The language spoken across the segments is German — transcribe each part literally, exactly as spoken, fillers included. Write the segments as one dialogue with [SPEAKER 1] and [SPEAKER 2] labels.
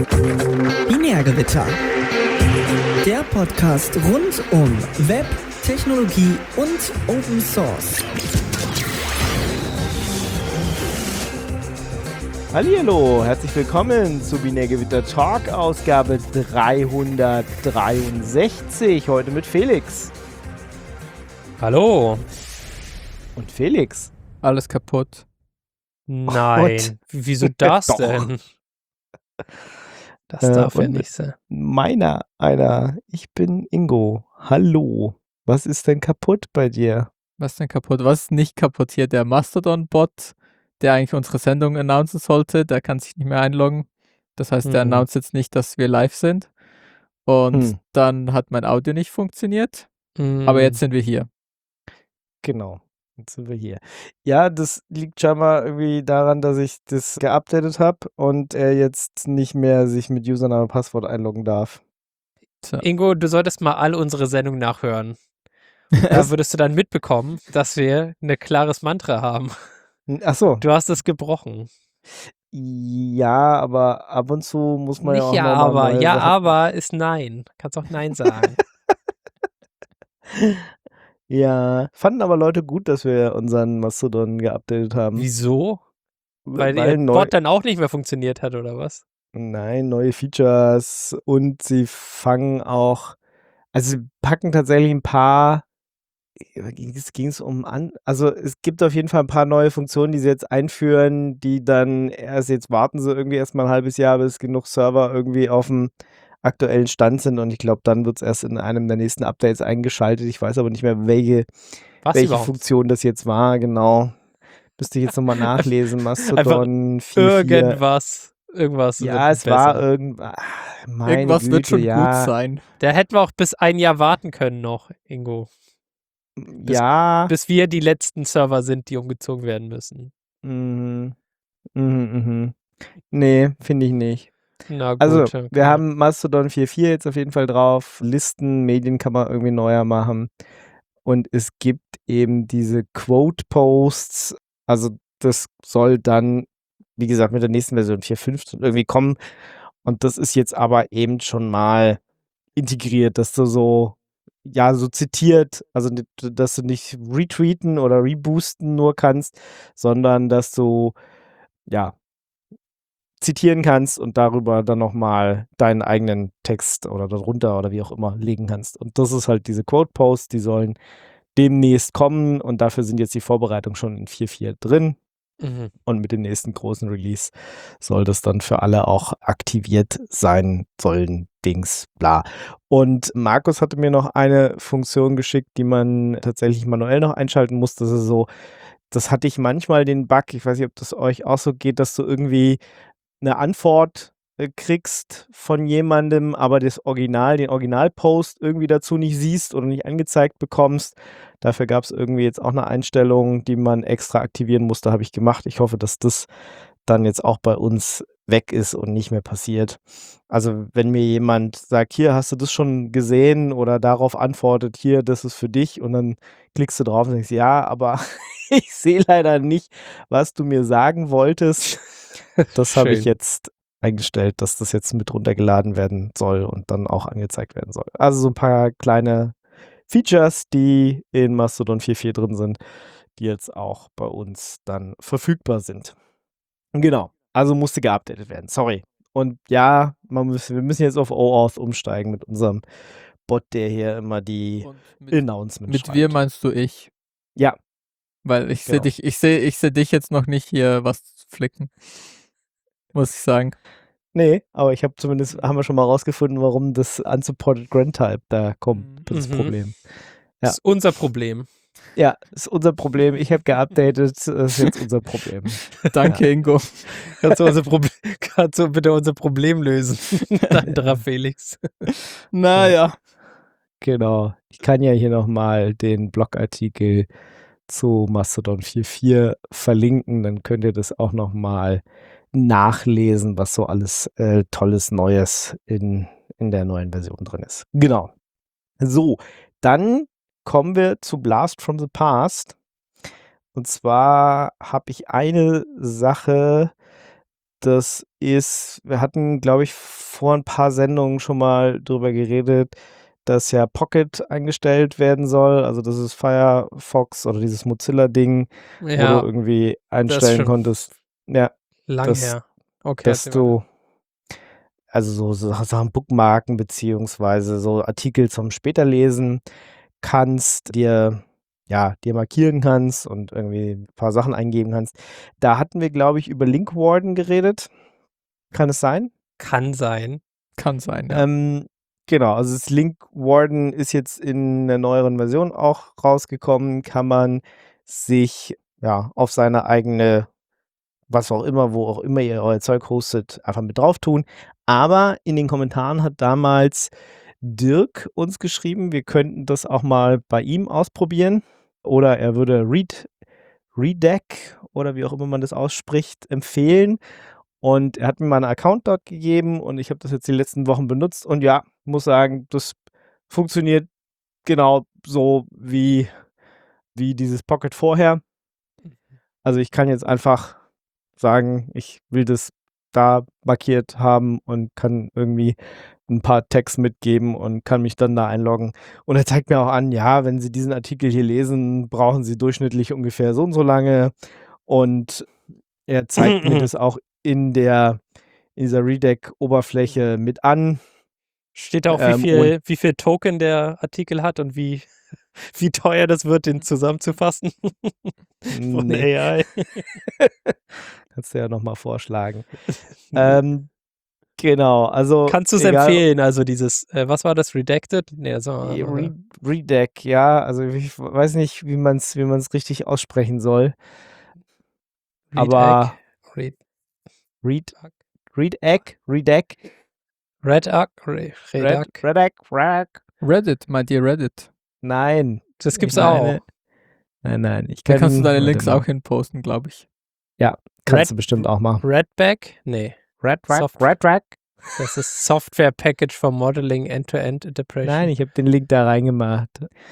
[SPEAKER 1] Binärgewitter. Der Podcast rund um Web, Technologie und Open Source.
[SPEAKER 2] Hallihallo, herzlich willkommen zu Binärgewitter Talk, Ausgabe dreihundertdreiundsechzig, heute mit Felix.
[SPEAKER 3] Hallo.
[SPEAKER 2] Und Felix.
[SPEAKER 4] Alles kaputt.
[SPEAKER 3] Nein,
[SPEAKER 2] Und?
[SPEAKER 3] wieso das
[SPEAKER 2] Doch.
[SPEAKER 3] denn? Das
[SPEAKER 2] Äh,
[SPEAKER 3] darf ja
[SPEAKER 2] und
[SPEAKER 3] nicht sein.
[SPEAKER 2] Meiner einer, ich bin Ingo. Hallo, was ist denn kaputt bei dir?
[SPEAKER 4] Was ist denn kaputt? Was ist nicht kaputt hier? Der Mastodon-Bot, der eigentlich unsere Sendung announcen sollte, der kann sich nicht mehr einloggen. Das heißt, der
[SPEAKER 3] Hm.
[SPEAKER 4] announced jetzt nicht, dass wir live sind. Und
[SPEAKER 2] Hm.
[SPEAKER 4] dann hat mein Audio nicht funktioniert.
[SPEAKER 3] Mm.
[SPEAKER 4] Aber jetzt sind wir hier.
[SPEAKER 2] Genau, jetzt sind wir hier. Ja, das liegt scheinbar irgendwie daran, dass ich das geupdatet habe und er jetzt nicht mehr sich mit Username und Passwort einloggen darf.
[SPEAKER 4] Tja.
[SPEAKER 3] Ingo, du solltest mal all unsere Sendungen nachhören. Da würdest du dann mitbekommen, dass wir ein klares Mantra haben.
[SPEAKER 2] Ach so.
[SPEAKER 3] Du hast es gebrochen.
[SPEAKER 2] Ja, aber ab und zu muss man ja auch
[SPEAKER 3] Nicht ja,
[SPEAKER 2] noch mal
[SPEAKER 3] aber.
[SPEAKER 2] neue
[SPEAKER 3] Ja,
[SPEAKER 2] Sachen-
[SPEAKER 3] aber ist nein. Kannst auch nein sagen.
[SPEAKER 2] Ja, fanden aber Leute gut, dass wir unseren Mastodon geupdatet haben.
[SPEAKER 3] Wieso? Weil, der
[SPEAKER 2] neu,
[SPEAKER 3] Bot dann auch nicht mehr funktioniert hat, oder was?
[SPEAKER 2] Nein, neue Features und sie fangen auch, also sie packen tatsächlich ein paar, es ging es um an, also es gibt auf jeden Fall ein paar neue Funktionen, die sie jetzt einführen, die dann erst, jetzt warten sie irgendwie erstmal ein halbes Jahr, bis genug Server irgendwie auf dem aktuellen Stand sind und ich glaube, dann wird es erst in einem der nächsten Updates eingeschaltet. Ich weiß aber nicht mehr, welche,
[SPEAKER 3] Was
[SPEAKER 2] welche
[SPEAKER 3] überhaupt?
[SPEAKER 2] Funktion das jetzt war, genau. Müsste ich jetzt nochmal nachlesen. Mastodon vier Punkt vier.
[SPEAKER 3] Irgendwas. Irgendwas.
[SPEAKER 2] Ja,
[SPEAKER 3] wird
[SPEAKER 2] es war
[SPEAKER 3] besser.
[SPEAKER 2] irgendwas. Meine
[SPEAKER 4] Irgendwas
[SPEAKER 2] Güte,
[SPEAKER 4] wird schon
[SPEAKER 2] ja.
[SPEAKER 4] gut sein.
[SPEAKER 3] Da hätten wir auch bis ein Jahr warten können noch, Ingo.
[SPEAKER 2] Ja.
[SPEAKER 3] Bis wir die letzten Server sind, die umgezogen werden müssen.
[SPEAKER 2] Mhm. Mhm, mhm. Nee, finde ich nicht.
[SPEAKER 3] Na gut.
[SPEAKER 2] Also,
[SPEAKER 3] okay.
[SPEAKER 2] wir haben Mastodon vier Punkt vier jetzt auf jeden Fall drauf. Listen, Medien kann man irgendwie neuer machen. Und es gibt eben diese Quote-Posts. Also, das soll dann, wie gesagt, mit der nächsten Version vier Punkt fünf irgendwie kommen. Und das ist jetzt aber eben schon mal integriert, dass du so, ja, so zitiert, also nicht- dass du nicht retweeten oder reboosten nur kannst, sondern dass du, ja, zitieren kannst und darüber dann nochmal deinen eigenen Text oder darunter oder wie auch immer legen kannst. Und das ist halt diese Quote-Posts, die sollen demnächst kommen und dafür sind jetzt die Vorbereitungen schon in vier Punkt vier drin.
[SPEAKER 3] Mhm.
[SPEAKER 2] Und mit dem nächsten großen Release soll das dann für alle auch aktiviert sein sollen, Dings, bla. Und Markus hatte mir noch eine Funktion geschickt, die man tatsächlich manuell noch einschalten muss. Das ist so, das hatte ich manchmal den Bug, ich weiß nicht, ob das euch auch so geht, dass du irgendwie eine Antwort äh, kriegst von jemandem, aber das Original, den Originalpost irgendwie dazu nicht siehst oder nicht angezeigt bekommst. Dafür gab es irgendwie jetzt auch eine Einstellung, die man extra aktivieren musste, habe ich gemacht. Ich hoffe, dass das dann jetzt auch bei uns weg ist und nicht mehr passiert. Also wenn mir jemand sagt, hier, hast du das schon gesehen oder darauf antwortet, hier, das ist für dich und dann klickst du drauf und denkst, ja, aber ich sehe leider nicht, was du mir sagen wolltest. Das habe ich
[SPEAKER 3] Schön.
[SPEAKER 2] jetzt eingestellt, dass das jetzt mit runtergeladen werden soll und dann auch angezeigt werden soll. Also so ein paar kleine Features, die in Mastodon vier Punkt vier drin sind, die jetzt auch bei uns dann verfügbar sind. Genau, also musste geupdatet werden, sorry. Und ja, man muss, wir müssen jetzt auf OAuth umsteigen mit unserem Bot, der hier immer die
[SPEAKER 4] Und mit,
[SPEAKER 2] Announcements
[SPEAKER 4] mit
[SPEAKER 2] schreibt.
[SPEAKER 4] wir meinst du ich?
[SPEAKER 2] Ja.
[SPEAKER 4] Weil ich sehe
[SPEAKER 2] Genau.
[SPEAKER 4] dich, ich sehe, ich sehe dich jetzt noch nicht hier was flicken. Muss ich sagen.
[SPEAKER 2] Nee, aber ich habe zumindest, haben wir schon mal rausgefunden, warum das unsupported Grant-Type da kommt, das
[SPEAKER 3] Mhm.
[SPEAKER 2] Problem. Ja.
[SPEAKER 3] Das ist unser Problem.
[SPEAKER 2] Ja, ist unser Problem. Ich habe geupdatet, das ist jetzt unser Problem.
[SPEAKER 4] Danke, Ingo.
[SPEAKER 3] Kannst du, unser Proble- kannst du bitte unser Problem lösen? Anderer Felix.
[SPEAKER 4] Naja.
[SPEAKER 2] Genau. Ich kann ja hier nochmal den Blogartikel zu Mastodon vier Punkt vier verlinken, dann könnt ihr das auch nochmal nachlesen, was so alles äh, tolles Neues in, in der neuen Version drin ist. Genau. So, dann kommen wir zu Blast from the Past. Und zwar habe ich eine Sache, das ist, wir hatten, glaube ich, vor ein paar Sendungen schon mal drüber geredet, dass ja Pocket eingestellt werden soll. Also das ist Firefox oder dieses Mozilla-Ding, wo du
[SPEAKER 3] Ja,
[SPEAKER 2] irgendwie
[SPEAKER 3] das ist
[SPEAKER 2] einstellen
[SPEAKER 3] schon
[SPEAKER 2] konntest, ja,
[SPEAKER 3] lang
[SPEAKER 2] dass,
[SPEAKER 3] her. Okay,
[SPEAKER 2] dass
[SPEAKER 3] erzähl weiter.
[SPEAKER 2] du, also so, so Sachen Bookmarken beziehungsweise so Artikel zum später lesen kannst, dir, ja, dir markieren kannst und irgendwie ein paar Sachen eingeben kannst. Da hatten wir, glaube ich, über Link Warden geredet. Kann es sein?
[SPEAKER 3] Kann sein.
[SPEAKER 4] Kann sein, ja.
[SPEAKER 2] Ähm, genau, also das Link Warden ist jetzt in einer neueren Version auch rausgekommen. Kann man sich ja auf seine eigene, was auch immer, wo auch immer ihr euer Zeug hostet, einfach mit drauf tun. Aber in den Kommentaren hat damals Dirk uns geschrieben, wir könnten das auch mal bei ihm ausprobieren. Oder er würde Read, Redac oder wie auch immer man das ausspricht, empfehlen. Und er hat mir mal einen Account dort gegeben und ich habe das jetzt die letzten Wochen benutzt. Und ja, muss sagen, das funktioniert genau so wie, wie dieses Pocket vorher. Also ich kann jetzt einfach sagen, ich will das da markiert haben und kann irgendwie ein paar Tags mitgeben und kann mich dann da einloggen. Und er zeigt mir auch an, ja, wenn Sie diesen Artikel hier lesen, brauchen Sie durchschnittlich ungefähr so und so lange. Und er zeigt mir das auch in der in dieser Redac-Oberfläche mit an.
[SPEAKER 3] Steht da auch, wie
[SPEAKER 2] Ähm, und
[SPEAKER 3] viel, wie viel Token der Artikel hat und wie, wie teuer das wird, den zusammenzufassen von
[SPEAKER 2] nee,
[SPEAKER 3] A I.
[SPEAKER 2] kannst du ja nochmal vorschlagen. Ähm, genau, also
[SPEAKER 3] Kannst du es
[SPEAKER 2] egal,
[SPEAKER 3] empfehlen? Also dieses, äh, was war das? Redacted? Nee, so,
[SPEAKER 2] Re Redac, ja, also ich weiß nicht, wie man es wie man's richtig aussprechen soll, aber
[SPEAKER 3] Redac.
[SPEAKER 2] Read, Redac, Redac,
[SPEAKER 3] Redac. Re-
[SPEAKER 2] Red,
[SPEAKER 3] Redac.
[SPEAKER 2] Redac, Redac.
[SPEAKER 4] Reddit, meint ihr Reddit?
[SPEAKER 2] Nein,
[SPEAKER 3] Das gibt's
[SPEAKER 2] ich meine,
[SPEAKER 3] auch.
[SPEAKER 2] nein, nein, ich
[SPEAKER 4] Da
[SPEAKER 2] kann,
[SPEAKER 4] kannst du deine
[SPEAKER 2] warte
[SPEAKER 4] Links
[SPEAKER 2] mal.
[SPEAKER 4] auch hin posten, glaube ich.
[SPEAKER 2] Ja, kannst
[SPEAKER 3] Red-
[SPEAKER 2] du bestimmt auch machen.
[SPEAKER 3] Redback? Nee.
[SPEAKER 2] Redrac,
[SPEAKER 3] Soft-
[SPEAKER 2] Redrac?
[SPEAKER 3] Das ist Software Package for Modeling End-to-End Interpretation.
[SPEAKER 2] Nein, ich habe den Link da reingemacht.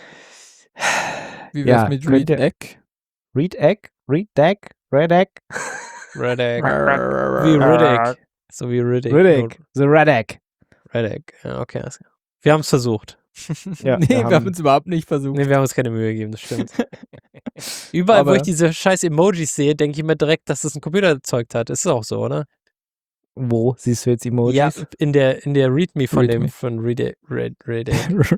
[SPEAKER 4] Wie wär's
[SPEAKER 2] Ja,
[SPEAKER 4] mit
[SPEAKER 2] könnt ihr-
[SPEAKER 4] Redac?
[SPEAKER 2] Redac, Redac, Redac,
[SPEAKER 3] Redac. Wie Riddick. So wie Riddick.
[SPEAKER 2] Riddick, the Redac.
[SPEAKER 3] Riddick. Ja, okay. alles klar. Wir haben es versucht.
[SPEAKER 2] Ja,
[SPEAKER 4] nee,
[SPEAKER 2] wir
[SPEAKER 4] wir
[SPEAKER 2] haben-
[SPEAKER 4] haben es überhaupt nicht versucht.
[SPEAKER 3] Nee, wir haben uns keine Mühe gegeben, das stimmt. Überall, wo
[SPEAKER 4] Aber-
[SPEAKER 3] ich diese scheiß Emojis sehe, denke ich mir direkt, dass das ein Computer erzeugt hat. Ist auch so, oder?
[SPEAKER 2] Wo siehst du jetzt Emojis?
[SPEAKER 3] Ja, in der, in der Readme von
[SPEAKER 4] Readme.
[SPEAKER 3] dem, von Riddick. Red, Riddick.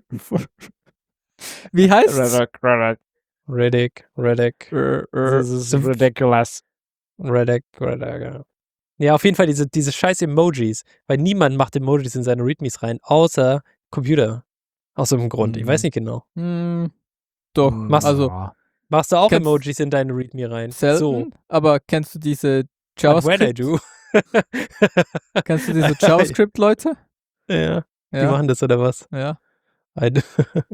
[SPEAKER 4] Wie heißt's?
[SPEAKER 2] Redac, Redac.
[SPEAKER 3] Riddick. Riddick.
[SPEAKER 2] This is
[SPEAKER 3] so-
[SPEAKER 2] ridiculous.
[SPEAKER 3] Riddick. Riddick. Ja. Ja, auf jeden Fall diese, diese scheiß Emojis. Weil niemand macht Emojis in seine Readmes rein, außer Computer. Aus irgendeinem Grund. Ich
[SPEAKER 2] Mhm.
[SPEAKER 3] weiß nicht genau.
[SPEAKER 4] Hm, doch,
[SPEAKER 3] Machst-
[SPEAKER 4] also
[SPEAKER 2] Ja.
[SPEAKER 3] Machst du auch
[SPEAKER 4] Kennst-
[SPEAKER 3] Emojis in deine Readme rein?
[SPEAKER 4] selten,
[SPEAKER 3] So.
[SPEAKER 4] aber kennst du diese
[SPEAKER 3] But when I
[SPEAKER 4] JavaScript?
[SPEAKER 3] do.
[SPEAKER 4] Kennst du diese JavaScript-Leute?
[SPEAKER 3] Ja. Die
[SPEAKER 4] Ja,
[SPEAKER 3] machen das oder was?
[SPEAKER 4] ja.
[SPEAKER 3] I, do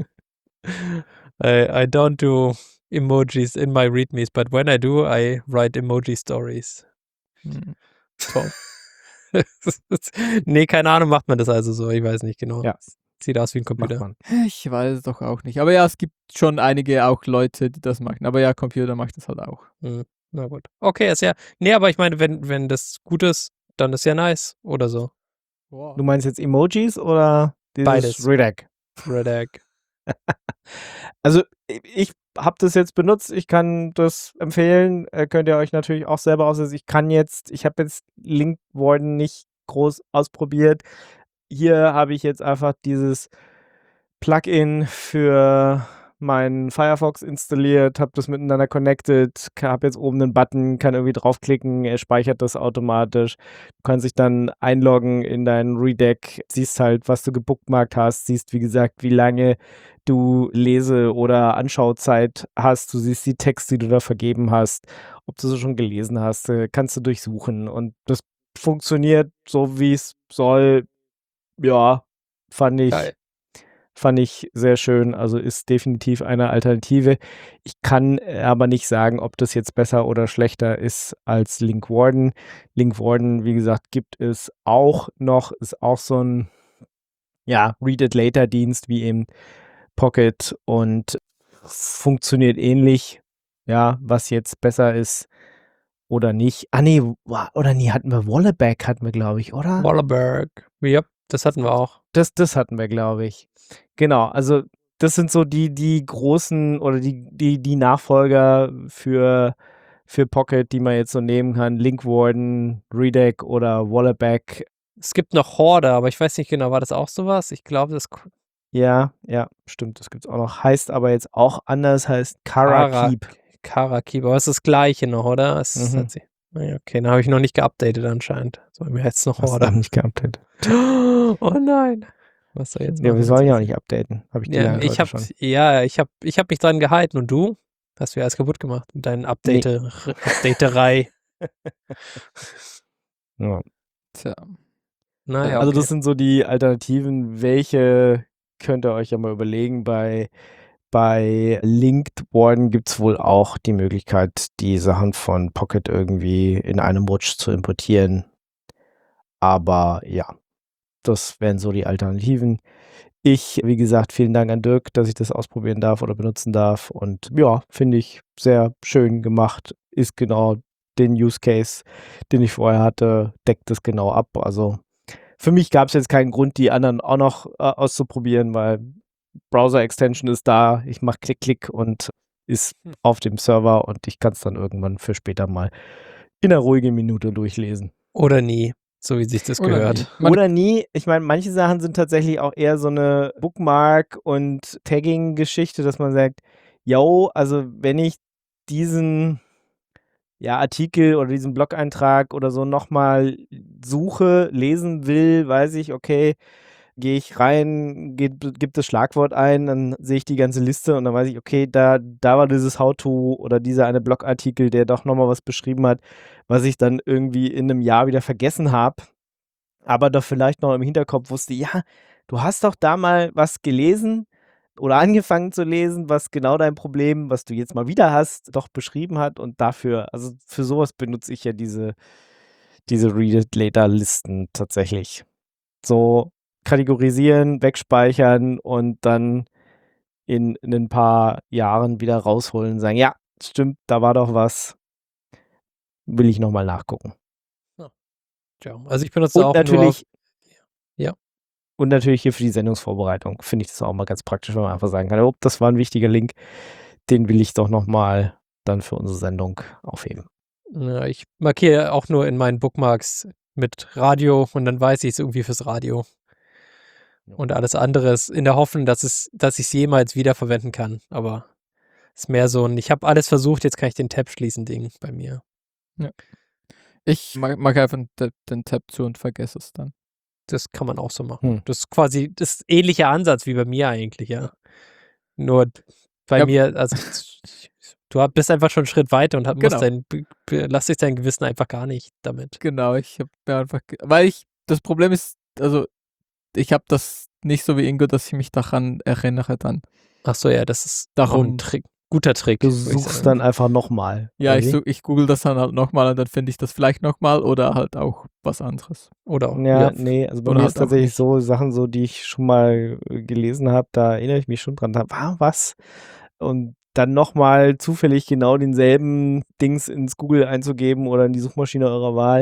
[SPEAKER 3] I, I don't do emojis in my readmes, but when I do, I write emoji stories.
[SPEAKER 4] Hm, toll.
[SPEAKER 3] Nee, keine Ahnung, macht man das also so. Ich weiß nicht genau.
[SPEAKER 2] Ja.
[SPEAKER 3] Sieht aus wie ein
[SPEAKER 2] Macht
[SPEAKER 3] Computer.
[SPEAKER 2] man.
[SPEAKER 4] Ich weiß es doch auch nicht. Aber ja, es gibt schon einige auch Leute, die das machen. Aber ja, Computer macht das halt auch.
[SPEAKER 3] Hm, na gut. Okay, ist ja. Nee, aber ich meine, wenn, wenn das gut ist, dann ist ja nice. Oder so.
[SPEAKER 2] Du meinst jetzt Emojis oder dieses
[SPEAKER 3] Beides.
[SPEAKER 2] Redac?
[SPEAKER 3] Redac.
[SPEAKER 2] Also ich habe das jetzt benutzt, ich kann das empfehlen, äh, könnt ihr euch natürlich auch selber aussetzen. Ich kann jetzt, ich habe jetzt Link Warden nicht groß ausprobiert. Hier habe ich jetzt einfach dieses Plugin für meinen Firefox installiert, habe das miteinander connected, habe jetzt oben einen Button, kann irgendwie draufklicken, er speichert das automatisch. Du kannst dich dann einloggen in deinen Redac, siehst halt, was du gebookmarkt hast, siehst, wie gesagt, wie lange du Lese- oder Anschauzeit hast, du siehst die Texte, die du da vergeben hast, ob du sie schon gelesen hast, äh, kannst du durchsuchen und das funktioniert so, wie es soll. Ja, fand ich,
[SPEAKER 3] Geil.
[SPEAKER 2] fand ich sehr schön. Also ist definitiv eine Alternative. Ich kann äh, aber nicht sagen, ob das jetzt besser oder schlechter ist als Link Warden. Link Warden, wie gesagt, gibt es auch noch, ist auch so ein ja, Read-It-Later-Dienst wie eben Pocket und funktioniert ähnlich. Ja, was jetzt besser ist, oder nicht. Ah nee, wa- oder nee, hatten wir Wallaback, hatten wir, glaube ich, oder?
[SPEAKER 3] Wallaberg. Ja, das hatten wir auch.
[SPEAKER 2] Das, das hatten wir, glaube ich. Genau, also das sind so die, die großen oder die, die, die Nachfolger für, für Pocket, die man jetzt so nehmen kann. Link Warden, Redac oder Wallaback.
[SPEAKER 3] Es gibt noch Horde, aber ich weiß nicht genau, war das auch sowas? Ich glaube, das
[SPEAKER 2] Ja, ja, stimmt, das gibt's auch noch. Heißt aber jetzt auch anders, heißt Karakeep.
[SPEAKER 3] Karakeep, aber es ist das gleiche noch, oder? Es
[SPEAKER 2] Mhm.
[SPEAKER 3] hat sie, naja, okay, dann habe ich noch nicht geupdatet anscheinend. So, mir heißt es noch
[SPEAKER 2] Hast du
[SPEAKER 3] Horde.
[SPEAKER 2] noch nicht geupdatet.
[SPEAKER 3] Oh nein. Was soll jetzt
[SPEAKER 2] Ja, wir
[SPEAKER 3] machen?
[SPEAKER 2] sollen ja auch nicht updaten. Habe ich
[SPEAKER 3] Ja,
[SPEAKER 2] gelernt
[SPEAKER 3] ich
[SPEAKER 2] heute
[SPEAKER 3] hab,
[SPEAKER 2] schon.
[SPEAKER 3] ja, ich habe ich hab mich dran gehalten und du? Hast du ja alles kaputt gemacht mit deinen Update, Updaterei.
[SPEAKER 2] Ja.
[SPEAKER 4] Tja.
[SPEAKER 3] Naja,
[SPEAKER 2] Also
[SPEAKER 3] okay.
[SPEAKER 2] das sind so die Alternativen. Welche könnt ihr euch ja mal überlegen? Bei, bei Linked Warden gibt es wohl auch die Möglichkeit, die Sachen von Pocket irgendwie in einem Rutsch zu importieren. Aber ja, das wären so die Alternativen. Ich, wie gesagt, vielen Dank an Dirk, dass ich das ausprobieren darf oder benutzen darf. Und ja, finde ich sehr schön gemacht. Ist genau den Use Case, den ich vorher hatte, deckt es genau ab. Also für mich gab es jetzt keinen Grund, die anderen auch noch äh, auszuprobieren, weil Browser-Extension ist da. Ich mache Klick, Klick und ist
[SPEAKER 3] Hm.
[SPEAKER 2] auf dem Server und ich kann es dann irgendwann für später mal in einer ruhigen Minute durchlesen.
[SPEAKER 3] Oder nie, so wie sich das
[SPEAKER 4] Oder
[SPEAKER 3] gehört.
[SPEAKER 4] nie. Man-
[SPEAKER 2] Oder nie. Ich meine, manche Sachen sind tatsächlich auch eher so eine Bookmark- und Tagging-Geschichte, dass man sagt, yo, also wenn ich diesen ja, Artikel oder diesen Blog-Eintrag oder so nochmal suche, lesen will, weiß ich, okay, gehe ich rein, gebe geb das Schlagwort ein, dann sehe ich die ganze Liste und dann weiß ich, okay, da, da war dieses How-To oder dieser eine Blogartikel, der doch nochmal was beschrieben hat, was ich dann irgendwie in einem Jahr wieder vergessen habe, aber doch vielleicht noch im Hinterkopf wusste, ja, du hast doch da mal was gelesen oder angefangen zu lesen, was genau dein Problem, was du jetzt mal wieder hast, doch beschrieben hat und dafür, also für sowas benutze ich ja diese, diese Read-It-Later-Listen tatsächlich. So kategorisieren, wegspeichern und dann in, in ein paar Jahren wieder rausholen und sagen, ja, stimmt, da war doch was, will ich nochmal nachgucken.
[SPEAKER 3] Ja, also ich benutze
[SPEAKER 2] Und
[SPEAKER 3] auch
[SPEAKER 2] natürlich,
[SPEAKER 3] nur, ja.
[SPEAKER 2] und natürlich hier für die Sendungsvorbereitung finde ich das auch mal ganz praktisch, wenn man einfach sagen kann, oh, das war ein wichtiger Link, den will ich doch nochmal dann für unsere Sendung aufheben.
[SPEAKER 3] Ja, ich markiere auch nur in meinen Bookmarks mit Radio und dann weiß ich es irgendwie fürs Radio.
[SPEAKER 2] Ja.
[SPEAKER 3] Und alles andere ist in der Hoffnung, dass es, dass ich es jemals wiederverwenden kann. Aber es ist mehr so ein, ich habe alles versucht, jetzt kann ich den Tab schließen Ding bei mir.
[SPEAKER 4] Ich mache mach einfach den, den Tab zu und vergesse es dann.
[SPEAKER 3] Das kann man auch so machen.
[SPEAKER 2] Hm.
[SPEAKER 3] Das ist quasi das ist ähnlicher Ansatz wie bei mir eigentlich, ja. Nur bei
[SPEAKER 4] Ja.
[SPEAKER 3] mir, also du bist einfach schon einen Schritt weiter und musst
[SPEAKER 4] Genau.
[SPEAKER 3] dein, lass dich dein Gewissen einfach gar nicht damit.
[SPEAKER 4] Genau, ich habe mir einfach, ge- weil ich, das Problem ist, also ich habe das nicht so wie Ingo, dass ich mich daran erinnere dann.
[SPEAKER 3] Ach so, ja, das ist
[SPEAKER 4] Darum-
[SPEAKER 3] auch ein Trick, guter Trick.
[SPEAKER 2] Du
[SPEAKER 3] würd ich
[SPEAKER 2] suchst
[SPEAKER 3] sagen.
[SPEAKER 2] dann einfach nochmal.
[SPEAKER 4] Ja, ich, such, ich google das dann halt nochmal und dann finde ich das vielleicht nochmal oder halt auch was anderes.
[SPEAKER 3] Oder auch,
[SPEAKER 2] Ja,
[SPEAKER 3] ja.
[SPEAKER 2] nee, also bei
[SPEAKER 4] Oder
[SPEAKER 2] mir
[SPEAKER 4] halt
[SPEAKER 2] ist
[SPEAKER 4] auch
[SPEAKER 2] tatsächlich
[SPEAKER 4] nicht.
[SPEAKER 2] so Sachen so, die ich schon mal äh, gelesen habe, da erinnere ich mich schon dran, da war was. Und dann nochmal zufällig genau denselben Dings ins Google einzugeben oder in die Suchmaschine eurer Wahl.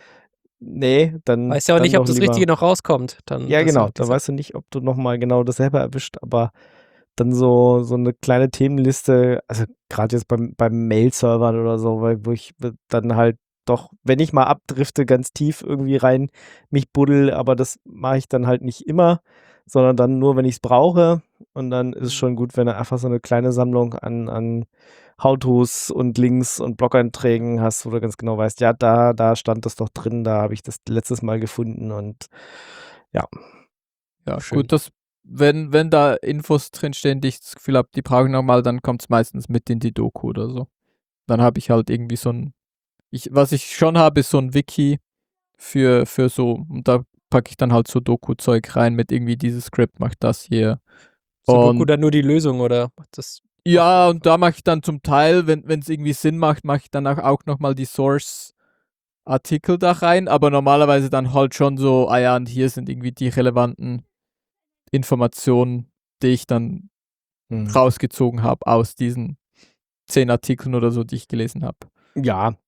[SPEAKER 2] Nee, dann.
[SPEAKER 3] Weiß ja auch
[SPEAKER 2] dann
[SPEAKER 3] nicht, ob
[SPEAKER 2] doch
[SPEAKER 3] das
[SPEAKER 2] lieber-
[SPEAKER 3] Richtige noch rauskommt. Dann,
[SPEAKER 2] Ja,
[SPEAKER 3] das ist
[SPEAKER 2] genau.
[SPEAKER 3] auch die
[SPEAKER 2] Da
[SPEAKER 3] Sache.
[SPEAKER 2] weißt du nicht, ob du nochmal genau dasselbe erwischt, aber dann so, so eine kleine Themenliste, also gerade jetzt beim, beim Mail-Servern oder so, weil, wo ich dann halt doch, wenn ich mal abdrifte, ganz tief irgendwie rein mich buddel, aber das mache ich dann halt nicht immer, sondern dann nur, wenn ich es brauche. Und dann ist es schon gut, wenn du einfach so eine kleine Sammlung an, an How-Tos und Links und Blog-Einträgen hast, wo du ganz genau weißt, ja, da, da stand das doch drin, da habe ich das letztes Mal gefunden und ja.
[SPEAKER 4] Ja,
[SPEAKER 2] Schön.
[SPEAKER 4] gut, das, wenn, wenn da Infos drinstehen, die ich das Gefühl habe, die brauche ich nochmal, dann kommt es meistens mit in die Doku oder so. Dann habe ich halt irgendwie so ein, ich, was ich schon habe, ist so ein Wiki für, für so, und da packe ich dann halt so Doku-Zeug rein mit irgendwie dieses Skript, macht das hier.
[SPEAKER 3] Sudoku
[SPEAKER 4] Und-
[SPEAKER 3] dann nur die Lösung, oder? Das,
[SPEAKER 4] Ja, und da mache ich dann zum Teil, wenn es irgendwie Sinn macht, mache ich dann auch, auch nochmal die Source-Artikel da rein, aber normalerweise dann halt schon so, ah ja, und hier sind irgendwie die relevanten Informationen, die ich dann
[SPEAKER 2] Hm.
[SPEAKER 4] rausgezogen habe aus diesen zehn Artikeln oder so, die ich gelesen habe.
[SPEAKER 2] Ja,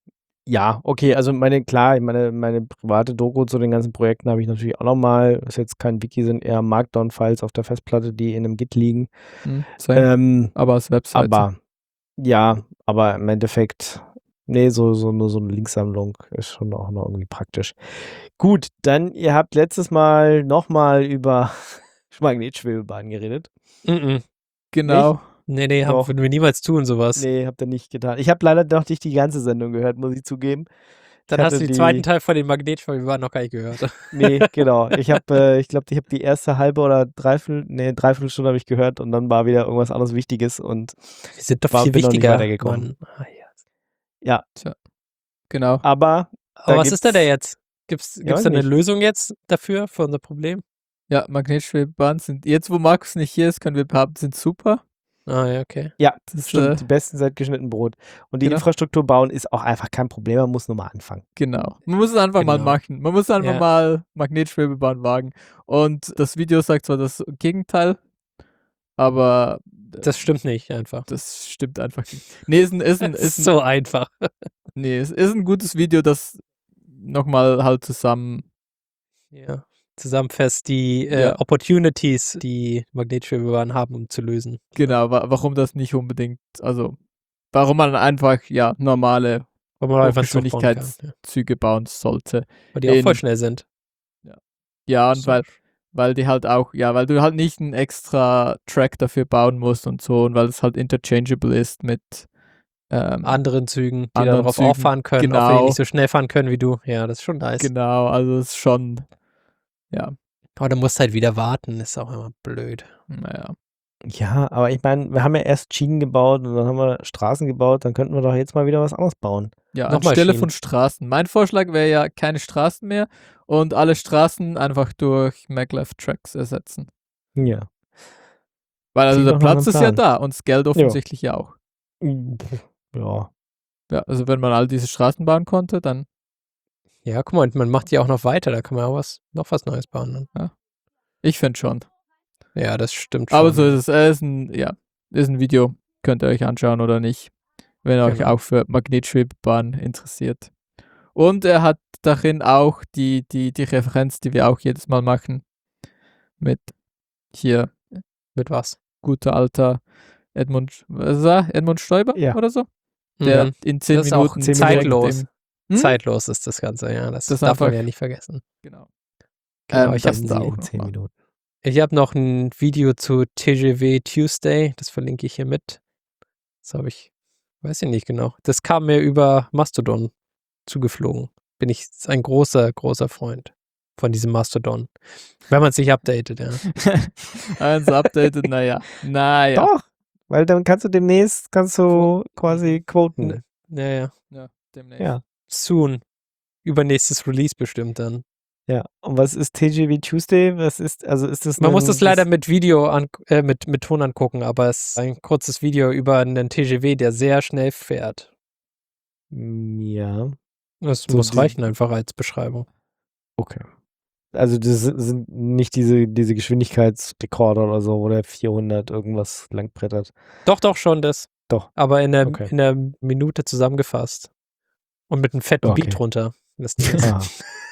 [SPEAKER 2] Ja, okay, also meine, klar, meine, meine private Doku zu den ganzen Projekten habe ich natürlich auch nochmal. Ist jetzt kein Wiki, sind eher Markdown-Files auf der Festplatte, die in einem Git liegen.
[SPEAKER 4] Hm, same.
[SPEAKER 2] Ähm,
[SPEAKER 4] aber als Webseite.
[SPEAKER 2] aber ja, aber im Endeffekt, nee, so, so nur so eine Linksammlung ist schon auch noch irgendwie praktisch. Gut, dann, ihr habt letztes Mal nochmal über Magnetschwebebahnen geredet.
[SPEAKER 3] Mhm.
[SPEAKER 4] Genau.
[SPEAKER 3] Nee, nee, haben,
[SPEAKER 2] Doch.
[SPEAKER 3] würden wir niemals tun, sowas.
[SPEAKER 2] Nee, habt ihr nicht getan. Ich habe leider noch nicht die ganze Sendung gehört, muss ich zugeben.
[SPEAKER 3] Dann
[SPEAKER 2] Ich
[SPEAKER 3] hast du
[SPEAKER 2] hatte
[SPEAKER 3] den zweiten Teil von den Magnetschwebebahnen noch gar nicht gehört.
[SPEAKER 2] Nee, genau. Ich habe, äh, ich glaube, ich habe die erste halbe oder dreiviertel, nee, dreiviertel Stunde habe ich gehört und dann war wieder irgendwas anderes Wichtiges und
[SPEAKER 3] Wir sind doch
[SPEAKER 2] War-
[SPEAKER 3] viel
[SPEAKER 2] bin noch nicht
[SPEAKER 3] wichtiger.
[SPEAKER 2] weitergekommen.
[SPEAKER 3] Mann. Ah, ja.
[SPEAKER 2] ja,
[SPEAKER 4] Genau.
[SPEAKER 2] aber
[SPEAKER 3] Aber
[SPEAKER 2] Da
[SPEAKER 3] was ist denn da
[SPEAKER 2] gibt's-
[SPEAKER 3] jetzt? Gibt's,
[SPEAKER 2] Ja,
[SPEAKER 3] gibt's
[SPEAKER 2] weiß
[SPEAKER 3] da eine
[SPEAKER 2] nicht.
[SPEAKER 3] Lösung jetzt dafür, für unser Problem?
[SPEAKER 4] Ja, Magnetschwebebahnen sind, jetzt wo Markus nicht hier ist, können wir behaupten, sind super.
[SPEAKER 3] Ah, ja, okay.
[SPEAKER 2] ja,
[SPEAKER 4] Das,
[SPEAKER 2] stimmt,
[SPEAKER 4] äh,
[SPEAKER 2] die besten seit geschnitten Brot. Und die
[SPEAKER 4] Genau.
[SPEAKER 2] Infrastruktur bauen ist auch einfach kein Problem, man muss nur mal anfangen.
[SPEAKER 4] Genau. Man muss es einfach mal
[SPEAKER 3] Genau.
[SPEAKER 4] machen. Man muss einfach
[SPEAKER 3] Ja.
[SPEAKER 4] mal Magnetschwebebahn wagen. Und das Video sagt zwar das Gegenteil, aber
[SPEAKER 3] Das stimmt nicht einfach.
[SPEAKER 4] das stimmt einfach nicht. Nee, ist ein, ist ein,
[SPEAKER 3] Das
[SPEAKER 4] ist
[SPEAKER 3] ist
[SPEAKER 4] ein,
[SPEAKER 3] so einfach.
[SPEAKER 4] nee, es ist ein gutes Video, das nochmal halt zusammen.
[SPEAKER 3] Ja. Zusammenfasst die äh,
[SPEAKER 4] Ja.
[SPEAKER 3] Opportunities, die Magnetschwebebahnen haben, um zu lösen.
[SPEAKER 4] Genau, wa warum das nicht unbedingt, also warum man einfach ja normale
[SPEAKER 3] Weil man einfach einen Zug bauen kann.
[SPEAKER 4] Hochgeschwindigkeitszüge
[SPEAKER 3] Ja.
[SPEAKER 4] bauen sollte.
[SPEAKER 3] Weil die auch
[SPEAKER 4] in-
[SPEAKER 3] voll schnell sind.
[SPEAKER 4] Ja, und
[SPEAKER 3] So.
[SPEAKER 4] weil, weil die halt auch, ja, weil du halt nicht einen extra Track dafür bauen musst und so und weil es halt interchangeable ist mit ähm,
[SPEAKER 3] Anderen Zügen, die
[SPEAKER 4] Anderen
[SPEAKER 3] darauf
[SPEAKER 4] Zügen,
[SPEAKER 3] auffahren können, auch wenn
[SPEAKER 4] genau.
[SPEAKER 3] die nicht so schnell fahren können wie du. Ja, das ist schon nice.
[SPEAKER 4] Genau, also es ist schon, ja,
[SPEAKER 3] Aber du musst halt wieder warten, ist auch immer blöd.
[SPEAKER 4] naja.
[SPEAKER 2] Ja, aber ich meine, wir haben ja erst Schienen gebaut und dann haben wir Straßen gebaut, dann könnten wir doch jetzt mal wieder was anderes bauen.
[SPEAKER 4] Ja,
[SPEAKER 3] Nochmal
[SPEAKER 4] anstelle
[SPEAKER 3] Schienen.
[SPEAKER 4] von Straßen. Mein Vorschlag wäre ja keine Straßen mehr und alle Straßen einfach durch Maglev-Tracks ersetzen.
[SPEAKER 2] Ja.
[SPEAKER 4] Weil also
[SPEAKER 2] Klingt
[SPEAKER 4] der
[SPEAKER 2] doch nach
[SPEAKER 4] Platz
[SPEAKER 2] einem
[SPEAKER 4] ist ja
[SPEAKER 2] Plan.
[SPEAKER 4] da und das Geld offensichtlich ja auch.
[SPEAKER 2] Ja.
[SPEAKER 4] Ja, also wenn man all diese Straßen bauen konnte, dann
[SPEAKER 3] Ja, guck mal, man macht die auch noch weiter, da kann man auch was, noch was Neues bauen. Dann.
[SPEAKER 4] ich finde schon.
[SPEAKER 3] Ja, das stimmt schon.
[SPEAKER 4] Aber so ist es. Es ist ein, ja, ist ein Video, könnt ihr euch anschauen oder nicht, wenn ihr euch
[SPEAKER 3] Genau.
[SPEAKER 4] auch für Magnetschwebebahn interessiert. Und er hat darin auch die, die, die Referenz, die wir auch jedes Mal machen, mit hier
[SPEAKER 3] Mit was?
[SPEAKER 4] guter alter Edmund, was war? Edmund Stoiber
[SPEAKER 2] Ja.
[SPEAKER 4] oder so? Der
[SPEAKER 3] Mhm.
[SPEAKER 4] in zehn
[SPEAKER 3] Das ist auch
[SPEAKER 4] Minuten
[SPEAKER 2] zehn
[SPEAKER 4] direkt
[SPEAKER 3] zeitlos.
[SPEAKER 4] im- Hm?
[SPEAKER 3] Zeitlos ist das Ganze, ja. Das,
[SPEAKER 4] Das ist
[SPEAKER 3] darf man
[SPEAKER 4] einfach-
[SPEAKER 3] ja nicht vergessen.
[SPEAKER 4] Genau.
[SPEAKER 3] Genau,
[SPEAKER 4] Ähm,
[SPEAKER 3] ich
[SPEAKER 4] das
[SPEAKER 3] habe
[SPEAKER 4] ist
[SPEAKER 2] Sie
[SPEAKER 4] auch
[SPEAKER 2] in
[SPEAKER 4] noch
[SPEAKER 2] zehn
[SPEAKER 4] mal.
[SPEAKER 2] Minuten.
[SPEAKER 3] ich hab noch ein Video zu T G V Tuesday, das verlinke ich hier mit. Das habe ich, weiß ich nicht genau. Das kam mir über Mastodon zugeflogen. Bin ich ein großer, großer Freund von diesem Mastodon. Wenn man sich updatet, ja.
[SPEAKER 4] Eins updated, naja. Naja.
[SPEAKER 2] Doch, weil dann kannst du demnächst, kannst du quasi quoten.
[SPEAKER 3] Ne. Ja, ja.
[SPEAKER 4] Ja, demnächst.
[SPEAKER 2] Ja.
[SPEAKER 3] Soon. Übernächstes Release bestimmt dann.
[SPEAKER 2] Ja. Und was ist T G V Tuesday? Was ist, also ist das
[SPEAKER 3] Man
[SPEAKER 2] ein-
[SPEAKER 3] muss das leider mit Video, an, äh, mit, mit Ton angucken, aber es ist ein kurzes Video über einen T G V, der sehr schnell fährt.
[SPEAKER 2] Ja,
[SPEAKER 3] Das
[SPEAKER 2] So
[SPEAKER 3] muss
[SPEAKER 2] die-
[SPEAKER 3] reichen einfach als Beschreibung.
[SPEAKER 2] okay. Also das sind- sind nicht diese, diese Geschwindigkeitsrekorder oder so, wo der vierhundert irgendwas langbrettert.
[SPEAKER 3] Doch, doch, schon das.
[SPEAKER 2] Doch.
[SPEAKER 3] Aber in der,
[SPEAKER 2] Okay.
[SPEAKER 3] in der Minute zusammengefasst. Und mit einem fetten
[SPEAKER 2] Okay.
[SPEAKER 3] Beat drunter. Das Ding ist.
[SPEAKER 2] Ah,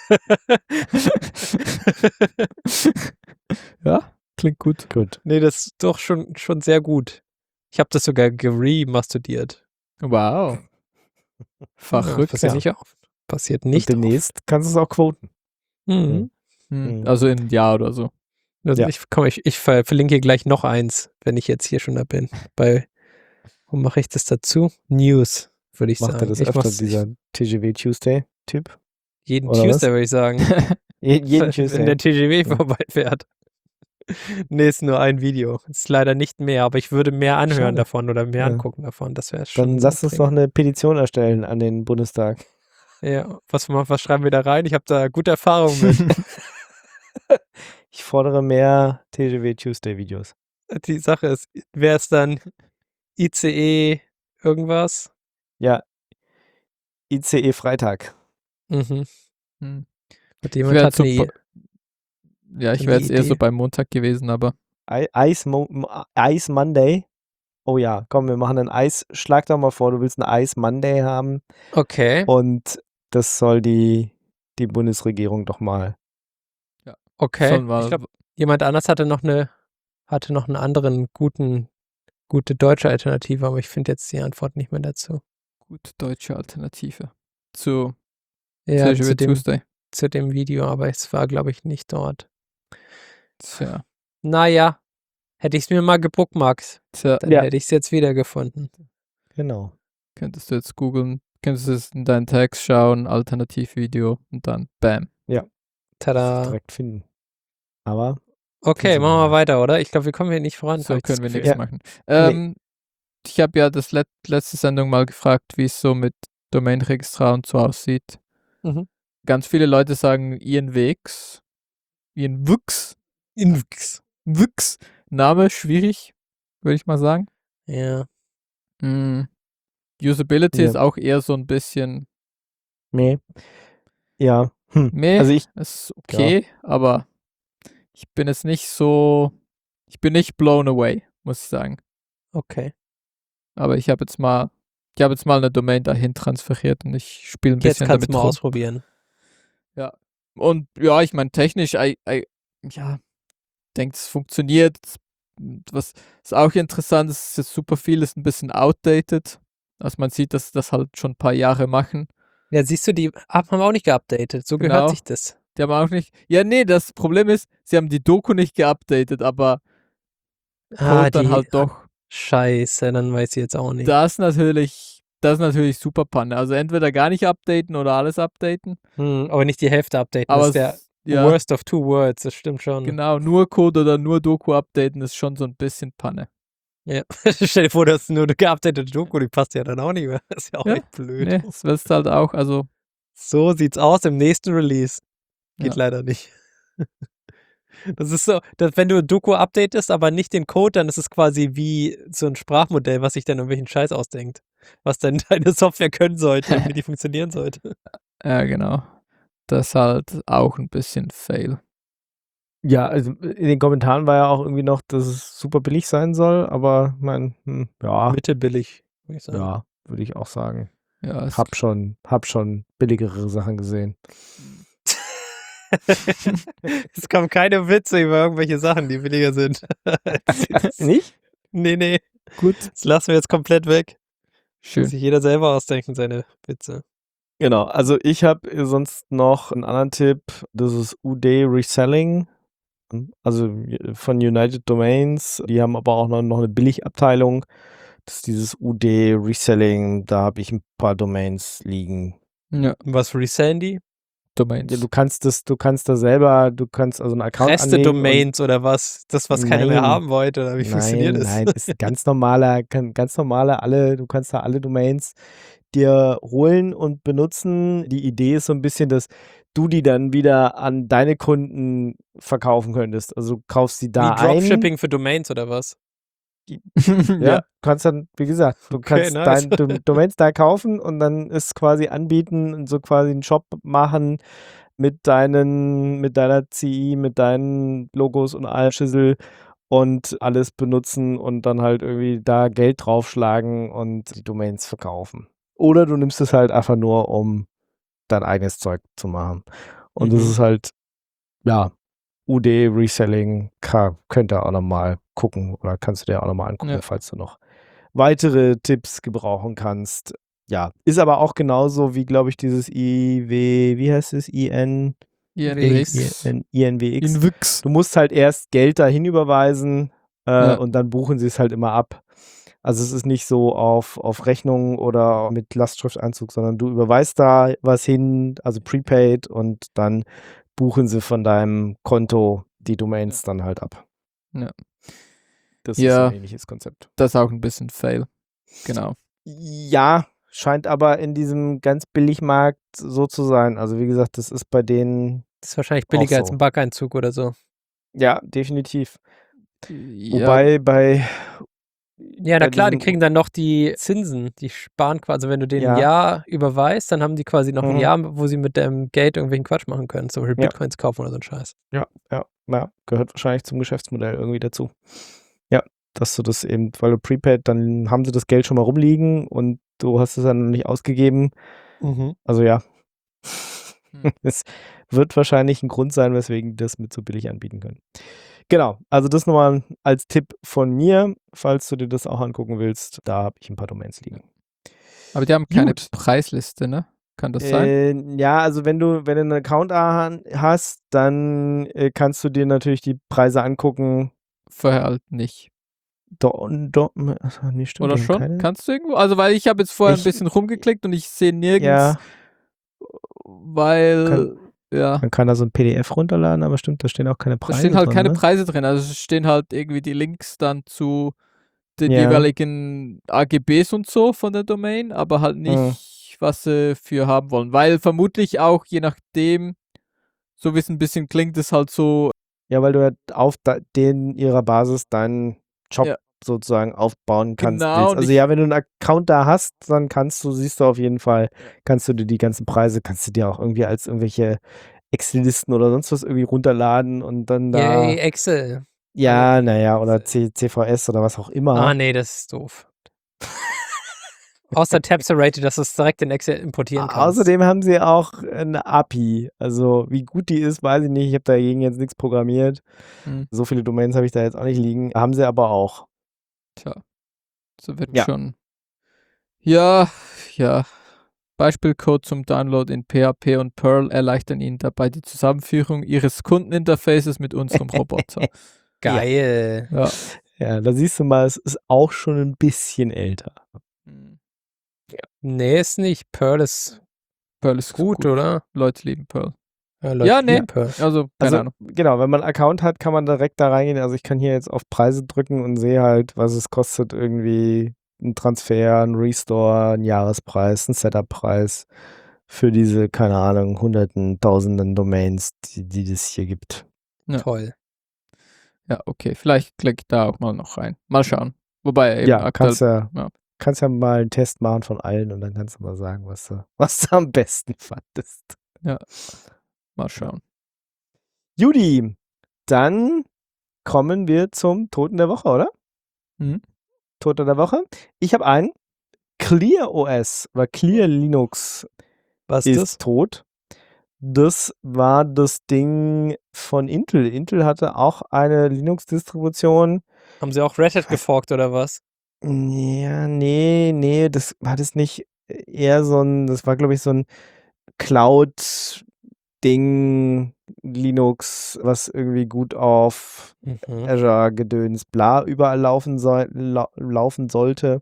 [SPEAKER 4] Ja, klingt gut.
[SPEAKER 2] gut.
[SPEAKER 3] Nee, das ist doch schon, schon sehr gut. Ich habe das sogar geremastodiert.
[SPEAKER 4] Wow.
[SPEAKER 3] Ja,
[SPEAKER 4] Verrückt.
[SPEAKER 3] passiert
[SPEAKER 2] ja.
[SPEAKER 3] nicht oft. Passiert
[SPEAKER 2] Und
[SPEAKER 3] nicht oft.
[SPEAKER 2] demnächst kannst du es auch quoten.
[SPEAKER 3] Mhm.
[SPEAKER 4] Hm,
[SPEAKER 2] Mhm.
[SPEAKER 4] Also in einem Jahr oder so.
[SPEAKER 3] Also
[SPEAKER 2] Ja.
[SPEAKER 3] ich, komm, ich, ich ver verlinke hier gleich noch eins, wenn ich jetzt hier schon da bin. Bei, wo mache ich das dazu? News, würde ich
[SPEAKER 2] Macht
[SPEAKER 3] sagen.
[SPEAKER 2] er das
[SPEAKER 3] ich
[SPEAKER 2] öfter,
[SPEAKER 3] mach's-
[SPEAKER 2] dieser T G V Tuesday-Typ?
[SPEAKER 3] jeden
[SPEAKER 2] oder was?
[SPEAKER 3] Tuesday, würde ich sagen.
[SPEAKER 2] Je, jeden
[SPEAKER 3] Wenn
[SPEAKER 2] Tuesday.
[SPEAKER 3] der T G V
[SPEAKER 2] Ja.
[SPEAKER 3] vorbeifährt. Nee, ist nur ein Video. Ist leider nicht mehr, aber ich würde mehr anhören
[SPEAKER 2] Schade.
[SPEAKER 3] davon oder mehr
[SPEAKER 2] Ja.
[SPEAKER 3] angucken davon. Das wäre schon.
[SPEAKER 2] Dann lass uns
[SPEAKER 3] prima.
[SPEAKER 2] noch eine Petition erstellen an den Bundestag.
[SPEAKER 3] Ja, was, was schreiben wir da rein? Ich habe da gute Erfahrungen mit.
[SPEAKER 2] Ich fordere mehr T G V Tuesday-Videos.
[SPEAKER 3] Die Sache ist, wäre es dann I C E irgendwas?
[SPEAKER 2] Ja. I C E Freitag.
[SPEAKER 3] Mhm.
[SPEAKER 4] Hm.
[SPEAKER 3] Hat
[SPEAKER 4] Ich
[SPEAKER 3] jemand
[SPEAKER 4] wär
[SPEAKER 3] hat eine
[SPEAKER 4] super- Ja, ich
[SPEAKER 3] Eine
[SPEAKER 4] wäre jetzt eher so
[SPEAKER 3] Idee?
[SPEAKER 4] beim Montag gewesen, aber
[SPEAKER 2] I- Ice, Mo Mo- Ice Monday. oh ja, komm, wir machen ein Eis, schlag doch mal vor, du willst ein Eis Monday haben
[SPEAKER 3] Okay.
[SPEAKER 2] und das soll die, die Bundesregierung doch mal.
[SPEAKER 3] Okay.
[SPEAKER 4] Sollen wir-
[SPEAKER 3] Ich glaube, jemand anders hatte noch eine, hatte noch einen anderen guten, gute deutsche Alternative, aber ich finde jetzt die Antwort nicht mehr dazu.
[SPEAKER 4] Gut, deutsche Alternative zu
[SPEAKER 3] Ja,
[SPEAKER 4] T G V
[SPEAKER 3] zu dem,
[SPEAKER 4] Tuesday.
[SPEAKER 3] zu dem Video, aber es war, glaube ich, nicht dort.
[SPEAKER 4] Tja,
[SPEAKER 3] Naja, hätte ich es mir mal gebookmarkt,
[SPEAKER 4] tja,
[SPEAKER 3] dann
[SPEAKER 2] Ja.
[SPEAKER 3] hätte ich es jetzt wiedergefunden.
[SPEAKER 2] Genau.
[SPEAKER 4] könntest du jetzt googeln, könntest du es in deinen Tags schauen, Alternativvideo und dann bam.
[SPEAKER 3] Tada.
[SPEAKER 2] Direkt finden. Aber
[SPEAKER 3] Okay,
[SPEAKER 2] Sind
[SPEAKER 3] machen wir
[SPEAKER 2] wir-
[SPEAKER 3] weiter, oder? Ich glaube, wir kommen hier nicht voran.
[SPEAKER 4] So
[SPEAKER 3] hab ich das
[SPEAKER 4] können wir
[SPEAKER 3] Gefühl.
[SPEAKER 4] nichts
[SPEAKER 2] Ja.
[SPEAKER 4] machen. Ähm, Ich habe ja das let letzte Sendung mal gefragt, wie es so mit Domain-Registrar und so aussieht.
[SPEAKER 3] Mhm.
[SPEAKER 4] Ganz viele Leute sagen I N W X. I N W X.
[SPEAKER 3] Inwix.
[SPEAKER 4] W X. Name schwierig, würde ich mal sagen.
[SPEAKER 3] Ja.
[SPEAKER 4] Mm. Usability
[SPEAKER 2] Ja.
[SPEAKER 4] ist auch eher so ein bisschen
[SPEAKER 2] nee. Ja. Hm.
[SPEAKER 4] meh.
[SPEAKER 2] Also ich,
[SPEAKER 4] ist okay, aber ich bin jetzt nicht so, ich bin nicht blown away, muss ich sagen.
[SPEAKER 3] Okay.
[SPEAKER 4] Aber ich habe jetzt mal, ich habe jetzt mal eine Domain dahin transferiert und ich spiele ein
[SPEAKER 3] Jetzt
[SPEAKER 4] bisschen
[SPEAKER 3] kannst du
[SPEAKER 4] damit
[SPEAKER 3] mal
[SPEAKER 4] rum.
[SPEAKER 3] ausprobieren.
[SPEAKER 4] Und ja, ich meine, technisch, I, I, ja, denke, es funktioniert. Was ist auch interessant ist, ist jetzt super viel, ist ein bisschen outdated. Also man sieht, dass das halt schon ein paar Jahre machen.
[SPEAKER 3] Ja, siehst du, die haben auch nicht geupdatet. So
[SPEAKER 4] Genau.
[SPEAKER 3] gehört sich das.
[SPEAKER 4] Die haben auch nicht. Ja, nee, das Problem ist, sie haben die Doku nicht geupdatet, aber Code dann halt doch.
[SPEAKER 3] Scheiße, dann weiß ich jetzt auch nicht.
[SPEAKER 4] Das ist natürlich, das ist natürlich super Panne. Also entweder gar nicht updaten oder alles updaten.
[SPEAKER 3] Hm, aber nicht die Hälfte updaten.
[SPEAKER 4] Aber
[SPEAKER 3] das ist der
[SPEAKER 4] es, ja,
[SPEAKER 3] worst of two words, das stimmt schon.
[SPEAKER 4] genau, nur Code oder nur Doku updaten ist schon so ein bisschen Panne.
[SPEAKER 3] Ja. Stell dir vor, du hast nur eine geupdatete Doku, die passt ja dann auch nicht mehr. Das ist ja auch
[SPEAKER 4] Ja,
[SPEAKER 3] echt blöd.
[SPEAKER 4] Nee, das wird halt auch, also
[SPEAKER 3] So sieht's aus im nächsten Release. Geht
[SPEAKER 4] Ja.
[SPEAKER 3] leider nicht. Das ist so, dass wenn du Doku updatest, aber nicht den Code, dann ist es quasi wie so ein Sprachmodell, was sich dann irgendwelchen Scheiß ausdenkt. Was dann deine Software können sollte und wie die funktionieren sollte.
[SPEAKER 4] ja, genau. Das ist halt auch ein bisschen fail.
[SPEAKER 2] ja, also in den Kommentaren war ja auch irgendwie noch, dass es super billig sein soll, aber mein, hm, ja,
[SPEAKER 3] Mittelbillig, würde ich sagen.
[SPEAKER 2] ja, würde ich auch sagen.
[SPEAKER 4] Ja, es,
[SPEAKER 2] Hab schon, hab schon billigere Sachen gesehen.
[SPEAKER 3] Es kommen keine Witze über irgendwelche Sachen, die billiger sind.
[SPEAKER 2] Nicht?
[SPEAKER 3] Nee, nee.
[SPEAKER 4] gut.
[SPEAKER 3] Das lassen wir jetzt komplett weg. Muss
[SPEAKER 4] Schön.
[SPEAKER 3] sich jeder selber ausdenken, seine Witze.
[SPEAKER 2] Genau, also ich habe sonst noch einen anderen Tipp, das ist U D Reselling, also von United Domains, die haben aber auch noch, noch eine Billigabteilung, das ist dieses U D Reselling, da habe ich ein paar Domains liegen.
[SPEAKER 4] Ja,
[SPEAKER 3] Was resellen die?
[SPEAKER 4] Domains.
[SPEAKER 2] Ja, du kannst das, du kannst da selber, du kannst also einen Account
[SPEAKER 3] Reste
[SPEAKER 2] anlegen und-
[SPEAKER 3] Domains oder was? Das, was keiner mehr
[SPEAKER 2] Nein.
[SPEAKER 3] haben wollte, oder wie
[SPEAKER 2] nein,
[SPEAKER 3] funktioniert das?
[SPEAKER 2] Nein, das ist ganz normaler, kann- ganz normale, alle, du kannst da alle Domains dir holen und benutzen. Die Idee ist so ein bisschen, dass du die dann wieder an deine Kunden verkaufen könntest. Also du kaufst sie da
[SPEAKER 3] Wie
[SPEAKER 2] ein.
[SPEAKER 3] Dropshipping für Domains oder was?
[SPEAKER 2] Ja, kannst dann, wie gesagt, du
[SPEAKER 3] Okay,
[SPEAKER 2] kannst
[SPEAKER 3] nice.
[SPEAKER 2] dein Dom- Domains da kaufen und dann ist quasi anbieten und so quasi einen Shop machen mit deinen, mit deiner C I, mit deinen Logos und allem Schüssel und alles benutzen und dann halt irgendwie da Geld draufschlagen und die Domains verkaufen. Oder du nimmst es halt einfach nur, um dein eigenes Zeug zu machen. Und das
[SPEAKER 3] Mhm.
[SPEAKER 2] ist halt, ja, U D Reselling, ka- könnt ihr auch nochmal gucken oder kannst du dir auch nochmal angucken,
[SPEAKER 4] Ja.
[SPEAKER 2] falls du noch weitere Tipps gebrauchen kannst. Ja, ist aber auch genauso wie, glaube ich, dieses I W, wie heißt es, I N,
[SPEAKER 4] I N W X.
[SPEAKER 3] X.
[SPEAKER 2] I N, I N W X.
[SPEAKER 4] In Wix.
[SPEAKER 2] Du musst halt erst Geld dahin überweisen äh,
[SPEAKER 4] Ja.
[SPEAKER 2] und dann buchen sie es halt immer ab. Also es ist nicht so auf, auf Rechnung oder mit Lastschrifteinzug, sondern du überweist da was hin, also prepaid, und dann buchen sie von deinem Konto die Domains dann halt ab.
[SPEAKER 4] Ja.
[SPEAKER 2] Das ist
[SPEAKER 4] Ja.
[SPEAKER 2] ein ähnliches Konzept.
[SPEAKER 4] Das ist auch ein bisschen fail. Genau.
[SPEAKER 2] Ja, scheint aber in diesem ganz Billigmarkt so zu sein. Also wie gesagt, das ist bei denen,
[SPEAKER 3] Das ist wahrscheinlich billiger
[SPEAKER 2] Auch
[SPEAKER 3] als
[SPEAKER 2] so.
[SPEAKER 3] ein Backeinzug oder so.
[SPEAKER 2] ja, definitiv.
[SPEAKER 4] Ja,
[SPEAKER 2] Wobei bei
[SPEAKER 3] Ja, na
[SPEAKER 2] bei
[SPEAKER 3] klar, die
[SPEAKER 2] diesem-
[SPEAKER 3] kriegen dann noch die Zinsen, die sparen quasi, also wenn du denen ein
[SPEAKER 2] Ja.
[SPEAKER 3] Jahr überweist, dann haben die quasi noch ein
[SPEAKER 2] Mhm.
[SPEAKER 3] Jahr, wo sie mit dem Geld irgendwelchen Quatsch machen können, zum Beispiel
[SPEAKER 2] Ja.
[SPEAKER 3] Bitcoins kaufen oder so ein Scheiß.
[SPEAKER 2] Ja, ja, ja, gehört wahrscheinlich zum Geschäftsmodell irgendwie dazu. Ja, dass du das eben, weil du Prepaid, dann haben sie das Geld schon mal rumliegen und du hast es dann noch nicht ausgegeben.
[SPEAKER 3] Mhm.
[SPEAKER 2] Also ja,
[SPEAKER 4] Hm.
[SPEAKER 2] es wird wahrscheinlich ein Grund sein, weswegen die das mit so billig anbieten können. Genau, also das nochmal als Tipp von mir, falls du dir das auch angucken willst. Da habe ich ein paar Domains liegen.
[SPEAKER 4] Aber die haben keine
[SPEAKER 2] Gut.
[SPEAKER 4] Preisliste, ne? Kann das sein?
[SPEAKER 2] Äh, ja, also wenn du, wenn du einen Account ha- hast, dann äh, kannst du dir natürlich die Preise angucken.
[SPEAKER 4] Vorher halt nicht.
[SPEAKER 2] Do, do, ach, nee, stimmt,
[SPEAKER 4] Oder
[SPEAKER 2] die haben
[SPEAKER 4] schon?
[SPEAKER 2] keine.
[SPEAKER 4] Kannst du irgendwo? Also, weil ich habe jetzt vorher
[SPEAKER 2] Ich-
[SPEAKER 4] ein bisschen rumgeklickt und ich sehe nirgends,
[SPEAKER 2] Ja,
[SPEAKER 4] weil,
[SPEAKER 2] Kann-
[SPEAKER 4] ja,
[SPEAKER 2] man kann da so ein P D F runterladen, aber stimmt, da stehen auch keine
[SPEAKER 4] da
[SPEAKER 2] Preise
[SPEAKER 4] stehen halt
[SPEAKER 2] drin,
[SPEAKER 4] keine
[SPEAKER 2] ne?
[SPEAKER 4] Preise drin. Also es stehen halt irgendwie die Links dann zu den
[SPEAKER 2] Ja.
[SPEAKER 4] jeweiligen A G Bs und so von der Domain, aber halt nicht, was sie für haben wollen. Weil vermutlich auch, je nachdem, so wie es ein bisschen klingt, ist halt so,
[SPEAKER 2] Ja, weil du halt auf da, den ihrer Basis deinen Job
[SPEAKER 4] Ja.
[SPEAKER 2] sozusagen aufbauen kannst.
[SPEAKER 4] Genau,
[SPEAKER 2] willst.
[SPEAKER 4] und
[SPEAKER 2] Also
[SPEAKER 4] ich-
[SPEAKER 2] ja, wenn du einen Account da hast, dann kannst du, siehst du auf jeden Fall, kannst du dir die ganzen Preise, kannst du dir auch irgendwie als irgendwelche Excel-Listen oder sonst was irgendwie runterladen und dann da.
[SPEAKER 3] Yay, Excel.
[SPEAKER 2] Ja,
[SPEAKER 3] Also,
[SPEAKER 2] naja, oder
[SPEAKER 3] Excel.
[SPEAKER 2] C- CV oder was auch immer.
[SPEAKER 3] Ah, nee, das ist doof. Außer Tabserated, dass du es direkt in Excel importieren kannst.
[SPEAKER 2] Außerdem haben sie auch eine A P I. Also wie gut die ist, weiß ich nicht. Ich habe dagegen jetzt nichts programmiert.
[SPEAKER 4] hm,
[SPEAKER 2] So viele Domains habe ich da jetzt auch nicht liegen. Haben sie aber auch.
[SPEAKER 4] tja, so wird
[SPEAKER 2] Ja.
[SPEAKER 4] schon. Ja, ja. Beispielcode zum Download in P H P und Perl erleichtern Ihnen dabei die Zusammenführung Ihres Kundeninterfaces mit unserem Roboter.
[SPEAKER 3] Geil.
[SPEAKER 4] Ja.
[SPEAKER 2] Ja, da siehst du mal, es ist auch schon ein bisschen älter.
[SPEAKER 4] Hm.
[SPEAKER 3] Nee, ist nicht. Perl ist
[SPEAKER 4] Perl ist
[SPEAKER 3] gut, oder?
[SPEAKER 4] Leute lieben Perl.
[SPEAKER 3] Ja, Leute
[SPEAKER 4] Ja, nee.
[SPEAKER 3] lieben Perl.
[SPEAKER 4] Also, keine
[SPEAKER 2] Also
[SPEAKER 4] Ahnung.
[SPEAKER 2] genau, wenn man einen Account hat, kann man direkt da reingehen. Also ich kann hier jetzt auf Preise drücken und sehe halt, was es kostet, irgendwie ein Transfer, ein Restore, ein Jahrespreis, ein Setup-Preis für diese, keine Ahnung, hunderten, tausenden Domains, die, die es hier gibt.
[SPEAKER 4] Ja.
[SPEAKER 3] Toll.
[SPEAKER 4] Ja, okay. Vielleicht klicke ich da auch mal noch rein. Mal schauen. Wobei eben
[SPEAKER 2] Ja,
[SPEAKER 4] aktuell.
[SPEAKER 2] kannst ja,
[SPEAKER 4] ja.
[SPEAKER 2] kannst ja mal einen Test machen von allen und dann kannst du mal sagen, was du, was du am besten fandest.
[SPEAKER 4] Mal schauen.
[SPEAKER 2] Judy, dann kommen wir zum Toten der Woche, oder?
[SPEAKER 4] Mhm.
[SPEAKER 2] Tote der Woche. Ich habe einen. ClearOS oder Clear Linux
[SPEAKER 3] Was
[SPEAKER 2] ist
[SPEAKER 3] ist das?
[SPEAKER 2] tot. Das war das Ding von Intel. Intel hatte auch eine Linux-Distribution.
[SPEAKER 3] Haben sie auch Red Hat geforkt oder was?
[SPEAKER 2] Ja, nee, nee, das war das nicht eher so ein, das war glaube ich so ein Cloud-Ding, Linux, was irgendwie gut auf
[SPEAKER 3] Mhm.
[SPEAKER 2] Azure, Gedöns, bla, überall laufen, soll, lau laufen sollte.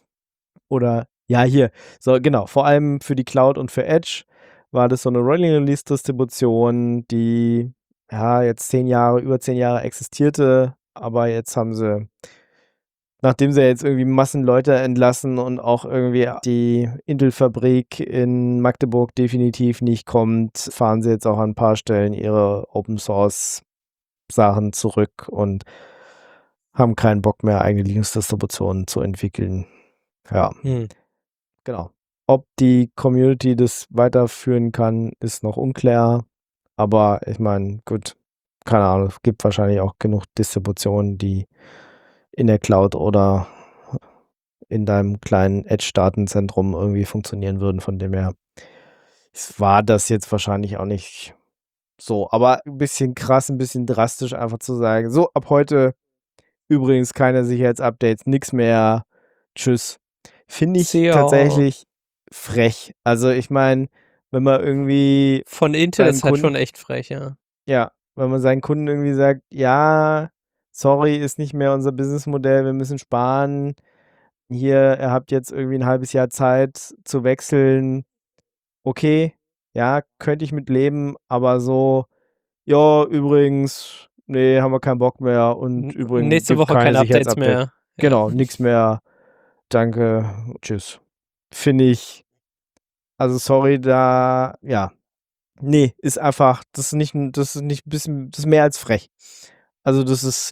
[SPEAKER 2] Oder, ja, hier, so, genau, vor allem für die Cloud und für Edge war das so eine Rolling Release Distribution, die, ja, jetzt zehn Jahre, über zehn Jahre existierte, aber jetzt haben sie, nachdem sie jetzt irgendwie Massen Leute entlassen und auch irgendwie die Intel-Fabrik in Magdeburg definitiv nicht kommt, fahren sie jetzt auch an ein paar Stellen ihre Open-Source-Sachen zurück und haben keinen Bock mehr, eigene Linux-Distributionen zu entwickeln. Ja,
[SPEAKER 3] Hm.
[SPEAKER 2] genau. Ob die Community das weiterführen kann, ist noch unklar. Aber ich meine, gut, keine Ahnung, es gibt wahrscheinlich auch genug Distributionen, die in der Cloud oder in deinem kleinen Edge-Datenzentrum irgendwie funktionieren würden. Von dem her war das jetzt wahrscheinlich auch nicht so. Aber ein bisschen krass, ein bisschen drastisch einfach zu sagen, so, ab heute übrigens keine Sicherheitsupdates, nix mehr, tschüss. Finde ich
[SPEAKER 3] Sehr.
[SPEAKER 2] tatsächlich frech. Also ich meine, wenn man irgendwie,
[SPEAKER 3] Von Intel
[SPEAKER 2] Seinen
[SPEAKER 3] ist halt
[SPEAKER 2] Kunden-
[SPEAKER 3] schon echt frech, ja.
[SPEAKER 2] ja, wenn man seinen Kunden irgendwie sagt, ja, sorry, ist nicht mehr unser Businessmodell, wir müssen sparen. Hier, ihr habt jetzt irgendwie ein halbes Jahr Zeit zu wechseln. Okay, ja, könnte ich mit leben, aber so, ja, übrigens, nee, haben wir keinen Bock mehr und
[SPEAKER 3] N-
[SPEAKER 2] übrigens
[SPEAKER 3] Nächste
[SPEAKER 2] gibt
[SPEAKER 3] Woche
[SPEAKER 2] keine
[SPEAKER 3] keine Updates
[SPEAKER 2] Sicherheitsupdate.
[SPEAKER 3] mehr.
[SPEAKER 2] Genau, nix mehr. Danke, tschüss. Finde ich, also sorry, da, ja. Nee, ist einfach, das ist nicht, das ist nicht ein bisschen, das ist mehr als frech. Also das ist,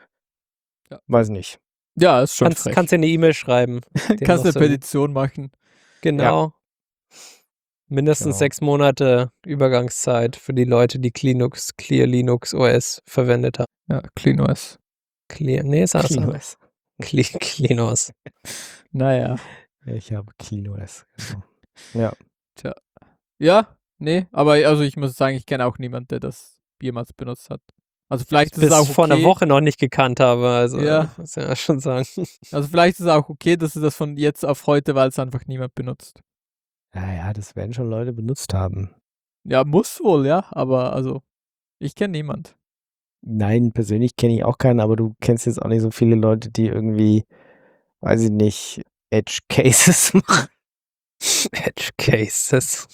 [SPEAKER 4] Ja.
[SPEAKER 2] weiß nicht.
[SPEAKER 4] Ja, ist schon
[SPEAKER 3] Kannst,
[SPEAKER 4] frech.
[SPEAKER 3] kannst dir eine E-Mail schreiben. denen
[SPEAKER 4] Kannst
[SPEAKER 3] noch
[SPEAKER 4] eine
[SPEAKER 3] so-
[SPEAKER 4] Petition machen.
[SPEAKER 3] Genau. Mindestens
[SPEAKER 2] Genau.
[SPEAKER 3] sechs Monate Übergangszeit für die Leute, die Linux, Clear Linux O S verwendet haben.
[SPEAKER 4] Ja, CleanOS.
[SPEAKER 3] Clear, nee, ist alles
[SPEAKER 2] Clean
[SPEAKER 3] anders.
[SPEAKER 2] O S.
[SPEAKER 3] Kli- Klinos.
[SPEAKER 4] Naja.
[SPEAKER 2] Ich habe KinoS. Genau. Ja.
[SPEAKER 4] Tja. Ja, nee, aber also ich muss sagen, ich kenne auch niemanden, der das jemals benutzt hat. Also vielleicht ist
[SPEAKER 3] Bis
[SPEAKER 4] es auch okay.
[SPEAKER 3] vor einer Woche noch nicht gekannt habe. Also,
[SPEAKER 4] Ja.
[SPEAKER 3] äh, muss ja schon sagen.
[SPEAKER 4] Also vielleicht ist es auch okay, dass es das von jetzt auf heute, weil es einfach niemand benutzt.
[SPEAKER 2] Naja, das werden schon Leute benutzt haben.
[SPEAKER 4] Ja, muss wohl, ja, aber also ich kenne niemand.
[SPEAKER 2] Nein, persönlich kenne ich auch keinen, aber du kennst jetzt auch nicht so viele Leute, die irgendwie, weiß ich nicht, Edge Cases machen.
[SPEAKER 3] Edge Cases.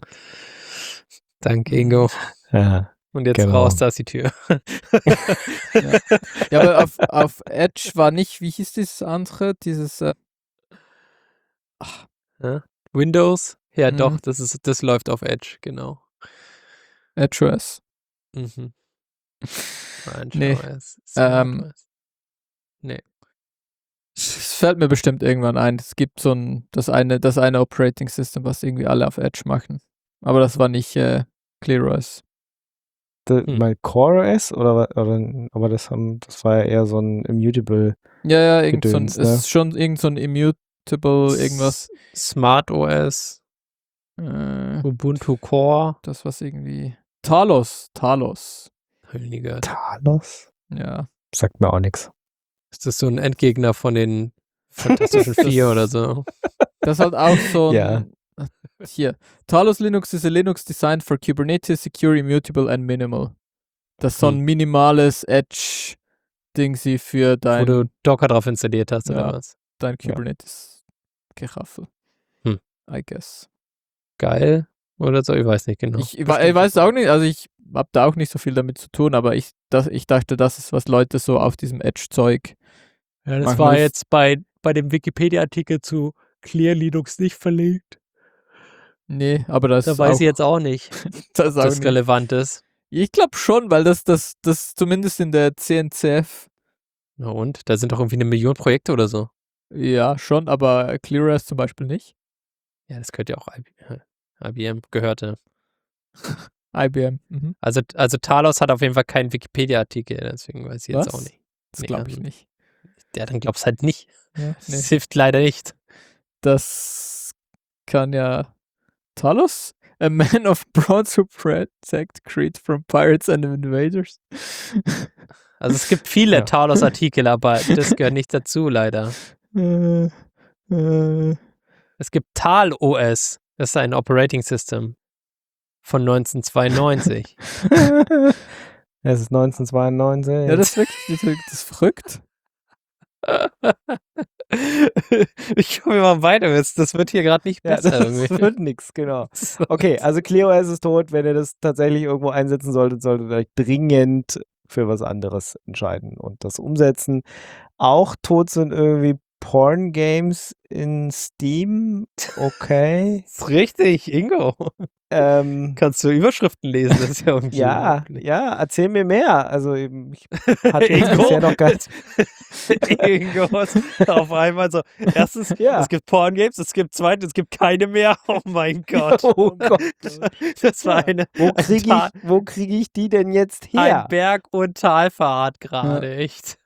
[SPEAKER 3] Danke, Ingo.
[SPEAKER 2] Ja.
[SPEAKER 3] Und jetzt
[SPEAKER 2] Genau.
[SPEAKER 3] raus, da ist die Tür.
[SPEAKER 4] Ja, ja aber auf, auf Edge war nicht, wie hieß das andere, dieses äh, ach,
[SPEAKER 3] Ja? Windows? Ja,
[SPEAKER 4] Mhm.
[SPEAKER 3] doch, das ist, das läuft auf Edge, genau.
[SPEAKER 4] EdgeOS.
[SPEAKER 3] Mhm. Ranch
[SPEAKER 4] Nee,
[SPEAKER 3] O S, Smart
[SPEAKER 4] ähm,
[SPEAKER 3] O S. Nee.
[SPEAKER 4] Es fällt mir bestimmt irgendwann ein. Es gibt so ein, das eine, das eine Operating System, was irgendwie alle auf Edge machen. Aber das war nicht äh, ClearOS.
[SPEAKER 2] The,
[SPEAKER 3] Hm.
[SPEAKER 2] Mal CoreOS oder, wa- oder aber das haben, das war ja eher so ein Immutable.
[SPEAKER 4] Ja, ja, irgend so ein,
[SPEAKER 2] Gedöns,
[SPEAKER 4] es
[SPEAKER 2] ne?
[SPEAKER 4] ist schon irgend so ein Immutable irgendwas.
[SPEAKER 3] S- Smart O S,
[SPEAKER 4] Äh,
[SPEAKER 3] Ubuntu Core.
[SPEAKER 4] das was irgendwie. Talos, Talos.
[SPEAKER 3] Hab ich nie gehört.
[SPEAKER 2] Talos?
[SPEAKER 4] Ja.
[SPEAKER 2] Sagt mir auch nichts.
[SPEAKER 3] Ist das so ein Endgegner von den Fantastischen
[SPEAKER 4] Das-
[SPEAKER 3] Vier oder so?
[SPEAKER 4] Das ist halt auch so ein.
[SPEAKER 2] Ja.
[SPEAKER 4] Hier. Talos Linux is a Linux designed for Kubernetes, secure, immutable and minimal. Das ist so ein
[SPEAKER 3] Hm.
[SPEAKER 4] minimales Edge-Dingsy für
[SPEAKER 3] Wo
[SPEAKER 4] dein,
[SPEAKER 3] du Docker drauf installiert hast,
[SPEAKER 4] Ja.
[SPEAKER 3] oder was?
[SPEAKER 4] dein
[SPEAKER 2] Ja.
[SPEAKER 4] Kubernetes-Geraffel.
[SPEAKER 3] Hm.
[SPEAKER 4] I guess.
[SPEAKER 3] Geil? Oder so? Ich weiß nicht genau.
[SPEAKER 4] Ich, ich, ich weiß auch nicht, also ich habe da auch nicht so viel damit zu tun, aber ich, das, ich dachte, das ist, was Leute so auf diesem Edge-Zeug.
[SPEAKER 3] Ja, das
[SPEAKER 4] Machen
[SPEAKER 3] war
[SPEAKER 4] wir das-
[SPEAKER 3] jetzt bei, bei dem Wikipedia-Artikel zu Clear Linux nicht verlinkt.
[SPEAKER 4] Nee, aber das
[SPEAKER 3] Da
[SPEAKER 4] ist
[SPEAKER 3] weiß
[SPEAKER 4] auch,
[SPEAKER 3] ich jetzt auch nicht,
[SPEAKER 4] das
[SPEAKER 3] ob
[SPEAKER 4] ist auch
[SPEAKER 3] das
[SPEAKER 4] nicht.
[SPEAKER 3] relevant ist.
[SPEAKER 4] Ich glaube schon, weil das, das, das zumindest in der C N C F,
[SPEAKER 3] Na und? Da sind doch irgendwie eine Million Projekte oder so.
[SPEAKER 4] ja, schon, aber ClearOS zum Beispiel nicht.
[SPEAKER 3] Ja, das könnte ja auch I B M, I B M gehörte.
[SPEAKER 4] I B M. Mhm.
[SPEAKER 3] Also, also Talos hat auf jeden Fall keinen Wikipedia-Artikel, deswegen weiß ich jetzt
[SPEAKER 4] Was?
[SPEAKER 3] auch nicht.
[SPEAKER 4] Das
[SPEAKER 3] Nee,
[SPEAKER 4] glaube ich
[SPEAKER 3] also-
[SPEAKER 4] nicht.
[SPEAKER 3] Ja, dann glaubst halt nicht.
[SPEAKER 4] Ja,
[SPEAKER 3] Das
[SPEAKER 4] nee.
[SPEAKER 3] hilft leider nicht.
[SPEAKER 4] Das kann ja Talos? A man of broad to protect Crete from pirates and invaders.
[SPEAKER 3] Also es gibt viele
[SPEAKER 2] Ja.
[SPEAKER 3] Talos-Artikel, aber das gehört nicht dazu, leider.
[SPEAKER 4] äh, äh,
[SPEAKER 3] Es gibt Tal-O S. Das ist ein Operating System von neunzehnhundertzweiundneunzig.
[SPEAKER 2] Es ist neunzehnhundertzweiundneunzig.
[SPEAKER 4] ja, das ist wirklich, das ist, das ist verrückt.
[SPEAKER 3] Ich komme mal weiter, das das wird hier gerade nicht
[SPEAKER 2] ja,
[SPEAKER 3] besser
[SPEAKER 2] das
[SPEAKER 3] irgendwie.
[SPEAKER 2] wird nix, genau. Okay, also ClearOS ist tot. Wenn ihr das tatsächlich irgendwo einsetzen solltet, solltet ihr euch dringend für was anderes entscheiden und das umsetzen. Auch tot sind irgendwie Porn-Games in Steam. Okay.
[SPEAKER 3] Das ist richtig, Ingo.
[SPEAKER 2] ähm,
[SPEAKER 3] Kannst du Überschriften lesen? Das ist ja irgendwie
[SPEAKER 2] ja,
[SPEAKER 3] unglaublich.
[SPEAKER 2] ja, erzähl mir mehr. Also eben, ich hatte jetzt
[SPEAKER 3] Ingo?
[SPEAKER 2] bisher noch gar
[SPEAKER 3] Ingo ist auf einmal so, erstens,
[SPEAKER 2] Ja.
[SPEAKER 3] es gibt Porn-Games, es gibt zweitens, es gibt keine mehr. Oh mein Gott.
[SPEAKER 2] Oh Gott.
[SPEAKER 3] Das war eine,
[SPEAKER 2] Wo
[SPEAKER 3] ein,
[SPEAKER 2] kriege
[SPEAKER 3] Ta-
[SPEAKER 2] ich, wo krieg ich die denn jetzt
[SPEAKER 3] ein
[SPEAKER 2] her?
[SPEAKER 3] Berg- und Talfahrt gerade, echt.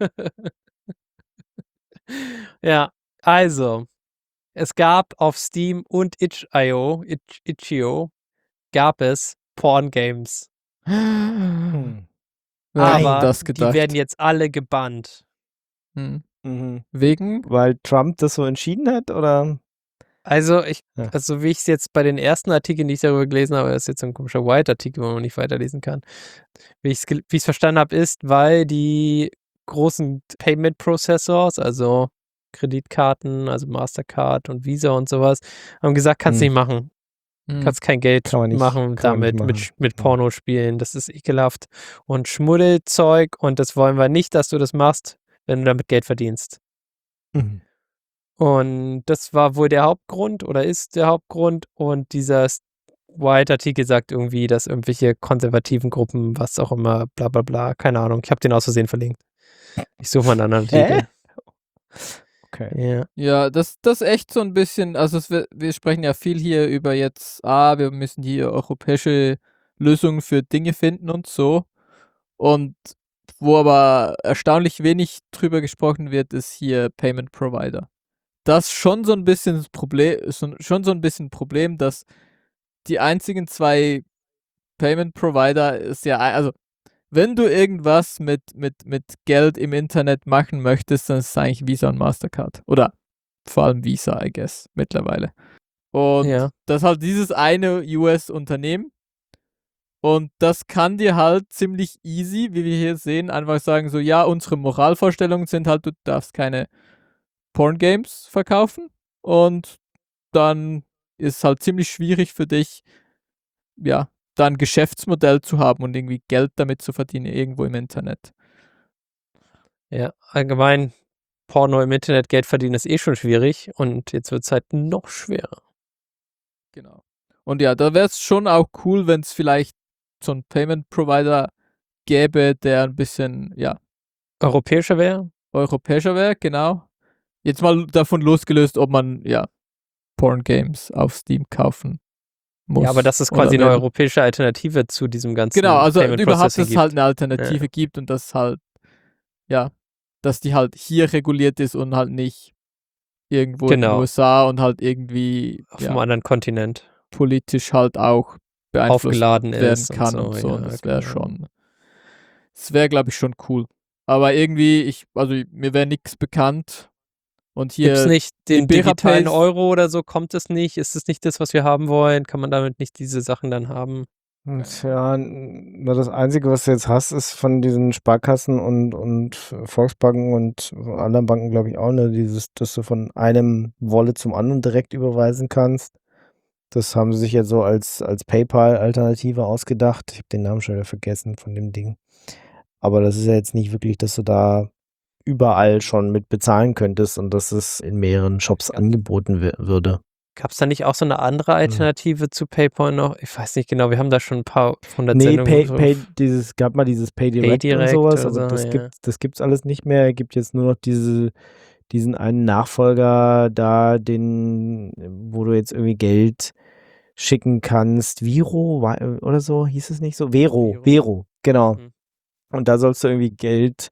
[SPEAKER 3] Ja, also, es gab auf Steam und itch Punkt i o, itch, itch Punkt i o, gab es Porn-Games.
[SPEAKER 2] Hm.
[SPEAKER 4] Wer hat
[SPEAKER 3] Aber
[SPEAKER 4] das
[SPEAKER 3] die
[SPEAKER 4] gedacht?
[SPEAKER 3] werden jetzt alle gebannt.
[SPEAKER 4] Hm.
[SPEAKER 2] Mhm.
[SPEAKER 4] Wegen?
[SPEAKER 2] Weil Trump das so entschieden hat, oder?
[SPEAKER 3] Also, ich,
[SPEAKER 2] Ja.
[SPEAKER 3] also wie ich es jetzt bei den ersten Artikeln, die ich darüber gelesen habe, das ist jetzt so ein komischer White-Artikel, wo man nicht weiterlesen kann. Wie ich es verstanden habe, ist, weil die großen Payment-Processors, also Kreditkarten, also Mastercard und Visa und sowas, haben gesagt, kannst
[SPEAKER 2] Hm.
[SPEAKER 3] nicht machen.
[SPEAKER 4] Hm.
[SPEAKER 3] Kannst kein Geld
[SPEAKER 2] Kann man nicht-
[SPEAKER 3] machen
[SPEAKER 2] kann man nicht
[SPEAKER 3] damit, mit,
[SPEAKER 2] machen.
[SPEAKER 3] Sch- mit
[SPEAKER 2] Ja.
[SPEAKER 3] Pornospielen. Das ist ekelhaft und Schmuddelzeug und das wollen wir nicht, dass du das machst, wenn du damit Geld verdienst.
[SPEAKER 2] Mhm.
[SPEAKER 3] Und das war wohl der Hauptgrund oder ist der Hauptgrund. Und dieser S- White-Artikel sagt irgendwie, dass irgendwelche konservativen Gruppen, was auch immer, bla bla bla, keine Ahnung. Ich habe den aus Versehen verlinkt. Ich suche mal einen anderen
[SPEAKER 2] Hä?
[SPEAKER 3] Artikel.
[SPEAKER 2] Okay.
[SPEAKER 3] Ja.
[SPEAKER 4] Ja, das, das ist echt so ein bisschen, also es, wir, wir sprechen ja viel hier über jetzt, ah, wir müssen hier europäische Lösungen für Dinge finden und so. Und wo aber erstaunlich wenig drüber gesprochen wird, ist hier Payment Provider. Das ist schon so ein bisschen das Problem, so, schon so ein bisschen Problem, dass die einzigen zwei Payment Provider ist ja, also wenn du irgendwas mit, mit, mit Geld im Internet machen möchtest, dann ist es eigentlich Visa und Mastercard. Oder vor allem Visa, I guess, mittlerweile. Und
[SPEAKER 3] Ja.
[SPEAKER 4] das ist halt dieses eine U S-Unternehmen. Und das kann dir halt ziemlich easy, wie wir hier sehen, einfach sagen so, ja, unsere Moralvorstellungen sind halt, du darfst keine Porn-Games verkaufen. Und dann ist es halt ziemlich schwierig für dich, ja, da ein Geschäftsmodell zu haben und irgendwie Geld damit zu verdienen, irgendwo im Internet.
[SPEAKER 3] Ja, allgemein Porno im Internet Geld verdienen ist eh schon schwierig und jetzt wird es halt noch schwerer.
[SPEAKER 4] Genau. Und ja, da wäre es schon auch cool, wenn es vielleicht so einen Payment-Provider gäbe, der ein bisschen, ja,
[SPEAKER 3] Europäischer wäre?
[SPEAKER 4] europäischer wäre, genau. Jetzt mal davon losgelöst, ob man, ja, Porn-Games auf Steam kaufen muss.
[SPEAKER 3] Ja, aber dass es
[SPEAKER 4] oder
[SPEAKER 3] quasi eine
[SPEAKER 4] will.
[SPEAKER 3] europäische Alternative zu diesem ganzen
[SPEAKER 4] Genau, also
[SPEAKER 3] Payment
[SPEAKER 4] überhaupt,
[SPEAKER 3] Processing
[SPEAKER 4] dass es halt
[SPEAKER 3] gibt.
[SPEAKER 4] eine Alternative
[SPEAKER 3] Ja.
[SPEAKER 4] gibt und dass halt, ja, dass die halt hier reguliert ist und halt nicht irgendwo in den
[SPEAKER 3] Genau.
[SPEAKER 4] U S A und halt irgendwie
[SPEAKER 3] Auf
[SPEAKER 4] ja,
[SPEAKER 3] einem anderen Kontinent
[SPEAKER 4] politisch halt auch beeinflusst
[SPEAKER 3] aufgeladen
[SPEAKER 4] werden
[SPEAKER 3] ist
[SPEAKER 4] kann
[SPEAKER 3] und
[SPEAKER 4] und
[SPEAKER 3] so.
[SPEAKER 4] so.
[SPEAKER 3] Ja,
[SPEAKER 4] Und das wäre
[SPEAKER 3] genau.
[SPEAKER 4] schon, das wäre, glaube ich, schon cool. Aber irgendwie, ich, also mir wäre nichts bekannt. Und hier
[SPEAKER 3] Gibt es nicht den
[SPEAKER 4] Libera
[SPEAKER 3] digitalen
[SPEAKER 4] Pays-
[SPEAKER 3] Euro oder so? Kommt es nicht? Ist es nicht das, was wir haben wollen? Kann man damit nicht diese Sachen dann haben?
[SPEAKER 2] Tja, nur das Einzige, was du jetzt hast, ist von diesen Sparkassen und, und Volksbanken und anderen Banken, glaube ich, auch, ne, dieses, dass du von einem Wallet zum anderen direkt überweisen kannst. Das haben sie sich jetzt so als, als PayPal-Alternative ausgedacht. Ich habe den Namen schon wieder vergessen von dem Ding. Aber das ist ja jetzt nicht wirklich, dass du da überall schon mit bezahlen könntest und dass es in mehreren Shops angeboten wi- würde.
[SPEAKER 3] Gab es da nicht auch so eine andere Alternative zu PayPal noch? Ich weiß nicht genau, wir haben da schon ein paar hundert
[SPEAKER 2] Nee,
[SPEAKER 3] Sendungen
[SPEAKER 2] Pay,
[SPEAKER 3] so-
[SPEAKER 2] Pay, dieses, gab mal dieses Pay Direct,
[SPEAKER 3] Direct
[SPEAKER 2] und sowas,
[SPEAKER 3] oder
[SPEAKER 2] aber
[SPEAKER 3] so,
[SPEAKER 2] das
[SPEAKER 3] ja.
[SPEAKER 2] gibt das gibt's alles nicht mehr. Es gibt jetzt nur noch diese, diesen einen Nachfolger da, den, wo du jetzt irgendwie Geld schicken kannst. Viro wa- oder so, hieß es nicht so? Vero,
[SPEAKER 3] Vero.
[SPEAKER 2] Vero, genau.
[SPEAKER 3] Mhm.
[SPEAKER 2] Und da sollst du irgendwie Geld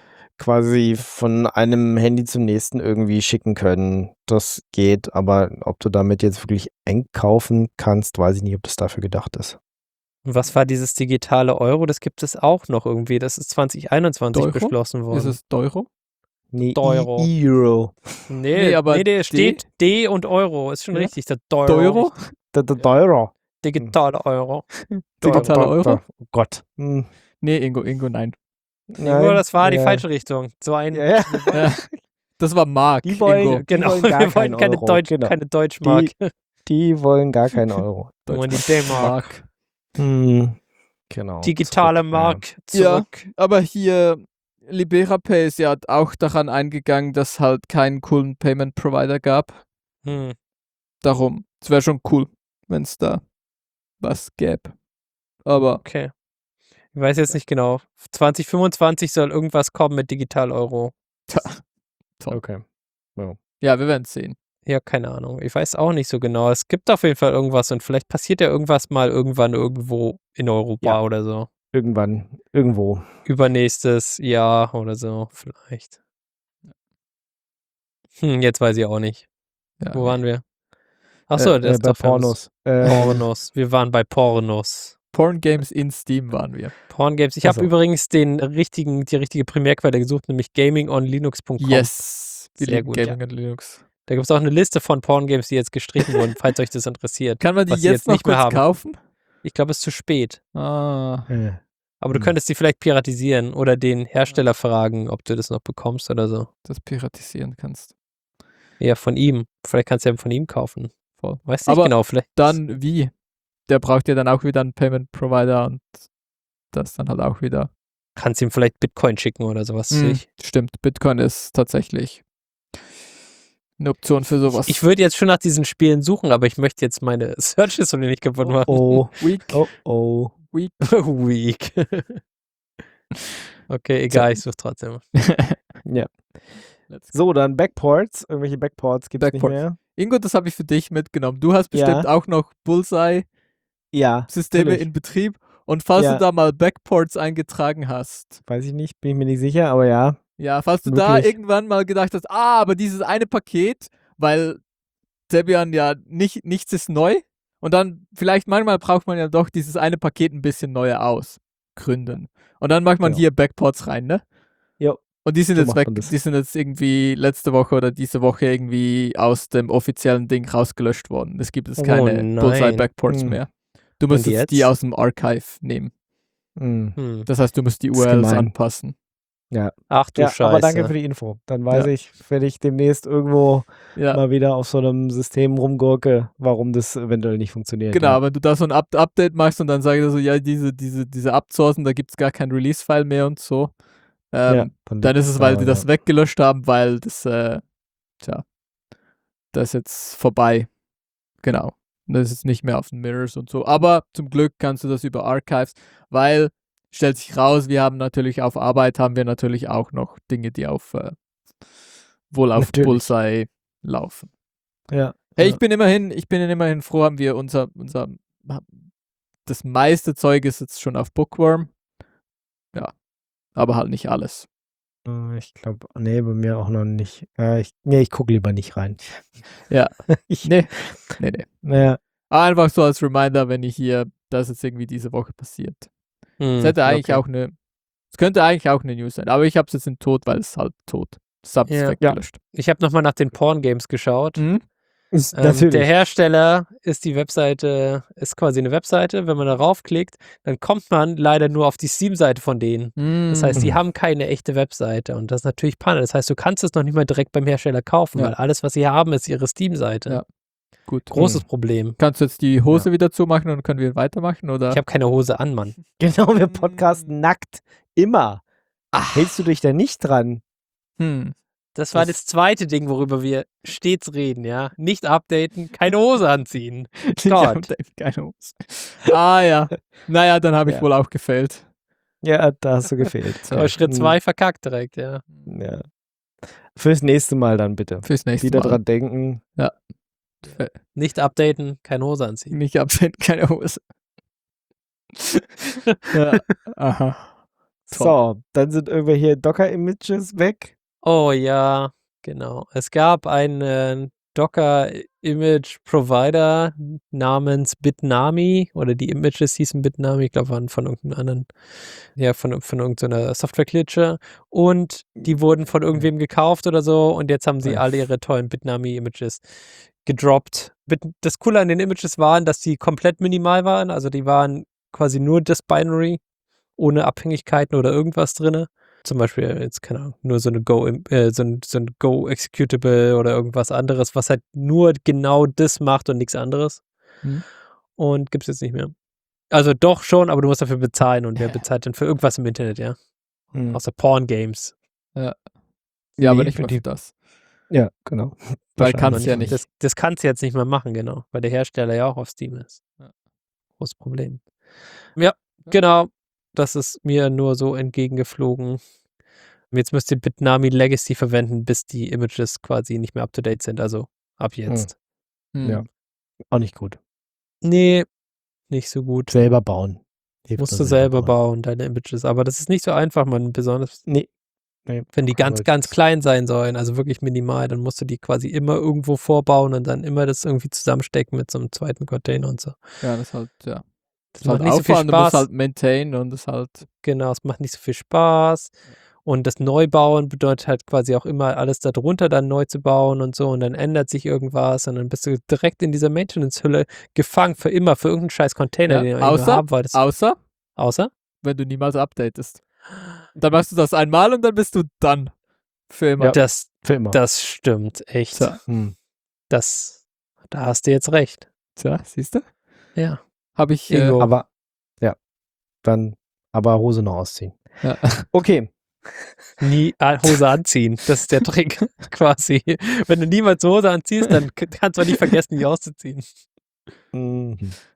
[SPEAKER 2] quasi von einem Handy zum nächsten irgendwie schicken können. Das geht, aber ob du damit jetzt wirklich einkaufen kannst, weiß ich nicht, ob das dafür gedacht ist.
[SPEAKER 3] Und was war dieses digitale Euro? Das gibt es auch noch irgendwie. Das ist zwanzig einundzwanzig
[SPEAKER 4] Euro?
[SPEAKER 3] beschlossen worden.
[SPEAKER 4] Ist es Euro?
[SPEAKER 2] Nee,
[SPEAKER 3] Euro.
[SPEAKER 2] E- E-Euro.
[SPEAKER 3] Nee,
[SPEAKER 4] Nee, aber
[SPEAKER 3] nee, nee,
[SPEAKER 4] D-
[SPEAKER 3] steht D und Euro. Ist schon
[SPEAKER 4] Ja.
[SPEAKER 3] richtig. Der Euro.
[SPEAKER 4] Euro?
[SPEAKER 2] Der, der Euro.
[SPEAKER 3] Digitale Euro.
[SPEAKER 4] Digitale Euro?
[SPEAKER 2] Oh Gott. Hm.
[SPEAKER 4] Nee, Ingo, Ingo, nein.
[SPEAKER 3] Nur, das war die
[SPEAKER 2] ja.
[SPEAKER 3] falsche Richtung. So ein.
[SPEAKER 2] Ja, ja.
[SPEAKER 4] Ja, das war Mark.
[SPEAKER 2] Die wollen-
[SPEAKER 4] Ingo.
[SPEAKER 2] die
[SPEAKER 3] Genau,
[SPEAKER 2] wollen gar
[SPEAKER 3] wir wollen
[SPEAKER 2] keinen
[SPEAKER 3] keine,
[SPEAKER 2] Euro,
[SPEAKER 3] Deutsch,
[SPEAKER 2] genau.
[SPEAKER 3] keine Deutschmark.
[SPEAKER 2] Die wollen gar keinen Euro.
[SPEAKER 3] Wir wollen die D-Mark.
[SPEAKER 4] Mark.
[SPEAKER 2] Hm. Genau.
[SPEAKER 3] Digitale
[SPEAKER 2] Zurück,
[SPEAKER 3] Mark
[SPEAKER 4] Ja.
[SPEAKER 3] zurück.
[SPEAKER 4] Aber hier, Libera Pay ist ja auch daran eingegangen, dass halt keinen coolen Payment Provider gab.
[SPEAKER 3] Hm.
[SPEAKER 4] Darum, es wäre schon cool, wenn es da was gäbe. Aber
[SPEAKER 3] Okay. Ich weiß jetzt nicht genau. zwanzig fünfundzwanzig soll irgendwas kommen mit Digital Euro.
[SPEAKER 4] toll.
[SPEAKER 2] Okay.
[SPEAKER 4] Ja, wir werden es sehen.
[SPEAKER 3] Ja, keine Ahnung. Ich weiß auch nicht so genau. Es gibt auf jeden Fall irgendwas und vielleicht passiert ja irgendwas mal irgendwann irgendwo in Europa
[SPEAKER 2] Ja.
[SPEAKER 3] oder so.
[SPEAKER 2] Irgendwann, irgendwo.
[SPEAKER 3] Übernächstes Jahr oder so, vielleicht. Hm, jetzt weiß ich auch nicht.
[SPEAKER 4] Ja.
[SPEAKER 3] Wo waren wir? Achso,
[SPEAKER 2] äh,
[SPEAKER 3] das
[SPEAKER 2] äh,
[SPEAKER 3] ist
[SPEAKER 2] bei
[SPEAKER 3] doch
[SPEAKER 2] Pornos. Äh,
[SPEAKER 3] Pornos. Wir waren bei Pornos.
[SPEAKER 4] Porn Games in Steam waren wir.
[SPEAKER 3] Porn Games. Ich
[SPEAKER 2] Ach
[SPEAKER 3] habe
[SPEAKER 2] so.
[SPEAKER 3] übrigens den richtigen, die richtige Primärquelle gesucht, nämlich gaming on linux punkt com.
[SPEAKER 4] Yes. Wir
[SPEAKER 3] Sehr
[SPEAKER 4] lieben
[SPEAKER 3] gut,
[SPEAKER 4] Gaming und Linux.
[SPEAKER 3] Da gibt es auch eine Liste von Porn Games, die jetzt gestrichen wurden, falls euch das interessiert.
[SPEAKER 4] Kann man die
[SPEAKER 3] Was sie
[SPEAKER 4] jetzt,
[SPEAKER 3] jetzt
[SPEAKER 4] noch
[SPEAKER 3] nicht mehr
[SPEAKER 4] kurz
[SPEAKER 3] haben.
[SPEAKER 4] kaufen?
[SPEAKER 3] Ich glaube, es ist zu spät.
[SPEAKER 4] Ah.
[SPEAKER 2] äh,
[SPEAKER 3] Aber du
[SPEAKER 2] Hm.
[SPEAKER 3] könntest die vielleicht piratisieren oder den Hersteller fragen, ob du das noch bekommst oder so.
[SPEAKER 4] Das piratisieren kannst.
[SPEAKER 3] Ja, von ihm. Vielleicht kannst du ja von ihm kaufen.
[SPEAKER 4] Voll.
[SPEAKER 3] Weißt du nicht
[SPEAKER 4] Aber
[SPEAKER 3] genau, vielleicht.
[SPEAKER 4] Dann wie? Der braucht ja dann auch wieder einen Payment Provider und das dann halt auch wieder.
[SPEAKER 3] Kannst ihm vielleicht Bitcoin schicken oder sowas.
[SPEAKER 4] Hm,
[SPEAKER 3] Ich,
[SPEAKER 4] stimmt, Bitcoin ist tatsächlich eine Option für sowas.
[SPEAKER 3] ich würde jetzt schon nach diesen Spielen suchen, aber ich möchte jetzt meine Search-History nicht kaputt machen.
[SPEAKER 2] oh,
[SPEAKER 4] Weak,
[SPEAKER 2] oh, oh.
[SPEAKER 4] weak.
[SPEAKER 3] Weak. Okay, egal, ich suche trotzdem.
[SPEAKER 2] Ja.
[SPEAKER 4] Let's go.
[SPEAKER 2] So, dann Backports. Irgendwelche Backports gibt es nicht
[SPEAKER 4] Backports.
[SPEAKER 2] mehr.
[SPEAKER 4] Ingo, das habe ich für dich mitgenommen. Du hast
[SPEAKER 2] Ja.
[SPEAKER 4] bestimmt auch noch Bullseye-Systeme
[SPEAKER 2] Ja, natürlich.
[SPEAKER 4] in Betrieb. Und falls
[SPEAKER 2] Ja.
[SPEAKER 4] du da mal Backports eingetragen hast,
[SPEAKER 2] Weiß ich nicht, bin ich mir nicht sicher, aber ja.
[SPEAKER 4] ja, falls du da
[SPEAKER 2] Wirklich.
[SPEAKER 4] irgendwann mal gedacht hast, ah, aber dieses eine Paket, weil Debian ja nicht, nichts ist neu und dann vielleicht manchmal braucht man ja doch dieses eine Paket ein bisschen neuer aus Gründen. Und dann macht man
[SPEAKER 2] Genau.
[SPEAKER 4] hier Backports rein, ne?
[SPEAKER 2] Jo.
[SPEAKER 4] Und die sind
[SPEAKER 2] So
[SPEAKER 4] jetzt
[SPEAKER 2] macht
[SPEAKER 4] weg,
[SPEAKER 2] man das.
[SPEAKER 4] die sind jetzt irgendwie letzte Woche oder diese Woche irgendwie aus dem offiziellen Ding rausgelöscht worden. Es gibt jetzt
[SPEAKER 3] Oh
[SPEAKER 4] keine
[SPEAKER 3] nein.
[SPEAKER 4] Bullseye Backports
[SPEAKER 2] Hm.
[SPEAKER 4] mehr. Du musst
[SPEAKER 2] Und
[SPEAKER 4] jetzt
[SPEAKER 2] jetzt?
[SPEAKER 4] die aus dem Archive nehmen.
[SPEAKER 2] Hm.
[SPEAKER 3] Hm.
[SPEAKER 4] Das heißt, du musst die
[SPEAKER 2] Das ist
[SPEAKER 4] U R Ls
[SPEAKER 2] gemein.
[SPEAKER 4] anpassen.
[SPEAKER 2] Ja.
[SPEAKER 3] Ach du
[SPEAKER 2] ja,
[SPEAKER 3] Scheiße.
[SPEAKER 2] aber danke für die Info. Dann weiß
[SPEAKER 4] Ja.
[SPEAKER 2] ich, wenn ich demnächst irgendwo
[SPEAKER 4] Ja,
[SPEAKER 2] mal wieder auf so einem System rumgurke, warum das eventuell nicht funktioniert.
[SPEAKER 4] genau,
[SPEAKER 2] Ja.
[SPEAKER 4] wenn du da so ein Up Update machst und dann sagst du so, ja, diese, diese, diese Upsourcen, da gibt es gar kein Release-File mehr und so. Ähm,
[SPEAKER 2] Ja,
[SPEAKER 4] dann ist
[SPEAKER 2] liegt's
[SPEAKER 4] es, weil die
[SPEAKER 2] daran,
[SPEAKER 4] das weggelöscht haben, weil das, äh, tja, das ist jetzt vorbei. Genau. Das ist nicht mehr auf den Mirrors und so. Aber zum Glück kannst du das über Archives, weil, stellt sich raus, wir haben natürlich auf Arbeit, haben wir natürlich auch noch Dinge, die auf, äh, wohl auf
[SPEAKER 2] Natürlich.
[SPEAKER 4] Bullseye laufen.
[SPEAKER 2] Ja.
[SPEAKER 4] Hey,
[SPEAKER 2] ja.
[SPEAKER 4] ich bin immerhin, ich bin immerhin froh, haben wir unser, unser, das meiste Zeug ist jetzt schon auf Bookworm. Ja, aber halt nicht alles.
[SPEAKER 2] Äh, Ich glaube, nee, bei mir auch noch nicht. Äh, ich, nee, ich gucke lieber nicht rein.
[SPEAKER 4] Ja.
[SPEAKER 2] ich,
[SPEAKER 4] Nee, nee, nee.
[SPEAKER 2] Naja,
[SPEAKER 4] Aber einfach so als Reminder, wenn ich hier, das jetzt irgendwie diese Woche passiert. Es
[SPEAKER 3] Hm.
[SPEAKER 4] hätte eigentlich
[SPEAKER 2] okay.
[SPEAKER 4] auch eine, es könnte eigentlich auch eine News sein, aber ich habe es jetzt in tot, weil es halt tot. Subs
[SPEAKER 3] Ja.
[SPEAKER 4] weggelöscht.
[SPEAKER 3] Ich habe nochmal nach den Porn-Games geschaut.
[SPEAKER 4] Mhm.
[SPEAKER 2] ist
[SPEAKER 3] Ähm,
[SPEAKER 2] natürlich.
[SPEAKER 3] der Hersteller ist die Webseite, ist quasi eine Webseite. Wenn man darauf klickt, dann kommt man leider nur auf die Steam-Seite von denen. Das heißt, die
[SPEAKER 2] Mhm.
[SPEAKER 3] haben keine echte Webseite und das ist natürlich Panne. Das heißt, du kannst es noch nicht mal direkt beim Hersteller kaufen,
[SPEAKER 4] Ja.
[SPEAKER 3] weil alles, was sie haben, ist ihre Steam-Seite.
[SPEAKER 4] Ja. Gut.
[SPEAKER 3] Großes
[SPEAKER 2] Mhm.
[SPEAKER 3] Problem.
[SPEAKER 4] Kannst du jetzt die Hose wieder zumachen und können wir weitermachen, oder?
[SPEAKER 3] Ich habe keine Hose an, Mann.
[SPEAKER 2] Genau, wir podcasten nackt. Immer. Hältst du dich da nicht dran?
[SPEAKER 4] Hm.
[SPEAKER 3] Das war
[SPEAKER 2] Das-
[SPEAKER 3] das zweite Ding, worüber wir stets reden, ja. Nicht updaten, keine Hose anziehen.
[SPEAKER 4] Ich hab
[SPEAKER 3] Gott.
[SPEAKER 4] keine Hose. Ah ja. Naja, dann habe ich
[SPEAKER 2] Ja.
[SPEAKER 4] wohl auch gefällt.
[SPEAKER 2] Ja, da hast du gefehlt.
[SPEAKER 3] Aber Schritt
[SPEAKER 2] Hm.
[SPEAKER 3] zwei verkackt direkt, ja.
[SPEAKER 2] Ja. Fürs nächste Mal dann bitte.
[SPEAKER 4] Fürs nächste
[SPEAKER 2] Wieder
[SPEAKER 4] Mal.
[SPEAKER 2] dran denken.
[SPEAKER 3] Nicht updaten, keine Hose anziehen.
[SPEAKER 4] Nicht absehen, keine Hose. Ja. Aha. Toll.
[SPEAKER 2] So, dann sind irgendwelche Docker-Images weg.
[SPEAKER 3] Oh ja, genau. Es gab einen Docker-Image-Provider namens Bitnami oder die Images hießen Bitnami, ich glaube, waren von irgendeinem anderen, ja, von, von irgendeiner Software-Klitsche und die wurden von irgendwem gekauft oder so und jetzt haben sie
[SPEAKER 2] Ja.
[SPEAKER 3] alle ihre tollen Bitnami-Images gedroppt. Bit- Das Coole an den Images waren, dass die komplett minimal waren, also die waren quasi nur das Binary, ohne Abhängigkeiten oder irgendwas drin. Zum Beispiel jetzt, keine Ahnung, nur so eine Go, äh, so ein, so ein Go-Executable oder irgendwas anderes, was halt nur genau das macht und nichts anderes.
[SPEAKER 4] Hm.
[SPEAKER 3] Und gibt es jetzt nicht mehr. Also doch schon, aber du musst dafür bezahlen und wer bezahlt denn für irgendwas im Internet, ja?
[SPEAKER 2] Hm.
[SPEAKER 3] Außer Porn-Games.
[SPEAKER 4] Ja, aber
[SPEAKER 2] Nee,
[SPEAKER 4] nicht
[SPEAKER 2] für
[SPEAKER 4] mehr
[SPEAKER 2] die-
[SPEAKER 4] für das.
[SPEAKER 2] Ja, genau.
[SPEAKER 4] Weil
[SPEAKER 2] Wahrscheinlich
[SPEAKER 4] kannst ja
[SPEAKER 2] nicht.
[SPEAKER 4] nicht.
[SPEAKER 3] Das, das kannst du jetzt nicht mehr machen, genau, weil der Hersteller ja auch auf Steam ist.
[SPEAKER 4] Ja.
[SPEAKER 3] Großes Problem. Ja, genau. Das ist mir nur so entgegengeflogen. Jetzt müsst ihr Bitnami Legacy verwenden, bis die Images quasi nicht mehr up-to-date sind, also ab jetzt.
[SPEAKER 4] Hm.
[SPEAKER 2] Ja. Auch nicht gut.
[SPEAKER 3] Nee, nicht so gut.
[SPEAKER 2] Selber bauen. Hilft
[SPEAKER 3] Musst
[SPEAKER 2] nur
[SPEAKER 3] du selber bauen, deine Images. Aber das ist nicht so einfach, man. Besonders,
[SPEAKER 2] Nee. nee.
[SPEAKER 3] wenn die ganz,
[SPEAKER 2] Aber
[SPEAKER 3] ganz
[SPEAKER 2] das-
[SPEAKER 3] klein sein sollen, also wirklich minimal, dann musst du die quasi immer irgendwo vorbauen und dann immer das irgendwie zusammenstecken mit so einem zweiten Container und so.
[SPEAKER 4] Ja, das ist halt, ja.
[SPEAKER 3] Das
[SPEAKER 4] Das ist halt
[SPEAKER 3] macht nicht so viel
[SPEAKER 4] Aufwand, du musst
[SPEAKER 3] Spaß.
[SPEAKER 4] halt maintain und das halt.
[SPEAKER 3] Genau, es macht nicht so viel Spaß. Und das Neubauen bedeutet halt quasi auch immer alles darunter dann neu zu bauen und so. Und dann ändert sich irgendwas und dann bist du direkt in dieser Maintenance-Hülle gefangen für immer, für irgendeinen scheiß Container,
[SPEAKER 4] Ja,
[SPEAKER 3] den du eigentlich nur
[SPEAKER 4] außer-
[SPEAKER 3] haben wolltest.
[SPEAKER 4] Außer,
[SPEAKER 3] Außer?
[SPEAKER 4] wenn du niemals updatest. Dann machst du das einmal und dann bist du dann. Für immer.
[SPEAKER 2] Ja.
[SPEAKER 3] Das,
[SPEAKER 2] Für immer.
[SPEAKER 3] das stimmt, echt.
[SPEAKER 4] Tja.
[SPEAKER 2] Hm.
[SPEAKER 3] Das, da hast du jetzt recht.
[SPEAKER 4] Tja, siehst du?
[SPEAKER 3] Ja.
[SPEAKER 4] Habe ich. Äh,
[SPEAKER 3] Ingo.
[SPEAKER 2] Aber, ja. Dann, aber Hose noch ausziehen.
[SPEAKER 4] ja.
[SPEAKER 2] Okay.
[SPEAKER 3] Nie äh, Hose anziehen. Das ist der Trick, quasi. Wenn du niemals Hose anziehst, dann k- kannst du auch nicht vergessen, die auszuziehen.
[SPEAKER 2] Mhm.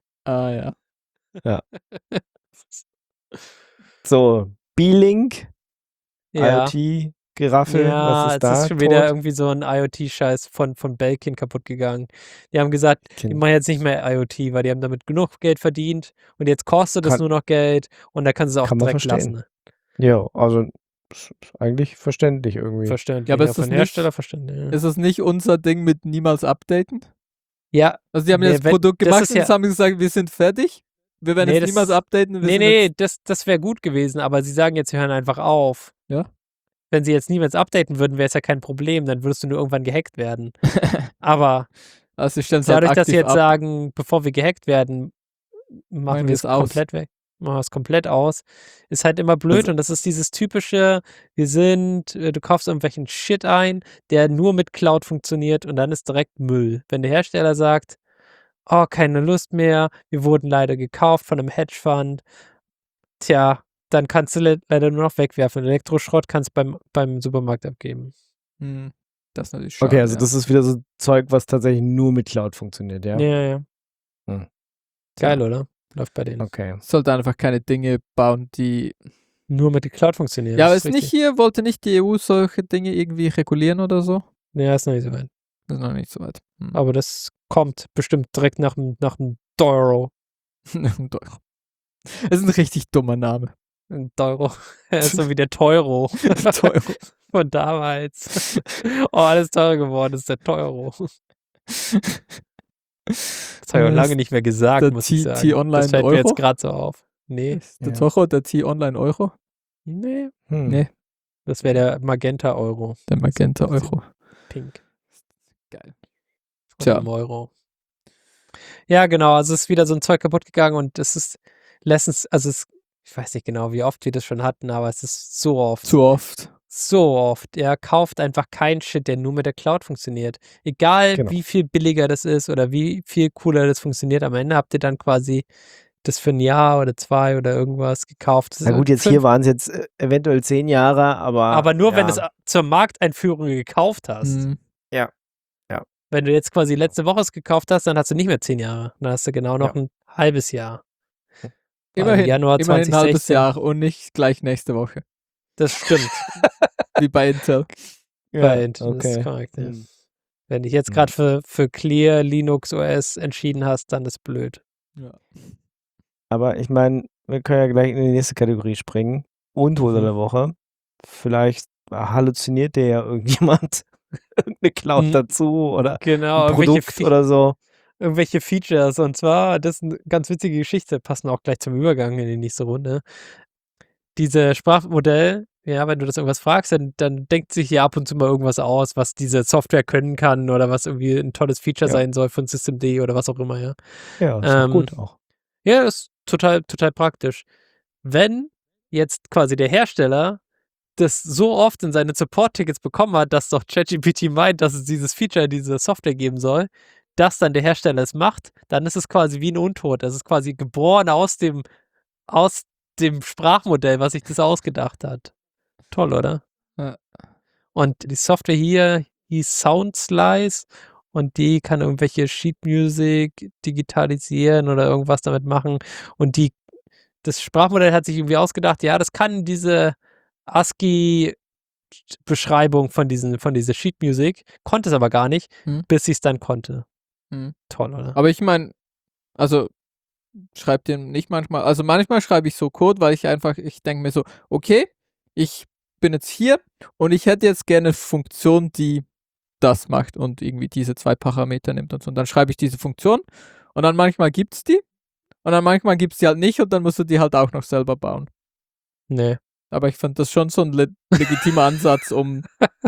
[SPEAKER 4] Ah ja.
[SPEAKER 2] So, B-Link,
[SPEAKER 3] Ja.
[SPEAKER 2] IoT, Geraffel,
[SPEAKER 3] Ja,
[SPEAKER 2] was ist
[SPEAKER 3] es
[SPEAKER 2] da?
[SPEAKER 3] ist schon wieder
[SPEAKER 2] tot?
[SPEAKER 3] irgendwie so ein IoT-Scheiß von, von Belkin kaputt gegangen. Die haben gesagt, die
[SPEAKER 2] Kind.
[SPEAKER 3] machen jetzt nicht mehr IoT, weil die haben damit genug Geld verdient und jetzt kostet es
[SPEAKER 2] Kann-
[SPEAKER 3] nur noch Geld und da können sie auch
[SPEAKER 2] kann man
[SPEAKER 3] direkt
[SPEAKER 2] verstehen.
[SPEAKER 3] lassen.
[SPEAKER 2] Ja, also ist ist eigentlich verständlich irgendwie.
[SPEAKER 3] Verständlich.
[SPEAKER 4] Ja, aber ist
[SPEAKER 3] von
[SPEAKER 4] das nicht-
[SPEAKER 3] Hersteller verständlich. Ja.
[SPEAKER 4] Ist das nicht unser Ding mit niemals updaten?
[SPEAKER 3] ja,
[SPEAKER 4] Also die haben
[SPEAKER 3] Nee,
[SPEAKER 4] jetzt das
[SPEAKER 3] wenn-
[SPEAKER 4] Produkt
[SPEAKER 3] das
[SPEAKER 4] gemacht
[SPEAKER 3] ist
[SPEAKER 4] und
[SPEAKER 3] ja-
[SPEAKER 4] jetzt haben sie gesagt, wir sind fertig. Wir werden
[SPEAKER 3] Nee,
[SPEAKER 4] jetzt
[SPEAKER 3] das-
[SPEAKER 4] niemals updaten. Wir
[SPEAKER 3] nee,
[SPEAKER 4] sind
[SPEAKER 3] nee,
[SPEAKER 4] jetzt
[SPEAKER 3] das, das wäre gut gewesen, aber sie sagen jetzt, wir hören einfach auf.
[SPEAKER 4] Ja.
[SPEAKER 3] Wenn sie jetzt niemals updaten würden, wäre es ja kein Problem, dann würdest du nur irgendwann gehackt werden. Aber
[SPEAKER 4] also sie stellen es halt
[SPEAKER 3] dadurch, dass sie
[SPEAKER 4] aktiv
[SPEAKER 3] jetzt
[SPEAKER 4] ab.
[SPEAKER 3] sagen, bevor wir gehackt werden, machen
[SPEAKER 4] Machen
[SPEAKER 3] wir
[SPEAKER 4] wir
[SPEAKER 3] es
[SPEAKER 4] es aus.
[SPEAKER 3] komplett weg. Machen wir es komplett aus. Ist halt immer blöd
[SPEAKER 4] Also-
[SPEAKER 3] und das ist dieses typische, wir sind, äh, du kaufst irgendwelchen Shit ein, der nur mit Cloud funktioniert und dann ist direkt Müll. Wenn der Hersteller sagt, oh, keine Lust mehr, wir wurden leider gekauft von einem Hedgefund, tja, dann kannst du le leider nur noch wegwerfen. Elektroschrott kannst du beim, beim Supermarkt abgeben.
[SPEAKER 4] Hm, das ist natürlich schade.
[SPEAKER 2] Okay, also
[SPEAKER 4] ja.
[SPEAKER 2] das ist wieder so Zeug, was tatsächlich nur mit Cloud funktioniert, ja?
[SPEAKER 3] Ja, ja.
[SPEAKER 2] Hm.
[SPEAKER 3] Geil, oder? Läuft bei denen.
[SPEAKER 2] Okay.
[SPEAKER 4] sollte einfach keine Dinge bauen, die.
[SPEAKER 3] Nur mit der Cloud funktionieren.
[SPEAKER 4] Ja, aber
[SPEAKER 3] das
[SPEAKER 4] ist nicht
[SPEAKER 3] richtig.
[SPEAKER 4] hier, wollte nicht die E U solche Dinge irgendwie regulieren oder so?
[SPEAKER 3] Ja, ist noch nicht so weit.
[SPEAKER 4] Das ist noch nicht so weit. Hm.
[SPEAKER 3] Aber das kommt bestimmt direkt nach dem nach dem Euro.
[SPEAKER 4] Euro. Das ist ein richtig dummer Name.
[SPEAKER 3] Ein Euro. So wie der Teuro.
[SPEAKER 4] Teuro.
[SPEAKER 3] Von damals. Oh, alles teurer geworden ist der Teuro. Das habe ich auch lange nicht mehr gesagt,
[SPEAKER 4] der
[SPEAKER 3] muss ich
[SPEAKER 4] T-
[SPEAKER 3] sagen.
[SPEAKER 4] T-Online
[SPEAKER 3] das fällt mir
[SPEAKER 4] Euro?
[SPEAKER 3] jetzt gerade so auf. Nee.
[SPEAKER 4] Ist der
[SPEAKER 2] Ja.
[SPEAKER 4] Tocho der T-Online-Euro?
[SPEAKER 3] Nee.
[SPEAKER 2] Hm.
[SPEAKER 4] Nee.
[SPEAKER 3] Das wäre der Magenta-Euro.
[SPEAKER 4] Der Magenta-Euro.
[SPEAKER 3] Pink.
[SPEAKER 4] Geil.
[SPEAKER 3] Von
[SPEAKER 4] Tja.
[SPEAKER 3] einem Euro. Ja, genau. Also es ist wieder so ein Zeug kaputt gegangen und es ist letztens, also es, ich weiß nicht genau, wie oft wir das schon hatten, aber es ist so oft.
[SPEAKER 4] Zu oft.
[SPEAKER 3] So oft. Er kauft einfach keinen Shit, der nur mit der Cloud funktioniert. Egal,
[SPEAKER 2] Genau.
[SPEAKER 3] wie viel billiger das ist oder wie viel cooler das funktioniert, am Ende habt ihr dann quasi das für ein Jahr oder zwei oder irgendwas gekauft. Das
[SPEAKER 2] Na
[SPEAKER 3] ist
[SPEAKER 2] gut, jetzt
[SPEAKER 3] fünf-
[SPEAKER 2] hier waren es jetzt äh, eventuell zehn Jahre, aber.
[SPEAKER 3] Aber nur, wenn du
[SPEAKER 2] ja.
[SPEAKER 3] es zur Markteinführung gekauft hast.
[SPEAKER 4] Hm.
[SPEAKER 3] Wenn du jetzt quasi letzte Woche es gekauft hast, dann hast du nicht mehr zehn Jahre. Dann hast du genau noch
[SPEAKER 2] Ja.
[SPEAKER 3] ein halbes Jahr. Weil im
[SPEAKER 4] Immerhin,
[SPEAKER 3] Januar
[SPEAKER 4] immerhin ein halbes
[SPEAKER 3] zwanzig sechzehn.
[SPEAKER 4] Jahr und nicht gleich nächste Woche.
[SPEAKER 3] Das stimmt.
[SPEAKER 4] Wie bei Intel.
[SPEAKER 3] Bei Intel,
[SPEAKER 2] okay.
[SPEAKER 3] Das ist korrekt, ja.
[SPEAKER 2] Hm.
[SPEAKER 3] Wenn dich jetzt
[SPEAKER 2] Hm.
[SPEAKER 3] gerade für, für Clear Linux O S entschieden hast, dann ist blöd.
[SPEAKER 4] Ja.
[SPEAKER 2] Aber ich meine, wir können ja gleich in die nächste Kategorie springen. Untote
[SPEAKER 3] Mhm.
[SPEAKER 2] der Woche. Vielleicht halluziniert dir ja irgendjemand irgendeine Cloud
[SPEAKER 3] Mhm.
[SPEAKER 2] dazu oder
[SPEAKER 3] Genau,
[SPEAKER 2] ein
[SPEAKER 3] irgendwelche,
[SPEAKER 2] Produkt
[SPEAKER 3] Fe
[SPEAKER 2] oder so.
[SPEAKER 3] irgendwelche Features. Und zwar, das ist eine ganz witzige Geschichte, passen auch gleich zum Übergang in die nächste Runde. Diese Sprachmodell, ja, wenn du das irgendwas fragst, dann, dann denkt sich ja ab und zu mal irgendwas aus, was diese Software können kann oder was irgendwie ein tolles Feature
[SPEAKER 2] Ja.
[SPEAKER 3] sein soll von Systemd oder was auch immer, ja.
[SPEAKER 2] Ja, ist doch
[SPEAKER 3] Ähm,
[SPEAKER 2] gut auch.
[SPEAKER 3] Ja, ist total, total praktisch. Wenn jetzt quasi der Hersteller das so oft in seine Support-Tickets bekommen hat, dass doch ChatGPT meint, dass es dieses Feature, diese Software geben soll, dass dann der Hersteller es macht, dann ist es quasi wie ein Untot. Das ist quasi geboren aus dem, aus dem Sprachmodell, was sich das ausgedacht hat. Toll, oder?
[SPEAKER 4] Ja.
[SPEAKER 3] Und die Software hier hieß Soundslice und die kann irgendwelche Sheet Music digitalisieren oder irgendwas damit machen. Und die, das Sprachmodell hat sich irgendwie ausgedacht, ja, das kann diese ASCII-Beschreibung von, diesen, von dieser Sheet Music, konnte es aber gar nicht,
[SPEAKER 4] Hm.
[SPEAKER 3] bis sie es dann konnte.
[SPEAKER 4] Hm.
[SPEAKER 3] Toll, oder?
[SPEAKER 4] Aber ich meine, also schreibt ihr nicht manchmal, also manchmal schreibe ich so Code, weil ich einfach, ich denke mir so, okay, ich bin jetzt hier und ich hätte jetzt gerne eine Funktion, die das macht und irgendwie diese zwei Parameter nimmt und so. Und dann schreibe ich diese Funktion und dann manchmal gibt es die und dann manchmal gibt es die halt nicht und dann musst du die halt auch noch selber bauen.
[SPEAKER 3] Nee.
[SPEAKER 4] Aber ich fand das schon so ein le legitimer Ansatz, um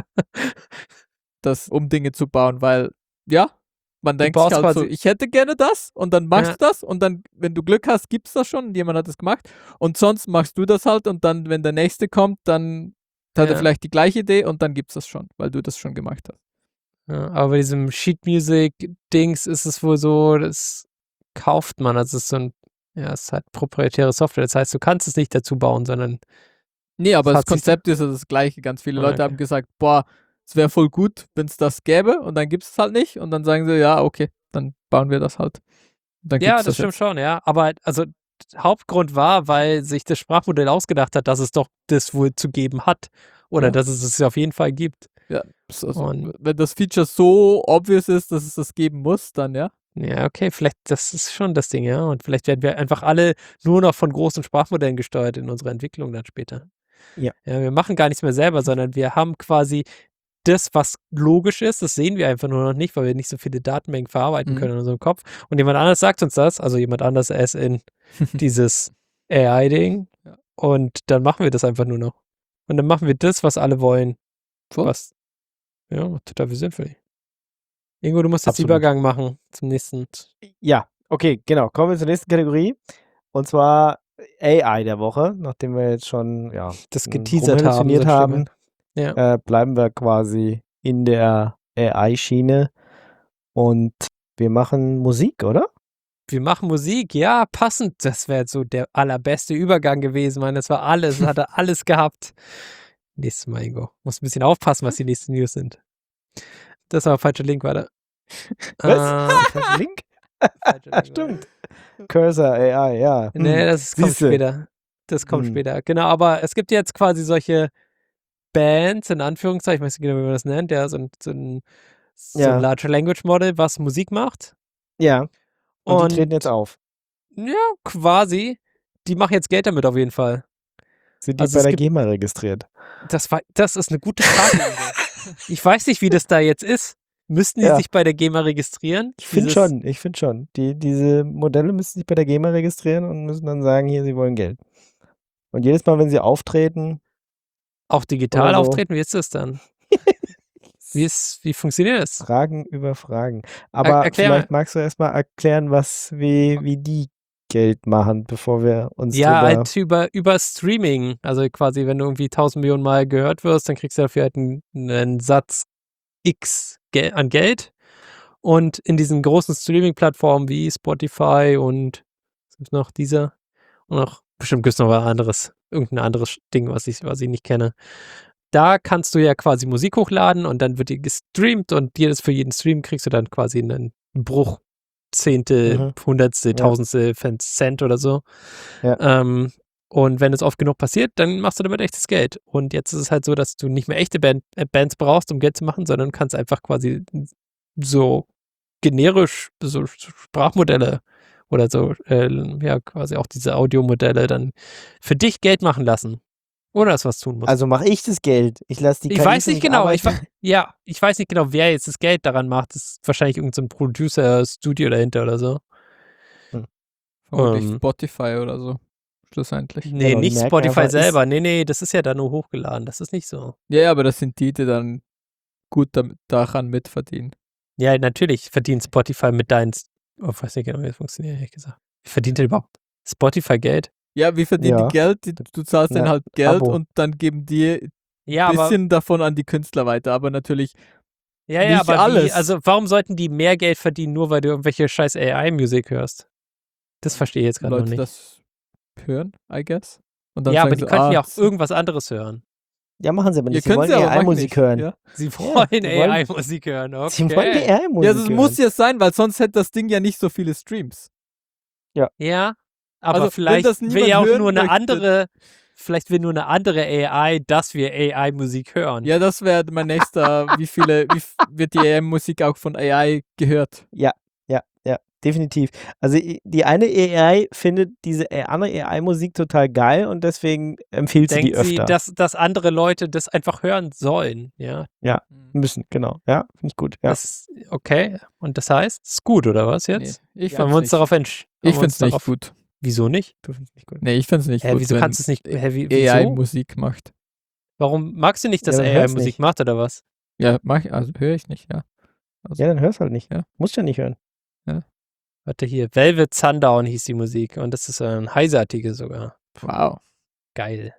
[SPEAKER 4] das, um Dinge zu bauen, weil, ja, man denkt sich
[SPEAKER 3] baust
[SPEAKER 4] halt so,
[SPEAKER 3] quasi-
[SPEAKER 4] ich hätte gerne das und dann machst
[SPEAKER 3] Ja.
[SPEAKER 4] du das und dann, wenn du Glück hast, gibt's das schon und jemand hat es gemacht und sonst machst du das halt und dann, wenn der Nächste kommt, dann hat er
[SPEAKER 3] Ja.
[SPEAKER 4] vielleicht die gleiche Idee und dann gibt's das schon, weil du das schon gemacht hast.
[SPEAKER 3] Ja, aber bei diesem Sheet Music Dings ist es wohl so, das kauft man. Also es ist so ein, ja, es ist halt proprietäre Software. Das heißt, du kannst es nicht dazu bauen, sondern
[SPEAKER 4] Nee, aber das
[SPEAKER 3] hat sich-
[SPEAKER 4] Konzept ist ja das gleiche. Ganz viele
[SPEAKER 3] Ah,
[SPEAKER 4] Leute
[SPEAKER 3] okay.
[SPEAKER 4] haben gesagt, boah, es wäre voll gut, wenn es das gäbe und dann gibt's es halt nicht und dann sagen sie, ja, okay, dann bauen wir das halt. Und dann
[SPEAKER 3] ja,
[SPEAKER 4] gibt's
[SPEAKER 3] das stimmt
[SPEAKER 4] jetzt.
[SPEAKER 3] schon, ja. Aber also Hauptgrund war, weil sich das Sprachmodell ausgedacht hat, dass es doch das wohl zu geben hat. Oder
[SPEAKER 4] Ja.
[SPEAKER 3] dass es es auf jeden Fall gibt.
[SPEAKER 4] Ja, also,
[SPEAKER 3] Und-
[SPEAKER 4] wenn das Feature so obvious ist, dass es das geben muss, dann ja.
[SPEAKER 3] Ja, okay, vielleicht, das ist schon das Ding, ja. Und vielleicht werden wir einfach alle nur noch von großen Sprachmodellen gesteuert in unserer Entwicklung dann später.
[SPEAKER 2] Ja.
[SPEAKER 3] Ja, wir machen gar nichts mehr selber, sondern wir haben quasi das, was logisch ist, das sehen wir einfach nur noch nicht, weil wir nicht so viele Datenmengen verarbeiten
[SPEAKER 4] Mhm.
[SPEAKER 3] können in unserem Kopf. Und jemand anders sagt uns das, also jemand anders als in dieses A I-Ding.
[SPEAKER 4] Ja.
[SPEAKER 3] Und dann machen wir das einfach nur noch. Und dann machen wir das, was alle wollen.
[SPEAKER 4] Voll.
[SPEAKER 3] Was, ja, macht total viel Sinn für dich. Ingo, du musst jetzt
[SPEAKER 2] Absolut.
[SPEAKER 3] Übergang machen zum nächsten.
[SPEAKER 2] Ja, okay, genau. Kommen wir zur nächsten Kategorie. Und zwar A I der Woche. Nachdem wir jetzt schon ja,
[SPEAKER 3] Das
[SPEAKER 2] m,
[SPEAKER 3] geteasert haben.
[SPEAKER 2] rumredefiniert
[SPEAKER 3] so ein Stück
[SPEAKER 2] haben,
[SPEAKER 3] weit. Ja.
[SPEAKER 2] äh, bleiben wir quasi in der A I-Schiene. Und wir machen Musik, oder?
[SPEAKER 3] Wir machen Musik, ja, passend. Das wäre so der allerbeste Übergang gewesen, Mann. Das war alles, das hat er alles gehabt. Nächstes Mal, Ingo. Muss ein bisschen aufpassen, was die nächsten News sind. Das war ein falscher Link, warte.
[SPEAKER 2] Was?
[SPEAKER 3] Äh,
[SPEAKER 2] Link?
[SPEAKER 3] falscher Link,
[SPEAKER 2] Stimmt. Cursor A I, ja. Hm.
[SPEAKER 3] Nee, das kommt
[SPEAKER 2] Siehste.
[SPEAKER 3] später. Das kommt
[SPEAKER 2] Hm.
[SPEAKER 3] später. Genau, aber es gibt jetzt quasi solche Bands, in Anführungszeichen, ich weiß nicht genau, wie man das nennt, ja, so ein, so ein, so
[SPEAKER 2] Ja.
[SPEAKER 3] ein Large Language Model, was Musik macht.
[SPEAKER 2] Ja. Und,
[SPEAKER 3] Und
[SPEAKER 2] die treten jetzt auf.
[SPEAKER 3] ja, quasi. Die machen jetzt Geld damit auf jeden Fall.
[SPEAKER 2] Sind die
[SPEAKER 3] Also
[SPEAKER 2] bei
[SPEAKER 3] es
[SPEAKER 2] der
[SPEAKER 3] gibt-
[SPEAKER 2] GEMA registriert?
[SPEAKER 3] Das, war, das ist eine gute Frage. Ingo. Ich weiß nicht, wie das da jetzt ist. Müssten die
[SPEAKER 2] Ja.
[SPEAKER 3] sich bei der GEMA registrieren?
[SPEAKER 2] Ich finde
[SPEAKER 3] Dieses-
[SPEAKER 2] schon, ich finde schon. Die, diese Modelle müssen sich bei der GEMA registrieren und müssen dann sagen, hier, sie wollen Geld. Und jedes Mal, wenn sie auftreten,
[SPEAKER 3] Auch digital
[SPEAKER 2] Oder so.
[SPEAKER 3] auftreten, wie ist das dann? Wie, ist, wie funktioniert das?
[SPEAKER 2] Fragen über Fragen. Aber
[SPEAKER 3] erklär
[SPEAKER 2] vielleicht magst du erstmal erklären, was, wie, wie die Geld machen, bevor wir uns
[SPEAKER 3] Ja,
[SPEAKER 2] drüber...
[SPEAKER 3] halt über, über Streaming. Also quasi, wenn du irgendwie tausend Millionen Mal gehört wirst, dann kriegst du dafür halt einen, einen Satz X Gel an Geld. Und in diesen großen Streaming-Plattformen wie Spotify und was gibt's noch, dieser und noch, bestimmt gibt es noch was anderes, irgendein anderes Ding, was ich, was ich nicht kenne. Da kannst du ja quasi Musik hochladen und dann wird die gestreamt und jedes für jeden Stream kriegst du dann quasi einen Bruch, Zehntel,
[SPEAKER 2] Mhm.
[SPEAKER 3] Hundertstel,
[SPEAKER 2] Ja.
[SPEAKER 3] Tausendstel von Cent oder so.
[SPEAKER 2] Ja.
[SPEAKER 3] Ähm, und wenn es oft genug passiert, dann machst du damit echtes Geld. Und jetzt ist es halt so, dass du nicht mehr echte Band, äh, Bands brauchst, um Geld zu machen, sondern kannst einfach quasi so generisch so Sprachmodelle oder so, äh, ja, quasi auch diese Audiomodelle dann für dich Geld machen lassen. Ohne dass du was tun musst.
[SPEAKER 2] Also mache ich das Geld. Ich lasse die
[SPEAKER 3] ich
[SPEAKER 2] K I
[SPEAKER 3] weiß
[SPEAKER 2] für
[SPEAKER 3] nicht
[SPEAKER 2] mich
[SPEAKER 3] genau, ich,
[SPEAKER 2] arbeiten.
[SPEAKER 3] wa- ja, ich weiß nicht genau, wer jetzt das Geld daran macht. Das ist wahrscheinlich irgendein so Producer-Studio dahinter oder so.
[SPEAKER 4] Vermutlich
[SPEAKER 3] Ähm.
[SPEAKER 4] Spotify oder so. Schlussendlich.
[SPEAKER 3] Nee,
[SPEAKER 2] Genau, die
[SPEAKER 3] nicht
[SPEAKER 2] merken
[SPEAKER 3] Spotify
[SPEAKER 2] einfach, ist-
[SPEAKER 3] selber. Nee, nee, das ist ja da nur hochgeladen. Das ist nicht so.
[SPEAKER 4] Ja, ja, aber das sind die, die dann gut damit, daran mitverdienen.
[SPEAKER 3] Ja, natürlich verdient Spotify mit deinen. Oh, ich weiß nicht genau, wie das funktioniert, ehrlich gesagt. Wie verdient denn überhaupt Spotify Geld?
[SPEAKER 4] Ja, wie verdienen
[SPEAKER 2] Ja.
[SPEAKER 4] die Geld? Die, du zahlst
[SPEAKER 2] Na,
[SPEAKER 4] denen halt Geld
[SPEAKER 2] Abo.
[SPEAKER 4] und dann geben die ein
[SPEAKER 3] Ja, aber,
[SPEAKER 4] bisschen davon an die Künstler weiter. Aber natürlich,
[SPEAKER 3] ja, ja,
[SPEAKER 4] nicht
[SPEAKER 3] aber Wie,
[SPEAKER 4] alles.
[SPEAKER 3] also warum sollten die mehr Geld verdienen, nur weil du irgendwelche scheiß A I-Musik hörst? Das verstehe ich jetzt gerade noch
[SPEAKER 4] Leute
[SPEAKER 3] nicht.
[SPEAKER 4] das hören, I guess. Und dann
[SPEAKER 3] Ja, aber
[SPEAKER 4] sagen
[SPEAKER 3] die
[SPEAKER 4] sie,
[SPEAKER 3] könnten
[SPEAKER 4] ah,
[SPEAKER 3] ja auch
[SPEAKER 4] das-
[SPEAKER 3] irgendwas anderes hören.
[SPEAKER 2] Ja, machen sie aber
[SPEAKER 4] Ihr
[SPEAKER 2] nicht. Sie
[SPEAKER 4] könnt
[SPEAKER 2] wollen
[SPEAKER 4] sie aber mag
[SPEAKER 2] A I-Musik
[SPEAKER 4] nicht.
[SPEAKER 2] hören.
[SPEAKER 4] Ja,
[SPEAKER 3] Sie
[SPEAKER 2] Ja,
[SPEAKER 3] wollen
[SPEAKER 2] die wollen-
[SPEAKER 3] A I-Musik hören, okay.
[SPEAKER 2] Sie wollen A I-Musik
[SPEAKER 4] ja das
[SPEAKER 2] hören.
[SPEAKER 4] muss ja sein, weil sonst hätte das Ding ja nicht so viele Streams.
[SPEAKER 3] Ja, aber
[SPEAKER 4] Also, wenn
[SPEAKER 3] vielleicht
[SPEAKER 4] das
[SPEAKER 3] will
[SPEAKER 4] niemand
[SPEAKER 3] ja auch
[SPEAKER 4] hören
[SPEAKER 3] nur eine
[SPEAKER 4] möchte-
[SPEAKER 3] andere, vielleicht will nur eine andere A I, dass wir A I-Musik hören.
[SPEAKER 4] Ja, das wäre mein nächster, wie viele, wie f- wird die A I-Musik auch von A I gehört?
[SPEAKER 2] Ja, ja, ja, definitiv. Also i- die eine A I findet diese äh, andere A I-Musik total geil und deswegen empfiehlt sie die
[SPEAKER 3] Denkt sie,
[SPEAKER 2] öfter.
[SPEAKER 3] dass, dass andere Leute das einfach hören sollen, ja.
[SPEAKER 2] Müssen, genau. Ja, finde ich gut. Ja.
[SPEAKER 3] Das, okay, und das heißt, ist gut, oder was jetzt?
[SPEAKER 4] Nee, ich
[SPEAKER 3] Wollen
[SPEAKER 4] find's
[SPEAKER 3] wir uns
[SPEAKER 4] nicht,
[SPEAKER 3] darauf entsch-
[SPEAKER 4] ich
[SPEAKER 3] wollen wir
[SPEAKER 4] find's
[SPEAKER 3] uns
[SPEAKER 4] nicht
[SPEAKER 3] darauf-
[SPEAKER 4] gut.
[SPEAKER 3] Wieso nicht?
[SPEAKER 2] Du findest nicht gut.
[SPEAKER 4] Nee, ich find's nicht
[SPEAKER 3] Hä,
[SPEAKER 4] gut,
[SPEAKER 3] wieso
[SPEAKER 4] wenn
[SPEAKER 3] kannst du es nicht, hä, wie, wieso?
[SPEAKER 4] A I-Musik macht.
[SPEAKER 3] Warum magst du nicht, dass
[SPEAKER 2] Ja, dann hör's
[SPEAKER 3] A I-Musik
[SPEAKER 2] nicht.
[SPEAKER 3] macht, oder was?
[SPEAKER 4] Ja, mach ich, also höre ich nicht, ja. Also,
[SPEAKER 2] Ja, dann hörst halt nicht.
[SPEAKER 4] Ja.
[SPEAKER 2] Musst ja nicht hören.
[SPEAKER 3] Warte hier, Velvet Sundown hieß die Musik und das ist ein Heise-Artikel sogar.
[SPEAKER 4] wow.
[SPEAKER 3] Geil.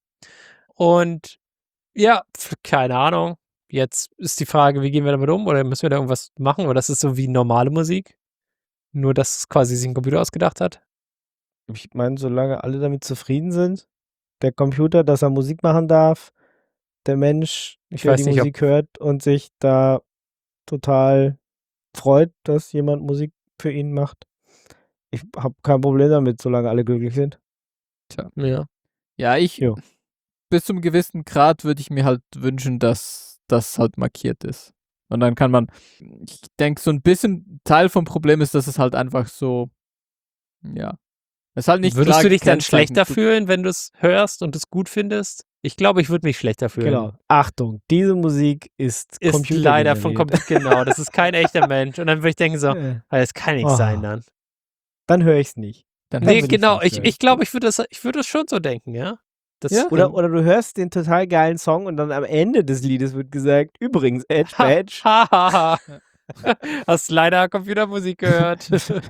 [SPEAKER 3] Und ja, pf, keine Ahnung. Jetzt ist die Frage, wie gehen wir damit um? Oder müssen wir da irgendwas machen? Oder das ist so wie normale Musik? Nur, dass es quasi sich ein Computer ausgedacht hat?
[SPEAKER 2] Ich meine, solange alle damit zufrieden sind, der Computer, dass er Musik machen darf, der Mensch,
[SPEAKER 3] Ich
[SPEAKER 2] der
[SPEAKER 3] weiß
[SPEAKER 2] die
[SPEAKER 3] nicht, ob-
[SPEAKER 2] Musik hört und sich da total freut, dass jemand Musik für ihn macht. Ich habe kein Problem damit, solange alle glücklich sind.
[SPEAKER 3] Ja.
[SPEAKER 4] Ja, ich,
[SPEAKER 2] Jo.
[SPEAKER 4] bis zum gewissen Grad würde ich mir halt wünschen, dass das halt markiert ist. Und dann kann man, ich denke, so ein bisschen Teil vom Problem ist, dass es halt einfach so, ja, es ist halt nicht
[SPEAKER 3] Würdest
[SPEAKER 4] klar
[SPEAKER 3] du dich dann
[SPEAKER 4] gekennzeichnet.
[SPEAKER 3] schlechter
[SPEAKER 4] Du-
[SPEAKER 3] fühlen, wenn du es hörst und es gut findest? Ich glaube, ich würde mich schlechter fühlen.
[SPEAKER 2] Genau. Achtung, diese Musik ist,
[SPEAKER 3] Ist leider von
[SPEAKER 2] computergeneriert.
[SPEAKER 3] Computer, genau, das ist kein echter Mensch. Und dann würde ich denken so,
[SPEAKER 2] Äh,
[SPEAKER 3] ah, das kann nichts
[SPEAKER 2] Oh.
[SPEAKER 3] sein dann.
[SPEAKER 2] Dann höre ich es nicht.
[SPEAKER 4] Dann
[SPEAKER 2] Dann
[SPEAKER 3] Nee,
[SPEAKER 2] will ich's
[SPEAKER 3] genau,
[SPEAKER 2] nicht
[SPEAKER 3] ich,
[SPEAKER 2] hören.
[SPEAKER 3] ich glaube, ich würde das, ich würde das schon so denken, ja. Das,
[SPEAKER 4] Ja?
[SPEAKER 2] Oder, oder du hörst den total geilen Song und dann am Ende des Liedes wird gesagt, übrigens, Edge
[SPEAKER 3] Ha,
[SPEAKER 2] Badge.
[SPEAKER 3] ha, ha, ha. Hast leider Computermusik gehört.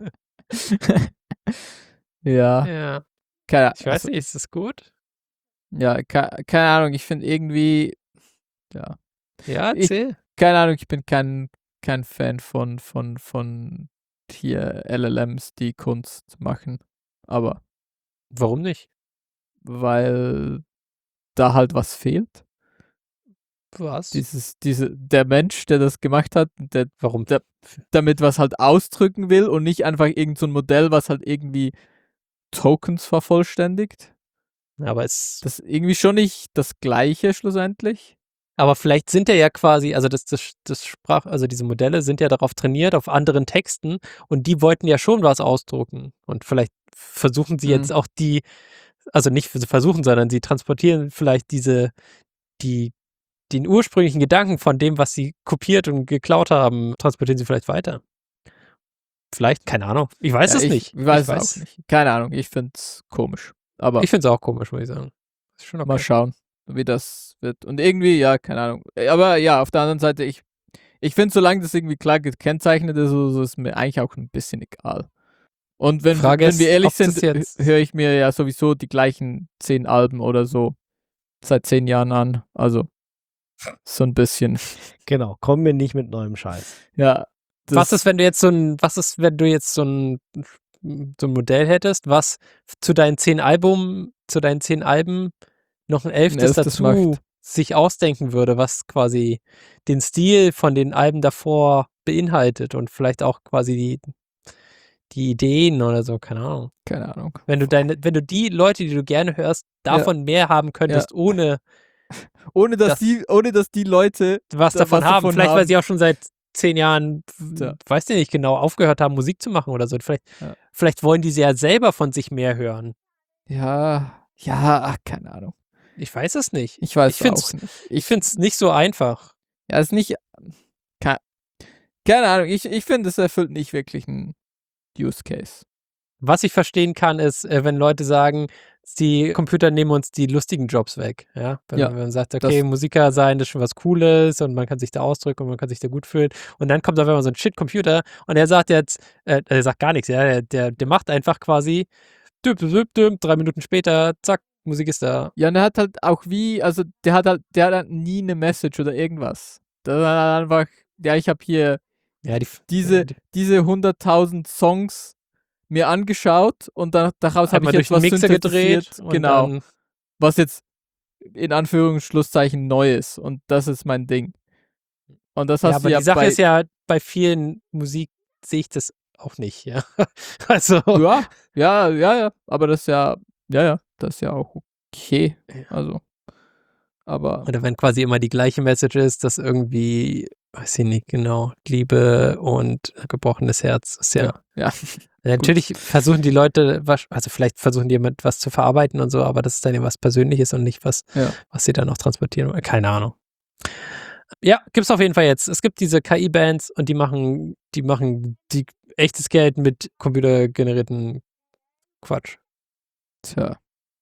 [SPEAKER 4] ja,
[SPEAKER 3] Ja,
[SPEAKER 4] keine,
[SPEAKER 3] ich weiß
[SPEAKER 4] also,
[SPEAKER 3] nicht, ist das gut?
[SPEAKER 4] ja, ke- keine Ahnung, ich finde irgendwie, ja,
[SPEAKER 3] Ja,
[SPEAKER 4] Ich-
[SPEAKER 3] erzähl.
[SPEAKER 4] keine Ahnung, ich bin kein, kein Fan von, von, von hier L L Ms, die Kunst machen. Aber
[SPEAKER 3] Warum nicht?
[SPEAKER 4] weil da halt was fehlt.
[SPEAKER 3] Was?
[SPEAKER 4] Dieses, diese, der Mensch, der das gemacht hat, der
[SPEAKER 3] Warum?
[SPEAKER 4] der- damit was halt ausdrücken will und nicht einfach irgend so ein Modell, was halt irgendwie Tokens vervollständigt.
[SPEAKER 3] Aber es,
[SPEAKER 4] Das ist irgendwie schon nicht das Gleiche schlussendlich.
[SPEAKER 3] aber vielleicht sind ja ja quasi, also das, das, das Sprach, also diese Modelle sind ja darauf trainiert, auf anderen Texten und die wollten ja schon was ausdrucken. Und vielleicht versuchen sie
[SPEAKER 4] Mhm.
[SPEAKER 3] jetzt auch die, also nicht versuchen, sondern sie transportieren vielleicht diese, die, den ursprünglichen Gedanken von dem, was sie kopiert und geklaut haben, transportieren sie vielleicht weiter. Vielleicht, keine Ahnung. Ich weiß
[SPEAKER 4] Ja,
[SPEAKER 3] es
[SPEAKER 4] ich,
[SPEAKER 3] nicht.
[SPEAKER 4] Ich weiß
[SPEAKER 3] ich
[SPEAKER 4] es auch nicht. Keine Ahnung, ich finde es komisch. Aber
[SPEAKER 3] Ich finde es auch komisch, muss ich sagen. Ist schon okay.
[SPEAKER 4] mal schauen, wie das wird. Und irgendwie, ja, keine Ahnung. Aber ja, auf der anderen Seite, ich, ich finde, solange das irgendwie klar gekennzeichnet ist, so, so ist mir eigentlich auch ein bisschen egal. Und wenn,
[SPEAKER 3] Frage
[SPEAKER 4] wenn
[SPEAKER 3] ist,
[SPEAKER 4] wir ehrlich
[SPEAKER 3] ob das
[SPEAKER 4] sind,
[SPEAKER 3] jetzt-
[SPEAKER 4] höre ich mir ja sowieso die gleichen zehn Alben oder so seit zehn Jahren an. Also so ein bisschen.
[SPEAKER 2] Genau, komm mir nicht mit neuem Scheiß.
[SPEAKER 4] Ja. das-
[SPEAKER 3] Was ist, wenn du jetzt so ein, was ist, wenn du jetzt so ein, so ein Modell hättest, was zu deinen zehn Album, zu deinen zehn Alben noch ein elftes,
[SPEAKER 4] elftes
[SPEAKER 3] dazu
[SPEAKER 4] macht.
[SPEAKER 3] sich ausdenken würde, was quasi den Stil von den Alben davor beinhaltet und vielleicht auch quasi die, die Ideen oder so, keine Ahnung.
[SPEAKER 4] Keine Ahnung.
[SPEAKER 3] Wenn du deine, wenn du die Leute, die du gerne hörst, davon mehr haben könntest, ohne
[SPEAKER 4] Ohne dass,
[SPEAKER 3] Das-
[SPEAKER 4] die, ohne dass die Leute
[SPEAKER 3] was
[SPEAKER 4] Da-
[SPEAKER 3] davon
[SPEAKER 4] was
[SPEAKER 3] haben.
[SPEAKER 4] davon
[SPEAKER 3] Vielleicht, weil
[SPEAKER 4] haben.
[SPEAKER 3] sie auch schon seit zehn Jahren,
[SPEAKER 4] Ja.
[SPEAKER 3] weiß ich nicht genau, aufgehört haben, Musik zu machen oder so. Vielleicht,
[SPEAKER 4] Ja.
[SPEAKER 3] vielleicht wollen die sie ja selber von sich mehr hören.
[SPEAKER 4] Ja, ja, ach, keine Ahnung.
[SPEAKER 3] Ich weiß es nicht.
[SPEAKER 4] Ich weiß
[SPEAKER 3] Ich find's-
[SPEAKER 4] auch nicht.
[SPEAKER 3] Ich finde es nicht so einfach.
[SPEAKER 4] Ja, ist nicht. Keine, keine Ahnung, ich, ich finde, es erfüllt nicht wirklich einen Use Case.
[SPEAKER 3] Was ich verstehen kann, ist, äh, wenn Leute sagen, die Computer nehmen uns die lustigen Jobs weg. Ja? Wenn,
[SPEAKER 4] Ja,
[SPEAKER 3] wenn man sagt, okay,
[SPEAKER 4] das-
[SPEAKER 3] Musiker sein, das ist schon was Cooles und man kann sich da ausdrücken und man kann sich da gut fühlen. Und dann kommt auf einmal so ein Shit-Computer und er sagt jetzt, äh, er sagt gar nichts, ja, der, der, der macht einfach quasi düpp, düpp, düpp, drei Minuten später, zack, Musik ist da.
[SPEAKER 4] Ja, und er hat halt auch wie, also der hat halt, der hat halt nie eine Message oder irgendwas. Das ist halt einfach, ja, ich habe hier
[SPEAKER 3] Ja, die,
[SPEAKER 4] diese,
[SPEAKER 3] ja, die
[SPEAKER 4] diese hunderttausend Songs mir angeschaut und dann, daraus
[SPEAKER 3] hat
[SPEAKER 4] habe ich
[SPEAKER 3] man
[SPEAKER 4] jetzt
[SPEAKER 3] durch den
[SPEAKER 4] was
[SPEAKER 3] Mixer gedreht.
[SPEAKER 4] synthetisiert,
[SPEAKER 3] und
[SPEAKER 4] genau,
[SPEAKER 3] Dann,
[SPEAKER 4] was jetzt in Anführungsschlusszeichen neu ist und das ist mein Ding. Und das
[SPEAKER 3] ja,
[SPEAKER 4] hast
[SPEAKER 3] aber
[SPEAKER 4] du ja
[SPEAKER 3] die Sache
[SPEAKER 4] bei,
[SPEAKER 3] ist ja, bei vielen Musik sehe ich das auch nicht, ja. Also,
[SPEAKER 4] ja, ja, ja, ja, aber das ist ja, ja, ja, das ist ja auch okay,
[SPEAKER 3] Ja.
[SPEAKER 4] also, aber,
[SPEAKER 3] oder wenn quasi immer die gleiche Message ist, dass irgendwie, weiß ich nicht genau, Liebe und gebrochenes Herz ist ja.
[SPEAKER 4] ja, ja,
[SPEAKER 3] Ja, natürlich versuchen die Leute, was- also vielleicht versuchen die jemand was zu verarbeiten und so, aber das ist dann ja was Persönliches und nicht was,
[SPEAKER 4] Ja.
[SPEAKER 3] was sie dann auch transportieren wollen. Keine Ahnung. Ja, gibt's auf jeden Fall jetzt. Es gibt diese K I-Bands und die machen, die machen die echtes Geld mit computergenerierten Quatsch.
[SPEAKER 4] tja,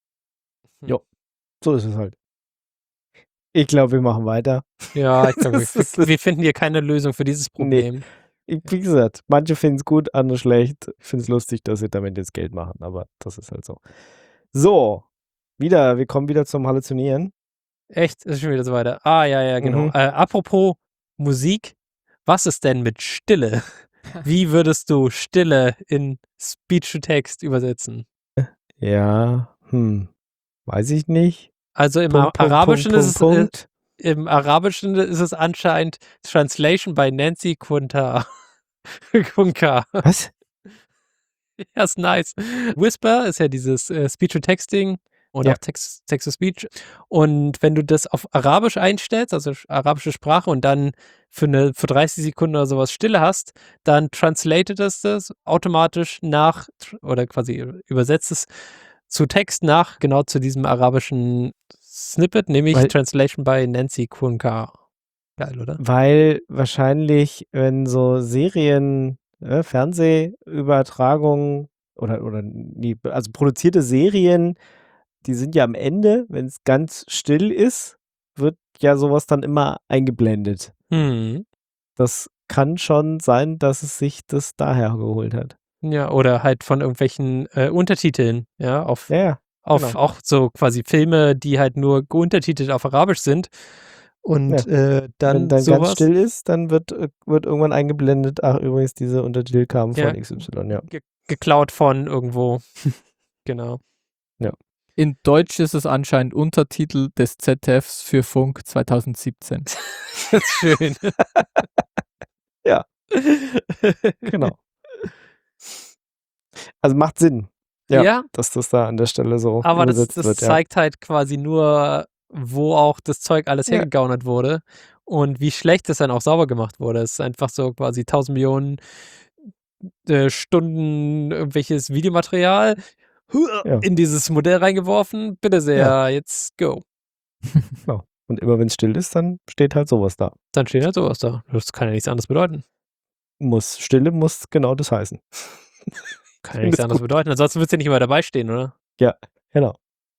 [SPEAKER 2] So ist es halt. Ich glaube, wir machen weiter.
[SPEAKER 3] Ja, ich glaube, wir, wir finden hier keine Lösung für dieses Problem.
[SPEAKER 2] Ich, wie gesagt, manche finden es gut, andere schlecht. Ich finde es lustig, dass sie damit jetzt Geld machen, aber das ist halt so. So, wieder, wir kommen wieder zum Halluzinieren.
[SPEAKER 3] Echt? Ist schon wieder so weiter. Ah, ja, ja, genau.
[SPEAKER 2] Mhm.
[SPEAKER 3] Äh, apropos Musik, was ist denn mit Stille? Wie würdest du Stille in Speech-to-Text übersetzen?
[SPEAKER 2] Ja, hm, weiß ich nicht.
[SPEAKER 3] Also im
[SPEAKER 2] Punkt, Punkt,
[SPEAKER 3] Arabischen
[SPEAKER 2] Punkt,
[SPEAKER 3] ist es,
[SPEAKER 2] Punkt,
[SPEAKER 3] äh,
[SPEAKER 2] Punkt.
[SPEAKER 3] im Arabischen ist es anscheinend Translation by Nancy Kunta. Kunka.
[SPEAKER 2] Was?
[SPEAKER 3] Ja, ist nice. Whisper ist ja dieses äh, Speech-to-Text-Ding, und
[SPEAKER 2] Ja.
[SPEAKER 3] auch Text, Text-to-Speech. Und wenn du das auf Arabisch einstellst, also sch- arabische Sprache, und dann für, eine, für dreißig Sekunden oder sowas Stille hast, dann translatet es das automatisch nach tr- oder quasi übersetzt es zu Text nach, genau zu diesem arabischen Snippet, nämlich
[SPEAKER 2] Weil-
[SPEAKER 3] Translation by Nancy Kunkar. Geil, oder?
[SPEAKER 2] Weil wahrscheinlich, wenn so Serien, äh, Fernsehübertragungen oder, oder die, also produzierte Serien, die sind ja am Ende, wenn es ganz still ist, wird ja sowas dann immer eingeblendet.
[SPEAKER 3] Hm.
[SPEAKER 2] Das kann schon sein, dass es sich das daher geholt hat.
[SPEAKER 3] Ja, oder halt von irgendwelchen äh, Untertiteln, ja, auf,
[SPEAKER 2] Ja, ja.
[SPEAKER 3] auf
[SPEAKER 2] genau.
[SPEAKER 3] auch so quasi Filme, die halt nur untertitelt auf Arabisch sind. Und äh, dann
[SPEAKER 2] Wenn dann
[SPEAKER 3] sowas.
[SPEAKER 2] ganz still ist, dann wird, äh, wird irgendwann eingeblendet, ach übrigens, diese Untertitel kamen
[SPEAKER 3] Ja.
[SPEAKER 2] von X Y, ja.
[SPEAKER 3] ge geklaut von irgendwo. Genau.
[SPEAKER 4] In Deutsch ist es anscheinend Untertitel des Z D Fs für Funk zwanzig siebzehn.
[SPEAKER 3] Das ist schön.
[SPEAKER 2] Ja. Genau. Also macht Sinn, ja,
[SPEAKER 3] Ja,
[SPEAKER 2] dass das da an der Stelle so
[SPEAKER 3] aber das,
[SPEAKER 2] übersetzt
[SPEAKER 3] das
[SPEAKER 2] wird, ja.
[SPEAKER 3] zeigt halt quasi nur, wo auch das Zeug alles
[SPEAKER 2] Ja.
[SPEAKER 3] hergegaunert wurde und wie schlecht es dann auch sauber gemacht wurde. Es ist einfach so quasi tausend Millionen äh, Stunden irgendwelches Videomaterial
[SPEAKER 2] Ja.
[SPEAKER 3] in dieses Modell reingeworfen. Bitte sehr,
[SPEAKER 2] Ja.
[SPEAKER 3] jetzt go.
[SPEAKER 2] Genau. Und immer wenn es still ist, dann steht halt sowas da.
[SPEAKER 3] Dann steht halt sowas da. Das kann ja nichts anderes bedeuten.
[SPEAKER 2] Muss, Stille muss genau das heißen.
[SPEAKER 3] Kann ja nichts
[SPEAKER 2] Find's
[SPEAKER 3] anderes
[SPEAKER 2] gut.
[SPEAKER 3] bedeuten. Ansonsten wird es ja nicht mehr dabei stehen, oder?
[SPEAKER 2] Genau.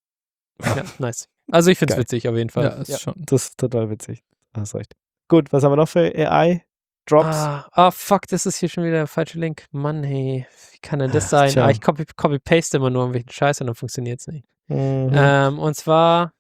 [SPEAKER 3] Ja, nice. Also ich finde es
[SPEAKER 2] Geil.
[SPEAKER 3] witzig auf jeden Fall.
[SPEAKER 4] Ja, ist
[SPEAKER 2] Ja.
[SPEAKER 4] schon.
[SPEAKER 2] Das ist total witzig. Hast recht. Gut, was haben wir noch für A I-Drops?
[SPEAKER 3] Ah, ah, fuck, das ist hier schon wieder der falsche Link. Mann, hey, wie kann denn das sein?
[SPEAKER 2] Tja.
[SPEAKER 3] Ah, ich copy, copy paste immer nur irgendwelchen Scheiß und dann funktioniert es nicht.
[SPEAKER 2] Mhm.
[SPEAKER 3] Ähm, und zwar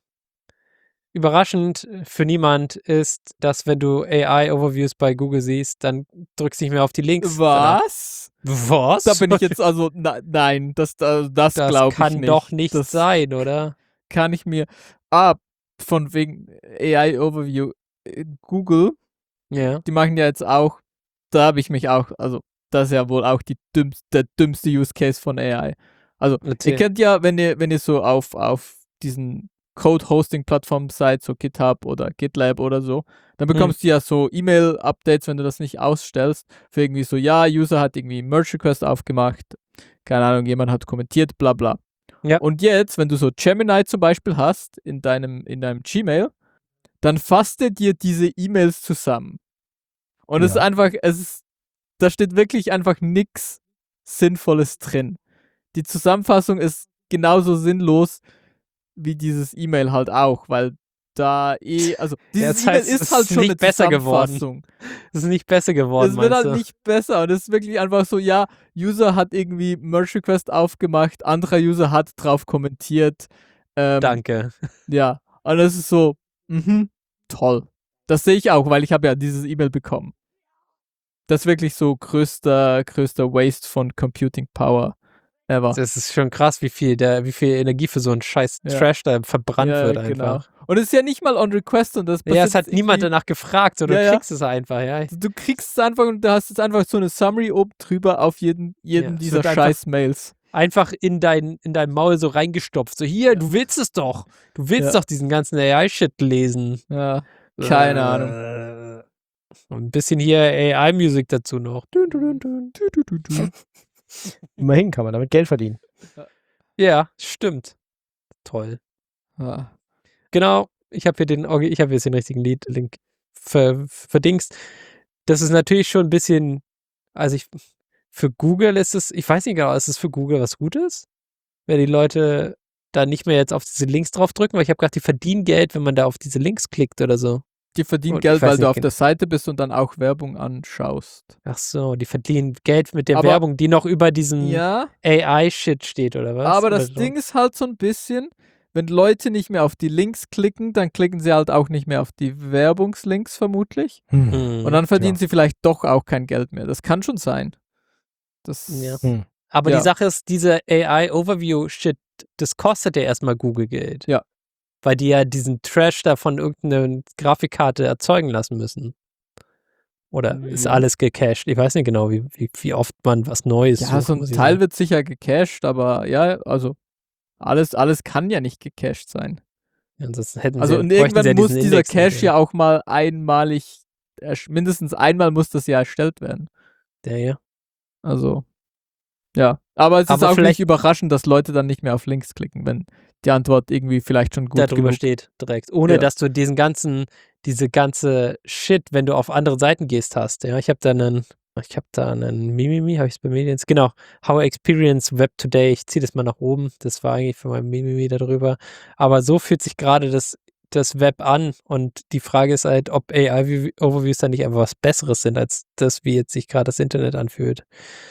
[SPEAKER 3] überraschend für niemand ist, dass wenn du A I-Overviews bei Google siehst, dann drückst du nicht mehr auf die Links.
[SPEAKER 4] Was?
[SPEAKER 3] Was?
[SPEAKER 4] Da bin ich jetzt also, na, nein, das, das, das
[SPEAKER 3] Das
[SPEAKER 4] glaube ich
[SPEAKER 3] kann
[SPEAKER 4] nicht.
[SPEAKER 3] doch nicht
[SPEAKER 4] das
[SPEAKER 3] sein, oder?
[SPEAKER 4] kann ich mir, ah, von wegen A I Overview, äh, Google,
[SPEAKER 3] Ja.
[SPEAKER 4] die machen ja jetzt auch, da habe ich mich auch, also das ist ja wohl auch die dümmste, der dümmste Use Case von A I. Also
[SPEAKER 3] Erzähl.
[SPEAKER 4] ihr kennt ja, wenn ihr, wenn ihr so auf, auf diesen Code-Hosting-Plattformen seid, so GitHub oder GitLab oder so, dann bekommst du ja so E-Mail-Updates, wenn du das nicht ausstellst, für irgendwie so, ja, User hat irgendwie einen Merge-Request aufgemacht, keine Ahnung, jemand hat kommentiert, bla bla.
[SPEAKER 3] Ja.
[SPEAKER 4] Und jetzt, wenn du so Gemini zum Beispiel hast, in deinem, in deinem Gmail, dann fasst er dir diese E-Mails zusammen. Und es ist
[SPEAKER 2] Ja.
[SPEAKER 4] einfach, es ist, da steht wirklich einfach nichts Sinnvolles drin. Die Zusammenfassung ist genauso sinnlos wie dieses E-Mail halt auch, weil da eh, also dieses
[SPEAKER 3] das
[SPEAKER 4] E-Mail
[SPEAKER 3] heißt, es
[SPEAKER 4] ist halt
[SPEAKER 3] ist
[SPEAKER 4] schon
[SPEAKER 3] nicht
[SPEAKER 4] eine
[SPEAKER 3] besser geworden.
[SPEAKER 4] Zusammenfassung.
[SPEAKER 3] Das ist nicht besser geworden,
[SPEAKER 4] Es wird
[SPEAKER 3] meinst
[SPEAKER 4] halt
[SPEAKER 3] du?
[SPEAKER 4] nicht besser und es ist wirklich einfach so, ja, User hat irgendwie Merge Request aufgemacht, anderer User hat drauf kommentiert. Ähm,
[SPEAKER 3] Danke.
[SPEAKER 4] Ja, und es ist so, mhm, toll. Das sehe ich auch, weil ich habe ja dieses E-Mail bekommen. Das ist wirklich so größter, größter Waste von Computing Power ever.
[SPEAKER 3] Das ist schon krass, wie viel, der, wie viel Energie für so einen scheiß
[SPEAKER 4] Ja.
[SPEAKER 3] Trash da verbrannt
[SPEAKER 4] Ja,
[SPEAKER 3] wird
[SPEAKER 4] genau.
[SPEAKER 3] einfach.
[SPEAKER 4] Und es ist ja nicht mal on request und das
[SPEAKER 3] Ja,
[SPEAKER 4] passiert
[SPEAKER 3] es hat
[SPEAKER 4] jetzt
[SPEAKER 3] niemand
[SPEAKER 4] irgendwie-
[SPEAKER 3] danach gefragt, sondern
[SPEAKER 4] Ja,
[SPEAKER 3] du
[SPEAKER 4] ja.
[SPEAKER 3] kriegst es einfach, ja.
[SPEAKER 4] Du kriegst es einfach und du hast jetzt einfach so eine Summary oben drüber auf jeden, jeden
[SPEAKER 3] Ja, es
[SPEAKER 4] dieser
[SPEAKER 3] wird einfach-
[SPEAKER 4] scheiß Mails.
[SPEAKER 3] Einfach in dein, in dein Maul so reingestopft. So, hier, du willst es doch. Du willst
[SPEAKER 4] Ja.
[SPEAKER 3] doch diesen ganzen A I-Shit lesen.
[SPEAKER 4] Ja, keine
[SPEAKER 3] Äh,
[SPEAKER 4] Ahnung.
[SPEAKER 3] Und ein bisschen hier A I-Musik dazu noch. Dun, dun, dun, dun.
[SPEAKER 2] Immerhin kann man damit Geld verdienen.
[SPEAKER 3] Ja, stimmt. Toll.
[SPEAKER 4] Ja.
[SPEAKER 3] Genau, ich habe hier den, Orgi- ich habe jetzt den richtigen Lied-Link ver, verdingst. Das ist natürlich schon ein bisschen, also ich, für Google ist es, ich weiß nicht genau, ist es für Google was Gutes? Wenn die Leute da nicht mehr jetzt auf diese Links draufdrücken, weil ich habe gedacht, die verdienen Geld, wenn man da auf diese Links klickt oder so.
[SPEAKER 4] Die verdienen
[SPEAKER 3] Und ich
[SPEAKER 4] Geld,
[SPEAKER 3] weiß
[SPEAKER 4] weil du
[SPEAKER 3] nicht
[SPEAKER 4] auf
[SPEAKER 3] genau.
[SPEAKER 4] der Seite bist und dann auch Werbung anschaust.
[SPEAKER 3] Ach so, die verdienen Geld mit der
[SPEAKER 4] Aber-
[SPEAKER 3] Werbung, die noch über diesem
[SPEAKER 4] Ja,
[SPEAKER 3] A I-Shit steht, oder was?
[SPEAKER 4] aber
[SPEAKER 3] Oder
[SPEAKER 4] das
[SPEAKER 3] so?
[SPEAKER 4] Ding ist halt so ein bisschen, wenn Leute nicht mehr auf die Links klicken, dann klicken sie halt auch nicht mehr auf die Werbungslinks vermutlich.
[SPEAKER 3] Hm.
[SPEAKER 4] Und dann verdienen
[SPEAKER 2] ja.
[SPEAKER 4] sie vielleicht doch auch kein Geld mehr. Das kann schon sein. Das,
[SPEAKER 3] Ja.
[SPEAKER 2] Hm.
[SPEAKER 3] Aber
[SPEAKER 4] Ja.
[SPEAKER 3] die Sache ist, diese A I-Overview-Shit, das kostet ja erstmal Google Geld.
[SPEAKER 4] Ja.
[SPEAKER 3] Weil die ja diesen Trash da von irgendeiner Grafikkarte erzeugen lassen müssen. Oder ist
[SPEAKER 4] Ja.
[SPEAKER 3] alles gecached? Ich weiß nicht genau, wie, wie, wie oft man was Neues
[SPEAKER 4] Ja,
[SPEAKER 3] sucht,
[SPEAKER 4] so ein
[SPEAKER 3] muss ich
[SPEAKER 4] Teil
[SPEAKER 3] sagen.
[SPEAKER 4] wird sicher gecached, aber ja, also alles, alles kann ja nicht gecached sein.
[SPEAKER 3] Ja, ansonsten hätten
[SPEAKER 4] Also
[SPEAKER 3] sie,
[SPEAKER 4] und
[SPEAKER 3] bräuchten
[SPEAKER 4] irgendwann
[SPEAKER 3] sie ja
[SPEAKER 4] muss
[SPEAKER 3] diesen
[SPEAKER 4] dieser
[SPEAKER 3] Index nicht,
[SPEAKER 4] Cache ja auch mal einmalig, ersch- mindestens einmal muss das ja erstellt werden.
[SPEAKER 3] Der hier.
[SPEAKER 4] Also, ja. Aber es ist
[SPEAKER 3] Aber
[SPEAKER 4] auch nicht
[SPEAKER 3] vielleicht-
[SPEAKER 4] überraschend, dass Leute dann nicht mehr auf Links klicken, wenn die Antwort irgendwie vielleicht schon gut
[SPEAKER 3] Da drüber
[SPEAKER 4] genug
[SPEAKER 3] steht direkt. Ohne
[SPEAKER 4] Ja.
[SPEAKER 3] dass du diesen ganzen, diese ganze Shit, wenn du auf andere Seiten gehst, hast. Ja, ich habe da einen, ich habe da einen Mimimi, habe ich es bei Mediens, genau. How I Experience Web Today. Ich ziehe das mal nach oben. Das war eigentlich für mein Mimimi darüber. Aber so fühlt sich gerade das, das Web an. Und die Frage ist halt, ob A I-Overviews dann nicht einfach was Besseres sind, als das, wie jetzt sich gerade das Internet anfühlt.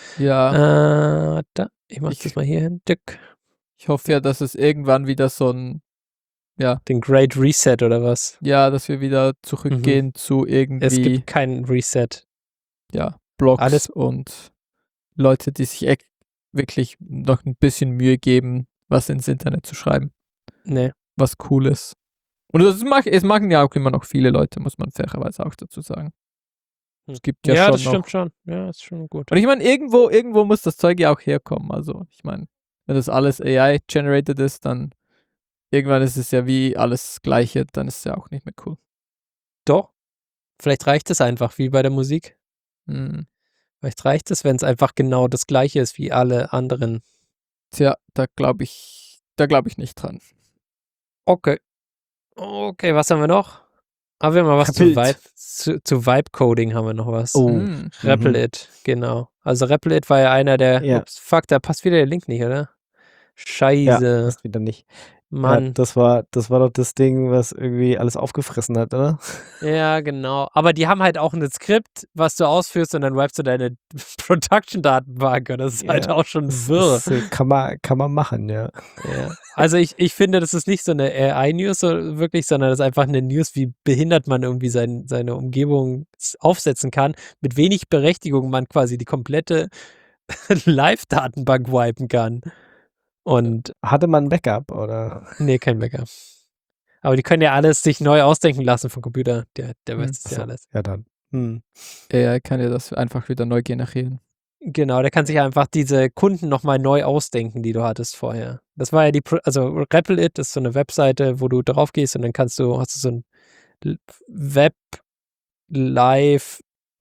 [SPEAKER 4] Ja,
[SPEAKER 3] Äh, da, ich mach
[SPEAKER 4] Ich-
[SPEAKER 3] das mal hier hin. Dick.
[SPEAKER 4] ich hoffe ja, dass es irgendwann wieder so ein, ja,
[SPEAKER 3] Den Great Reset oder was?
[SPEAKER 4] ja, dass wir wieder zurückgehen zu
[SPEAKER 3] Es
[SPEAKER 4] irgendwie,
[SPEAKER 3] gibt keinen Reset.
[SPEAKER 4] ja, Blogs
[SPEAKER 3] alles-
[SPEAKER 4] und Leute, die sich echt wirklich noch ein bisschen Mühe geben, was ins Internet zu schreiben,
[SPEAKER 3] Nee.
[SPEAKER 4] was cool ist. Und das mag, es machen ja auch immer noch viele Leute, muss man fairerweise auch dazu sagen. Es gibt ja,
[SPEAKER 3] Ja,
[SPEAKER 4] schon
[SPEAKER 3] das
[SPEAKER 4] noch.
[SPEAKER 3] stimmt schon. Ja, ist schon gut.
[SPEAKER 4] Und ich meine, irgendwo, irgendwo muss das Zeug ja auch herkommen. Also, ich meine, wenn das alles A I-generated ist, dann irgendwann ist es ja wie alles das Gleiche, dann ist es ja auch nicht mehr cool.
[SPEAKER 3] Doch. Vielleicht reicht es einfach, wie bei der Musik.
[SPEAKER 4] Hm.
[SPEAKER 3] Vielleicht reicht es, wenn es einfach genau das Gleiche ist wie alle anderen.
[SPEAKER 4] Tja, da glaube ich, da glaube ich nicht dran.
[SPEAKER 3] Okay. Okay, was haben wir noch? Haben wir mal was zu
[SPEAKER 2] Replit.
[SPEAKER 3] Vibe, zu, zu Vibe-Coding haben wir noch was.
[SPEAKER 2] Oh.
[SPEAKER 4] Hm.
[SPEAKER 3] Replit, genau. Also Replit war ja einer der,
[SPEAKER 2] Ja.
[SPEAKER 3] ups, fuck, da passt wieder der Link nicht, oder?
[SPEAKER 2] Ja,
[SPEAKER 3] Scheiße,
[SPEAKER 2] das wieder nicht. Ja,
[SPEAKER 3] Mann.
[SPEAKER 2] das war, das war doch das Ding, was irgendwie alles aufgefressen hat, oder?
[SPEAKER 3] Ja, genau. Aber die haben halt auch ein Skript, was du ausführst und dann wipest du deine Production-Datenbank. Und das ist halt
[SPEAKER 2] Ja,
[SPEAKER 3] auch schon
[SPEAKER 2] Das,
[SPEAKER 3] wirr.
[SPEAKER 2] das äh, kann man, kann man machen, ja.
[SPEAKER 3] Ja. Also ich, ich finde, das ist nicht so eine A I-News so wirklich, sondern das ist einfach eine News, wie behindert man irgendwie sein, seine Umgebung s- aufsetzen kann, mit wenig Berechtigung man quasi die komplette Live-Datenbank wipen kann. Und
[SPEAKER 2] Hatte man ein Backup, oder?
[SPEAKER 3] nee, kein Backup. Aber die können ja alles sich neu ausdenken lassen vom Computer. Der, der
[SPEAKER 4] Hm,
[SPEAKER 3] weiß das ja
[SPEAKER 2] Achso,
[SPEAKER 3] alles.
[SPEAKER 2] ja dann. Hm.
[SPEAKER 4] A I kann ja das einfach wieder neu generieren.
[SPEAKER 3] Genau, der kann sich einfach diese Kunden nochmal neu ausdenken, die du hattest vorher. Das war ja die, Pro also Replit ist so eine Webseite, wo du drauf gehst und dann kannst du, hast du so ein L- Web Live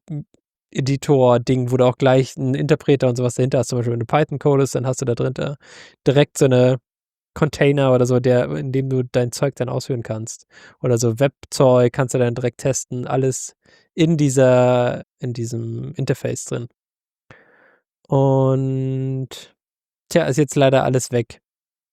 [SPEAKER 3] Editor Ding, wo du auch gleich einen Interpreter und sowas dahinter hast. Zum Beispiel, wenn du Python codest, dann hast du da drin da direkt so eine Container oder so, der, in dem du dein Zeug dann ausführen kannst. Oder so Webzeug kannst du dann direkt testen, alles in dieser, in diesem Interface drin. Und tja, ist jetzt leider alles weg.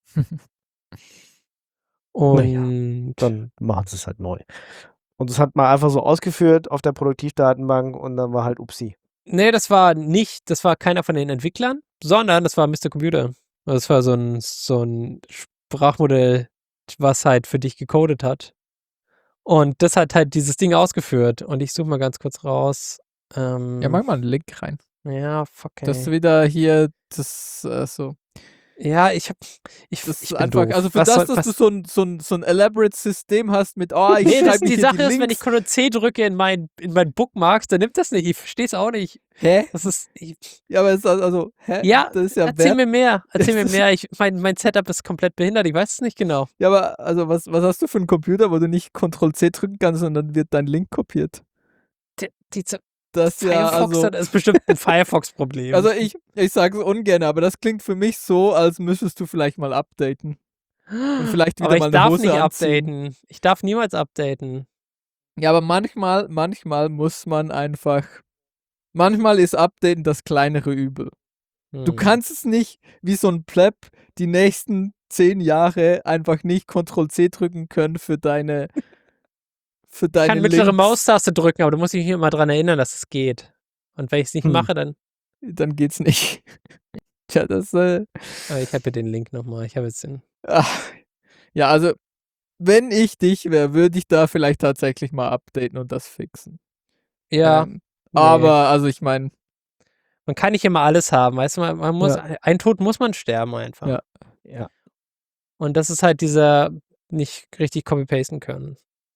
[SPEAKER 2] Naja,
[SPEAKER 3] Und
[SPEAKER 2] Dann machen sie es halt neu. Und das hat man einfach so ausgeführt auf der Produktivdatenbank und dann war halt upsi.
[SPEAKER 3] nee, das war nicht, das war keiner von den Entwicklern, sondern das war Mister Computer. Also das war so ein, so ein Sprachmodell, was halt für dich gecodet hat. Und das hat halt dieses Ding ausgeführt. Und ich suche mal ganz kurz raus. Ähm,
[SPEAKER 4] Ja, mach mal einen Link rein.
[SPEAKER 3] ja, fuck, ey.
[SPEAKER 4] Das wieder hier, das, äh, so.
[SPEAKER 3] Ja, ich hab, ich,
[SPEAKER 4] Das
[SPEAKER 3] ich
[SPEAKER 4] ist
[SPEAKER 3] bin
[SPEAKER 4] einfach,
[SPEAKER 3] doof.
[SPEAKER 4] also für
[SPEAKER 3] Was
[SPEAKER 4] das,
[SPEAKER 3] soll-
[SPEAKER 4] dass
[SPEAKER 3] was,
[SPEAKER 4] du so ein, so, ein, so ein elaborate System hast mit, oh, ich
[SPEAKER 3] nee, das,
[SPEAKER 4] schreibe
[SPEAKER 3] die
[SPEAKER 4] hier
[SPEAKER 3] Sache
[SPEAKER 4] die
[SPEAKER 3] ist,
[SPEAKER 4] Links.
[SPEAKER 3] wenn ich Ctrl C drücke in mein, in mein Bookmarks, dann nimmt das nicht. Ich verstehe es auch nicht.
[SPEAKER 4] Hä?
[SPEAKER 3] Das ist, ich,
[SPEAKER 4] Ja, aber es ist also, hä?
[SPEAKER 3] ja,
[SPEAKER 4] Das ist ja
[SPEAKER 3] erzähl
[SPEAKER 4] wert-
[SPEAKER 3] mir mehr. Erzähl mir
[SPEAKER 4] Das ist-
[SPEAKER 3] mehr. Ich, mein, mein Setup ist komplett behindert. Ich weiß es nicht genau.
[SPEAKER 4] Ja, aber also was, was hast du für einen Computer, wo du nicht Ctrl C drücken kannst und dann wird dein Link kopiert?
[SPEAKER 3] Die, die,
[SPEAKER 4] Das ja,
[SPEAKER 3] Firefox
[SPEAKER 4] also,
[SPEAKER 3] hat, ist bestimmt ein Firefox-Problem.
[SPEAKER 4] also ich, ich sage es ungern, aber das klingt für mich so, als müsstest du vielleicht mal updaten. Und vielleicht wieder
[SPEAKER 3] Aber ich
[SPEAKER 4] mal eine
[SPEAKER 3] darf
[SPEAKER 4] Hose
[SPEAKER 3] nicht
[SPEAKER 4] anziehen.
[SPEAKER 3] updaten. Ich darf niemals updaten.
[SPEAKER 4] Ja, aber manchmal, manchmal muss man einfach, manchmal ist Updaten das kleinere Übel. Du
[SPEAKER 3] Hm.
[SPEAKER 4] kannst es nicht wie so ein Pleb die nächsten zehn Jahre einfach nicht Ctrl C drücken können für deine für
[SPEAKER 3] Ich
[SPEAKER 4] deine
[SPEAKER 3] kann mittlere
[SPEAKER 4] Links.
[SPEAKER 3] Maustaste drücken, aber du musst dich hier immer dran erinnern, dass es geht. Und wenn ich es nicht
[SPEAKER 2] Hm.
[SPEAKER 3] mache, dann.
[SPEAKER 4] Dann geht's nicht. Tja, das äh,
[SPEAKER 3] Aber ich habe hier den Link nochmal. Ich habe jetzt den.
[SPEAKER 4] ach, ja, also wenn ich dich wäre, würde ich da vielleicht tatsächlich mal updaten und das fixen.
[SPEAKER 3] Ja.
[SPEAKER 4] Ähm,
[SPEAKER 3] nee.
[SPEAKER 4] aber also ich meine,
[SPEAKER 3] Man kann nicht immer alles haben. Weißt du, man, man muss,
[SPEAKER 4] Ja.
[SPEAKER 3] ein Tod muss man sterben einfach.
[SPEAKER 4] Ja.
[SPEAKER 2] Ja.
[SPEAKER 3] Und das ist halt dieser nicht richtig copy-pasten können.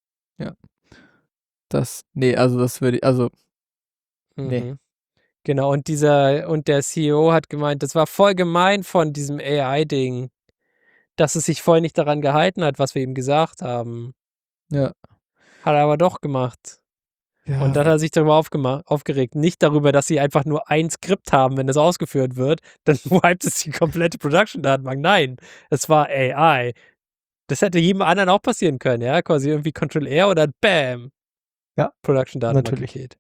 [SPEAKER 4] das nee, also das würde ich, also Nee.
[SPEAKER 3] Mhm. Genau, und dieser, und der C E O hat gemeint, das war voll gemein von diesem A I-Ding, dass es sich vorher nicht daran gehalten hat, was wir ihm gesagt haben.
[SPEAKER 4] Ja.
[SPEAKER 3] Hat er aber doch gemacht.
[SPEAKER 4] ja.
[SPEAKER 3] Und dann hat er sich darüber aufgema- aufgeregt. Nicht darüber, dass sie einfach nur ein Skript haben, wenn es ausgeführt wird. Dann wiped es die komplette Production-Datenbank. Nein, es war A I. Das hätte jedem anderen auch passieren können, ja? Quasi irgendwie Control-R oder BAM.
[SPEAKER 2] Ja,
[SPEAKER 3] Production-Datenbank
[SPEAKER 2] natürlich.
[SPEAKER 3] gekillt.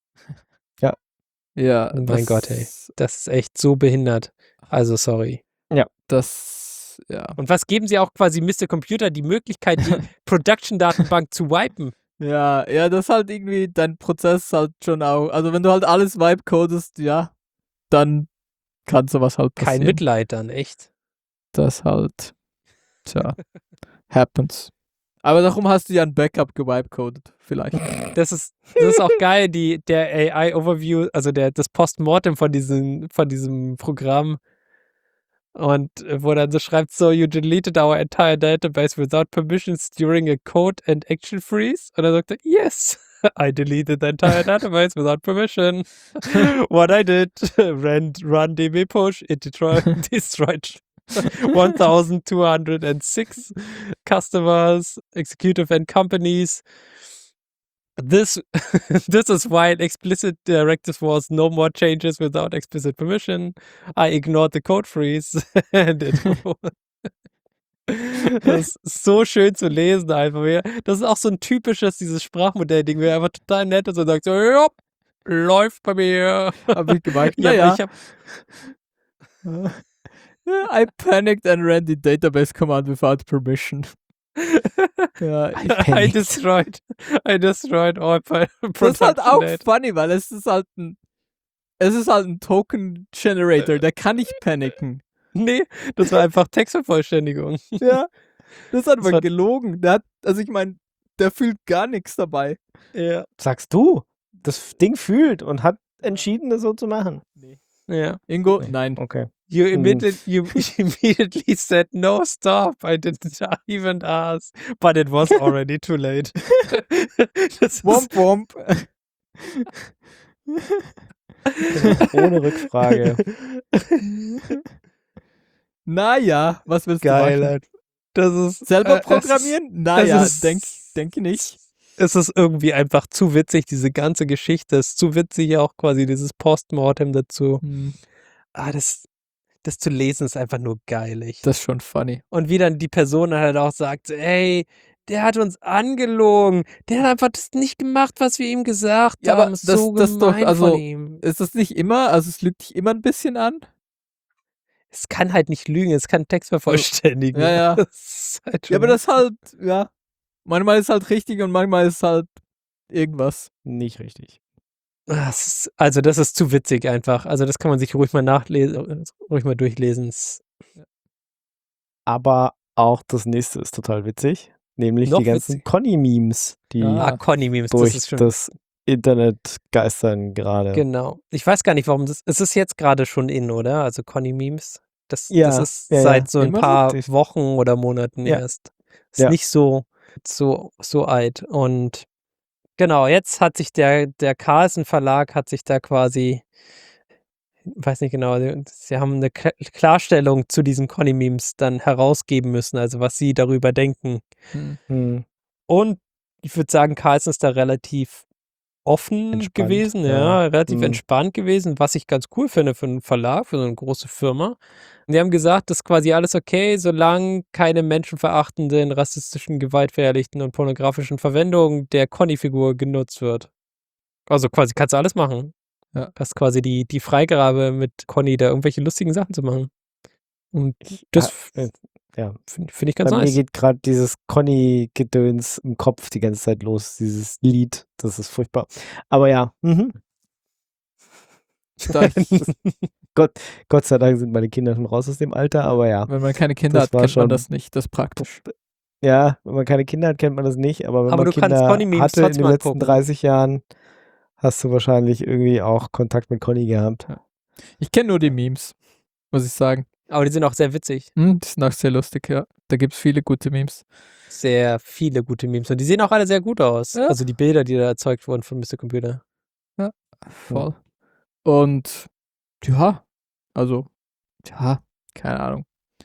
[SPEAKER 4] ja,
[SPEAKER 3] Oh mein
[SPEAKER 4] das,
[SPEAKER 3] Gott, ey. Das ist echt so behindert. Also, sorry.
[SPEAKER 4] Das, ja.
[SPEAKER 3] Und was geben sie auch quasi Mister Computer die Möglichkeit, die Production-Datenbank zu wipen?
[SPEAKER 4] Ja, ja, das ist halt irgendwie dein Prozess halt schon auch. Also wenn du halt alles Vibe codest, ja, dann kann sowas halt passieren.
[SPEAKER 3] Kein Mitleid dann, echt.
[SPEAKER 4] Das halt, tja, happens. Aber darum hast du ja ein Backup gewipecoded, vielleicht.
[SPEAKER 3] Das ist, das ist auch geil, die, der A I-Overview, also der, das Postmortem von diesem, von diesem Programm. Und äh, wo dann so schreibt, so, you deleted our entire database without permissions during a code and action freeze. Und dann sagt er, yes, I deleted the entire database without permission. What I did, ran, run db push, it destroyed, destroyed one thousand two hundred six customers, executive and companies. This this is why an explicit directive was no more changes without explicit permission. I ignored the code freeze. And it das ist so schön zu lesen einfach. Das ist auch so ein typisches, dieses Sprachmodell-Ding, wer einfach total nett ist und sagt so, ja, läuft bei mir.
[SPEAKER 4] Hab ich gemeint,
[SPEAKER 3] Ja,
[SPEAKER 4] naja.
[SPEAKER 3] ich hab,
[SPEAKER 4] I panicked and ran the database command without permission. Ja,
[SPEAKER 2] I
[SPEAKER 3] I
[SPEAKER 2] panicked.
[SPEAKER 3] destroyed, I destroyed all my
[SPEAKER 4] das ist halt auch
[SPEAKER 3] production data.
[SPEAKER 4] funny, weil es ist halt ein, es ist halt ein Token Generator, der kann nicht paniken.
[SPEAKER 3] Nee, das war einfach Textvervollständigung.
[SPEAKER 4] Ja, das ist einfach
[SPEAKER 3] Das war-
[SPEAKER 4] gelogen. Der hat, also ich meine, der fühlt gar nichts dabei.
[SPEAKER 3] Ja.
[SPEAKER 2] Sagst du, das Ding fühlt und hat entschieden, das so zu machen.
[SPEAKER 3] Ja.
[SPEAKER 4] Ingo,
[SPEAKER 2] Nee.
[SPEAKER 4] nein.
[SPEAKER 2] Okay.
[SPEAKER 3] You
[SPEAKER 2] Hm.
[SPEAKER 3] immediately, you immediately said no, stop. I didn't even ask, but it was already too late. Das ist,
[SPEAKER 4] Womp womp.
[SPEAKER 2] Ohne Rückfrage.
[SPEAKER 4] Naja, was willst
[SPEAKER 3] geil.
[SPEAKER 4] du machen?
[SPEAKER 3] Alter. Das ist
[SPEAKER 4] Selber
[SPEAKER 3] äh,
[SPEAKER 4] programmieren?
[SPEAKER 3] Es ist,
[SPEAKER 4] Naja,
[SPEAKER 3] es ist,
[SPEAKER 4] denk, denke nicht.
[SPEAKER 3] Es ist irgendwie einfach zu witzig, diese ganze Geschichte. Es ist zu witzig auch quasi dieses Postmortem dazu.
[SPEAKER 4] Hm,
[SPEAKER 3] Ah, das, das zu lesen ist einfach nur geil. Echt.
[SPEAKER 4] Das ist schon funny.
[SPEAKER 3] Und wie dann die Person halt auch sagt, ey, der hat uns angelogen. Der hat einfach das nicht gemacht, was wir ihm gesagt
[SPEAKER 4] Ja, aber
[SPEAKER 3] haben.
[SPEAKER 4] das-
[SPEAKER 3] so
[SPEAKER 4] das doch,
[SPEAKER 3] gemein
[SPEAKER 4] also-
[SPEAKER 3] von ihm.
[SPEAKER 4] Ist das nicht immer, also es lügt dich immer ein bisschen an?
[SPEAKER 3] Es kann halt nicht lügen, es kann Text vervollständigen.
[SPEAKER 4] Ja, ja.
[SPEAKER 3] Das ist halt
[SPEAKER 4] Ja, aber
[SPEAKER 3] schon-
[SPEAKER 4] das halt, ja. Manchmal ist halt richtig und manchmal ist halt irgendwas.
[SPEAKER 2] Nicht richtig.
[SPEAKER 3] Ah, es ist, also das ist zu witzig einfach. Also das kann man sich ruhig mal nachlesen, ruhig mal durchlesen. Es-
[SPEAKER 2] Aber auch das nächste ist total witzig. Nämlich
[SPEAKER 3] Noch
[SPEAKER 2] die ganzen
[SPEAKER 3] witzig.
[SPEAKER 2] Conny-Memes, die
[SPEAKER 4] Ah.
[SPEAKER 3] Ah, Conny-Memes, das
[SPEAKER 2] durch
[SPEAKER 3] ist schon.
[SPEAKER 2] das Internet geistern gerade.
[SPEAKER 3] Genau. Ich weiß gar nicht, warum das. Es ist jetzt gerade schon in, oder? Also Conny-Memes. Das,
[SPEAKER 2] Ja,
[SPEAKER 3] das ist
[SPEAKER 2] ja, ja.
[SPEAKER 3] seit so ein
[SPEAKER 4] Immer so?
[SPEAKER 3] paar
[SPEAKER 2] Das-
[SPEAKER 3] Wochen oder Monaten
[SPEAKER 2] Ja.
[SPEAKER 3] erst. Ist
[SPEAKER 2] Ja.
[SPEAKER 3] nicht so, so, so alt. Und genau, jetzt hat sich der, der Carlsen Verlag hat sich da quasi, weiß nicht genau, sie, sie haben eine Kla- Klarstellung zu diesen Conny-Memes dann herausgeben müssen, also was sie darüber denken.
[SPEAKER 4] Hm.
[SPEAKER 2] Hm.
[SPEAKER 3] Und ich würde sagen, Carlsen ist da relativ offen
[SPEAKER 2] Entspannt,
[SPEAKER 3] gewesen, ja,
[SPEAKER 2] ja.
[SPEAKER 3] relativ
[SPEAKER 2] Mhm.
[SPEAKER 3] entspannt gewesen, was ich ganz cool finde für einen Verlag, für so eine große Firma. Und die haben gesagt, das ist quasi alles okay, solange keine menschenverachtenden, rassistischen, gewaltverherrlichten und pornografischen Verwendung der Conny-Figur genutzt wird. Also quasi kannst du alles machen.
[SPEAKER 4] Ja.
[SPEAKER 3] Hast quasi die, die Freigabe mit Conny, da irgendwelche lustigen Sachen zu machen. Und das
[SPEAKER 2] äh, ja.
[SPEAKER 3] finde find ich ganz
[SPEAKER 2] Bei mir
[SPEAKER 3] nice.
[SPEAKER 2] geht gerade dieses Conny-Gedöns im Kopf die ganze Zeit los, dieses Lied. Das ist furchtbar. Aber ja, mhm.
[SPEAKER 4] Da ich,
[SPEAKER 2] Gott, Gott sei Dank sind meine Kinder schon raus aus dem Alter, aber ja.
[SPEAKER 4] wenn man keine Kinder
[SPEAKER 2] Das
[SPEAKER 4] hat,
[SPEAKER 2] war
[SPEAKER 4] kennt man
[SPEAKER 2] schon-
[SPEAKER 4] das nicht. Das ist praktisch.
[SPEAKER 2] Ja, wenn man keine Kinder hat, kennt man das nicht, aber wenn
[SPEAKER 3] Aber
[SPEAKER 2] man
[SPEAKER 3] du kannst
[SPEAKER 2] Kinder
[SPEAKER 3] Conny-Memes
[SPEAKER 2] hatte in
[SPEAKER 3] trotzdem
[SPEAKER 2] den letzten
[SPEAKER 3] angucken.
[SPEAKER 2] dreißig Jahren, hast du wahrscheinlich irgendwie auch Kontakt mit Conny gehabt.
[SPEAKER 4] Ich kenne nur die Memes, muss ich sagen.
[SPEAKER 3] Aber die sind auch sehr witzig.
[SPEAKER 4] Hm, die sind auch sehr lustig, ja. Da gibt es viele gute Memes.
[SPEAKER 3] Sehr viele gute Memes. Und die sehen auch alle sehr gut aus.
[SPEAKER 4] Ja.
[SPEAKER 3] Also die Bilder, die da erzeugt wurden von Mister Computer.
[SPEAKER 4] Voll. Und ja, also, ja, keine Ahnung.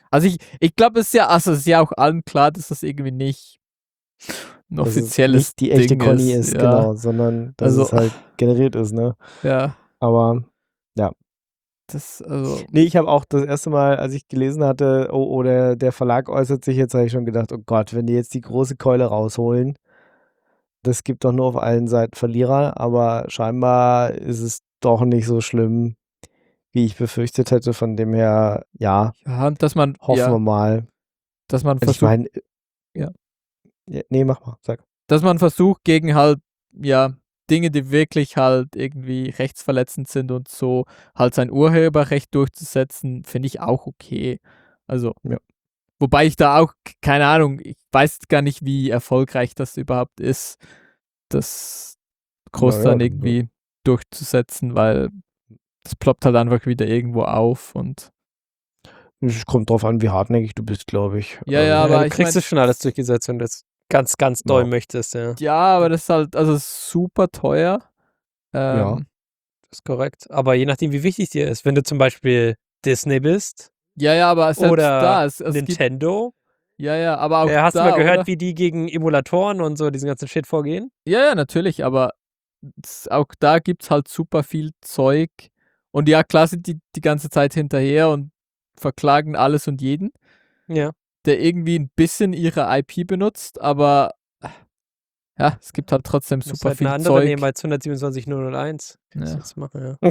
[SPEAKER 4] Also ich, ich glaube, es ist ja, also es ist ja auch allen klar, dass das irgendwie nicht ein
[SPEAKER 2] Dass es
[SPEAKER 4] offizielles
[SPEAKER 2] nicht die echte
[SPEAKER 4] Ding
[SPEAKER 2] Conny
[SPEAKER 4] ist.
[SPEAKER 2] ist,
[SPEAKER 4] ja.
[SPEAKER 2] genau, sondern dass
[SPEAKER 4] Also-
[SPEAKER 2] es halt generiert ist, ne?
[SPEAKER 4] Ja,
[SPEAKER 2] Aber
[SPEAKER 4] das, also,
[SPEAKER 2] nee, ich habe auch das erste Mal, als ich gelesen hatte, oh, oh der, der Verlag äußert sich jetzt, habe ich schon gedacht, oh Gott, wenn die jetzt die große Keule rausholen, das gibt doch nur auf allen Seiten Verlierer, aber scheinbar ist es doch nicht so schlimm, wie ich befürchtet hätte. Von dem her, ja,
[SPEAKER 4] ja, und dass man,
[SPEAKER 2] hoffen wir
[SPEAKER 4] ja,
[SPEAKER 2] mal.
[SPEAKER 4] dass man
[SPEAKER 2] Und ich
[SPEAKER 4] versucht,
[SPEAKER 2] meine,
[SPEAKER 4] Ja.
[SPEAKER 2] ja, nee, mach mal, sag.
[SPEAKER 4] dass man versucht gegen halt, ja, Dinge, die wirklich halt irgendwie rechtsverletzend sind und so, halt sein Urheberrecht durchzusetzen, finde ich auch okay. Also,
[SPEAKER 2] Ja.
[SPEAKER 4] wobei ich da auch, keine Ahnung, ich weiß gar nicht, wie erfolgreich das überhaupt ist, das groß
[SPEAKER 2] Naja,
[SPEAKER 4] dann
[SPEAKER 2] du-
[SPEAKER 4] irgendwie durchzusetzen, weil das ploppt halt einfach wieder irgendwo auf und
[SPEAKER 2] Es kommt drauf an, wie hartnäckig du bist, glaube ich.
[SPEAKER 4] Ja,
[SPEAKER 2] Ähm,
[SPEAKER 4] ja,
[SPEAKER 3] Ja,
[SPEAKER 4] aber
[SPEAKER 3] du
[SPEAKER 4] ich
[SPEAKER 3] kriegst
[SPEAKER 4] mein-
[SPEAKER 3] es schon alles durchgesetzt, wenn du es ganz, ganz doll
[SPEAKER 2] Ja.
[SPEAKER 3] möchtest, ja.
[SPEAKER 4] ja, aber das ist halt, also es ist super teuer. Ähm,
[SPEAKER 2] Ja.
[SPEAKER 3] Das ist korrekt. Aber je nachdem, wie wichtig dir ist. Wenn du zum Beispiel Disney bist
[SPEAKER 4] ja, ja, aber selbst
[SPEAKER 3] oder
[SPEAKER 4] da, es, es gibt,
[SPEAKER 3] Nintendo,
[SPEAKER 4] ja, ja, aber auch
[SPEAKER 3] äh, hast
[SPEAKER 4] da,
[SPEAKER 3] du mal gehört,
[SPEAKER 4] oder?
[SPEAKER 3] wie die gegen Emulatoren und so diesen ganzen Shit vorgehen?
[SPEAKER 4] Ja, ja, natürlich, aber s- auch da gibt es halt super viel Zeug. Und ja, klar sind die die ganze Zeit hinterher und verklagen alles und jeden,
[SPEAKER 3] Ja.
[SPEAKER 4] der irgendwie ein bisschen ihre I P benutzt, aber äh, ja, es gibt halt trotzdem
[SPEAKER 3] Musst
[SPEAKER 4] super
[SPEAKER 3] halt
[SPEAKER 4] viel
[SPEAKER 3] eine andere
[SPEAKER 4] Zeug.
[SPEAKER 3] nehmen als hundertsiebenundzwanzig null null eins. Kannst
[SPEAKER 4] Ja.
[SPEAKER 3] du jetzt machen, ja.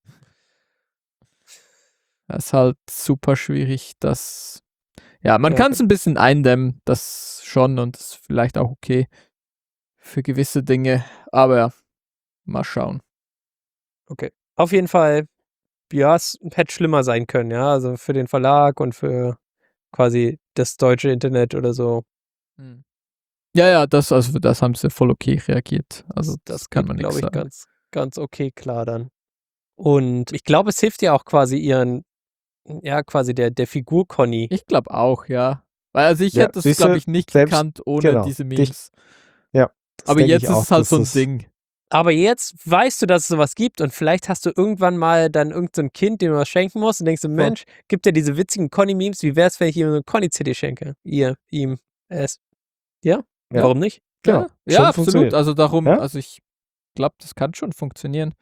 [SPEAKER 4] Das ist halt super schwierig, das. Ja, man
[SPEAKER 3] Ja.
[SPEAKER 4] kann es ein bisschen eindämmen, das schon und das ist vielleicht auch okay für gewisse Dinge, aber ja, mal schauen.
[SPEAKER 3] Okay. Auf jeden Fall, ja, es hätte schlimmer sein können, ja. Also für den Verlag und für quasi das deutsche Internet oder so.
[SPEAKER 4] Ja, ja, das, also für das haben sie voll okay reagiert. Also das,
[SPEAKER 3] das
[SPEAKER 4] kann
[SPEAKER 3] geht,
[SPEAKER 4] man nichts
[SPEAKER 3] glaube ich,
[SPEAKER 4] sagen.
[SPEAKER 3] ganz, ganz okay klar dann. Und ich glaube, es hilft ja auch quasi ihren, ja, quasi der, der Figur Conny.
[SPEAKER 4] Ich glaube auch, ja. Weil also ich
[SPEAKER 2] Ja,
[SPEAKER 4] hätte das,
[SPEAKER 2] siehste,
[SPEAKER 4] glaube ich, nicht
[SPEAKER 2] selbst-
[SPEAKER 4] gekannt ohne
[SPEAKER 2] genau,
[SPEAKER 4] diese
[SPEAKER 2] dich-
[SPEAKER 4] Memes.
[SPEAKER 2] Das
[SPEAKER 4] Aber
[SPEAKER 2] denke
[SPEAKER 4] jetzt
[SPEAKER 2] ich
[SPEAKER 4] ist
[SPEAKER 2] auch,
[SPEAKER 4] es halt
[SPEAKER 2] dass
[SPEAKER 4] so ein
[SPEAKER 2] das-
[SPEAKER 4] Ding.
[SPEAKER 3] Aber jetzt weißt du, dass es sowas gibt und vielleicht hast du irgendwann mal dann irgend so ein Kind, dem du was schenken musst und denkst du, Mensch, gibt ja diese witzigen Conny-Memes, wie wär's, wenn ich ihm eine Conny-C D schenke? Ihr, ihm, es. Ja?
[SPEAKER 2] Ja.
[SPEAKER 3] Warum nicht?
[SPEAKER 2] Genau,
[SPEAKER 4] Ja,
[SPEAKER 2] schon
[SPEAKER 4] ja absolut.
[SPEAKER 2] funktioniert.
[SPEAKER 4] Also darum,
[SPEAKER 2] Ja?
[SPEAKER 4] also ich glaube, das kann schon funktionieren.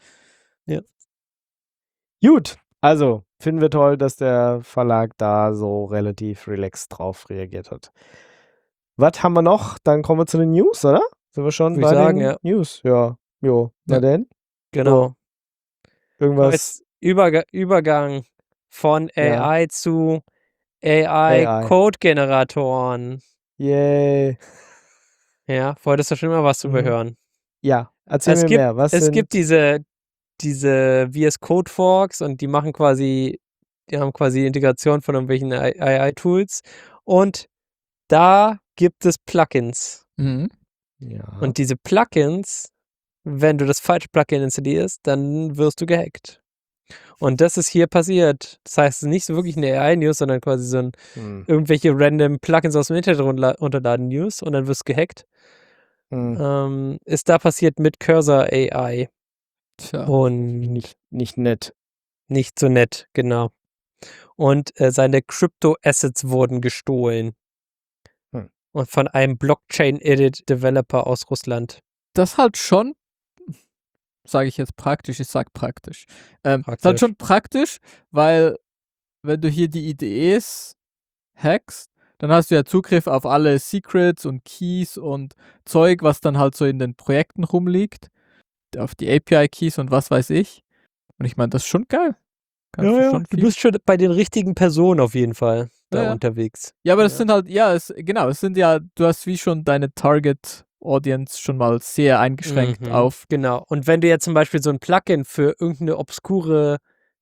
[SPEAKER 2] Gut, also finden wir toll, dass der Verlag da so relativ relaxed drauf reagiert hat. Was haben wir noch? Dann kommen wir zu den News, oder? Sind wir schon
[SPEAKER 3] Würde
[SPEAKER 2] bei
[SPEAKER 3] ich sagen,
[SPEAKER 2] den
[SPEAKER 3] ja.
[SPEAKER 2] News? Ja, jo. Na
[SPEAKER 4] Ja.
[SPEAKER 2] denn?
[SPEAKER 3] Genau.
[SPEAKER 2] Irgendwas?
[SPEAKER 3] Als Überga Übergang von
[SPEAKER 2] Ja.
[SPEAKER 3] A I zu A I,
[SPEAKER 2] A I.
[SPEAKER 3] Code-Generatoren.
[SPEAKER 2] Yay.
[SPEAKER 3] Ja, wolltest du schon immer was drüber
[SPEAKER 2] Mhm.
[SPEAKER 3] hören?
[SPEAKER 2] Ja, erzähl
[SPEAKER 3] Es
[SPEAKER 2] mir
[SPEAKER 3] gibt,
[SPEAKER 2] mehr. Was
[SPEAKER 3] es
[SPEAKER 2] sind
[SPEAKER 3] gibt diese, diese V S Code Forks und die machen quasi, die haben quasi Integration von irgendwelchen A I-Tools und da gibt es Plugins.
[SPEAKER 4] Mhm.
[SPEAKER 2] ja.
[SPEAKER 3] Und diese Plugins, wenn du das falsche Plugin installierst, dann wirst du gehackt. Und das ist hier passiert. Das heißt, es ist nicht so wirklich eine A I-News, sondern quasi so ein
[SPEAKER 2] Hm.
[SPEAKER 3] irgendwelche random Plugins aus dem Internet runterla- runterladen News und dann wirst du gehackt.
[SPEAKER 2] Hm.
[SPEAKER 3] Ähm, ist da passiert mit Cursor A I.
[SPEAKER 4] Tja.
[SPEAKER 3] Und
[SPEAKER 2] Nicht, nicht nett.
[SPEAKER 3] nicht so nett, genau. Und äh, seine Crypto-Assets wurden gestohlen.
[SPEAKER 2] Hm.
[SPEAKER 3] Und von einem Blockchain-Edit-Developer aus Russland.
[SPEAKER 4] Das halt schon, sage ich jetzt praktisch, ich sag praktisch. Ähm, ist halt
[SPEAKER 3] Praktisch.
[SPEAKER 4] schon praktisch, weil wenn du hier die I D Es hackst, dann hast du ja Zugriff auf alle Secrets und Keys und Zeug, was dann halt so in den Projekten rumliegt. Auf die A P I-Keys und was weiß ich. Und ich meine, das ist schon geil. Kannst du schon
[SPEAKER 3] du
[SPEAKER 4] viel-
[SPEAKER 3] bist schon bei den richtigen Personen auf jeden Fall da
[SPEAKER 4] Ja, ja.
[SPEAKER 3] unterwegs.
[SPEAKER 4] Ja, aber das
[SPEAKER 3] Ja.
[SPEAKER 4] sind halt, ja, es, genau, es sind ja, du hast wie schon deine Target-Audience schon mal sehr eingeschränkt
[SPEAKER 3] Mhm,
[SPEAKER 4] auf.
[SPEAKER 3] Genau. Und wenn du jetzt zum Beispiel so ein Plugin für irgendeine obskure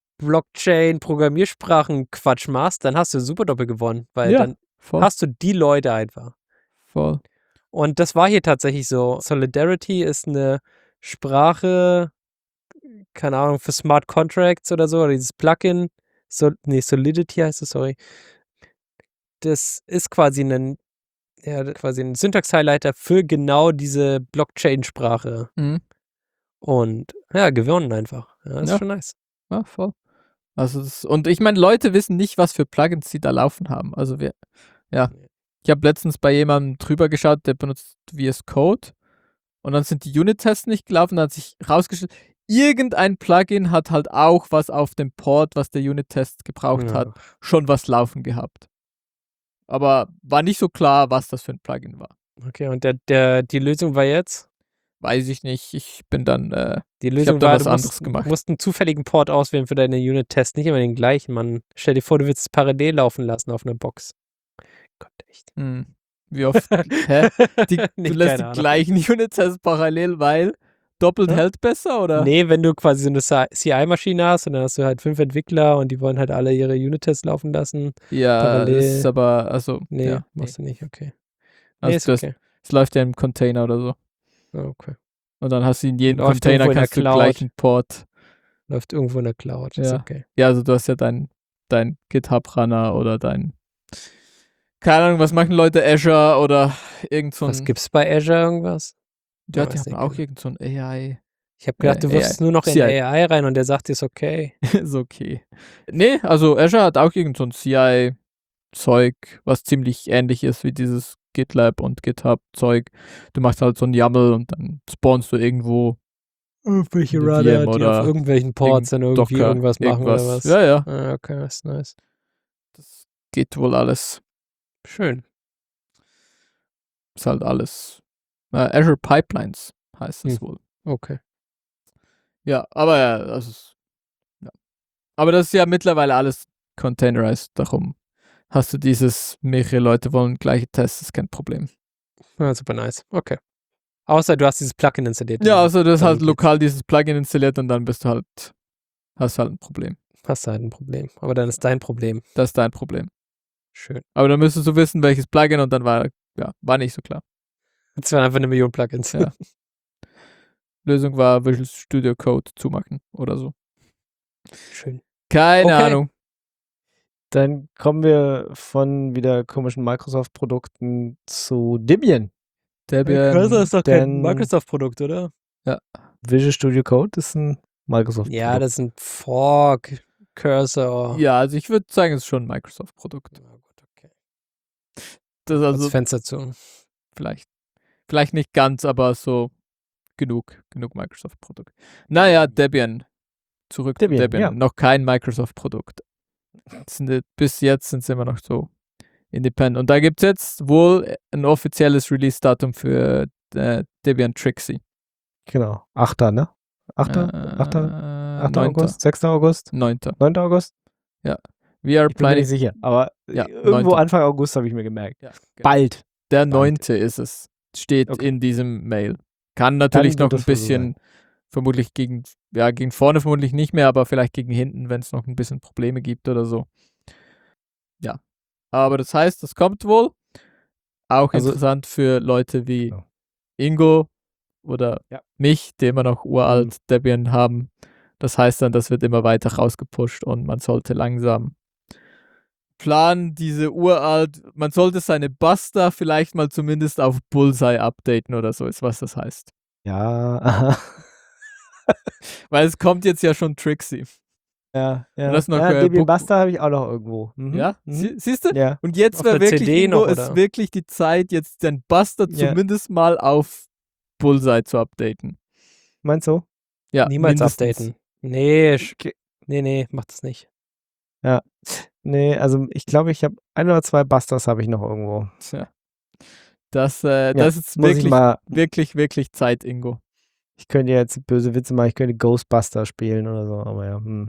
[SPEAKER 3] Blockchain-Programmiersprachen-Quatsch machst, dann hast du super doppelt gewonnen, weil
[SPEAKER 4] Ja,
[SPEAKER 3] dann
[SPEAKER 4] voll,
[SPEAKER 3] hast du die Leute einfach.
[SPEAKER 4] voll.
[SPEAKER 3] Und das war hier tatsächlich so. Solidarity ist eine Sprache, keine Ahnung, für Smart Contracts oder so, oder dieses Plugin. So, nee, Solidity heißt es, sorry. Das ist quasi ein, ja, quasi ein Syntax-Highlighter für genau diese Blockchain-Sprache.
[SPEAKER 4] Mhm.
[SPEAKER 3] Und ja, gewonnen einfach. Ja, ist
[SPEAKER 4] Ja.
[SPEAKER 3] schon nice.
[SPEAKER 4] Ja, voll. Also das, und ich meine, Leute wissen nicht, was für Plugins sie da laufen haben. Also wir, ja. Ich habe letztens bei jemandem drüber geschaut, der benutzt V S Code und dann sind die Unit-Tests nicht gelaufen, dann hat sich rausgestellt, irgendein Plugin hat halt auch was auf dem Port, was der Unit-Test gebraucht
[SPEAKER 3] Ja.
[SPEAKER 4] hat, schon was laufen gehabt. Aber war nicht so klar, was das für ein Plugin war.
[SPEAKER 3] Okay, und der, der, die Lösung war jetzt?
[SPEAKER 4] Weiß ich nicht. Ich bin dann, äh,
[SPEAKER 3] Die
[SPEAKER 4] hab
[SPEAKER 3] Lösung
[SPEAKER 4] da
[SPEAKER 3] war,
[SPEAKER 4] was
[SPEAKER 3] du
[SPEAKER 4] anderes
[SPEAKER 3] musst,
[SPEAKER 4] gemacht.
[SPEAKER 3] musst einen zufälligen Port auswählen für deine Unit-Tests, nicht immer den gleichen, Mann. Stell dir vor, du willst es parallel laufen lassen auf einer Box. Gott, echt.
[SPEAKER 4] hm, wie oft, hä? Die, du
[SPEAKER 3] Nicht,
[SPEAKER 4] lässt
[SPEAKER 3] keine
[SPEAKER 4] die
[SPEAKER 3] Ahnung.
[SPEAKER 4] gleichen Unit-Tests parallel, weil doppelt
[SPEAKER 3] Hä?
[SPEAKER 4] hält besser, oder?
[SPEAKER 3] Nee, wenn du quasi so eine C I-Maschine hast und dann hast du halt fünf Entwickler und die wollen halt alle ihre Unit-Tests laufen lassen.
[SPEAKER 4] Ja,
[SPEAKER 3] parallel.
[SPEAKER 4] das ist aber, also,
[SPEAKER 3] Nee,
[SPEAKER 4] ja, nee.
[SPEAKER 3] machst du nicht, okay.
[SPEAKER 4] Also
[SPEAKER 3] Nee, ist
[SPEAKER 4] das,
[SPEAKER 3] okay.
[SPEAKER 4] es läuft ja im Container oder so.
[SPEAKER 3] Ah, okay.
[SPEAKER 4] Und dann hast du in jedem
[SPEAKER 3] Läuft
[SPEAKER 4] Container
[SPEAKER 3] irgendwo in der
[SPEAKER 4] kannst du
[SPEAKER 3] Cloud.
[SPEAKER 4] gleich einen Port.
[SPEAKER 3] Läuft irgendwo in der Cloud, ist
[SPEAKER 4] Ja.
[SPEAKER 3] okay.
[SPEAKER 4] Ja, also du hast ja dein, dein GitHub-Runner oder dein, keine Ahnung, was machen Leute, Azure oder irgend so ein,
[SPEAKER 3] Was gibt's bei Azure irgendwas?
[SPEAKER 4] ja,
[SPEAKER 3] Ja,
[SPEAKER 4] die
[SPEAKER 3] weiß
[SPEAKER 4] haben
[SPEAKER 3] nicht
[SPEAKER 4] auch
[SPEAKER 3] genau.
[SPEAKER 4] irgend so ein A I.
[SPEAKER 3] Ich habe gedacht,
[SPEAKER 4] Äh,
[SPEAKER 3] du wirfst
[SPEAKER 4] A I.
[SPEAKER 3] es nur noch in
[SPEAKER 4] C I.
[SPEAKER 3] A I rein und der sagt dir, ist okay.
[SPEAKER 4] Ist okay. Nee, also Azure hat auch irgend so ein C I-Zeug, was ziemlich ähnlich ist wie dieses GitLab und GitHub-Zeug. Du machst halt so ein YAML und dann spawnst du irgendwo
[SPEAKER 3] Irgendwelche
[SPEAKER 4] eine V
[SPEAKER 3] Runner,
[SPEAKER 4] M
[SPEAKER 3] die
[SPEAKER 4] oder
[SPEAKER 3] auf irgendwelchen Ports dann irgendwie
[SPEAKER 4] Docker,
[SPEAKER 3] irgendwas machen oder
[SPEAKER 4] irgendwas.
[SPEAKER 3] was?
[SPEAKER 4] Ja, ja,
[SPEAKER 3] Ah, okay, ist nice.
[SPEAKER 4] das geht wohl alles.
[SPEAKER 3] Schön.
[SPEAKER 4] Ist halt alles. Äh, Azure Pipelines heißt es
[SPEAKER 3] Hm.
[SPEAKER 4] wohl.
[SPEAKER 3] Okay.
[SPEAKER 4] Ja, aber ja, das ist, ja. Aber das ist ja mittlerweile alles containerized, darum hast du dieses, mehrere Leute wollen gleiche Tests, ist kein Problem.
[SPEAKER 3] Ja, super nice. Okay. Außer du hast dieses Plugin installiert.
[SPEAKER 4] Ja,
[SPEAKER 3] dann
[SPEAKER 4] also du hast
[SPEAKER 3] dann
[SPEAKER 4] halt
[SPEAKER 3] geht's.
[SPEAKER 4] lokal dieses Plugin installiert und dann bist du halt, hast halt ein Problem.
[SPEAKER 3] Hast du halt ein Problem. Aber dann ist dein Problem.
[SPEAKER 4] Das ist dein Problem.
[SPEAKER 3] Schön.
[SPEAKER 4] Aber dann müsstest du wissen, welches Plugin und dann war, ja, war nicht so klar.
[SPEAKER 3] Es waren einfach eine Million Plugins.
[SPEAKER 4] Ja. Lösung war Visual Studio Code zumachen oder so.
[SPEAKER 3] Schön.
[SPEAKER 4] Keine
[SPEAKER 3] Okay.
[SPEAKER 4] Ahnung.
[SPEAKER 2] Dann kommen wir von wieder komischen Microsoft-Produkten zu Debian.
[SPEAKER 4] Debian,
[SPEAKER 3] Cursor ist doch kein
[SPEAKER 2] denn-
[SPEAKER 3] Microsoft-Produkt, oder?
[SPEAKER 2] Visual Studio Code ist ein Microsoft-Produkt.
[SPEAKER 3] Ja, das ist ein Fork. Cursor.
[SPEAKER 4] ja, also ich würde sagen, es ist schon ein Microsoft-Produkt.
[SPEAKER 3] Na gut, okay.
[SPEAKER 4] Das ist
[SPEAKER 3] Also
[SPEAKER 4] also
[SPEAKER 3] Fenster zu.
[SPEAKER 4] vielleicht, vielleicht nicht ganz, aber so genug, genug Microsoft-Produkt. Naja, Debian. Zurück
[SPEAKER 2] Debian,
[SPEAKER 4] zu Debian.
[SPEAKER 2] ja.
[SPEAKER 4] Noch kein Microsoft-Produkt. Sind- Bis jetzt sind sie immer noch so independent. Und da gibt es jetzt wohl ein offizielles Release-Datum für äh, Debian Trixie.
[SPEAKER 2] Genau. achter, ne? achter,
[SPEAKER 4] Äh,
[SPEAKER 2] achter, achter
[SPEAKER 4] neunter.
[SPEAKER 2] August? sechster August?
[SPEAKER 4] neunter.
[SPEAKER 2] neunter August?
[SPEAKER 4] We are
[SPEAKER 2] Ich bin mir
[SPEAKER 4] planning.
[SPEAKER 2] nicht sicher. Aber
[SPEAKER 4] Ja,
[SPEAKER 2] irgendwo
[SPEAKER 4] neunter.
[SPEAKER 2] Anfang August habe ich mir gemerkt.
[SPEAKER 4] Ja, genau.
[SPEAKER 2] Bald.
[SPEAKER 4] Der
[SPEAKER 2] Bald.
[SPEAKER 4] neunte ist es. Steht
[SPEAKER 2] Okay.
[SPEAKER 4] in diesem Mail. Kann natürlich
[SPEAKER 2] Dann
[SPEAKER 4] noch
[SPEAKER 2] wird
[SPEAKER 4] ein
[SPEAKER 2] das wohl so
[SPEAKER 4] bisschen, vermutlich gegen, ja, gegen vorne vermutlich nicht mehr, aber vielleicht gegen hinten, wenn es noch ein bisschen Probleme gibt oder so. Ja. Aber das heißt, das kommt wohl. Auch
[SPEAKER 2] Also-
[SPEAKER 4] interessant für Leute wie
[SPEAKER 2] Genau.
[SPEAKER 4] Ingo oder
[SPEAKER 2] Ja.
[SPEAKER 4] mich, die immer noch uralt
[SPEAKER 2] Mhm.
[SPEAKER 4] Debian haben. Das heißt dann, das wird immer weiter rausgepusht und man sollte langsam planen, diese uralt, man sollte seine Buster vielleicht mal zumindest auf Bullseye updaten oder so, ist was das heißt.
[SPEAKER 2] Ja, aha.
[SPEAKER 4] Weil es kommt jetzt ja schon Trixie.
[SPEAKER 2] Ja, ja.
[SPEAKER 4] das noch,
[SPEAKER 2] ja
[SPEAKER 4] äh,
[SPEAKER 2] Debian
[SPEAKER 4] Book-
[SPEAKER 2] Buster habe ich auch noch irgendwo. Mhm.
[SPEAKER 4] Ja?
[SPEAKER 2] Mhm.
[SPEAKER 4] Sie, siehst du?
[SPEAKER 2] Ja.
[SPEAKER 4] Und jetzt
[SPEAKER 3] Auf
[SPEAKER 4] wäre
[SPEAKER 3] der
[SPEAKER 4] wirklich,
[SPEAKER 3] C D
[SPEAKER 4] Ingo,
[SPEAKER 3] noch,
[SPEAKER 4] ist
[SPEAKER 3] oder?
[SPEAKER 4] wirklich die Zeit, jetzt den Buster
[SPEAKER 2] Ja.
[SPEAKER 4] zumindest mal auf Bullseye zu updaten.
[SPEAKER 2] Meinst du?
[SPEAKER 4] Ja,
[SPEAKER 3] Niemals
[SPEAKER 4] mindestens.
[SPEAKER 3] updaten. Nee, sch-
[SPEAKER 2] Okay.
[SPEAKER 3] nee, nee, mach das nicht.
[SPEAKER 2] Nee, also ich glaube, ich habe ein oder zwei Busters habe ich noch irgendwo.
[SPEAKER 4] Tja. Das, äh,
[SPEAKER 2] Ja,
[SPEAKER 4] das ist
[SPEAKER 2] Muss ich
[SPEAKER 4] wirklich,
[SPEAKER 2] mal,
[SPEAKER 4] wirklich, wirklich Zeit, Ingo.
[SPEAKER 2] ich könnte jetzt böse Witze machen, ich könnte Ghostbuster spielen oder so, aber ja. Hm.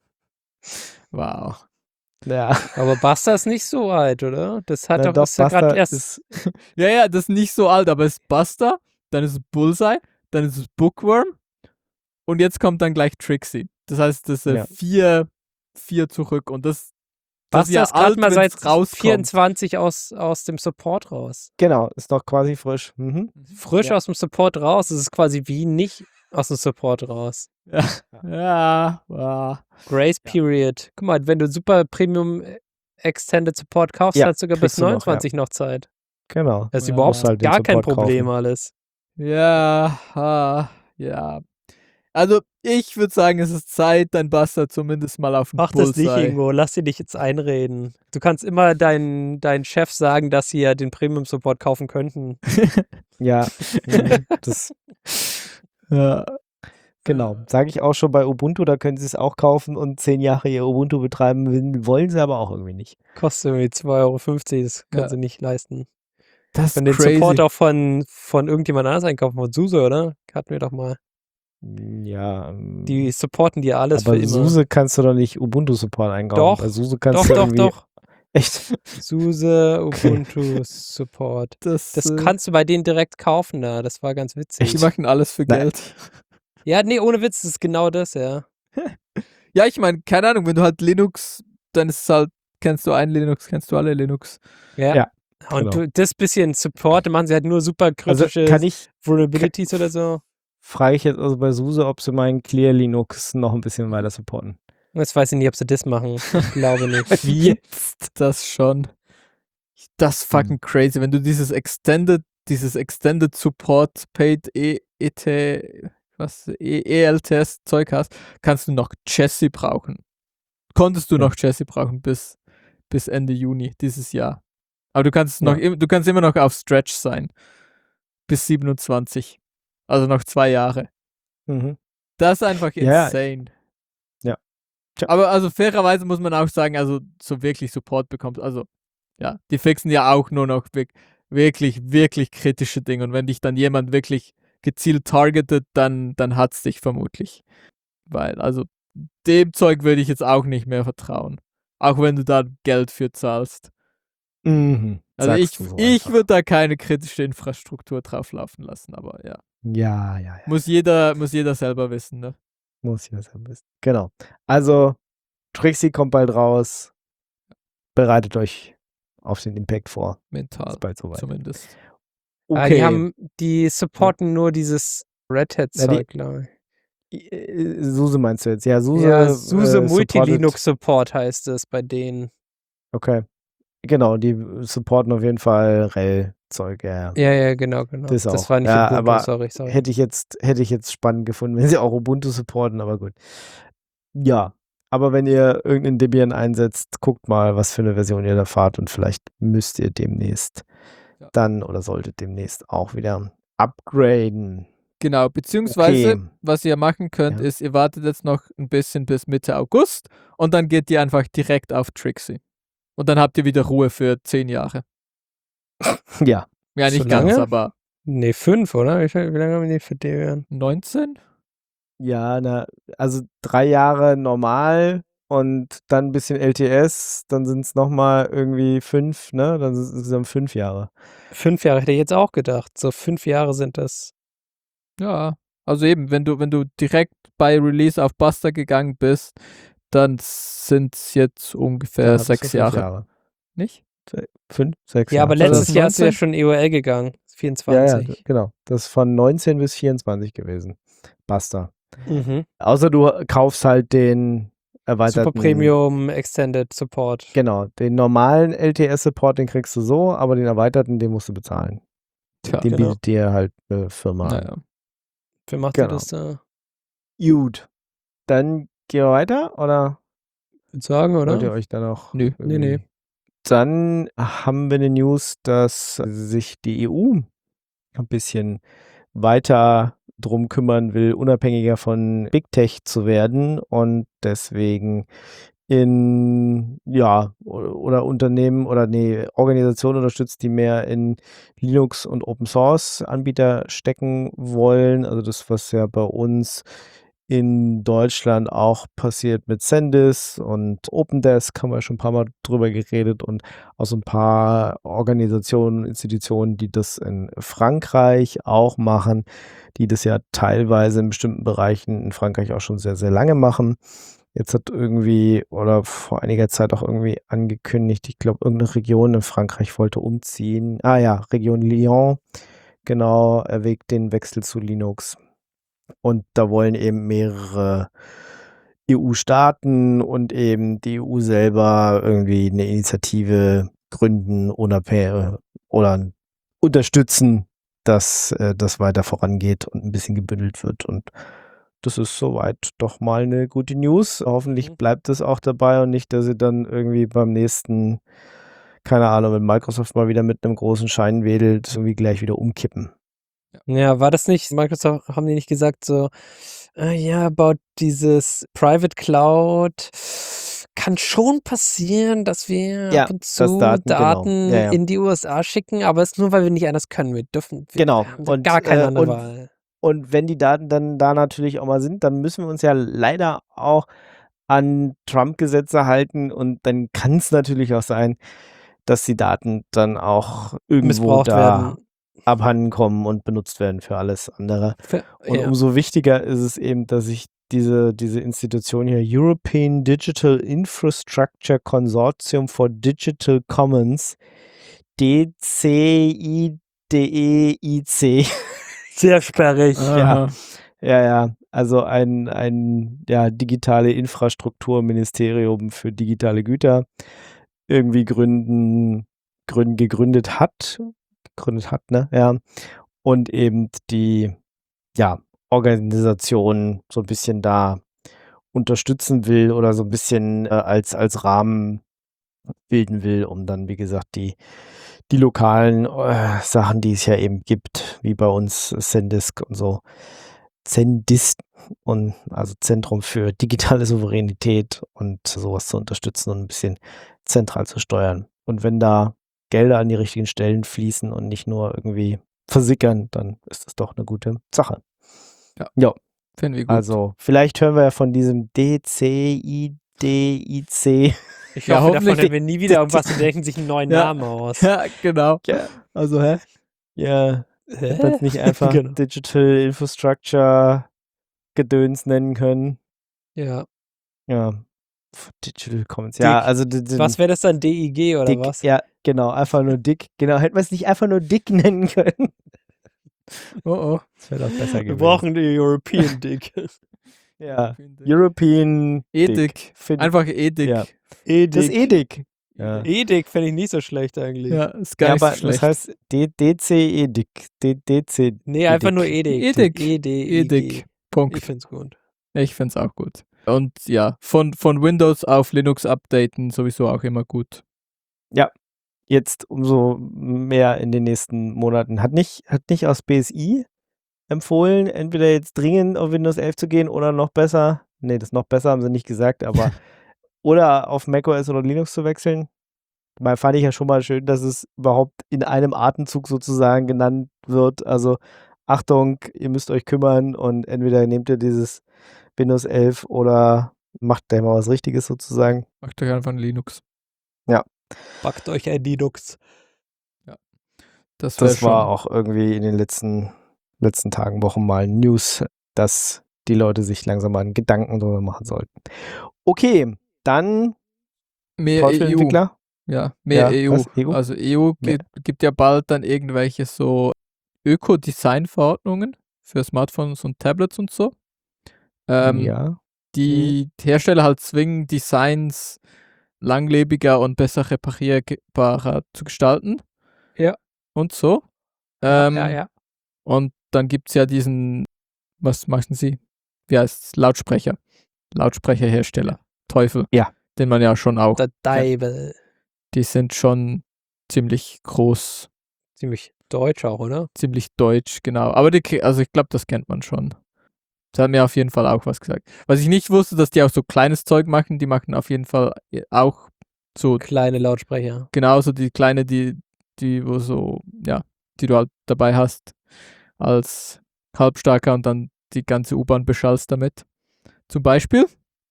[SPEAKER 4] Wow.
[SPEAKER 2] Ja,
[SPEAKER 3] Aber Buster ist nicht so alt, oder? Das hat
[SPEAKER 2] Na
[SPEAKER 3] doch,
[SPEAKER 2] doch,
[SPEAKER 3] ist ja gerade
[SPEAKER 2] Buster
[SPEAKER 3] erst.
[SPEAKER 2] ist,
[SPEAKER 4] Ja, ja, das ist nicht so alt, aber es ist Buster, dann ist es Bullseye, dann ist es Bookworm und jetzt kommt dann gleich Trixie. Das heißt, das sind
[SPEAKER 2] Ja.
[SPEAKER 4] vier, vier zurück und das, das
[SPEAKER 3] Buster ist
[SPEAKER 4] alt,
[SPEAKER 3] gerade mal
[SPEAKER 4] wenn's
[SPEAKER 3] seit
[SPEAKER 4] rauskommt.
[SPEAKER 3] vierundzwanzig aus, aus dem Support raus.
[SPEAKER 2] genau, ist noch quasi frisch. Mhm.
[SPEAKER 3] Frisch
[SPEAKER 2] Ja.
[SPEAKER 3] aus dem Support raus. Das ist quasi wie nicht aus dem Support raus.
[SPEAKER 4] Ja, ja, ja.
[SPEAKER 3] Grace
[SPEAKER 2] Ja.
[SPEAKER 3] Period. Guck mal, wenn du super Premium äh, Extended Support kaufst,
[SPEAKER 2] Ja,
[SPEAKER 3] hast du sogar bis
[SPEAKER 2] kriegst du noch, ja.
[SPEAKER 3] neunundzwanzig noch, Zeit.
[SPEAKER 2] Genau.
[SPEAKER 3] Das ist
[SPEAKER 4] Ja,
[SPEAKER 3] überhaupt
[SPEAKER 2] musst halt den
[SPEAKER 3] gar kein
[SPEAKER 2] Support
[SPEAKER 3] Problem
[SPEAKER 2] kaufen.
[SPEAKER 3] alles.
[SPEAKER 4] Ja, ah, ja. Also, ich würde sagen, es ist Zeit, dein Bastard zumindest mal auf den
[SPEAKER 3] Mach das nicht
[SPEAKER 4] Bullseye.
[SPEAKER 3] irgendwo, lass dir nicht jetzt einreden. Du kannst immer deinen deinen Chef sagen, dass sie ja den Premium-Support kaufen könnten.
[SPEAKER 2] Ja, mhm, das
[SPEAKER 4] Ja,
[SPEAKER 2] genau. Sage ich auch schon bei Ubuntu, da können sie es auch kaufen und zehn Jahre ihr Ubuntu betreiben, will- wollen sie aber auch irgendwie nicht.
[SPEAKER 3] Kostet irgendwie zwei Euro fünfzig, das können
[SPEAKER 4] Ja.
[SPEAKER 3] sie nicht leisten.
[SPEAKER 4] das
[SPEAKER 3] Wenn
[SPEAKER 4] ist
[SPEAKER 3] den Support
[SPEAKER 4] crazy.
[SPEAKER 3] auch von, von irgendjemand anders einkaufen, von SUSE, oder? Hatten wir doch mal.
[SPEAKER 2] Ja, ähm,
[SPEAKER 3] Die supporten dir alles
[SPEAKER 2] aber
[SPEAKER 3] für immer.
[SPEAKER 2] SUSE kannst du doch nicht Ubuntu-Support einkaufen.
[SPEAKER 3] Doch,
[SPEAKER 2] Bei SUSE kannst
[SPEAKER 3] Doch,
[SPEAKER 2] du
[SPEAKER 3] doch,
[SPEAKER 2] irgendwie
[SPEAKER 3] doch.
[SPEAKER 2] echt.
[SPEAKER 3] SUSE, Ubuntu, Support.
[SPEAKER 4] Das,
[SPEAKER 3] Das
[SPEAKER 4] äh,
[SPEAKER 3] kannst du bei denen direkt kaufen da. Das war ganz witzig.
[SPEAKER 4] die machen alles für
[SPEAKER 2] Nein.
[SPEAKER 4] Geld.
[SPEAKER 3] Ja, nee, ohne Witz, das ist genau das, ja.
[SPEAKER 4] Ja, ich meine, keine Ahnung, wenn du halt Linux, dann ist es halt, kennst du ein Linux, kennst du alle Linux.
[SPEAKER 3] Ja.
[SPEAKER 2] Ja,
[SPEAKER 3] Und
[SPEAKER 2] genau.
[SPEAKER 3] du, das bisschen Support, da machen sie halt nur super
[SPEAKER 2] Also
[SPEAKER 3] kritische
[SPEAKER 2] kann ich,
[SPEAKER 3] Vulnerabilities oder so.
[SPEAKER 2] frage ich jetzt also bei SUSE, ob sie meinen Clear Linux noch ein bisschen weiter supporten.
[SPEAKER 3] Jetzt weiß ich nicht, ob sie das machen. Ich glaube nicht.
[SPEAKER 2] Wie jetzt?
[SPEAKER 4] Das schon. Das fucking crazy. Wenn du dieses Extended, dieses Extended Support Paid E T, was, E- ELTS-Zeug hast, kannst du noch Jessie brauchen. Konntest du
[SPEAKER 2] Ja.
[SPEAKER 4] noch Jessie brauchen bis, bis Ende Juni dieses Jahr. Aber du kannst noch,
[SPEAKER 2] Ja.
[SPEAKER 4] im- du kannst immer noch auf Stretch sein. Bis siebenundzwanzig. Also noch zwei Jahre.
[SPEAKER 2] Mhm.
[SPEAKER 4] Das ist einfach
[SPEAKER 2] Ja.
[SPEAKER 4] insane.
[SPEAKER 2] Ja. Tja.
[SPEAKER 4] Aber also fairerweise muss man auch sagen, also so wirklich Support bekommst, also ja, die fixen ja auch nur noch wirk- wirklich, wirklich kritische Dinge. Und wenn dich dann jemand wirklich gezielt targetet, dann, dann hat's dich vermutlich. Weil, also dem Zeug würde ich jetzt auch nicht mehr vertrauen. Auch wenn du da Geld für zahlst.
[SPEAKER 2] Mhm.
[SPEAKER 4] Also
[SPEAKER 2] Sagst
[SPEAKER 4] ich,
[SPEAKER 2] du so
[SPEAKER 4] ich
[SPEAKER 2] einfach.
[SPEAKER 4] würde da keine kritische Infrastruktur drauflaufen lassen, aber ja.
[SPEAKER 2] Ja, ja, ja.
[SPEAKER 4] Muss jeder, muss jeder selber wissen, ne?
[SPEAKER 2] Muss ich das ja wissen. Genau. Also, Trixie kommt bald raus. Bereitet euch auf den Impact vor.
[SPEAKER 4] Mental
[SPEAKER 2] Ist bald soweit.
[SPEAKER 4] zumindest.
[SPEAKER 3] Ah, die haben, die supporten nur dieses Red
[SPEAKER 2] Ja, die-
[SPEAKER 3] Hat-Zeug, glaube
[SPEAKER 2] Äh, SUSE meinst du jetzt? Ja,
[SPEAKER 3] ich.
[SPEAKER 2] SUSE.
[SPEAKER 3] Ja, SUSE
[SPEAKER 2] äh,
[SPEAKER 3] Multi-Linux Support heißt es bei denen.
[SPEAKER 2] Okay. Genau, die supporten auf jeden Fall R E L-Zeug, ja.
[SPEAKER 3] Ja, ja, genau, genau.
[SPEAKER 2] Das
[SPEAKER 3] Das,
[SPEAKER 2] auch.
[SPEAKER 3] war nicht
[SPEAKER 2] Ja,
[SPEAKER 3] Ubuntu,
[SPEAKER 2] aber
[SPEAKER 3] sorry, sorry.
[SPEAKER 2] Hätte ich jetzt, hätte ich jetzt spannend gefunden, wenn sie auch Ubuntu supporten, aber gut. Ja, aber wenn ihr irgendeinen Debian einsetzt, guckt mal, was für eine Version ihr da fahrt und vielleicht müsst ihr demnächst
[SPEAKER 4] Ja.
[SPEAKER 2] dann oder solltet demnächst auch wieder upgraden.
[SPEAKER 4] Genau, beziehungsweise,
[SPEAKER 2] Okay.
[SPEAKER 4] was ihr machen könnt,
[SPEAKER 2] Ja.
[SPEAKER 4] ist, ihr wartet jetzt noch ein bisschen bis Mitte August und dann geht ihr einfach direkt auf Trixie. Und dann habt ihr wieder Ruhe für zehn Jahre.
[SPEAKER 2] Ja,
[SPEAKER 4] Ja,
[SPEAKER 3] So
[SPEAKER 4] nicht ganz,
[SPEAKER 3] lange?
[SPEAKER 4] aber
[SPEAKER 3] Nee, fünf, oder? Wie, viel- wie lange haben die für Debian?
[SPEAKER 4] neunzehn?
[SPEAKER 2] ja, na, also drei Jahre normal und dann ein bisschen L T S, dann sind es nochmal irgendwie fünf, ne? Dann sind es dann fünf Jahre.
[SPEAKER 3] Fünf Jahre hätte ich jetzt auch gedacht. So fünf Jahre sind das.
[SPEAKER 4] Ja, also eben, wenn du, wenn du direkt bei Release auf Buster gegangen bist, dann sind es jetzt ungefähr
[SPEAKER 2] Dann hattest du
[SPEAKER 4] sechs
[SPEAKER 2] fünf
[SPEAKER 4] Jahre. Nicht?
[SPEAKER 2] Fünf, sechs
[SPEAKER 3] Ja,
[SPEAKER 2] Jahre.
[SPEAKER 3] aber letztes Jahr ist du ja
[SPEAKER 4] zweitausendneunzehn?
[SPEAKER 3] schon E O L gegangen.
[SPEAKER 2] Ja, ja,
[SPEAKER 3] vierundzwanzig.
[SPEAKER 2] d- genau. Das ist von neunzehn bis vierundzwanzig gewesen. Basta.
[SPEAKER 3] Mhm.
[SPEAKER 2] Außer du kaufst halt den erweiterten.
[SPEAKER 3] Super Premium Extended Support.
[SPEAKER 2] Genau, den normalen L T S-Support, den kriegst du so, aber den erweiterten, den musst du bezahlen.
[SPEAKER 4] Tja,
[SPEAKER 2] den
[SPEAKER 3] genau.
[SPEAKER 2] bietet dir halt eine Firma an.
[SPEAKER 4] naja.
[SPEAKER 3] Wer macht
[SPEAKER 2] Genau.
[SPEAKER 3] ihr das da?
[SPEAKER 2] Gut. Dann gehen wir weiter oder
[SPEAKER 3] Würde sagen, oder?
[SPEAKER 2] wollt ihr euch da noch?
[SPEAKER 4] Nö.
[SPEAKER 3] Nee, nee.
[SPEAKER 2] irgendwie- Dann haben wir eine News, dass sich die E U ein bisschen weiter drum kümmern will, unabhängiger von Big Tech zu werden und deswegen in, ja, oder, oder Unternehmen oder nee, Organisationen unterstützt, die mehr in Linux und Open Source Anbieter stecken wollen. Also das, was ja bei uns in Deutschland auch passiert mit Sendis und Opendesk, haben wir schon ein paar Mal drüber geredet und auch so ein paar Organisationen, Institutionen, die das in Frankreich auch machen, die das ja teilweise in bestimmten Bereichen in Frankreich auch schon sehr, sehr lange machen. Jetzt hat irgendwie oder vor einiger Zeit auch irgendwie angekündigt, ich glaube, irgendeine Region in Frankreich wollte umziehen. Ah ja, Region Lyon, genau, erwägt den Wechsel zu Linux. Und da wollen eben mehrere E U-Staaten und eben die E U selber irgendwie eine Initiative gründen, unabhängig oder unterstützen, dass äh, das weiter vorangeht und ein bisschen gebündelt wird. Und das ist soweit doch mal eine gute News. Hoffentlich
[SPEAKER 3] Mhm.
[SPEAKER 2] bleibt es auch dabei und nicht, dass sie dann irgendwie beim nächsten, keine Ahnung, wenn Microsoft mal wieder mit einem großen Schein wedelt, irgendwie gleich wieder umkippen.
[SPEAKER 3] Ja, war das nicht, Microsoft, haben die nicht gesagt so, äh, ja, baut dieses Private Cloud, kann schon passieren, dass wir
[SPEAKER 2] Ja,
[SPEAKER 3] ab und
[SPEAKER 2] dass
[SPEAKER 3] zu
[SPEAKER 2] Daten, genau.
[SPEAKER 3] Daten
[SPEAKER 2] Ja, ja.
[SPEAKER 3] in die U S A schicken, aber es ist nur, weil wir nicht anders können. Wir dürfen, wir
[SPEAKER 2] Genau.
[SPEAKER 3] haben da
[SPEAKER 2] Und,
[SPEAKER 3] gar keine
[SPEAKER 2] äh,
[SPEAKER 3] andere
[SPEAKER 2] und
[SPEAKER 3] Wahl.
[SPEAKER 2] Und wenn die Daten dann da natürlich auch mal sind, dann müssen wir uns ja leider auch an Trump-Gesetze halten und dann kann es natürlich auch sein, dass die Daten dann auch irgendwo
[SPEAKER 3] Missbraucht
[SPEAKER 2] da
[SPEAKER 3] werden.
[SPEAKER 2] abhanden kommen und benutzt werden für alles andere.
[SPEAKER 3] Für,
[SPEAKER 2] Und
[SPEAKER 3] ja.
[SPEAKER 2] umso wichtiger ist es eben, dass sich diese, diese Institution hier, European Digital Infrastructure Consortium for Digital Commons, D C I D E I C,
[SPEAKER 3] Sehr sperrig.
[SPEAKER 2] ja,
[SPEAKER 4] Aha.
[SPEAKER 2] ja, ja, also ein, ein ja, digitale Infrastrukturministerium für digitale Güter irgendwie gründen, gründen, gegründet hat, gegründet hat, ne, ja, und eben die, ja, Organisation so ein bisschen da unterstützen will oder so ein bisschen äh, als, als Rahmen bilden will, um dann, wie gesagt, die, die lokalen äh, Sachen, die es ja eben gibt, wie bei uns Zendisk und so, Zendisk und also Zentrum für digitale Souveränität und sowas zu unterstützen und ein bisschen zentral zu steuern. Und wenn da Gelder an die richtigen Stellen fließen und nicht nur irgendwie versickern, dann ist das doch eine gute Sache.
[SPEAKER 4] Ja.
[SPEAKER 2] Ja,
[SPEAKER 4] Finden wir gut.
[SPEAKER 2] also vielleicht hören wir ja von diesem D C I D I C.
[SPEAKER 3] Ich
[SPEAKER 4] Ja,
[SPEAKER 3] hoffe, davon
[SPEAKER 4] hoffentlich-
[SPEAKER 3] hören wir nie wieder irgendwas und denken sich einen neuen
[SPEAKER 4] Ja.
[SPEAKER 3] Namen aus.
[SPEAKER 4] Ja, genau.
[SPEAKER 2] Ja, also hä? Ja,
[SPEAKER 3] Hä?
[SPEAKER 2] hätte man es nicht einfach
[SPEAKER 3] Genau.
[SPEAKER 2] Digital Infrastructure Gedöns nennen können.
[SPEAKER 3] Ja.
[SPEAKER 2] Ja, Pf, Digital Commons. Ja,
[SPEAKER 3] Dick.
[SPEAKER 2] also d- d-
[SPEAKER 3] Was wäre das dann? D I G oder
[SPEAKER 2] dick.
[SPEAKER 3] was?
[SPEAKER 2] Ja, genau, einfach nur dick. Genau, hätte man es nicht einfach nur dick nennen können.
[SPEAKER 4] Oh, oh.
[SPEAKER 2] Das wäre doch besser
[SPEAKER 3] Wir
[SPEAKER 2] gewesen.
[SPEAKER 3] brauchen die European Dick.
[SPEAKER 2] ja, European Dick.
[SPEAKER 4] Edik.
[SPEAKER 2] Find-
[SPEAKER 4] Einfach Edik.
[SPEAKER 2] Ja.
[SPEAKER 4] Ja,
[SPEAKER 2] Das ist Edik. Ja.
[SPEAKER 3] Edik fände ich nicht so schlecht eigentlich.
[SPEAKER 4] ja ist gar
[SPEAKER 2] Ja,
[SPEAKER 4] nicht
[SPEAKER 2] aber
[SPEAKER 4] so schlecht.
[SPEAKER 2] das heißt D- DC Edik. D- DC.
[SPEAKER 3] Nee, einfach
[SPEAKER 2] Edik.
[SPEAKER 3] nur Edik.
[SPEAKER 4] Edik.
[SPEAKER 3] E D I G.
[SPEAKER 4] Edik. Punkt.
[SPEAKER 3] Ich find's gut.
[SPEAKER 4] Ich find's auch gut. Und ja, von, von Windows auf Linux updaten sowieso auch immer gut.
[SPEAKER 2] Jetzt umso mehr in den nächsten Monaten. Hat nicht, hat nicht aus B S I empfohlen, entweder jetzt dringend auf Windows elf zu gehen oder noch besser, nee, das noch besser haben sie nicht gesagt, aber oder auf macOS oder Linux zu wechseln. Mal fand ich ja schon mal schön, dass es überhaupt in einem Atemzug sozusagen genannt wird. Also Achtung, ihr müsst euch kümmern und entweder nehmt ihr dieses Windows elf oder macht da mal was Richtiges sozusagen.
[SPEAKER 4] Macht euch einfach ein Linux.
[SPEAKER 3] Packt euch ein Linux.
[SPEAKER 4] Das, wär
[SPEAKER 2] Das war
[SPEAKER 4] schon-
[SPEAKER 2] auch irgendwie in den letzten, letzten Tagen, Wochen mal News, dass die Leute sich langsam mal Gedanken darüber machen sollten. Okay, dann
[SPEAKER 4] mehr E U.
[SPEAKER 2] Teufel-Entwickler.
[SPEAKER 4] Ja, mehr
[SPEAKER 2] Ja,
[SPEAKER 4] E U.
[SPEAKER 2] was? E U?
[SPEAKER 4] Also E U
[SPEAKER 2] Mehr.
[SPEAKER 4] gibt, gibt ja bald dann irgendwelche so Ökodesign-Verordnungen für Smartphones und Tablets und so. Ähm,
[SPEAKER 2] ja.
[SPEAKER 4] die Hersteller halt zwingen, Designs langlebiger und besser reparierbarer zu gestalten.
[SPEAKER 3] Ja.
[SPEAKER 4] Und so. Ähm,
[SPEAKER 3] ja, ja.
[SPEAKER 4] Und dann gibt es ja diesen, was machen sie? Wie heißt es? Lautsprecher. Lautsprecherhersteller. Teufel.
[SPEAKER 2] Ja.
[SPEAKER 4] Den man ja schon auch.
[SPEAKER 3] Der Deibel.
[SPEAKER 4] Die sind schon ziemlich groß,
[SPEAKER 3] Ziemlich deutsch auch, oder?
[SPEAKER 4] ziemlich deutsch, genau. Aber die, also ich glaube, das kennt man schon. Das hat mir auf jeden Fall auch was gesagt. Was ich nicht wusste, dass die auch so kleines Zeug machen, die machen auf jeden Fall auch so
[SPEAKER 3] Kleine Lautsprecher.
[SPEAKER 4] genauso die kleine, die, die, wo so, ja, die du halt dabei hast als Halbstarker und dann die ganze U-Bahn beschallst damit. Zum Beispiel,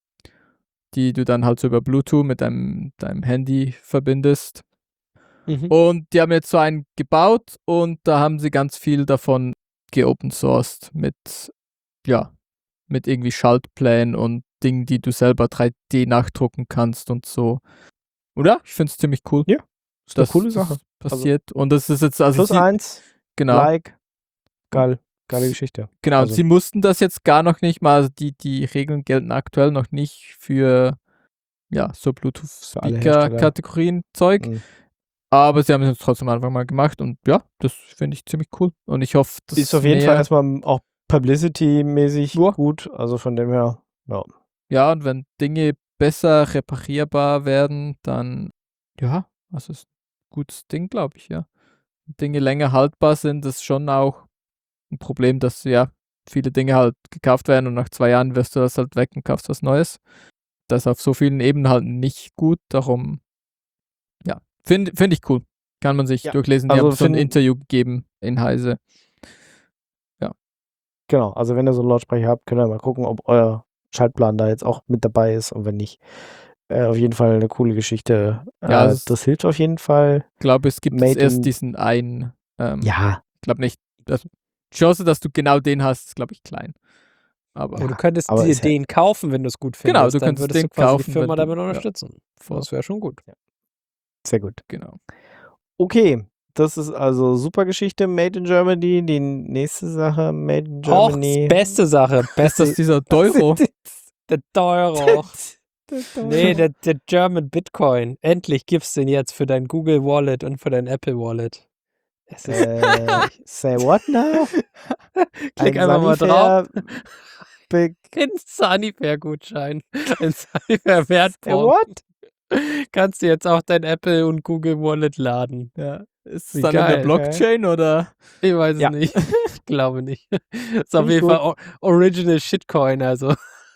[SPEAKER 4] die du dann halt so über Bluetooth mit deinem, deinem Handy verbindest.
[SPEAKER 3] Mhm.
[SPEAKER 4] Und die haben jetzt so einen gebaut und da haben sie ganz viel davon geopen sourced mit, ja, mit irgendwie Schaltplänen und Dingen, die du selber drei D nachdrucken kannst und so. Oder? Ich finde es ziemlich cool.
[SPEAKER 2] Ja, ist eine
[SPEAKER 4] dass
[SPEAKER 2] coole
[SPEAKER 4] das
[SPEAKER 2] Sache.
[SPEAKER 4] passiert. und das ist jetzt, also
[SPEAKER 2] Plus
[SPEAKER 4] sie,
[SPEAKER 2] eins,
[SPEAKER 4] genau,
[SPEAKER 2] like, geil, geile Geschichte.
[SPEAKER 4] genau,
[SPEAKER 2] also-
[SPEAKER 4] sie mussten das jetzt gar noch nicht mal, also die, die Regeln gelten aktuell noch nicht für, ja, so
[SPEAKER 2] alle
[SPEAKER 4] Bluetooth-Speaker-Kategorien Zeug.
[SPEAKER 2] Mhm.
[SPEAKER 4] Aber sie haben es jetzt trotzdem einfach mal gemacht und ja, das finde ich ziemlich cool. Und ich hoffe, dass
[SPEAKER 2] Ist auf jeden
[SPEAKER 4] mehr,
[SPEAKER 2] Fall erstmal auch publicity-mäßig
[SPEAKER 4] Ja.
[SPEAKER 2] gut. Also von dem her, ja.
[SPEAKER 4] Ja, und wenn Dinge besser reparierbar werden, dann, ja, das ist ein gutes Ding, glaube ich, ja. Wenn Dinge länger haltbar sind, ist schon auch ein Problem, dass, ja, viele Dinge halt gekauft werden und nach zwei Jahren wirst du das halt weg und kaufst was Neues. Das ist auf so vielen Ebenen halt nicht gut, darum, ja, finde find ich cool. Kann man sich
[SPEAKER 2] Ja,
[SPEAKER 4] durchlesen. Die
[SPEAKER 2] also
[SPEAKER 4] haben so ein
[SPEAKER 2] find-
[SPEAKER 4] Interview gegeben in Heise.
[SPEAKER 2] Genau, also wenn ihr so einen Lautsprecher habt, könnt ihr mal gucken, ob euer Schaltplan da jetzt auch mit dabei ist und wenn nicht, äh, auf jeden Fall eine coole Geschichte.
[SPEAKER 4] Ja,
[SPEAKER 2] äh,
[SPEAKER 4] das-
[SPEAKER 2] das hilft auf jeden Fall.
[SPEAKER 4] Ich glaube, es gibt jetzt
[SPEAKER 2] Made
[SPEAKER 4] erst
[SPEAKER 2] in-
[SPEAKER 4] diesen einen. Ähm,
[SPEAKER 2] Ja,
[SPEAKER 4] Ich glaube nicht. Das, die Chance, dass du genau den hast, ist, glaube ich, klein. Aber
[SPEAKER 3] Aber
[SPEAKER 2] Ja,
[SPEAKER 3] du könntest
[SPEAKER 2] aber
[SPEAKER 3] dir
[SPEAKER 2] ist ja-
[SPEAKER 3] den kaufen, wenn du es gut findest.
[SPEAKER 4] Genau, du
[SPEAKER 3] dann
[SPEAKER 4] könntest
[SPEAKER 3] würdest
[SPEAKER 4] den
[SPEAKER 3] du quasi
[SPEAKER 4] kaufen,
[SPEAKER 3] die Firma
[SPEAKER 4] wenn du-
[SPEAKER 3] damit
[SPEAKER 4] ja.
[SPEAKER 3] unterstützen.
[SPEAKER 4] Voll.
[SPEAKER 3] Das wäre schon gut.
[SPEAKER 2] sehr gut.
[SPEAKER 4] genau.
[SPEAKER 2] Okay, das ist also super Geschichte, Made in Germany. Die nächste Sache, Made in
[SPEAKER 3] Auch
[SPEAKER 2] Germany.
[SPEAKER 3] beste Sache.
[SPEAKER 4] Ist
[SPEAKER 3] Beste,
[SPEAKER 4] das dieser Euro?
[SPEAKER 3] der teure. Nee, der, der German Bitcoin. Endlich gibst du ihn jetzt für dein Google Wallet und für dein Apple Wallet. Es ist,
[SPEAKER 2] äh, say what now?
[SPEAKER 3] klick
[SPEAKER 2] Ein
[SPEAKER 3] einfach mal drauf.
[SPEAKER 2] Sanifair Big
[SPEAKER 3] Ein Sunnyfair-Gutschein. Ein Sunnyfair-Wertpunkt.
[SPEAKER 2] Say what?
[SPEAKER 3] Kannst du jetzt auch dein Apple und Google Wallet laden.
[SPEAKER 4] Ja. Ist es
[SPEAKER 3] Wie
[SPEAKER 4] dann in
[SPEAKER 3] geil,
[SPEAKER 4] der Blockchain oder?
[SPEAKER 3] Ich weiß es
[SPEAKER 2] Ja.
[SPEAKER 3] nicht. Ich glaube nicht. Ist auf
[SPEAKER 2] Finde ich
[SPEAKER 3] jeden
[SPEAKER 2] gut.
[SPEAKER 3] Fall o- Original Shitcoin, also.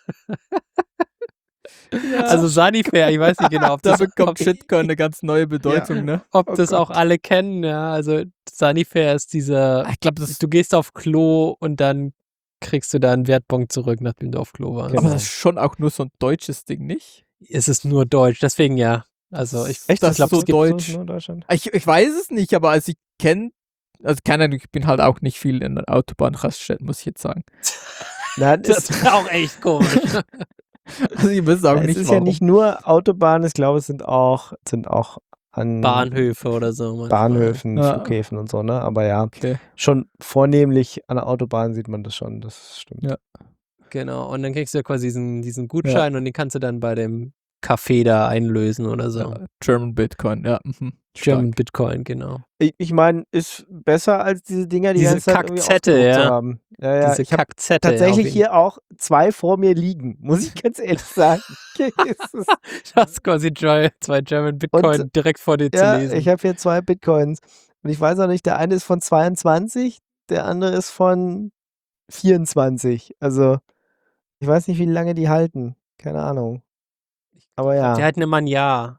[SPEAKER 4] Ja.
[SPEAKER 3] Also Sunnyfair, ich weiß nicht genau, ob
[SPEAKER 4] da
[SPEAKER 3] das,
[SPEAKER 4] bekommt
[SPEAKER 3] ob,
[SPEAKER 4] Shitcoin eine ganz neue Bedeutung, ne?
[SPEAKER 3] ob
[SPEAKER 2] Oh
[SPEAKER 3] das
[SPEAKER 2] Gott.
[SPEAKER 3] auch alle kennen, ja. Also Sunnyfair ist dieser,
[SPEAKER 4] Ich glaube, das,
[SPEAKER 3] du gehst auf Klo und dann kriegst du da einen Wertpunkt zurück, nachdem du auf Klo warst.
[SPEAKER 2] Genau.
[SPEAKER 4] aber das ist schon auch nur so ein deutsches Ding, nicht?
[SPEAKER 3] Es ist nur Deutsch, deswegen ja. Also ich,
[SPEAKER 4] Echt,
[SPEAKER 3] ich
[SPEAKER 4] das ist
[SPEAKER 3] glaube,
[SPEAKER 4] so
[SPEAKER 3] es gibt
[SPEAKER 4] deutsch.
[SPEAKER 2] Nur in Deutschland.
[SPEAKER 4] Ich, ich weiß es nicht, aber als ich kenne, also keine Ahnung, ich bin halt auch nicht viel in der Autobahnraststätten, muss ich jetzt sagen.
[SPEAKER 2] Nein,
[SPEAKER 3] das
[SPEAKER 2] es,
[SPEAKER 3] ist auch echt komisch.
[SPEAKER 4] Also ich weiß auch
[SPEAKER 2] es
[SPEAKER 4] nicht,
[SPEAKER 2] ist
[SPEAKER 4] warum.
[SPEAKER 2] ja nicht nur Autobahnen, ich glaube, es sind auch, sind auch an
[SPEAKER 3] Bahnhöfe oder so. manchmal.
[SPEAKER 2] Bahnhöfen,
[SPEAKER 4] Ja.
[SPEAKER 2] Flughäfen und so, ne? Aber ja,
[SPEAKER 4] Okay.
[SPEAKER 2] schon vornehmlich an der Autobahn sieht man das schon, das stimmt.
[SPEAKER 4] Ja.
[SPEAKER 3] Genau, und dann kriegst du ja quasi diesen, diesen Gutschein und den kannst du dann bei dem Café da einlösen oder so.
[SPEAKER 4] Ja, German Bitcoin, ja. Mhm.
[SPEAKER 3] German Bitcoin, genau.
[SPEAKER 2] Ich, ich meine, ist besser als diese Dinger, die
[SPEAKER 3] Diese
[SPEAKER 2] ganze Zeit irgendwie
[SPEAKER 3] Kackzette,
[SPEAKER 2] ausgedruckt
[SPEAKER 3] ja.
[SPEAKER 2] zu haben. Ja, ja.
[SPEAKER 3] Diese
[SPEAKER 2] Ich habe
[SPEAKER 3] Kackzette.
[SPEAKER 2] tatsächlich
[SPEAKER 3] auf jeden-
[SPEAKER 2] hier auch zwei vor mir liegen, muss ich ganz ehrlich sagen. Es ist-
[SPEAKER 3] Du hast quasi zwei zwei German Bitcoin
[SPEAKER 2] Und-
[SPEAKER 3] direkt vor dir
[SPEAKER 2] ja,
[SPEAKER 3] zu lesen.
[SPEAKER 2] ich habe hier zwei Bitcoins. Und ich weiß auch nicht, der eine ist von zweiundzwanzig, der andere ist von vierundzwanzig. Also, ich weiß nicht, wie lange die halten. Keine Ahnung. Aber ja.
[SPEAKER 3] Die halten immer ein Jahr.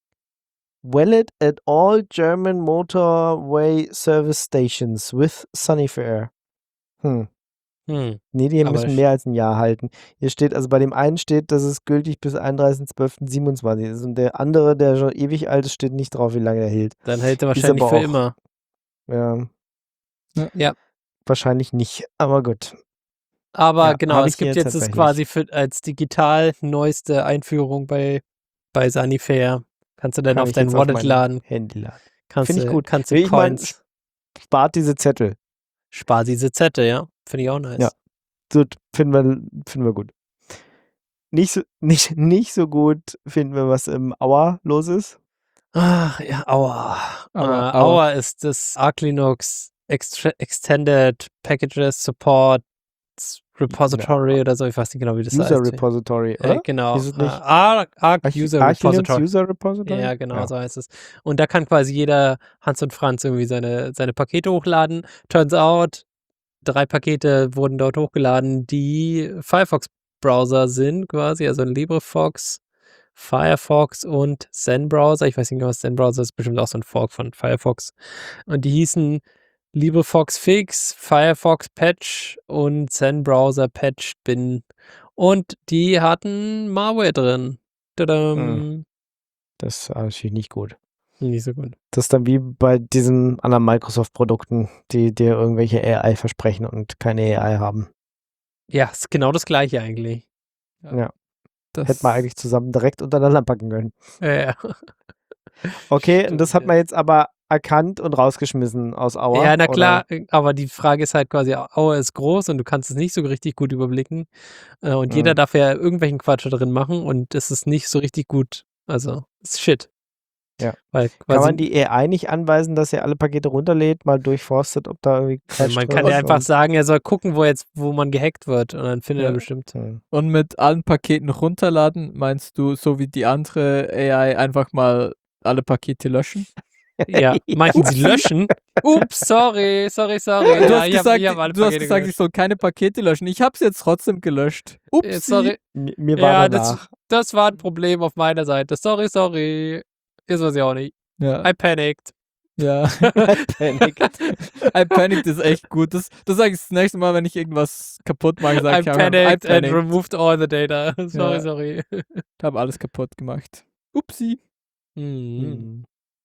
[SPEAKER 2] Valid at all German motorway service stations with Sunnyfair. Hm.
[SPEAKER 3] Hm.
[SPEAKER 2] Nee, die
[SPEAKER 3] Aber
[SPEAKER 2] müssen
[SPEAKER 3] sch-
[SPEAKER 2] mehr als ein Jahr halten. Hier steht, also bei dem einen steht, dass es gültig bis einunddreißigsten zwölften siebenundzwanzig ist. Und der andere, der schon ewig alt ist, steht nicht drauf, wie lange er hält.
[SPEAKER 3] Dann hält er
[SPEAKER 2] Ist
[SPEAKER 3] wahrscheinlich
[SPEAKER 2] aber
[SPEAKER 3] für
[SPEAKER 2] auch-
[SPEAKER 3] immer.
[SPEAKER 2] Ja.
[SPEAKER 3] Ja.
[SPEAKER 2] Wahrscheinlich nicht, aber gut.
[SPEAKER 3] Aber
[SPEAKER 2] Ja,
[SPEAKER 3] genau,
[SPEAKER 2] hab
[SPEAKER 3] es
[SPEAKER 2] ich
[SPEAKER 3] gibt
[SPEAKER 2] hier
[SPEAKER 3] jetzt das
[SPEAKER 2] tatsächlich.
[SPEAKER 3] quasi für, als digital neueste Einführung bei, bei Sunnyfair. Kannst du dann
[SPEAKER 2] Kann
[SPEAKER 3] auf
[SPEAKER 2] ich
[SPEAKER 3] dein
[SPEAKER 2] jetzt auf
[SPEAKER 3] Wallet
[SPEAKER 2] mein
[SPEAKER 3] laden.
[SPEAKER 2] Handy laden.
[SPEAKER 3] Kannst
[SPEAKER 2] Find ich
[SPEAKER 3] du,
[SPEAKER 2] gut.
[SPEAKER 3] Kannst du
[SPEAKER 2] Ich mein,
[SPEAKER 3] Coins.
[SPEAKER 2] Spart diese Zettel.
[SPEAKER 3] Spar diese Zette, ja. Finde ich auch nice.
[SPEAKER 2] Ja. Gut, finden wir, finden wir gut. Nicht so, nicht, nicht so gut finden wir, was im Auer los ist.
[SPEAKER 3] Ach, ja, Aua.
[SPEAKER 4] Aua,
[SPEAKER 3] äh,
[SPEAKER 4] Aua.
[SPEAKER 3] Aua ist das Arch Linux Extra Extended Packages Support Repository oder so. Ich weiß nicht genau, wie das
[SPEAKER 2] User
[SPEAKER 3] heißt.
[SPEAKER 2] Repository,
[SPEAKER 3] Äh,
[SPEAKER 2] oder?
[SPEAKER 3] genau.
[SPEAKER 2] Ist es nicht
[SPEAKER 3] Äh, Arch, Arch
[SPEAKER 2] Arch-
[SPEAKER 3] User
[SPEAKER 2] Arch Linux
[SPEAKER 3] Repository.
[SPEAKER 2] User Repository?
[SPEAKER 3] Ja, genau,
[SPEAKER 2] Ja.
[SPEAKER 3] so heißt es. Und da kann quasi jeder Hans und Franz irgendwie seine, seine Pakete hochladen. Turns out, drei Pakete wurden dort hochgeladen, die Firefox-Browser sind quasi, also ein LibreFox, Firefox und Zen-Browser. Ich weiß nicht genau, was Zen-Browser ist, bestimmt auch so ein Fork von Firefox. Und die hießen LibreFox Fix, Firefox Patch und Zen-Browser Patch Bin. Und die hatten Malware drin. Tadam.
[SPEAKER 2] Hm. Das ist natürlich nicht gut.
[SPEAKER 3] Nicht so gut.
[SPEAKER 2] Das ist dann wie bei diesen anderen Microsoft-Produkten, die dir irgendwelche A I versprechen und keine A I haben.
[SPEAKER 3] Ja, ist genau das gleiche eigentlich.
[SPEAKER 2] Ja.
[SPEAKER 4] Das,
[SPEAKER 2] Hätte man eigentlich zusammen direkt untereinander packen können.
[SPEAKER 3] Ja, ja.
[SPEAKER 2] Okay,
[SPEAKER 3] Stimmt,
[SPEAKER 2] und das hat
[SPEAKER 3] ja.
[SPEAKER 2] man jetzt aber erkannt und rausgeschmissen aus Auer.
[SPEAKER 3] Ja, na
[SPEAKER 2] oder?
[SPEAKER 3] klar, aber die Frage ist halt quasi, Aue ist groß und du kannst es nicht so richtig gut überblicken. Äh, Und jeder
[SPEAKER 2] Mhm.
[SPEAKER 3] darf ja irgendwelchen Quatsch da drin machen und es ist nicht so richtig gut. Also, es ist Shit.
[SPEAKER 2] Ja.
[SPEAKER 3] Weil
[SPEAKER 2] Kann
[SPEAKER 3] quasi,
[SPEAKER 2] man die A I nicht anweisen, dass er alle Pakete runterlädt, mal durchforstet, ob da irgendwie
[SPEAKER 3] ja,
[SPEAKER 2] Quatsch
[SPEAKER 3] man
[SPEAKER 2] drin
[SPEAKER 3] kann ja
[SPEAKER 2] ist
[SPEAKER 3] einfach
[SPEAKER 2] und-
[SPEAKER 3] sagen, er soll gucken, wo jetzt, wo man gehackt wird und dann findet
[SPEAKER 4] Ja.
[SPEAKER 3] er bestimmt.
[SPEAKER 2] Hm.
[SPEAKER 4] Und mit allen Paketen runterladen, meinst du, so wie die andere A I, einfach mal alle Pakete löschen?
[SPEAKER 3] Ja, meinten sie löschen? Ups, sorry, sorry, sorry.
[SPEAKER 4] Du
[SPEAKER 3] ja,
[SPEAKER 4] hast
[SPEAKER 3] ich hab-
[SPEAKER 4] gesagt,
[SPEAKER 3] ich hab alle
[SPEAKER 4] du hast
[SPEAKER 3] Pakete
[SPEAKER 4] gesagt
[SPEAKER 3] gelöscht.
[SPEAKER 4] ich soll keine Pakete löschen. Ich habe es jetzt trotzdem gelöscht. Ups.
[SPEAKER 3] Äh, sorry.
[SPEAKER 2] Mir, mir war
[SPEAKER 3] Ja,
[SPEAKER 2] danach.
[SPEAKER 3] das, das war ein Problem auf meiner Seite. Sorry, sorry. Ist was ja auch nicht.
[SPEAKER 4] Ja.
[SPEAKER 3] I panicked.
[SPEAKER 4] ja.
[SPEAKER 2] Panicked.
[SPEAKER 4] I panicked ist echt gut. Das, das sage ich das nächste Mal, wenn ich irgendwas kaputt mache. Sag
[SPEAKER 3] I
[SPEAKER 4] ich einfach,
[SPEAKER 3] panicked
[SPEAKER 4] I
[SPEAKER 3] and
[SPEAKER 4] panicked.
[SPEAKER 3] removed all the data. Sorry,
[SPEAKER 4] Ja.
[SPEAKER 3] sorry.
[SPEAKER 4] Ich habe alles kaputt gemacht. Upsi.
[SPEAKER 3] Hm.
[SPEAKER 2] Hm.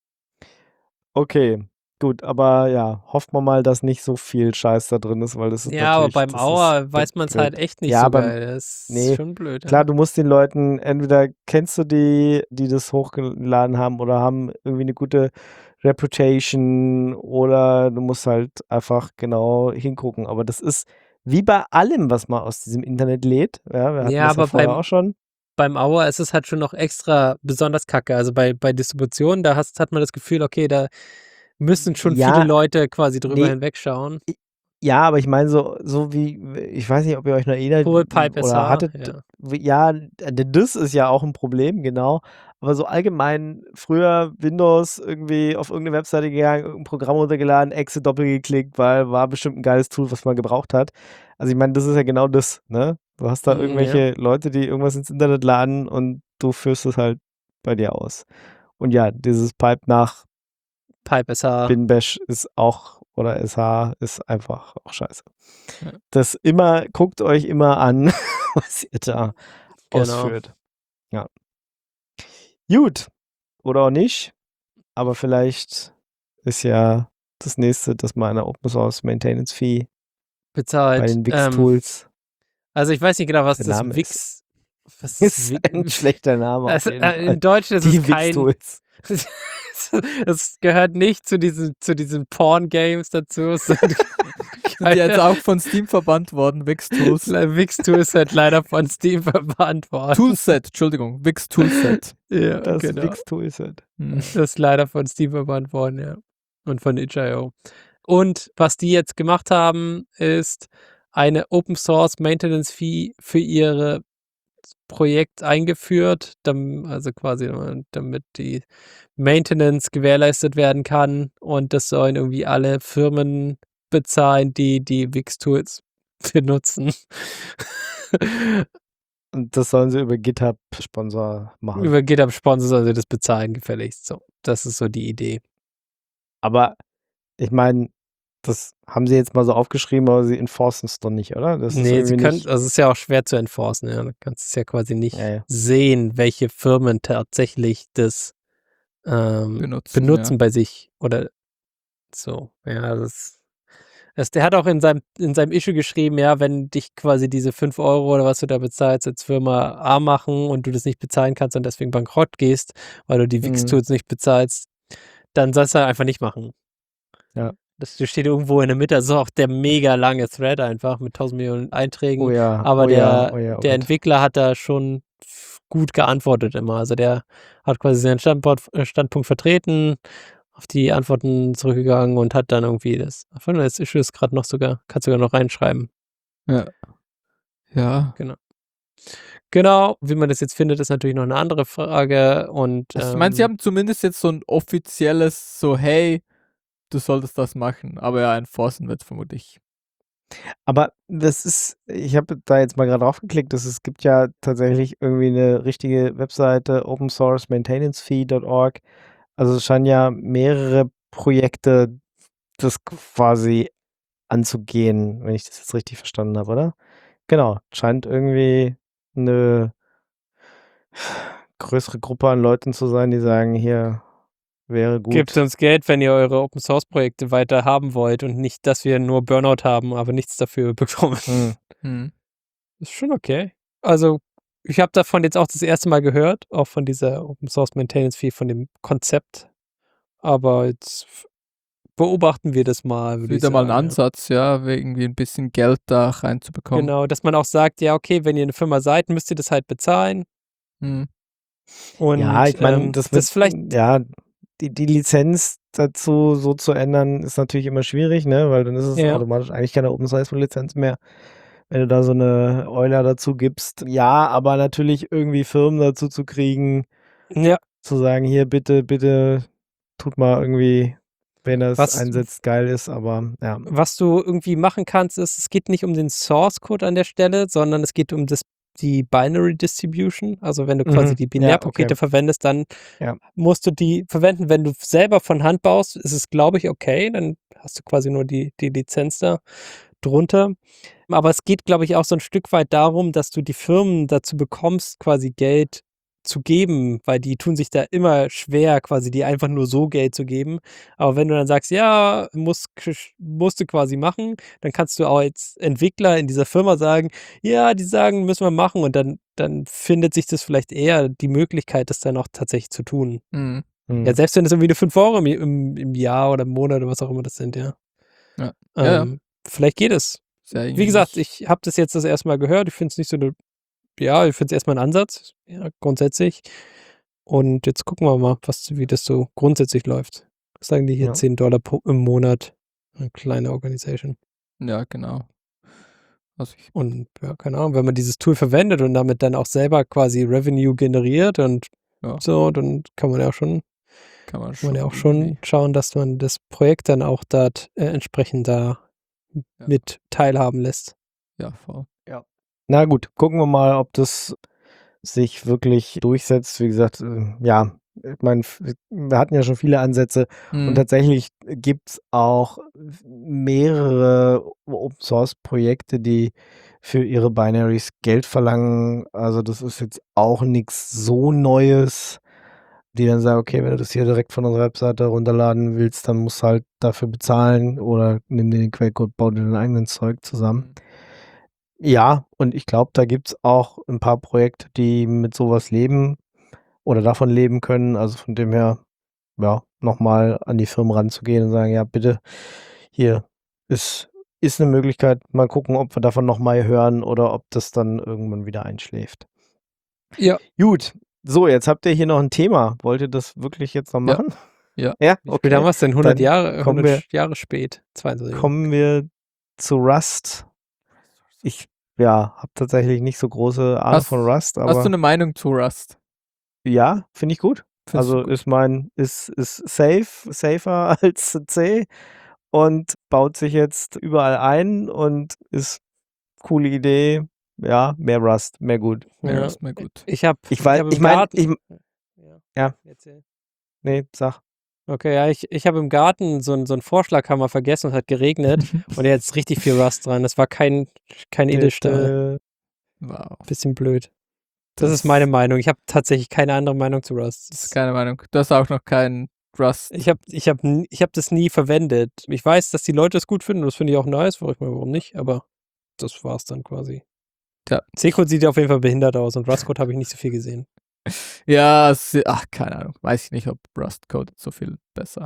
[SPEAKER 2] Okay, gut, aber ja, hoffen wir mal, dass nicht so viel Scheiß da drin ist, weil das ist
[SPEAKER 3] Ja, aber
[SPEAKER 2] natürlich,
[SPEAKER 3] beim
[SPEAKER 2] das
[SPEAKER 3] Auer
[SPEAKER 2] ist
[SPEAKER 3] weiß man es
[SPEAKER 2] blöd.
[SPEAKER 3] halt echt nicht
[SPEAKER 2] Ja,
[SPEAKER 3] so
[SPEAKER 2] beim-
[SPEAKER 3] geil. Das
[SPEAKER 2] nee,
[SPEAKER 3] ist schon blöd.
[SPEAKER 2] Klar,
[SPEAKER 3] Ja.
[SPEAKER 2] du musst den Leuten, entweder kennst du die, die das hochgeladen haben oder haben irgendwie eine gute Reputation oder du musst halt einfach genau hingucken. Aber das ist wie bei allem, was man aus diesem Internet lädt. Ja, wir hatten
[SPEAKER 3] Ja,
[SPEAKER 2] das ja
[SPEAKER 3] aber
[SPEAKER 2] vorher
[SPEAKER 3] beim-
[SPEAKER 2] auch schon.
[SPEAKER 3] Beim Auer ist es halt schon noch extra besonders kacke. Also bei, bei Distribution, da hast, hat man das Gefühl, okay, da müssen schon
[SPEAKER 2] Ja,
[SPEAKER 3] viele Leute quasi drüber
[SPEAKER 2] nee.
[SPEAKER 3] hinwegschauen.
[SPEAKER 2] Ja, aber ich meine so, so wie, ich weiß nicht, ob ihr euch noch erinnert
[SPEAKER 3] Poolpipe
[SPEAKER 2] oder
[SPEAKER 3] S H,
[SPEAKER 2] hattet,
[SPEAKER 3] ja.
[SPEAKER 2] wie- ja, das ist ja auch ein Problem, genau. Aber so allgemein, früher Windows irgendwie auf irgendeine Webseite gegangen, irgendein Programm runtergeladen, Exe doppelt geklickt, weil war bestimmt ein geiles Tool, was man gebraucht hat. Also ich meine, das ist ja genau das, ne? Du hast da
[SPEAKER 3] Mm,
[SPEAKER 2] irgendwelche Leute, die irgendwas ins Internet laden und du führst es halt bei dir aus. Und ja, dieses Pipe nach
[SPEAKER 3] Pipe S H.
[SPEAKER 2] Bin Bash ist auch, oder S H ist einfach auch scheiße.
[SPEAKER 4] Ja.
[SPEAKER 2] Das immer, guckt euch immer an, was ihr da
[SPEAKER 3] Genau.
[SPEAKER 2] ausführt. Ja. Gut. Oder auch nicht. Aber vielleicht ist ja das nächste, dass man eine Open Source Maintenance Fee
[SPEAKER 3] Bezahlt.
[SPEAKER 2] bei den
[SPEAKER 3] Ähm,
[SPEAKER 2] Wix-Tools.
[SPEAKER 3] also ich weiß nicht genau, was
[SPEAKER 2] Der
[SPEAKER 3] das
[SPEAKER 2] Name
[SPEAKER 3] Wix. Was
[SPEAKER 2] ist
[SPEAKER 3] Wi-
[SPEAKER 2] ein schlechter Name auf
[SPEAKER 3] Also,
[SPEAKER 2] jeden
[SPEAKER 3] äh,
[SPEAKER 2] Fall.
[SPEAKER 3] in Deutsch ist
[SPEAKER 2] Die
[SPEAKER 3] es kein.
[SPEAKER 2] Wix-Tools.
[SPEAKER 3] Es gehört nicht zu diesen, zu diesen Porn-Games dazu. Es sind
[SPEAKER 4] Sind die jetzt auch von Steam verbannt worden? Wix Tools.
[SPEAKER 3] Wix Tools wird leider von Steam verbannt worden.
[SPEAKER 4] Toolset, Entschuldigung. Wix Toolset.
[SPEAKER 3] Ja,
[SPEAKER 2] Das
[SPEAKER 3] genau.
[SPEAKER 2] Wix-Tools sind.
[SPEAKER 4] Hm.
[SPEAKER 3] Das ist leider von Steam verbannt worden, ja. Und von itch Punkt i o. Und was die jetzt gemacht haben, ist eine Open Source Maintenance Fee für ihre Projekt eingeführt, dam- also quasi äh, damit die Maintenance gewährleistet werden kann, und das sollen irgendwie alle Firmen bezahlen, die die Wix-Tools benutzen.
[SPEAKER 2] Und das sollen sie über GitHub-Sponsor machen.
[SPEAKER 3] Über GitHub-Sponsor sollen sie das bezahlen, gefälligst. So, das ist so die Idee.
[SPEAKER 2] Aber ich meine, das haben sie jetzt mal so aufgeschrieben, aber sie enforcen es doch nicht, oder? Das ist
[SPEAKER 3] Nee, sie
[SPEAKER 2] irgendwie
[SPEAKER 3] können,
[SPEAKER 2] nicht.
[SPEAKER 3] also es ist ja auch schwer zu enforcen, ja. Du kannst es ja quasi nicht
[SPEAKER 2] Ja, ja.
[SPEAKER 3] sehen, welche Firmen tatsächlich das ähm,
[SPEAKER 4] Benutzen,
[SPEAKER 3] benutzen
[SPEAKER 4] ja.
[SPEAKER 3] bei sich oder so. Ja, das, das, der hat auch in seinem, in seinem Issue geschrieben, ja, wenn dich quasi diese fünf Euro oder was du da bezahlst als Firma A machen und du das nicht bezahlen kannst und deswegen bankrott gehst, weil du die
[SPEAKER 2] Mhm.
[SPEAKER 3] Wix-Tools nicht bezahlst, dann sollst du halt einfach nicht machen.
[SPEAKER 2] Ja.
[SPEAKER 3] Das steht irgendwo in der Mitte, das ist auch der mega lange Thread einfach mit tausend Millionen Einträgen.
[SPEAKER 2] Oh ja,
[SPEAKER 3] Aber
[SPEAKER 2] oh
[SPEAKER 3] der,
[SPEAKER 2] ja, oh ja, oh
[SPEAKER 3] der
[SPEAKER 2] Gott.
[SPEAKER 3] Entwickler hat da schon f- gut geantwortet immer. Also der hat quasi seinen Standpunkt, äh, Standpunkt vertreten, auf die Antworten zurückgegangen und hat dann irgendwie das. Von das Issue ist gerade noch sogar, kannst sogar noch reinschreiben.
[SPEAKER 4] Ja. Ja.
[SPEAKER 3] Genau, wie man das jetzt findet, ist natürlich noch eine andere Frage. Und
[SPEAKER 4] Also ich meine, sie
[SPEAKER 3] ähm,
[SPEAKER 4] haben zumindest jetzt so ein offizielles, so, hey, du solltest das machen. Aber ja, enforcen wird vermutlich.
[SPEAKER 2] Aber das ist, ich habe da jetzt mal gerade draufgeklickt, dass es gibt ja tatsächlich irgendwie eine richtige Webseite, open source maintenance fee dot org. Also es scheinen ja mehrere Projekte das quasi anzugehen, wenn ich das jetzt richtig verstanden habe, oder? Genau, scheint irgendwie eine größere Gruppe an Leuten zu sein, die sagen, hier wäre gut.
[SPEAKER 3] gebt uns Geld, wenn ihr eure Open Source Projekte weiter haben wollt und nicht, dass wir nur Burnout haben, aber nichts dafür bekommen.
[SPEAKER 2] Hm.
[SPEAKER 4] Hm.
[SPEAKER 3] Ist schon okay. Also, ich habe davon jetzt auch das erste Mal gehört, auch von dieser Open Source Maintenance Fee, von dem Konzept. Aber jetzt f- beobachten wir das mal. würde ich
[SPEAKER 4] Wieder mal ein
[SPEAKER 3] sagen,
[SPEAKER 4] Ansatz, ja, irgendwie ein bisschen Geld da
[SPEAKER 3] Ja.
[SPEAKER 4] reinzubekommen.
[SPEAKER 3] Genau, dass man auch sagt, ja, okay, wenn ihr eine Firma seid, müsst ihr das halt bezahlen.
[SPEAKER 4] Hm.
[SPEAKER 3] Und
[SPEAKER 2] Ja, ich meine,
[SPEAKER 3] ähm,
[SPEAKER 2] das,
[SPEAKER 3] das
[SPEAKER 2] wird,
[SPEAKER 3] vielleicht,
[SPEAKER 2] ja, die, die Lizenz dazu so zu ändern, ist natürlich immer schwierig, ne? Weil dann ist es
[SPEAKER 3] Ja.
[SPEAKER 2] automatisch eigentlich keine Open-Source-Lizenz mehr, wenn du da so eine Euler dazu gibst. Ja, aber natürlich irgendwie Firmen dazu zu kriegen,
[SPEAKER 3] Ja,
[SPEAKER 2] zu sagen, hier bitte, bitte tut mal irgendwie, wenn er es
[SPEAKER 3] Was-
[SPEAKER 2] einsetzt, geil ist, aber ja.
[SPEAKER 3] was du irgendwie machen kannst, ist, es geht nicht um den Source Code an der Stelle, sondern es geht um das, die Binary Distribution. Also wenn du quasi
[SPEAKER 2] Mhm.
[SPEAKER 3] die
[SPEAKER 2] Ja,
[SPEAKER 3] Binärpakete
[SPEAKER 2] okay.
[SPEAKER 3] verwendest, dann
[SPEAKER 2] Ja.
[SPEAKER 3] musst du die verwenden. Wenn du selber von Hand baust, ist es, glaube ich, okay. Dann hast du quasi nur die, die Lizenz da drunter. Aber es geht, glaube ich, auch so ein Stück weit darum, dass du die Firmen dazu bekommst, quasi Geld zu geben, weil die tun sich da immer schwer, quasi die einfach nur so Geld zu geben. Aber wenn du dann sagst, ja, musst, musst du quasi machen, dann kannst du auch als Entwickler in dieser Firma sagen, ja, die sagen, müssen wir machen, und dann, dann findet sich das vielleicht eher die Möglichkeit, das dann auch tatsächlich zu tun.
[SPEAKER 4] Mhm.
[SPEAKER 2] Mhm.
[SPEAKER 3] Ja, selbst wenn es irgendwie nur fünf Euro im, im, im Jahr oder im Monat oder was auch immer das sind, ja.
[SPEAKER 4] Ja. Ja, ja.
[SPEAKER 3] Ähm, vielleicht geht es.
[SPEAKER 4] Ist ja
[SPEAKER 3] Wie
[SPEAKER 4] irgendwie
[SPEAKER 3] gesagt,
[SPEAKER 4] nicht-
[SPEAKER 3] ich habe das jetzt das erste Mal gehört. Ich finde es nicht so eine, ja, ich finde es erstmal ein Ansatz, ja, grundsätzlich. Und jetzt gucken wir mal, was, wie das so grundsätzlich läuft. Was sagen die hier?
[SPEAKER 2] Ja.
[SPEAKER 3] zehn Dollar pro, im Monat. Eine kleine Organisation.
[SPEAKER 4] Ja, genau. Also ich,
[SPEAKER 3] Und ja, keine Ahnung, wenn man dieses Tool verwendet und damit dann auch selber quasi Revenue generiert und
[SPEAKER 4] Ja.
[SPEAKER 3] so, dann kann man ja auch schon,
[SPEAKER 4] kann man
[SPEAKER 3] kann
[SPEAKER 4] schon,
[SPEAKER 3] man ja auch schon
[SPEAKER 4] irgendwie-
[SPEAKER 3] schauen, dass man das Projekt dann auch dort äh, entsprechend da
[SPEAKER 4] Ja.
[SPEAKER 3] mit teilhaben lässt.
[SPEAKER 4] Ja, voll.
[SPEAKER 2] Na gut, gucken wir mal, ob das sich wirklich durchsetzt. Wie gesagt, äh, ja, ich meine, f- wir hatten ja schon viele Ansätze und
[SPEAKER 4] Mhm.
[SPEAKER 2] tatsächlich gibt es auch mehrere Open-Source-Projekte, die für ihre Binaries Geld verlangen. Also das ist jetzt auch nichts so Neues, die dann sagen, okay, wenn du das hier direkt von unserer Webseite runterladen willst, dann musst du halt dafür bezahlen oder nimm dir den Quellcode, bau dir dein eigenes Zeug zusammen.
[SPEAKER 4] Mhm.
[SPEAKER 2] Ja, und ich glaube, da gibt's auch ein paar Projekte, die mit sowas leben oder davon leben können. Also von dem her, ja, nochmal an die Firmen ranzugehen und sagen, ja, bitte, hier ist, ist eine Möglichkeit. Mal gucken, ob wir davon nochmal hören oder ob das dann irgendwann wieder einschläft.
[SPEAKER 3] Ja.
[SPEAKER 2] Gut, so, jetzt habt ihr hier noch ein Thema. Wollt ihr das wirklich jetzt noch
[SPEAKER 4] Ja.
[SPEAKER 2] machen?
[SPEAKER 4] Ja.
[SPEAKER 2] Ja,
[SPEAKER 3] Wie spät haben
[SPEAKER 2] okay.
[SPEAKER 3] wir es denn? hundert
[SPEAKER 2] Dann
[SPEAKER 3] Jahre,
[SPEAKER 2] kommen
[SPEAKER 3] hundert
[SPEAKER 2] wir-
[SPEAKER 3] Jahre spät. zweiundzwanzig.
[SPEAKER 2] Kommen wir zu Rust. Ich, ja, habe tatsächlich nicht so große Ahnung
[SPEAKER 4] Hast-
[SPEAKER 2] von Rust,
[SPEAKER 4] Hast du
[SPEAKER 2] aber
[SPEAKER 4] eine Meinung zu Rust?
[SPEAKER 2] ja, finde ich gut.
[SPEAKER 4] Findest
[SPEAKER 2] Also
[SPEAKER 4] du gut?
[SPEAKER 2] ist mein, ist, ist safe, safer als C und baut sich jetzt überall ein und ist coole Idee. Ja, mehr Rust, mehr gut.
[SPEAKER 4] Mehr
[SPEAKER 3] Ja.
[SPEAKER 4] Rust, mehr gut.
[SPEAKER 3] Ich habe
[SPEAKER 2] Ich weiß,
[SPEAKER 3] hab im
[SPEAKER 2] ich meine,
[SPEAKER 3] Garten.
[SPEAKER 2] ich,
[SPEAKER 3] ja.
[SPEAKER 2] ja.
[SPEAKER 3] Erzähl.
[SPEAKER 2] nee, sag.
[SPEAKER 3] Okay, ja, ich, ich habe im Garten so, ein- so einen Vorschlaghammer vergessen, es hat geregnet und jetzt ist richtig viel Rust dran. Das war kein, kein Edelstahl.
[SPEAKER 2] Äh,
[SPEAKER 4] Wow.
[SPEAKER 3] Bisschen blöd. Das, ist meine Meinung. Ich habe tatsächlich keine andere Meinung zu Rust.
[SPEAKER 4] Das ist keine Meinung. Du hast auch noch keinen Rust.
[SPEAKER 3] Ich habe ich hab, n- ich hab das nie verwendet. Ich weiß, dass die Leute es gut finden und das finde ich auch nice. Warum, warum nicht? Aber das war's dann quasi.
[SPEAKER 4] Ja.
[SPEAKER 3] C-Code sieht auf jeden Fall behindert aus und Rust-Code habe ich nicht so viel gesehen.
[SPEAKER 4] Ja, es, ach, keine Ahnung. Weiß ich nicht, ob Rust Code so viel besser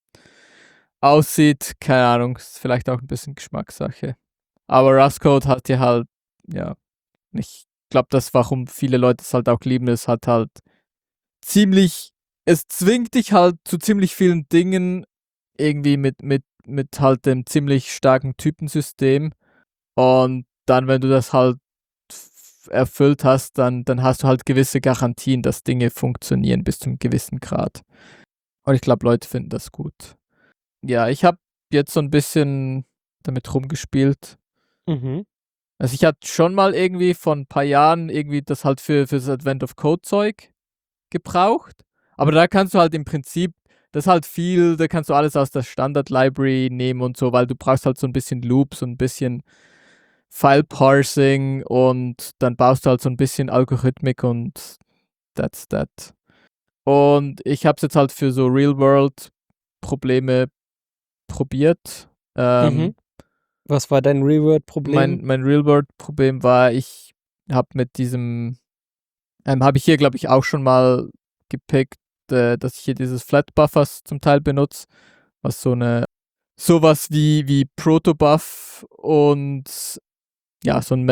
[SPEAKER 4] aussieht. Keine Ahnung. Ist vielleicht auch ein bisschen Geschmackssache. Aber Rust Code hat ja halt, ja, ich glaube, das, warum viele Leute es halt auch lieben, ist hat halt ziemlich, es zwingt dich halt zu ziemlich vielen Dingen irgendwie mit, mit, mit halt dem ziemlich starken Typensystem. Und dann, wenn du das halt f- erfüllt hast, dann, dann hast du halt gewisse Garantien, dass Dinge funktionieren bis zu einem gewissen Grad. Und ich glaube, Leute finden das gut. Ja, ich habe jetzt so ein bisschen damit rumgespielt.
[SPEAKER 3] Mhm.
[SPEAKER 4] Also ich hatte schon mal irgendwie vor ein paar Jahren irgendwie das halt für, für das Advent of Code Zeug gebraucht. Aber da kannst du halt im Prinzip, das ist halt viel, da kannst du alles aus der Standard-Library nehmen und so, weil du brauchst halt so ein bisschen Loops und ein bisschen File-Parsing und dann baust du halt so ein bisschen Algorithmik und that's that. Und ich habe es jetzt halt für so Real-World-Probleme probiert. Ähm,
[SPEAKER 3] Mhm. Was war dein Reword-Problem?
[SPEAKER 4] Mein, mein Real-World-Problem war, ich habe mit diesem, ähm, habe ich hier, glaube ich, auch schon mal gepickt, äh, dass ich hier dieses Flat-Buffers zum Teil benutze, was so eine, sowas wie, wie Protobuf und ja, so ein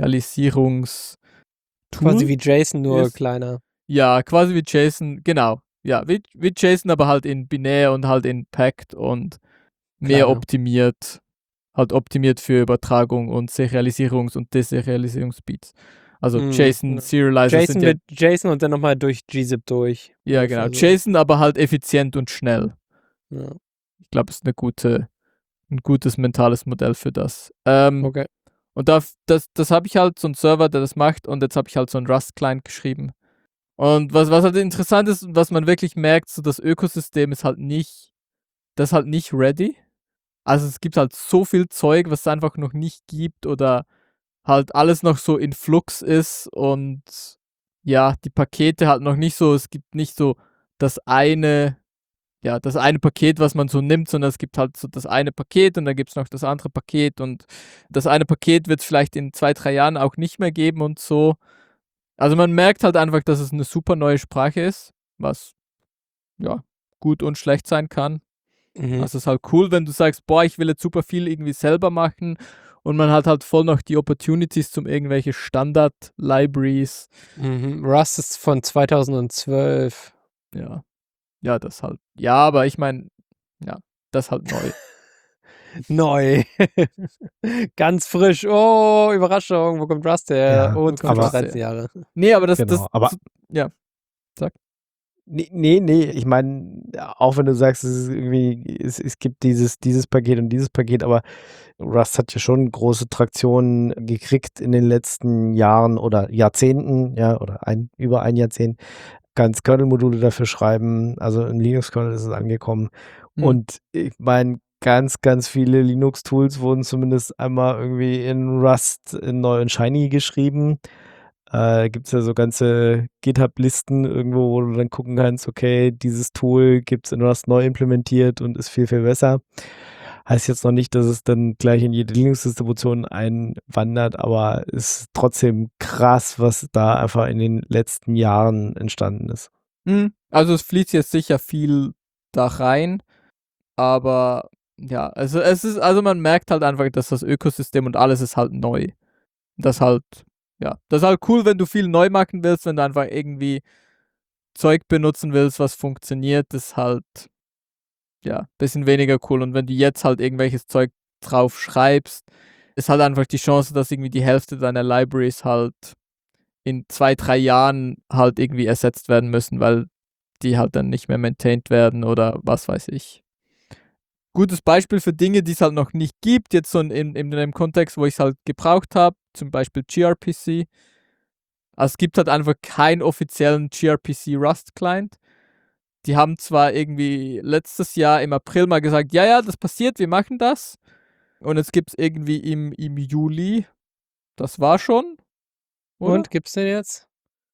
[SPEAKER 4] Message-Serialisierungs-
[SPEAKER 3] Quasi wie JSON, nur
[SPEAKER 4] ist-
[SPEAKER 3] kleiner.
[SPEAKER 4] Ja, quasi wie JSON, genau. ja, wie, wie JSON, aber halt in binär und halt in packed und mehr
[SPEAKER 3] Kleiner.
[SPEAKER 4] optimiert, halt optimiert für Übertragung und Serialisierungs- und Deserialisierungsspeeds. Also
[SPEAKER 3] Mhm,
[SPEAKER 4] JSON
[SPEAKER 3] ja.
[SPEAKER 4] Serializer
[SPEAKER 3] JSON
[SPEAKER 4] sind ja,
[SPEAKER 3] mit JSON und dann nochmal durch gzip durch.
[SPEAKER 4] ja genau,
[SPEAKER 3] Ungefähr so.
[SPEAKER 4] JSON, aber halt effizient und schnell.
[SPEAKER 3] Ja.
[SPEAKER 4] Ich glaube, es ist eine gute, ein gutes mentales Modell für das. Ähm,
[SPEAKER 3] Okay.
[SPEAKER 4] Und da, das, das habe ich halt so einen Server, der das macht, und jetzt habe ich halt so einen Rust-Client geschrieben. Und was, was halt interessant ist und was man wirklich merkt, so das Ökosystem ist halt nicht, das ist halt nicht ready. Also es gibt halt so viel Zeug, was es einfach noch nicht gibt oder halt alles noch so in Flux ist und ja, die Pakete halt noch nicht so, es gibt nicht so das eine, ja, das eine Paket, was man so nimmt, sondern es gibt halt so das eine Paket und dann gibt es noch das andere Paket und das eine Paket wird es vielleicht in zwei, drei Jahren auch nicht mehr geben und so. Also man merkt halt einfach, dass es eine super neue Sprache ist, was ja gut und schlecht sein kann.
[SPEAKER 3] Mhm.
[SPEAKER 4] Also es ist halt cool, wenn du sagst, boah, ich will jetzt super viel irgendwie selber machen und man hat halt voll noch die Opportunities zum irgendwelche Standard-Libraries.
[SPEAKER 3] Mhm. Rust ist von zweitausendzwölf.
[SPEAKER 4] Ja. Ja, das halt. Ja, aber ich meine, ja, das halt neu.
[SPEAKER 3] Neu. Ganz frisch. Oh, Überraschung. Wo kommt Rust her?
[SPEAKER 2] Ja,
[SPEAKER 3] oh, es kommt
[SPEAKER 2] aber-
[SPEAKER 3] schon dreizehn Jahre.
[SPEAKER 4] Nee, aber das,
[SPEAKER 2] Genau,
[SPEAKER 4] das,
[SPEAKER 2] aber-
[SPEAKER 4] ja.
[SPEAKER 2] Nee, nee, nee, ich meine, auch wenn du sagst, es ist irgendwie, es, es gibt dieses, dieses Paket und dieses Paket, aber Rust hat ja schon große Traktion gekriegt in den letzten Jahren oder Jahrzehnten, ja, oder ein, über ein Jahrzehnt. Kannst Kernel-Module dafür schreiben, also im Linux-Kernel ist es angekommen.
[SPEAKER 4] Hm.
[SPEAKER 2] Und ich meine, ganz, ganz viele Linux-Tools wurden zumindest einmal irgendwie in Rust in neu und Shiny geschrieben. Äh, gibt es ja so ganze GitHub-Listen irgendwo, wo du dann gucken kannst, okay, dieses Tool gibt es in Rust neu implementiert und ist viel, viel besser. Heißt jetzt noch nicht, dass es dann gleich in jede Linux-Distribution einwandert, aber ist trotzdem krass, was da einfach in den letzten Jahren entstanden ist.
[SPEAKER 4] Hm. Also es fließt jetzt sicher viel da rein, aber ja, also es ist, also man merkt halt einfach, dass das Ökosystem und alles ist halt neu. Das halt, ja, das ist halt cool, wenn du viel neu machen willst, wenn du einfach irgendwie Zeug benutzen willst, was funktioniert, ist halt, ja, bisschen weniger cool. Und wenn du jetzt halt irgendwelches Zeug drauf schreibst, ist halt einfach die Chance, dass irgendwie die Hälfte deiner Libraries halt in zwei, drei Jahren halt irgendwie ersetzt werden müssen, weil die halt dann nicht mehr maintained werden oder was weiß ich. Gutes Beispiel für Dinge, die es halt noch nicht gibt, jetzt so in, in, in dem Kontext, wo ich es halt gebraucht habe, zum Beispiel gRPC. Also es gibt halt einfach keinen offiziellen gRPC Rust Client. Die haben zwar irgendwie letztes Jahr im April mal gesagt, ja, ja, das passiert, wir machen das. Und jetzt gibt es irgendwie im, im Juli, das war schon. Oder?
[SPEAKER 3] Und gibt's den jetzt?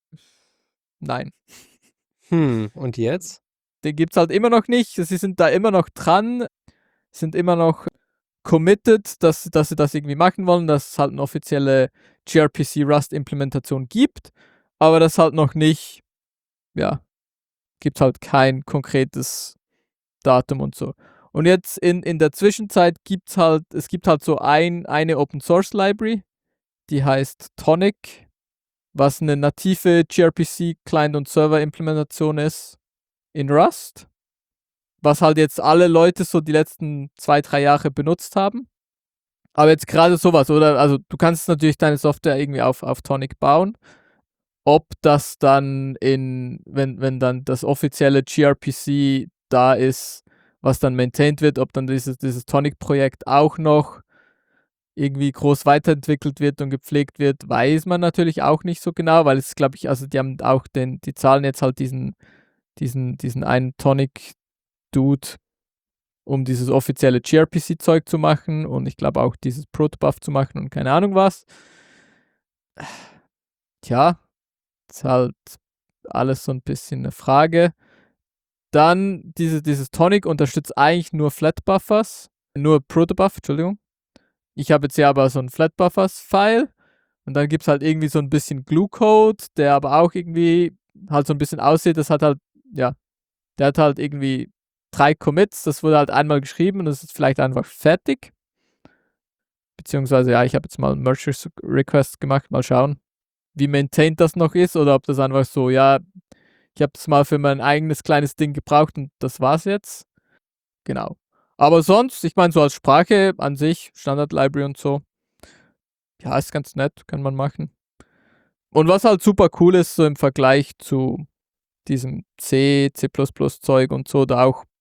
[SPEAKER 4] Nein.
[SPEAKER 3] Hm, und jetzt?
[SPEAKER 4] Den gibt es halt immer noch nicht. Sie sind da immer noch dran, sind immer noch committed, dass, dass sie das irgendwie machen wollen, dass es halt eine offizielle gRPC Rust Implementation gibt, aber das halt noch nicht, ja, gibt halt kein konkretes Datum und so. Und jetzt in, in der Zwischenzeit gibt es halt, es gibt halt so ein, eine Open Source Library, die heißt Tonic, was eine native gRPC Client und Server Implementation ist in Rust, was halt jetzt alle Leute so die letzten zwei, drei Jahre benutzt haben. Aber jetzt gerade sowas, oder? Also du kannst natürlich deine Software irgendwie auf, auf Tonic bauen. Ob das dann in, wenn, wenn dann das offizielle gRPC da ist, was dann maintained wird, ob dann dieses, dieses Tonic-Projekt auch noch irgendwie groß weiterentwickelt wird und gepflegt wird, weiß man natürlich auch nicht so genau, weil es, glaube ich, also die haben auch den, die zahlen jetzt halt diesen, diesen, diesen einen Tonic-Dude, um dieses offizielle gRPC-Zeug zu machen und ich glaube auch dieses Protobuf zu machen und keine Ahnung was. Tja, ist halt alles so ein bisschen eine Frage. Dann diese, dieses Tonic unterstützt eigentlich nur Flatbuffers, nur Protobuf, Entschuldigung. Ich habe jetzt hier aber so ein Flatbuffers-File und dann gibt es halt irgendwie so ein bisschen Glue-Code, der aber auch irgendwie halt so ein bisschen aussieht. Das hat halt, ja, der hat halt irgendwie drei Commits, das wurde halt einmal geschrieben und das ist vielleicht einfach fertig. Beziehungsweise, ja, ich habe jetzt mal einen Merge-Request gemacht, mal schauen, wie maintained das noch ist oder ob das einfach so, ja, Ich habe es mal für mein eigenes kleines Ding gebraucht und das war's jetzt. Genau. Aber sonst, ich meine, so als Sprache an sich, Standard Library und so, ja, ist ganz nett, kann man machen. Und was halt super cool ist, so im Vergleich zu diesem C, C++ Zeug und so, da auch,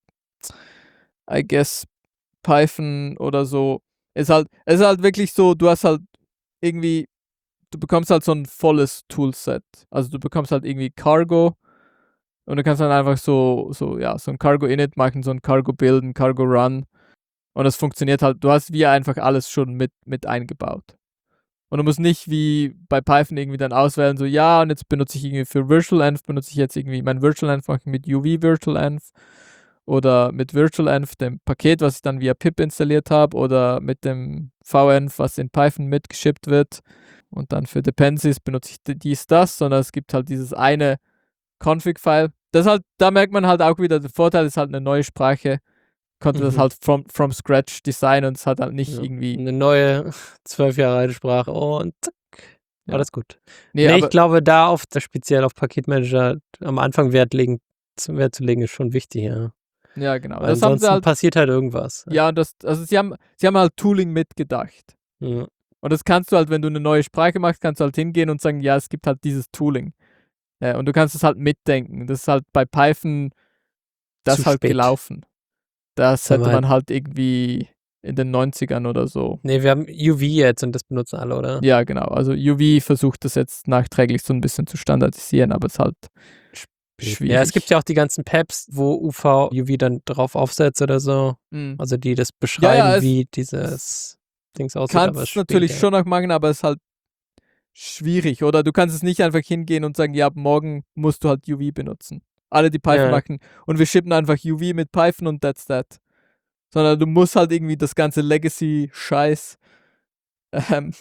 [SPEAKER 4] I guess, Python oder so, ist halt, ist halt wirklich so, du hast halt irgendwie, du bekommst halt so ein volles Toolset. Also du bekommst halt irgendwie Cargo und du kannst dann einfach so, so, ja, so ein Cargo-Init machen, so ein Cargo-Build, ein Cargo-Run und das funktioniert halt, du hast wie einfach alles schon mit, mit eingebaut. Und du musst nicht wie bei Python irgendwie dann auswählen, so ja, und jetzt benutze ich irgendwie für virtualenv, benutze ich jetzt irgendwie mein virtualenv machen mit U V virtualenv oder mit virtualenv, dem Paket, was ich dann via pip installiert habe, oder mit dem venv, was in Python mitgeschippt wird. Und dann für Dependencies benutze ich dies, das, sondern es gibt halt dieses eine Config-File. Das halt, da merkt man halt auch wieder, der Vorteil ist halt eine neue Sprache, konnte mhm. das halt from, from scratch designen und es hat halt nicht
[SPEAKER 3] ja.
[SPEAKER 4] irgendwie...
[SPEAKER 3] Eine neue, zwölf Jahre alte Sprache und zack,
[SPEAKER 4] ja.
[SPEAKER 3] alles gut.
[SPEAKER 4] Nee,
[SPEAKER 3] nee
[SPEAKER 4] aber,
[SPEAKER 3] ich glaube, da auf das speziell auf Paketmanager am Anfang Wert, legen, Wert zu legen, ist schon wichtig, ja.
[SPEAKER 4] Ja, genau.
[SPEAKER 3] Weil
[SPEAKER 4] das
[SPEAKER 3] ansonsten
[SPEAKER 4] haben sie halt,
[SPEAKER 3] passiert halt irgendwas.
[SPEAKER 4] Ja, und das, also sie haben, sie haben halt Tooling mitgedacht.
[SPEAKER 3] Ja.
[SPEAKER 4] Und das kannst du halt, wenn du eine neue Sprache machst, kannst du halt hingehen und sagen, ja, es gibt halt dieses Tooling. Ja, und du kannst es halt mitdenken. Das ist halt bei Python das
[SPEAKER 3] Zu
[SPEAKER 4] halt
[SPEAKER 3] spät.
[SPEAKER 4] gelaufen. Das
[SPEAKER 3] Sag
[SPEAKER 4] hätte
[SPEAKER 3] mal.
[SPEAKER 4] man halt irgendwie in den neunzigern oder so.
[SPEAKER 3] Nee, wir haben U V jetzt und das benutzen alle, oder?
[SPEAKER 4] Ja, genau. Also U V versucht das jetzt nachträglich so ein bisschen zu standardisieren, aber es ist halt schwierig.
[SPEAKER 3] Ja, es gibt ja auch die ganzen P E Ps, wo U V U V dann drauf aufsetzt oder so.
[SPEAKER 4] Mhm.
[SPEAKER 3] Also die das beschreiben,
[SPEAKER 4] Ja, ja,
[SPEAKER 3] wie dieses Dings aussieht.
[SPEAKER 4] Kannst
[SPEAKER 3] aber
[SPEAKER 4] es natürlich
[SPEAKER 3] später.
[SPEAKER 4] schon auch machen, aber es ist halt schwierig. Oder du kannst es nicht einfach hingehen und sagen, ja, ab morgen musst du halt U V benutzen. Alle, die Python
[SPEAKER 3] Ja.
[SPEAKER 4] machen. Und wir shippen einfach U V mit Python und that's that. Sondern du musst halt irgendwie das ganze Legacy-Scheiß ähm,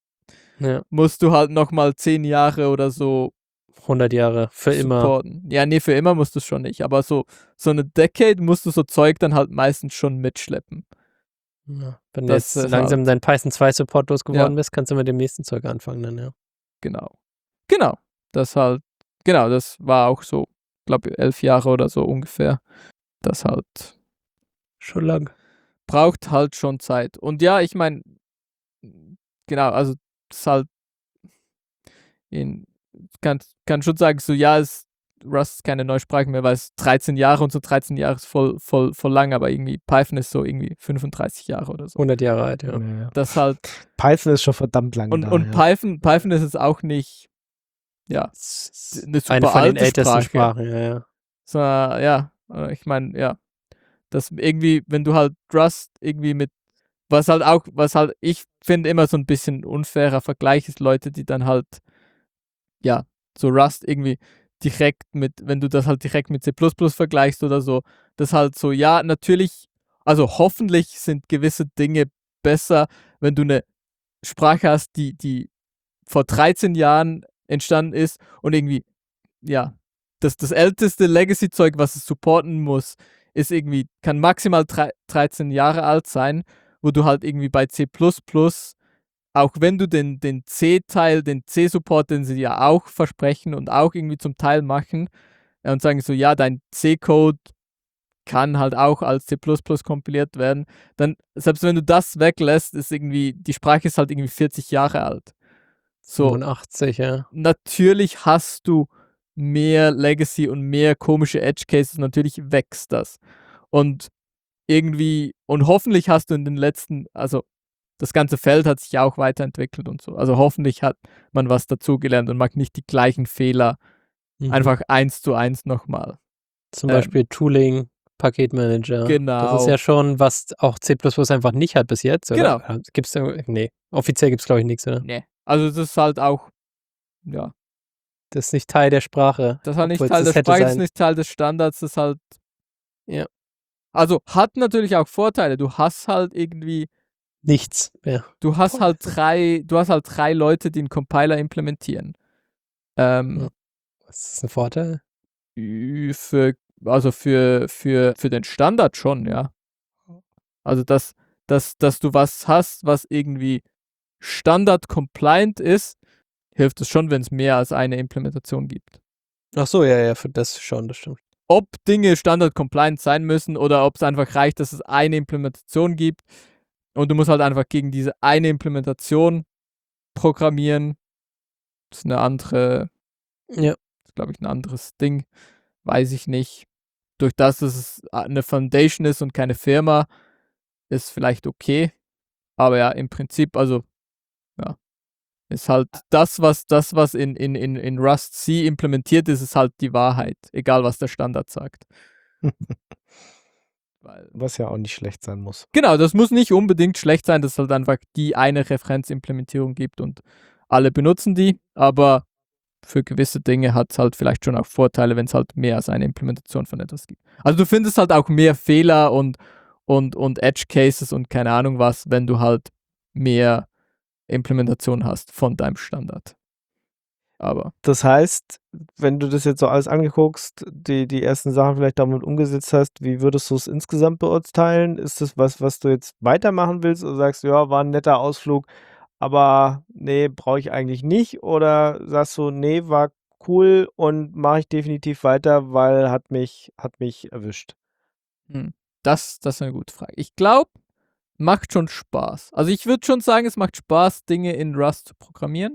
[SPEAKER 3] Ja.
[SPEAKER 4] musst du halt nochmal zehn Jahre oder so
[SPEAKER 3] hundert Jahre, für immer.
[SPEAKER 4] supporten. Ja, nee, für immer musst du es schon nicht. Aber so, so eine Decade musst du so Zeug dann halt meistens schon mitschleppen.
[SPEAKER 3] Ja. Wenn
[SPEAKER 4] Das
[SPEAKER 3] du jetzt
[SPEAKER 4] ist
[SPEAKER 3] langsam
[SPEAKER 4] halt-
[SPEAKER 3] dein Python zwei Support losgeworden
[SPEAKER 4] Ja.
[SPEAKER 3] bist, kannst du mit dem nächsten Zeug anfangen dann, ja.
[SPEAKER 4] Genau. Genau. Das halt, genau, das war auch so, glaube elf Jahre oder so ungefähr. Das halt
[SPEAKER 3] Schon lang.
[SPEAKER 4] braucht halt schon Zeit. Und ja, ich meine, genau, also das ist halt in, kann, kann schon sagen, so ja, es, Rust ist keine neue Sprache mehr, weil es dreizehn Jahre und so dreizehn Jahre ist voll, voll, voll lang, aber irgendwie Python ist so irgendwie fünfunddreißig Jahre oder so.
[SPEAKER 3] hundert Jahre alt, ja.
[SPEAKER 2] Ja.
[SPEAKER 4] Das halt,
[SPEAKER 2] Python ist schon verdammt lang
[SPEAKER 4] und,
[SPEAKER 2] da.
[SPEAKER 4] und
[SPEAKER 2] ja.
[SPEAKER 4] Python, Python ist jetzt auch nicht, ja,
[SPEAKER 3] Das
[SPEAKER 4] eine
[SPEAKER 3] ist
[SPEAKER 4] super
[SPEAKER 3] eine von den
[SPEAKER 4] alte
[SPEAKER 3] ältesten
[SPEAKER 4] Sprache.
[SPEAKER 3] Sprachen, ja, ja.
[SPEAKER 4] So, ja, äh, ich meine, ja, das irgendwie, wenn du halt Rust irgendwie mit, was halt auch, was halt, ich finde immer so ein bisschen unfairer Vergleich ist Leute, die dann halt, ja, so Rust irgendwie direkt mit, wenn du das halt direkt mit C plus plus vergleichst oder so, das halt so, ja, natürlich, also hoffentlich sind gewisse Dinge besser, wenn du eine Sprache hast, die, die vor dreizehn Jahren entstanden ist und irgendwie, ja, das, das älteste Legacy-Zeug, was es supporten muss, ist irgendwie, kann maximal drei, dreizehn Jahre alt sein, wo du halt irgendwie bei C plus plus, auch wenn du den, den C-Teil, den C-Support, den sie ja auch versprechen und auch irgendwie zum Teil machen, äh, und sagen so, ja, dein C-Code kann halt auch als C plus plus kompiliert werden, dann, selbst wenn du das weglässt, ist irgendwie, die Sprache ist halt irgendwie vierzig Jahre alt. So,
[SPEAKER 3] fünfundachtzig, ja.
[SPEAKER 4] natürlich hast du mehr Legacy und mehr komische Edge Cases, natürlich wächst das. Und irgendwie, und hoffentlich hast du in den letzten, also das ganze Feld hat sich ja auch weiterentwickelt und so. Also hoffentlich hat man was dazugelernt und macht nicht die gleichen Fehler
[SPEAKER 3] Mhm.
[SPEAKER 4] einfach eins zu eins nochmal.
[SPEAKER 3] Zum
[SPEAKER 4] ähm,
[SPEAKER 3] Beispiel Tooling, Paketmanager.
[SPEAKER 4] Genau.
[SPEAKER 3] Das ist ja schon, was auch C plus plus einfach nicht hat bis jetzt, oder?
[SPEAKER 4] Genau.
[SPEAKER 3] Gibt's da, nee, offiziell gibt es, glaube ich, nichts, oder?
[SPEAKER 4] Nee. Also das ist halt auch, ja,
[SPEAKER 3] Das ist nicht Teil der Sprache.
[SPEAKER 4] das ist halt nicht
[SPEAKER 3] obwohl es
[SPEAKER 4] Teil
[SPEAKER 3] das
[SPEAKER 4] der
[SPEAKER 3] hätte
[SPEAKER 4] Sprache, das ist
[SPEAKER 3] sein-
[SPEAKER 4] nicht Teil des Standards, das ist halt,
[SPEAKER 3] Ja.
[SPEAKER 4] also hat natürlich auch Vorteile. Du hast halt irgendwie,
[SPEAKER 3] Nichts mehr.
[SPEAKER 4] du hast
[SPEAKER 3] Voll.
[SPEAKER 4] halt drei, du hast halt drei Leute, die einen Compiler implementieren. Ähm,
[SPEAKER 3] Ja. Was ist ein Vorteil?
[SPEAKER 4] ü- für, also für, für, für den Standard schon, ja. Also dass, dass, dass du was hast, was irgendwie Standard-compliant ist, hilft es schon, wenn es mehr als eine Implementation gibt.
[SPEAKER 3] Ach so, ja, ja, für das schon, das stimmt.
[SPEAKER 4] Ob Dinge standard-compliant sein müssen oder ob es einfach reicht, dass es eine Implementation gibt und du musst halt einfach gegen diese eine Implementation programmieren. Das ist eine andere,
[SPEAKER 3] Ja.
[SPEAKER 4] glaube ich, ein anderes Ding. Weiß ich nicht. Durch das, dass es eine Foundation ist und keine Firma, ist vielleicht okay. Aber ja, im Prinzip, also, ja, ist halt das, was, das, was in, in, in, in Rust C implementiert ist, ist halt die Wahrheit. Egal, was der Standard sagt. Weil,
[SPEAKER 2] Was ja auch nicht schlecht sein muss.
[SPEAKER 4] genau, das muss nicht unbedingt schlecht sein, dass es halt einfach die eine Referenzimplementierung gibt und alle benutzen die. Aber für gewisse Dinge hat es halt vielleicht schon auch Vorteile, wenn es halt mehr als eine Implementation von etwas gibt. Also du findest halt auch mehr Fehler und, und, und Edge Cases und keine Ahnung was, wenn du halt mehr Implementation hast von deinem Standard. Aber
[SPEAKER 2] Das heißt, wenn du das jetzt so alles angeguckst, die, die ersten Sachen vielleicht damit umgesetzt hast, wie würdest du es insgesamt beurteilen? Ist das was, was du jetzt weitermachen willst oder sagst du, ja, war ein netter Ausflug, aber nee, brauche ich eigentlich nicht? Oder sagst du, nee, war cool und mache ich definitiv weiter, weil hat mich, hat mich erwischt?
[SPEAKER 4] hm, das, das ist eine gute Frage. Ich glaube, macht schon Spaß. Also ich würde schon sagen, es macht Spaß, Dinge in Rust zu programmieren.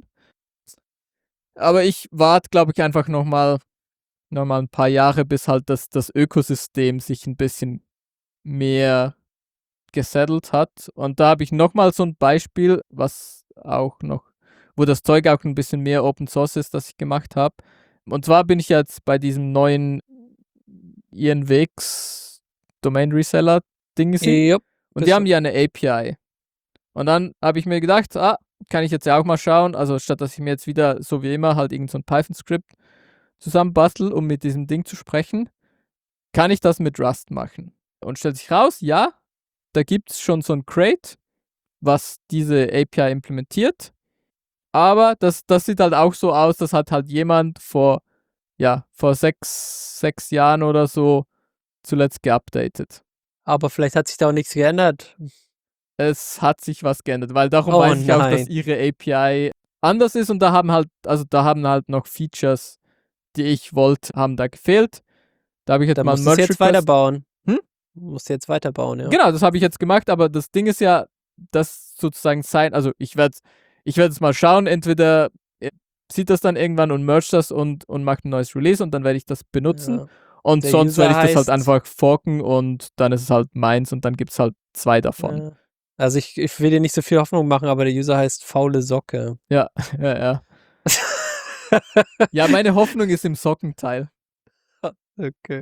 [SPEAKER 4] Aber ich warte, glaube ich, einfach nochmal noch mal ein paar Jahre, bis halt das, das Ökosystem sich ein bisschen mehr gesettelt hat. Und da habe ich nochmal so ein Beispiel, was auch noch, wo das Zeug auch ein bisschen mehr Open Source ist, das ich gemacht habe. Und zwar bin ich jetzt bei diesem neuen I N W X Domain Reseller Ding gesehen.
[SPEAKER 3] Yep.
[SPEAKER 4] Und die haben ja eine A P I. Und dann habe ich mir gedacht, ah, kann ich jetzt ja auch mal schauen, also statt dass ich mir jetzt wieder, so wie immer, halt irgend so ein Python-Skript zusammenbastel, um mit diesem Ding zu sprechen, kann ich das mit Rust machen. Und stellt sich raus, ja, da gibt es schon so ein Crate, was diese A P I implementiert, aber das, das sieht halt auch so aus, dass hat halt jemand vor, ja, vor sechs, sechs Jahren oder so zuletzt geupdatet.
[SPEAKER 3] Aber vielleicht hat sich da auch nichts geändert.
[SPEAKER 4] Es hat sich was geändert, weil darum
[SPEAKER 3] Oh
[SPEAKER 4] weiß ich auch, dass
[SPEAKER 3] nein.
[SPEAKER 4] ihre A P I anders ist und da haben halt, also da haben halt noch Features, die ich wollte, haben da gefehlt. Da habe ich jetzt
[SPEAKER 3] Da
[SPEAKER 4] mal
[SPEAKER 3] musst
[SPEAKER 4] einen
[SPEAKER 3] du es
[SPEAKER 4] Merge
[SPEAKER 3] jetzt
[SPEAKER 4] Request.
[SPEAKER 3] weiterbauen.
[SPEAKER 4] Hm?
[SPEAKER 3] Du musst jetzt weiterbauen, ja.
[SPEAKER 4] Genau, das habe ich jetzt gemacht, aber das Ding ist ja, das sozusagen sein, also ich werde ich werde es mal schauen, entweder er sieht das dann irgendwann und mergt das und, und macht ein neues Release und dann werde ich das benutzen.
[SPEAKER 3] Ja.
[SPEAKER 4] Und
[SPEAKER 3] Der
[SPEAKER 4] sonst
[SPEAKER 3] User
[SPEAKER 4] werde ich das halt
[SPEAKER 3] heißt-
[SPEAKER 4] einfach forken und dann ist es halt meins und dann gibt es halt zwei davon.
[SPEAKER 3] Ja. Also ich, ich will dir nicht so viel Hoffnung machen, aber der User heißt faule Socke.
[SPEAKER 4] Ja, ja, ja. Ja, meine Hoffnung ist im Sockenteil.
[SPEAKER 3] Okay.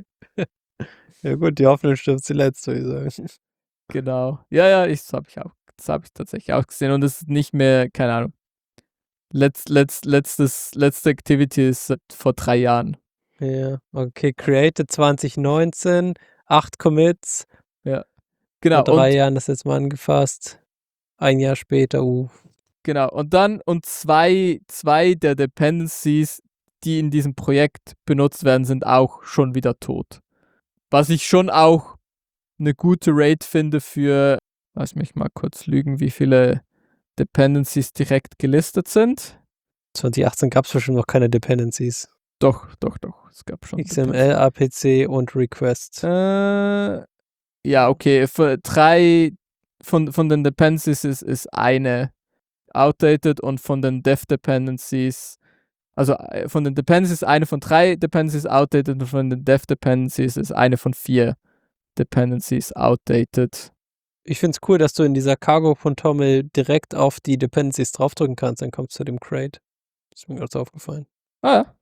[SPEAKER 3] Ja gut, die Hoffnung stirbt zuletzt, würde ich sagen.
[SPEAKER 4] Genau. Ja, ja, ich, das habe ich auch, das habe ich tatsächlich auch gesehen und es ist nicht mehr, keine Ahnung. Letz, letz, letztes, letzte Activity ist seit vor drei Jahren.
[SPEAKER 3] Ja, okay, created zwanzig neunzehn, acht Commits,
[SPEAKER 4] Genau.
[SPEAKER 3] vor drei
[SPEAKER 4] Und,
[SPEAKER 3] Jahren das jetzt mal angefasst. Ein Jahr später, uh.
[SPEAKER 4] genau. Und dann, und zwei, zwei der Dependencies, die in diesem Projekt benutzt werden, sind auch schon wieder tot. Was ich schon auch eine gute Rate finde für, lass mich mal kurz lügen, wie viele Dependencies direkt gelistet sind.
[SPEAKER 3] zwanzig achtzehn gab es bestimmt noch keine Dependencies.
[SPEAKER 4] Doch, doch, doch. Es gab schon.
[SPEAKER 3] X M L, A P C und Request.
[SPEAKER 4] Äh, ja, okay. Für drei von, von den Dependencies ist, ist eine outdated und von den Dev Dependencies, also äh, von den Dependencies eine von drei Dependencies outdated und von den Dev Dependencies ist eine von vier Dependencies outdated.
[SPEAKER 3] Ich finde es cool, dass du in dieser Cargo-Contommel direkt auf die Dependencies draufdrücken kannst, dann kommst du zu dem Crate. Das ist mir gerade so aufgefallen.
[SPEAKER 4] Ah ja,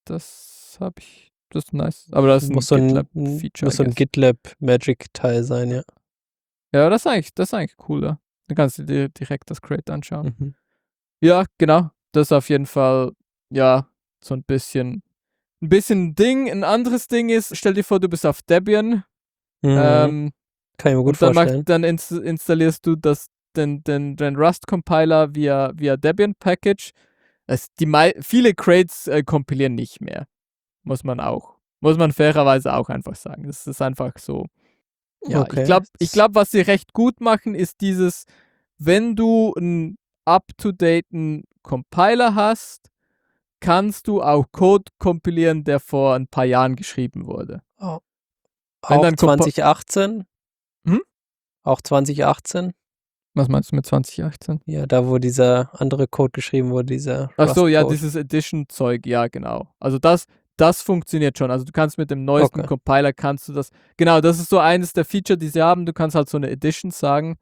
[SPEAKER 4] das habe ich, das ist nice. Aber das ist ein
[SPEAKER 3] muss so ein,
[SPEAKER 4] GitLab-Feature.
[SPEAKER 3] muss so ein GitLab-Magic-Teil sein, ja.
[SPEAKER 4] Ja, das ist eigentlich, das ist eigentlich cool, ja. Dann kannst du dir direkt das Crate anschauen.
[SPEAKER 3] Mhm.
[SPEAKER 4] Ja, genau. Das ist auf jeden Fall, ja, so ein bisschen, ein bisschen Ding. Ein anderes Ding ist, stell dir vor, du bist auf Debian.
[SPEAKER 3] Mhm.
[SPEAKER 4] Ähm,
[SPEAKER 3] Kann ich mir gut
[SPEAKER 4] und dann,
[SPEAKER 3] vorstellen.
[SPEAKER 4] macht, dann ins, installierst du das, den, den, den Rust-Compiler via, via Debian-Package. Es, die mei- viele Crates äh, kompilieren nicht mehr. Muss man auch. Muss man fairerweise auch einfach sagen. Das ist einfach so. Ja,
[SPEAKER 3] Okay.
[SPEAKER 4] ich glaube, ich glaub, was sie recht gut machen, ist dieses, wenn du einen up-to-daten Compiler hast, kannst du auch Code kompilieren, der vor ein paar Jahren geschrieben wurde.
[SPEAKER 3] Oh.
[SPEAKER 4] Wenn
[SPEAKER 3] Auch
[SPEAKER 4] dann Compa-
[SPEAKER 3] zwanzig achtzehn?
[SPEAKER 4] Hm?
[SPEAKER 3] Auch zwanzig achtzehn?
[SPEAKER 4] Was meinst du mit zwanzig achtzehn?
[SPEAKER 3] Ja, da wo dieser andere Code geschrieben wurde, dieser
[SPEAKER 4] Ach so, ja,
[SPEAKER 3] Rust-Code.
[SPEAKER 4] dieses Edition-Zeug, ja, genau. Also das, das funktioniert schon. Also du kannst mit dem neuesten
[SPEAKER 3] Okay.
[SPEAKER 4] Compiler, kannst du das, genau, das ist so eines der Feature, die sie haben. Du kannst halt so eine Edition sagen.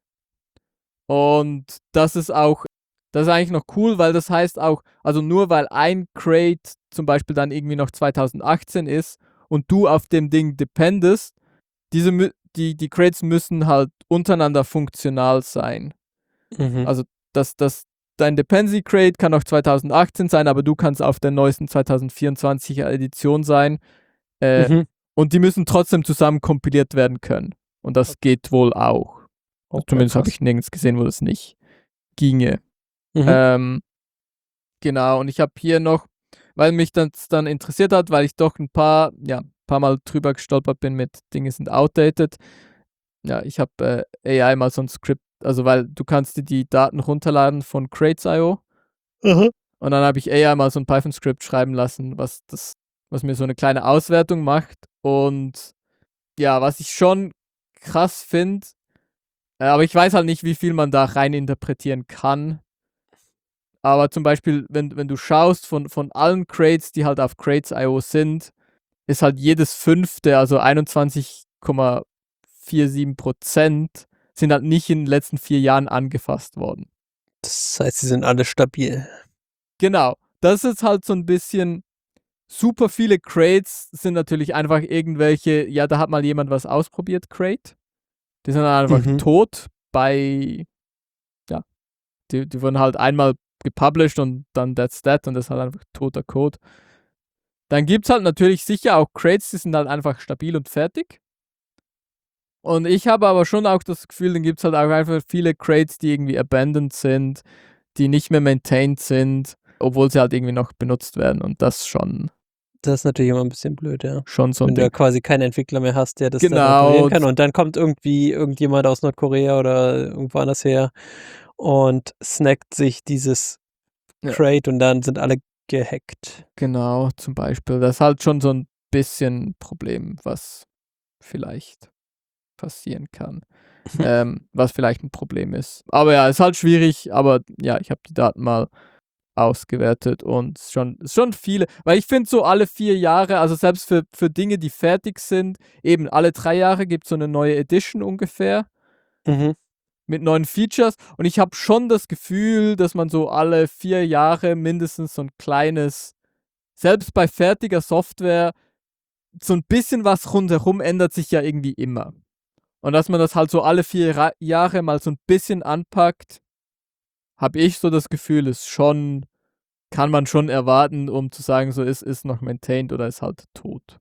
[SPEAKER 4] Und das ist auch, das ist eigentlich noch cool, weil das heißt auch, also nur weil ein Crate zum Beispiel dann irgendwie noch zwanzig achtzehn ist und du auf dem Ding dependest, diese, mü- die, die Crates müssen halt untereinander funktional sein.
[SPEAKER 3] Mhm.
[SPEAKER 4] Also das, das, dein Dependency Crate kann auch zwanzig achtzehn sein, aber du kannst auf der neuesten zwanzig vierundzwanziger Edition sein. Äh,
[SPEAKER 3] mhm.
[SPEAKER 4] Und die müssen trotzdem zusammen kompiliert werden können. Und das geht wohl auch.
[SPEAKER 3] Okay,
[SPEAKER 4] Zumindest habe
[SPEAKER 3] krass.
[SPEAKER 4] ich nirgends gesehen, wo das nicht ginge.
[SPEAKER 3] Mhm.
[SPEAKER 4] Ähm, genau, und ich habe hier noch, weil mich das dann interessiert hat, weil ich doch ein paar, ja, paar Mal drüber gestolpert bin mit Dinge sind outdated. Ja, ich habe äh, A I mal so ein Skript, also weil du kannst dir die Daten runterladen von Crates Punkt i o
[SPEAKER 3] Mhm.
[SPEAKER 4] und dann habe ich A I mal so ein Python-Skript schreiben lassen, was das, was mir so eine kleine Auswertung macht. Und ja, was ich schon krass finde, äh, aber ich weiß halt nicht, wie viel man da rein interpretieren kann. Aber zum Beispiel, wenn, wenn du schaust von, von allen Crates, die halt auf Crates Punkt i o sind, ist halt jedes fünfte, also einundzwanzig Komma siebenundvierzig Prozent, sind halt nicht in den letzten vier Jahren angefasst worden.
[SPEAKER 3] Das heißt, sie sind alle stabil.
[SPEAKER 4] Genau, das ist halt so ein bisschen, super viele Crates sind natürlich einfach irgendwelche, ja, da hat mal jemand was ausprobiert, Crate. Die sind dann einfach
[SPEAKER 3] Mhm.
[SPEAKER 4] tot bei, ja, die, die wurden halt einmal gepublished und dann that's that und das ist halt einfach toter Code. Dann gibt es halt natürlich sicher auch Crates, die sind halt einfach stabil und fertig. Und ich habe aber schon auch das Gefühl, dann gibt es halt auch einfach viele Crates, die irgendwie abandoned sind, die nicht mehr maintained sind, obwohl sie halt irgendwie noch benutzt werden. Und das schon,
[SPEAKER 3] Das ist natürlich immer ein bisschen blöd, ja.
[SPEAKER 4] schon so ein
[SPEAKER 3] Wenn du ja
[SPEAKER 4] Ding.
[SPEAKER 3] quasi keinen Entwickler mehr hast, der das dann
[SPEAKER 4] Genau.
[SPEAKER 3] reparieren kann und dann kommt irgendwie irgendjemand aus Nordkorea oder irgendwo anders her und snackt sich dieses
[SPEAKER 4] Ja.
[SPEAKER 3] Crate und dann sind alle gehackt.
[SPEAKER 4] Genau, zum Beispiel. Das ist halt schon so ein bisschen ein Problem, was vielleicht passieren kann. ähm, was vielleicht ein Problem ist. Aber ja, ist halt schwierig, aber ja, ich habe die Daten mal ausgewertet und es ist schon, es ist schon viele, weil ich finde so alle vier Jahre, also selbst für, für Dinge, die fertig sind, eben alle drei Jahre gibt es so eine neue Edition ungefähr
[SPEAKER 3] Mhm.
[SPEAKER 4] mit neuen Features und ich habe schon das Gefühl, dass man so alle vier Jahre mindestens so ein kleines, selbst bei fertiger Software, so ein bisschen was rundherum ändert sich ja irgendwie immer. Und dass man das halt so alle vier Ra- Jahre mal so ein bisschen anpackt, habe ich so das Gefühl, ist schon, kann man schon erwarten, um zu sagen, so ist, ist noch maintained oder ist halt tot.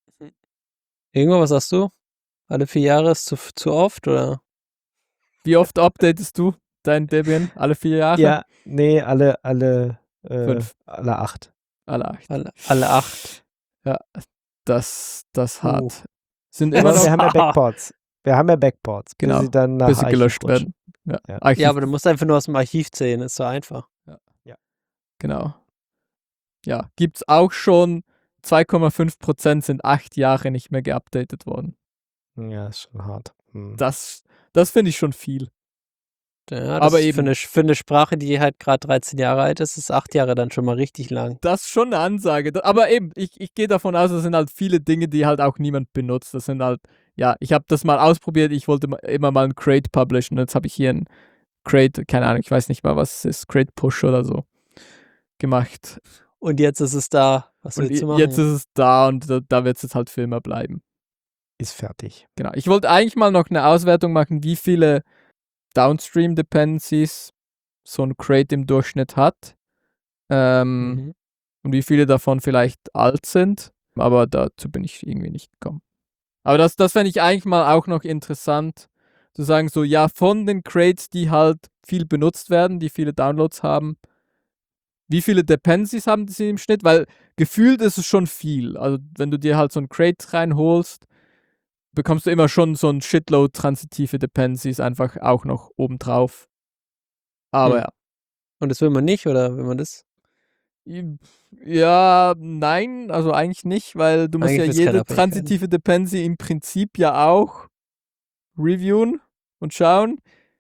[SPEAKER 3] Irgendwo, was sagst du? Alle vier Jahre ist zu, zu oft, oder?
[SPEAKER 4] Wie oft updatest du dein Debian? Alle vier Jahre?
[SPEAKER 2] Ja, nee, alle, alle, äh,
[SPEAKER 4] Fünf.
[SPEAKER 2] alle acht.
[SPEAKER 4] Alle acht.
[SPEAKER 3] Alle, alle acht.
[SPEAKER 4] Ja, das, das
[SPEAKER 3] Uh.
[SPEAKER 4] hart. Sind
[SPEAKER 2] Aber
[SPEAKER 4] immer noch,
[SPEAKER 2] wir haben ja Backports. Wir haben ja Backports, bis
[SPEAKER 4] Genau,
[SPEAKER 2] sie dann nach
[SPEAKER 4] bis sie
[SPEAKER 2] Archiv
[SPEAKER 4] gelöscht
[SPEAKER 2] rutschen.
[SPEAKER 4] werden. Ja,
[SPEAKER 2] Ja.
[SPEAKER 4] Archiv,
[SPEAKER 3] Ja, aber du musst einfach nur aus dem Archiv zählen, ist so einfach.
[SPEAKER 4] genau. Ja, gibt's auch schon zwei Komma fünf Prozent sind acht Jahre nicht mehr geupdatet worden.
[SPEAKER 2] Ja, ist schon hart. Hm.
[SPEAKER 4] Das, das finde ich schon viel.
[SPEAKER 3] Ja, das
[SPEAKER 4] Aber
[SPEAKER 3] ist
[SPEAKER 4] eben-
[SPEAKER 3] Für, eine, für eine Sprache, die halt gerade dreizehn Jahre alt ist, ist acht Jahre dann schon mal richtig lang.
[SPEAKER 4] Das ist schon eine Ansage. Da- Aber eben, ich, ich gehe davon aus, das sind halt viele Dinge, die halt auch niemand benutzt. Das sind halt, ja, ich habe das mal ausprobiert. Ich wollte ma- immer mal ein Crate publishen. Und jetzt habe ich hier ein Crate, keine Ahnung, ich weiß nicht mal, was es ist, Crate Push oder so gemacht.
[SPEAKER 3] Und jetzt ist es da. Was
[SPEAKER 4] Und
[SPEAKER 3] willst du
[SPEAKER 4] i-
[SPEAKER 3] machen?
[SPEAKER 4] jetzt ist es da und da, da wird es jetzt halt für immer bleiben.
[SPEAKER 2] Ist fertig.
[SPEAKER 4] Genau. Ich wollte eigentlich mal noch eine Auswertung machen, wie viele Downstream Dependencies so ein Crate im Durchschnitt hat. Ähm,
[SPEAKER 3] Mhm.
[SPEAKER 4] Und wie viele davon vielleicht alt sind. Aber dazu bin ich irgendwie nicht gekommen. Aber das, das fände ich eigentlich mal auch noch interessant, zu sagen, so, ja, von den Crates, die halt viel benutzt werden, die viele Downloads haben, wie viele Dependencies haben sie im Schnitt? Weil gefühlt ist es schon viel. Also wenn du dir halt so ein Crate reinholst, bekommst du immer schon so ein Shitload transitive Dependencies einfach auch noch obendrauf. Aber
[SPEAKER 3] Hm.
[SPEAKER 4] ja.
[SPEAKER 3] Und das will man nicht, oder will man das?
[SPEAKER 4] Ja, nein, also eigentlich nicht, weil du musst
[SPEAKER 3] Eigentlich
[SPEAKER 4] ja
[SPEAKER 3] will's keine
[SPEAKER 4] jede
[SPEAKER 3] Abhängigkeiten.
[SPEAKER 4] transitive Dependency im Prinzip ja auch reviewen und schauen.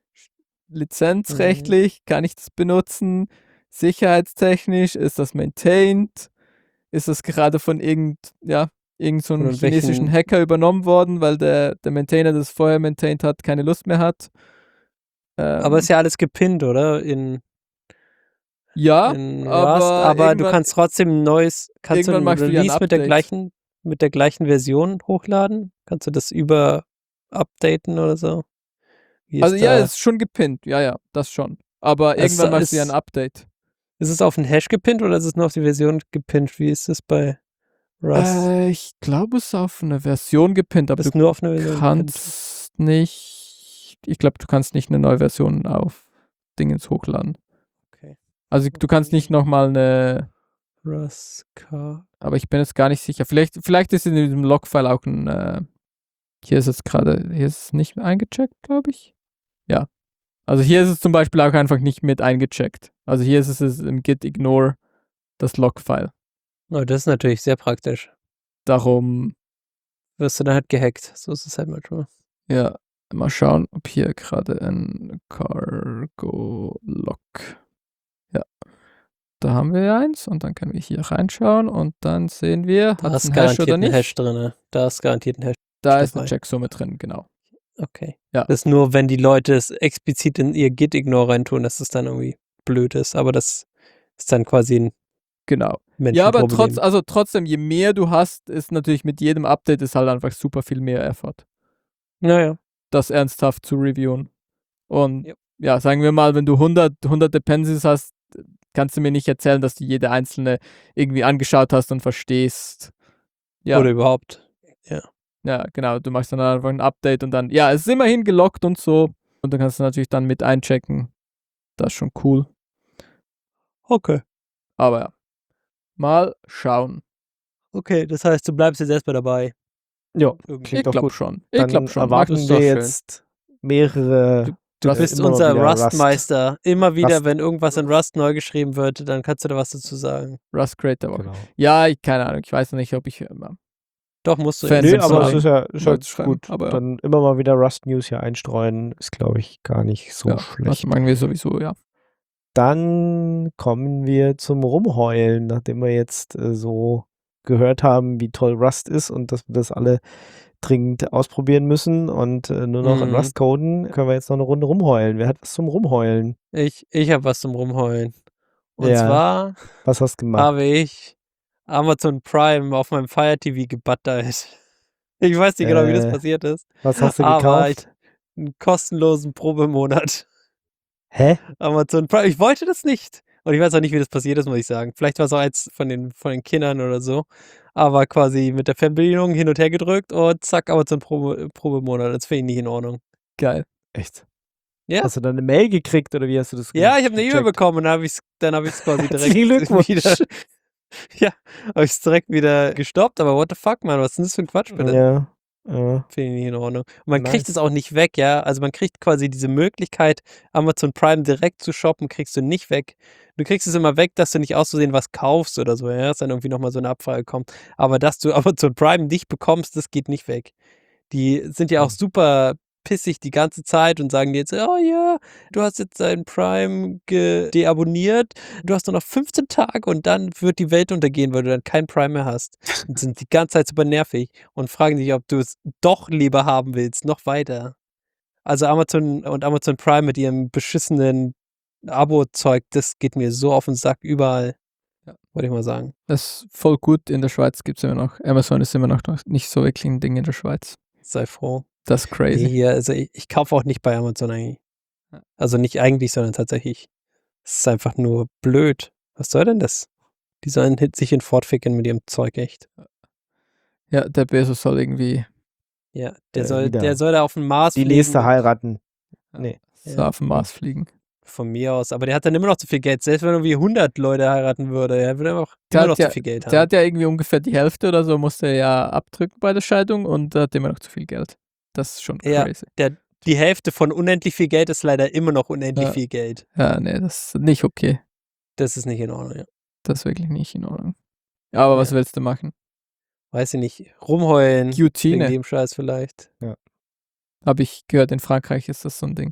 [SPEAKER 4] Lizenzrechtlich, kann ich das benutzen? Sicherheitstechnisch, ist das maintained? Ist das gerade von irgend, ja, irgend so einem
[SPEAKER 3] Von
[SPEAKER 4] chinesischen
[SPEAKER 3] welchen-
[SPEAKER 4] Hacker übernommen worden, weil der, der Maintainer, der es vorher maintained hat, keine Lust mehr hat? Ähm,
[SPEAKER 3] Aber ist ja alles gepinnt, oder? In,
[SPEAKER 4] ja,
[SPEAKER 3] in Rust.
[SPEAKER 4] aber
[SPEAKER 3] Aber du
[SPEAKER 4] irgendwann-
[SPEAKER 3] kannst trotzdem ein neues, kannst du
[SPEAKER 4] irgendwann
[SPEAKER 3] ein
[SPEAKER 4] machst du ja ein
[SPEAKER 3] Release mit der
[SPEAKER 4] Update.
[SPEAKER 3] gleichen, mit der gleichen Version hochladen? Kannst du das über updaten oder so? Wie
[SPEAKER 4] Also
[SPEAKER 3] ist
[SPEAKER 4] ja,
[SPEAKER 3] da,
[SPEAKER 4] ist schon gepinnt, ja, ja, das schon. Aber
[SPEAKER 3] Es
[SPEAKER 4] irgendwann machst du ja ein
[SPEAKER 3] ist-
[SPEAKER 4] Update.
[SPEAKER 3] ist es auf den Hash gepinnt oder ist es nur auf die Version gepinnt? Wie ist es bei Rust?
[SPEAKER 4] Äh, ich glaube, es ist auf eine Version gepinnt, aber
[SPEAKER 3] ist
[SPEAKER 4] du
[SPEAKER 3] nur auf eine Version gepinnt.
[SPEAKER 4] kannst nicht, ich glaube, du kannst nicht eine neue Version auf Dingens hochladen.
[SPEAKER 3] Okay.
[SPEAKER 4] Also du kannst nicht nochmal eine,
[SPEAKER 3] Rust Car.
[SPEAKER 4] aber ich bin jetzt gar nicht sicher. Vielleicht, vielleicht ist in diesem Logfile auch ein, äh, hier ist es gerade, hier ist es nicht eingecheckt, glaube ich. Ja. Also hier ist es zum Beispiel auch einfach nicht mit eingecheckt. Also hier ist es im Git ignore das Logfile.
[SPEAKER 3] Oh, das ist natürlich sehr praktisch.
[SPEAKER 4] Darum,
[SPEAKER 3] Wirst du dann halt gehackt. So ist es halt manchmal.
[SPEAKER 4] ja, mal schauen, ob hier gerade ein Cargo-Log. Ja. Da haben wir eins und dann können wir hier reinschauen und dann sehen wir,
[SPEAKER 3] Da
[SPEAKER 4] hat es
[SPEAKER 3] ist
[SPEAKER 4] einen Hash
[SPEAKER 3] garantiert
[SPEAKER 4] oder
[SPEAKER 3] ein
[SPEAKER 4] nicht.
[SPEAKER 3] Hash drin. Da ist garantiert ein Hash.
[SPEAKER 4] Da ist eine
[SPEAKER 3] dabei.
[SPEAKER 4] Checksumme drin, genau.
[SPEAKER 3] Okay.
[SPEAKER 4] Ja.
[SPEAKER 3] Das ist nur, wenn die Leute es explizit in ihr Git-Ignore reintun, dass es dann irgendwie blöd ist. Aber das ist dann quasi ein
[SPEAKER 4] Genau.
[SPEAKER 3] Menschenproblem.
[SPEAKER 4] Ja, aber trotz, also trotzdem, je mehr du hast, ist natürlich mit jedem Update ist halt einfach super viel mehr Effort,
[SPEAKER 3] Naja.
[SPEAKER 4] das ernsthaft zu reviewen. Und
[SPEAKER 3] Ja.
[SPEAKER 4] ja, sagen wir mal, wenn du hundert, hundert Dependencies hast, kannst du mir nicht erzählen, dass du jede einzelne irgendwie angeschaut hast und verstehst. Ja,
[SPEAKER 3] Oder überhaupt.
[SPEAKER 4] ja, genau. Du machst dann einfach ein Update und dann, ja, es ist immerhin gelockt und so. Und dann kannst du natürlich dann mit einchecken. Das ist schon cool.
[SPEAKER 3] Okay.
[SPEAKER 4] Aber ja, mal schauen.
[SPEAKER 3] Okay, das heißt, du bleibst jetzt erstmal dabei.
[SPEAKER 2] Ja,
[SPEAKER 3] Irgendwie.
[SPEAKER 2] klingt
[SPEAKER 4] Ich
[SPEAKER 2] doch
[SPEAKER 4] glaube
[SPEAKER 2] gut.
[SPEAKER 4] schon. Ich
[SPEAKER 2] Dann
[SPEAKER 4] glaube schon.
[SPEAKER 2] erwarten
[SPEAKER 4] Max ist doch
[SPEAKER 2] wir
[SPEAKER 4] schön.
[SPEAKER 2] jetzt mehrere.
[SPEAKER 3] Du
[SPEAKER 4] Was-
[SPEAKER 3] bist
[SPEAKER 2] immer mal
[SPEAKER 3] unser
[SPEAKER 2] wieder Rust.
[SPEAKER 3] Rust-Meister. Immer wieder,
[SPEAKER 2] Rust.
[SPEAKER 3] wenn irgendwas in Rust neu geschrieben wird, dann kannst du da was dazu sagen.
[SPEAKER 4] Rust Creator Woche.
[SPEAKER 2] Genau.
[SPEAKER 4] Ja, ich, keine Ahnung. Ich weiß noch nicht, ob ich ähm,
[SPEAKER 3] Doch, musst du.
[SPEAKER 4] Fans
[SPEAKER 2] Nee,
[SPEAKER 4] sind
[SPEAKER 2] aber
[SPEAKER 4] so
[SPEAKER 2] es ist ja, ist ja
[SPEAKER 4] Leute schreiben,
[SPEAKER 2] gut.
[SPEAKER 4] aber ja.
[SPEAKER 2] Dann immer mal wieder Rust News hier einstreuen, ist, glaube ich, gar nicht so
[SPEAKER 4] ja, das
[SPEAKER 2] schlecht.
[SPEAKER 4] machen wir sowieso, ja.
[SPEAKER 2] Dann kommen wir zum Rumheulen, nachdem wir jetzt äh, so gehört haben, wie toll Rust ist und dass wir das alle dringend ausprobieren müssen und äh, nur noch in
[SPEAKER 3] Mhm.
[SPEAKER 2] Rust coden, können wir jetzt noch eine Runde rumheulen. Wer hat was zum Rumheulen?
[SPEAKER 3] Ich, ich habe was zum Rumheulen. Und
[SPEAKER 2] Ja.
[SPEAKER 3] zwar
[SPEAKER 2] Was hast du gemacht?
[SPEAKER 3] habe ich Amazon Prime auf meinem Fire T V gebuttert. Ich weiß nicht genau, wie das
[SPEAKER 2] Äh,
[SPEAKER 3] passiert ist.
[SPEAKER 2] Was hast du
[SPEAKER 3] aber
[SPEAKER 2] gekauft?
[SPEAKER 3] Einen kostenlosen Probemonat.
[SPEAKER 2] Hä?
[SPEAKER 3] Amazon Prime. Ich wollte das nicht. Und ich weiß auch nicht, wie das passiert ist, muss ich sagen. Vielleicht war es auch eins von den, von den Kindern oder so. Aber quasi mit der Fernbedienung hin und her gedrückt und zack, Amazon Probe, Probemonat. Das finde ich nicht in Ordnung.
[SPEAKER 4] Geil.
[SPEAKER 2] Echt?
[SPEAKER 3] Ja.
[SPEAKER 2] Hast du dann eine Mail gekriegt oder wie hast du das
[SPEAKER 3] Ja,
[SPEAKER 2] ge-
[SPEAKER 3] ich habe eine E-Mail
[SPEAKER 2] gecheckt?
[SPEAKER 3] bekommen und dann habe ich es dann hab ich's quasi direkt
[SPEAKER 2] Herzlichen Glückwunsch.
[SPEAKER 3] wieder. Ja, habe ich es direkt wieder gestoppt. Aber what the fuck, Mann, was ist denn das für ein Quatsch, bitte?
[SPEAKER 2] Ja, ja.
[SPEAKER 3] Finde ich nicht in Ordnung. Und man kriegt
[SPEAKER 2] Nice.
[SPEAKER 3] es auch nicht weg, ja. Also man kriegt quasi diese Möglichkeit, Amazon Prime direkt zu shoppen, kriegst du nicht weg. Du kriegst es immer weg, dass du nicht auszusehen was kaufst oder so, ja. Dass dann irgendwie nochmal so eine Abfrage kommt. Aber dass du Amazon Prime nicht bekommst, das geht nicht weg. Die sind ja auch
[SPEAKER 2] Hm.
[SPEAKER 3] super pissig die ganze Zeit und sagen dir jetzt, oh ja, du hast jetzt dein Prime ge- deabonniert, du hast nur noch fünfzehn Tage und dann wird die Welt untergehen, weil du dann kein Prime mehr hast. Und sind die ganze Zeit super nervig und fragen dich, ob du es doch lieber haben willst, noch weiter. Also Amazon und Amazon Prime mit ihrem beschissenen Abo-Zeug, das geht mir so auf den Sack überall.
[SPEAKER 4] Ja.
[SPEAKER 3] Wollte ich mal sagen.
[SPEAKER 4] Das ist voll gut. In der Schweiz gibt es immer noch. Amazon ist immer noch nicht so wirklich ein Ding in der Schweiz.
[SPEAKER 3] Sei froh.
[SPEAKER 4] Das ist
[SPEAKER 3] Nee,
[SPEAKER 4] crazy.
[SPEAKER 3] hier, also ich, ich kaufe auch nicht bei Amazon eigentlich.
[SPEAKER 4] Ja.
[SPEAKER 3] Also nicht eigentlich, sondern tatsächlich. Es ist einfach nur blöd. Was soll denn das? Die sollen hit- sich in fortficken mit ihrem Zeug, echt.
[SPEAKER 4] Ja, der Bezos soll irgendwie
[SPEAKER 3] Ja, der
[SPEAKER 2] Äh,
[SPEAKER 3] soll,
[SPEAKER 2] wieder.
[SPEAKER 3] der soll da auf den Mars
[SPEAKER 2] Die
[SPEAKER 3] fliegen.
[SPEAKER 2] nächste heiraten. Nee.
[SPEAKER 4] so
[SPEAKER 3] Ja.
[SPEAKER 4] auf den Mars fliegen.
[SPEAKER 3] Von mir aus. Aber der hat dann immer noch zu viel Geld. Selbst wenn er irgendwie hundert Leute heiraten würde, er würde einfach
[SPEAKER 4] Der
[SPEAKER 3] immer
[SPEAKER 4] hat
[SPEAKER 3] noch
[SPEAKER 4] ja-
[SPEAKER 3] zu viel Geld
[SPEAKER 4] Der
[SPEAKER 3] haben.
[SPEAKER 4] hat ja irgendwie ungefähr die Hälfte oder so, musste er ja abdrücken bei der Scheidung und hat immer noch zu viel Geld. Das ist schon
[SPEAKER 3] Ja.
[SPEAKER 4] crazy.
[SPEAKER 3] Die Hälfte von unendlich viel Geld ist leider immer noch unendlich
[SPEAKER 4] Ja.
[SPEAKER 3] viel Geld.
[SPEAKER 4] Ja, nee, das ist nicht okay.
[SPEAKER 3] Das ist nicht in Ordnung, ja.
[SPEAKER 4] Das ist wirklich nicht in Ordnung. Aber was
[SPEAKER 3] Ja.
[SPEAKER 4] willst du machen?
[SPEAKER 3] Weiß ich nicht, rumheulen. Wegen
[SPEAKER 4] Guillotine,
[SPEAKER 3] dem Scheiß vielleicht.
[SPEAKER 4] habe ich gehört, in Frankreich ist das so ein Ding.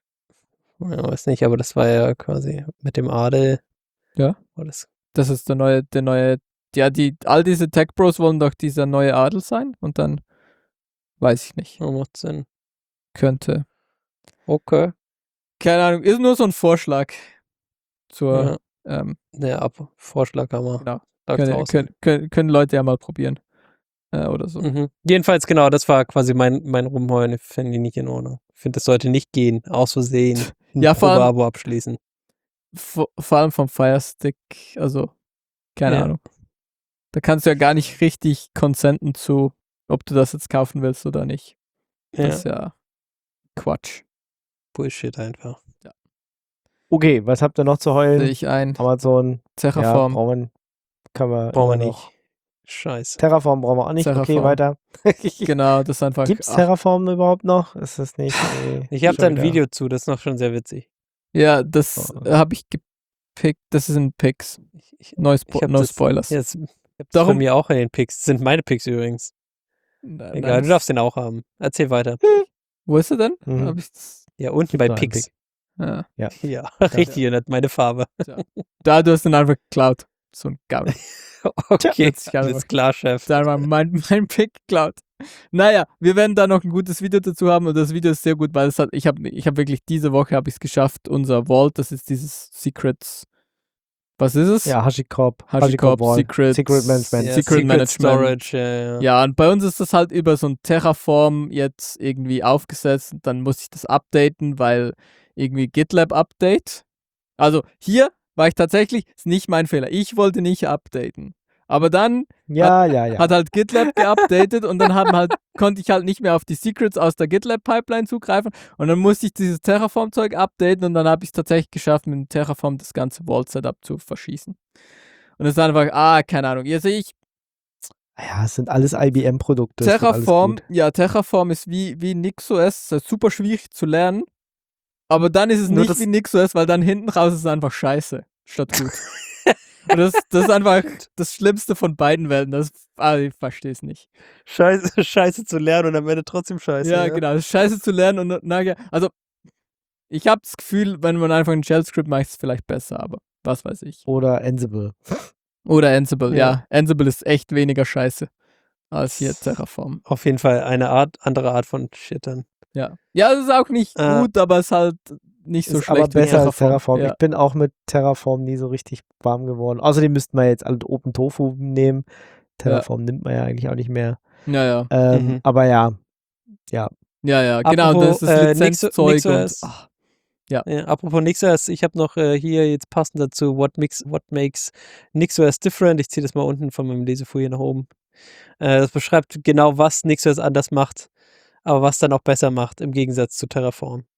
[SPEAKER 3] Ja, weiß nicht, aber das war ja quasi mit dem Adel.
[SPEAKER 4] Ja.
[SPEAKER 3] War das.
[SPEAKER 4] Das ist der neue, der neue, ja, die, all diese Tech-Bros wollen doch dieser neue Adel sein und dann weiß ich nicht.
[SPEAKER 3] Oh, macht Sinn.
[SPEAKER 4] Könnte.
[SPEAKER 3] Okay.
[SPEAKER 4] Keine Ahnung, ist nur so ein Vorschlag zur,
[SPEAKER 3] Ja,
[SPEAKER 4] ähm,
[SPEAKER 3] ja ab. Vorschlag haben wir.
[SPEAKER 4] genau.
[SPEAKER 3] Da
[SPEAKER 4] Können,
[SPEAKER 3] draußen.
[SPEAKER 4] können, können, können Leute ja mal probieren. Äh, oder so.
[SPEAKER 3] Mhm. Jedenfalls, genau, das war quasi mein, mein Rumheulen. Ich finde die nicht in Ordnung. Ich finde, das sollte nicht gehen. Aus Versehen ein
[SPEAKER 4] Ja, vor allem-
[SPEAKER 3] Probeabo abschließen.
[SPEAKER 4] Vor, vor allem vom Firestick, also keine
[SPEAKER 3] Ja.
[SPEAKER 4] Ahnung. Da kannst du ja gar nicht richtig consenten zu, ob du das jetzt kaufen willst oder nicht.
[SPEAKER 3] Ja,
[SPEAKER 4] Das ist ja Quatsch.
[SPEAKER 3] Bullshit einfach.
[SPEAKER 2] Okay, was habt ihr noch zu
[SPEAKER 4] Sehe
[SPEAKER 2] heulen?
[SPEAKER 4] ich ein.
[SPEAKER 2] Amazon, ja,
[SPEAKER 4] Terraform.
[SPEAKER 2] brauchen wir, kann man
[SPEAKER 3] Brauchen wir
[SPEAKER 2] immer noch.
[SPEAKER 3] nicht. Scheiße.
[SPEAKER 2] Terraform brauchen wir auch nicht. Okay,
[SPEAKER 4] Terraform.
[SPEAKER 2] weiter.
[SPEAKER 4] Genau, das ist einfach.
[SPEAKER 2] Gibt's
[SPEAKER 4] ach,
[SPEAKER 2] Terraform überhaupt noch? Ist das nicht? Nee,
[SPEAKER 3] Ich habe
[SPEAKER 2] schon
[SPEAKER 3] da ein
[SPEAKER 2] wieder-
[SPEAKER 3] Video zu, das ist noch schon sehr witzig.
[SPEAKER 4] Ja, das
[SPEAKER 2] Oh.
[SPEAKER 4] habe ich gepickt. Das ist ein Pix.
[SPEAKER 3] Ich, ich,
[SPEAKER 4] No, Spo
[SPEAKER 3] ich hab
[SPEAKER 4] no
[SPEAKER 3] das,
[SPEAKER 4] Spoilers.
[SPEAKER 3] Jetzt, ich hab das
[SPEAKER 4] Darum-
[SPEAKER 3] von mir auch in den Picks. Das sind meine Picks übrigens.
[SPEAKER 4] Nein,
[SPEAKER 3] Egal,
[SPEAKER 4] nein,
[SPEAKER 3] du darfst den auch haben. Erzähl weiter.
[SPEAKER 4] Wo ist er denn?
[SPEAKER 2] Mhm.
[SPEAKER 4] Hab ich das?
[SPEAKER 3] Ja, unten
[SPEAKER 2] Gibt
[SPEAKER 3] bei
[SPEAKER 2] noch einen
[SPEAKER 3] Picks.
[SPEAKER 2] Pick.
[SPEAKER 4] Ja.
[SPEAKER 3] Ja, richtig, und hat meine Farbe.
[SPEAKER 4] Da, du hast den einfach geklaut. So ein Gaul.
[SPEAKER 3] Okay,
[SPEAKER 4] jetzt ich
[SPEAKER 3] alles
[SPEAKER 4] einfach-
[SPEAKER 3] klar, Chef.
[SPEAKER 4] Da war mein, mein Pick geklaut. Naja, wir werden da noch ein gutes Video dazu haben und das Video ist sehr gut, weil es hat, ich habe ich hab wirklich diese Woche habe ich es geschafft, unser Vault, das ist dieses Secrets, was ist es?
[SPEAKER 2] Ja, HashiCorp.
[SPEAKER 4] HashiCorp,
[SPEAKER 2] Vault.
[SPEAKER 4] Secret-
[SPEAKER 2] Secret Management.
[SPEAKER 3] Ja,
[SPEAKER 4] Secret Management.
[SPEAKER 3] Storage, ja, ja.
[SPEAKER 4] Ja, und bei uns ist das halt über so ein Terraform jetzt irgendwie aufgesetzt und dann muss ich das updaten, weil irgendwie GitLab-Update. Also hier war ich tatsächlich, ist nicht mein Fehler, ich wollte nicht updaten. Aber dann
[SPEAKER 2] Ja, ja, ja.
[SPEAKER 4] hat halt GitLab geupdatet und dann haben halt, konnte ich halt nicht mehr auf die Secrets aus der GitLab-Pipeline zugreifen und dann musste ich dieses Terraform-Zeug updaten und dann habe ich es tatsächlich geschafft, mit dem Terraform das ganze Vault-Setup zu verschießen. Und es ist einfach, ah, keine Ahnung. Hier sehe ich,
[SPEAKER 2] Ja, es sind alles I B M-Produkte. es wird alles
[SPEAKER 4] Terraform,
[SPEAKER 2] gut.
[SPEAKER 4] ja, Terraform ist wie, wie NixOS, das ist super schwierig zu lernen, aber dann ist es
[SPEAKER 2] Nur
[SPEAKER 4] nicht
[SPEAKER 2] das-
[SPEAKER 4] wie NixOS, weil dann hinten raus ist es einfach scheiße, statt gut. Und das, das ist einfach das Schlimmste von beiden Welten. Das, ah, ich verstehe es nicht.
[SPEAKER 3] Scheiße, scheiße zu lernen und am Ende trotzdem scheiße.
[SPEAKER 4] Ja, genau. Es ist scheiße zu lernen und nachher, also ich habe das Gefühl, wenn man einfach ein Shell-Script macht, ist es vielleicht besser, aber was weiß ich.
[SPEAKER 2] Oder Ansible.
[SPEAKER 4] Oder Ansible, ja.
[SPEAKER 3] Ja.
[SPEAKER 4] Ansible ist echt weniger scheiße als hier Terraform.
[SPEAKER 3] Auf jeden Fall eine Art, andere Art von Shit dann.
[SPEAKER 4] Ja. Ja, es ist auch nicht
[SPEAKER 3] Äh,
[SPEAKER 4] gut, aber es ist halt nicht so
[SPEAKER 2] ist
[SPEAKER 4] schlecht
[SPEAKER 2] aber besser als Terraform.
[SPEAKER 4] Ja.
[SPEAKER 2] Ich bin auch mit Terraform nie so richtig warm geworden. Außerdem müssten wir jetzt alle Open Tofu nehmen. Terraform nimmt man ja eigentlich auch nicht mehr.
[SPEAKER 4] ja, ja.
[SPEAKER 2] Ähm,
[SPEAKER 3] Mhm.
[SPEAKER 2] Aber ja,
[SPEAKER 4] Ja, ja, genau.
[SPEAKER 3] Apropos,
[SPEAKER 4] Das ist
[SPEAKER 3] äh,
[SPEAKER 4] Lizenzzeug
[SPEAKER 3] Nixo-
[SPEAKER 4] und
[SPEAKER 3] NixOS.
[SPEAKER 4] ach,
[SPEAKER 3] Ja, apropos NixOS, ich habe noch äh, hier jetzt passend dazu, what, mix, what makes NixOS different. Ich ziehe das mal unten von meinem Lesefolie nach oben. Äh, das beschreibt genau, was NixOS anders macht, aber was dann auch besser macht, im Gegensatz zu Terraform.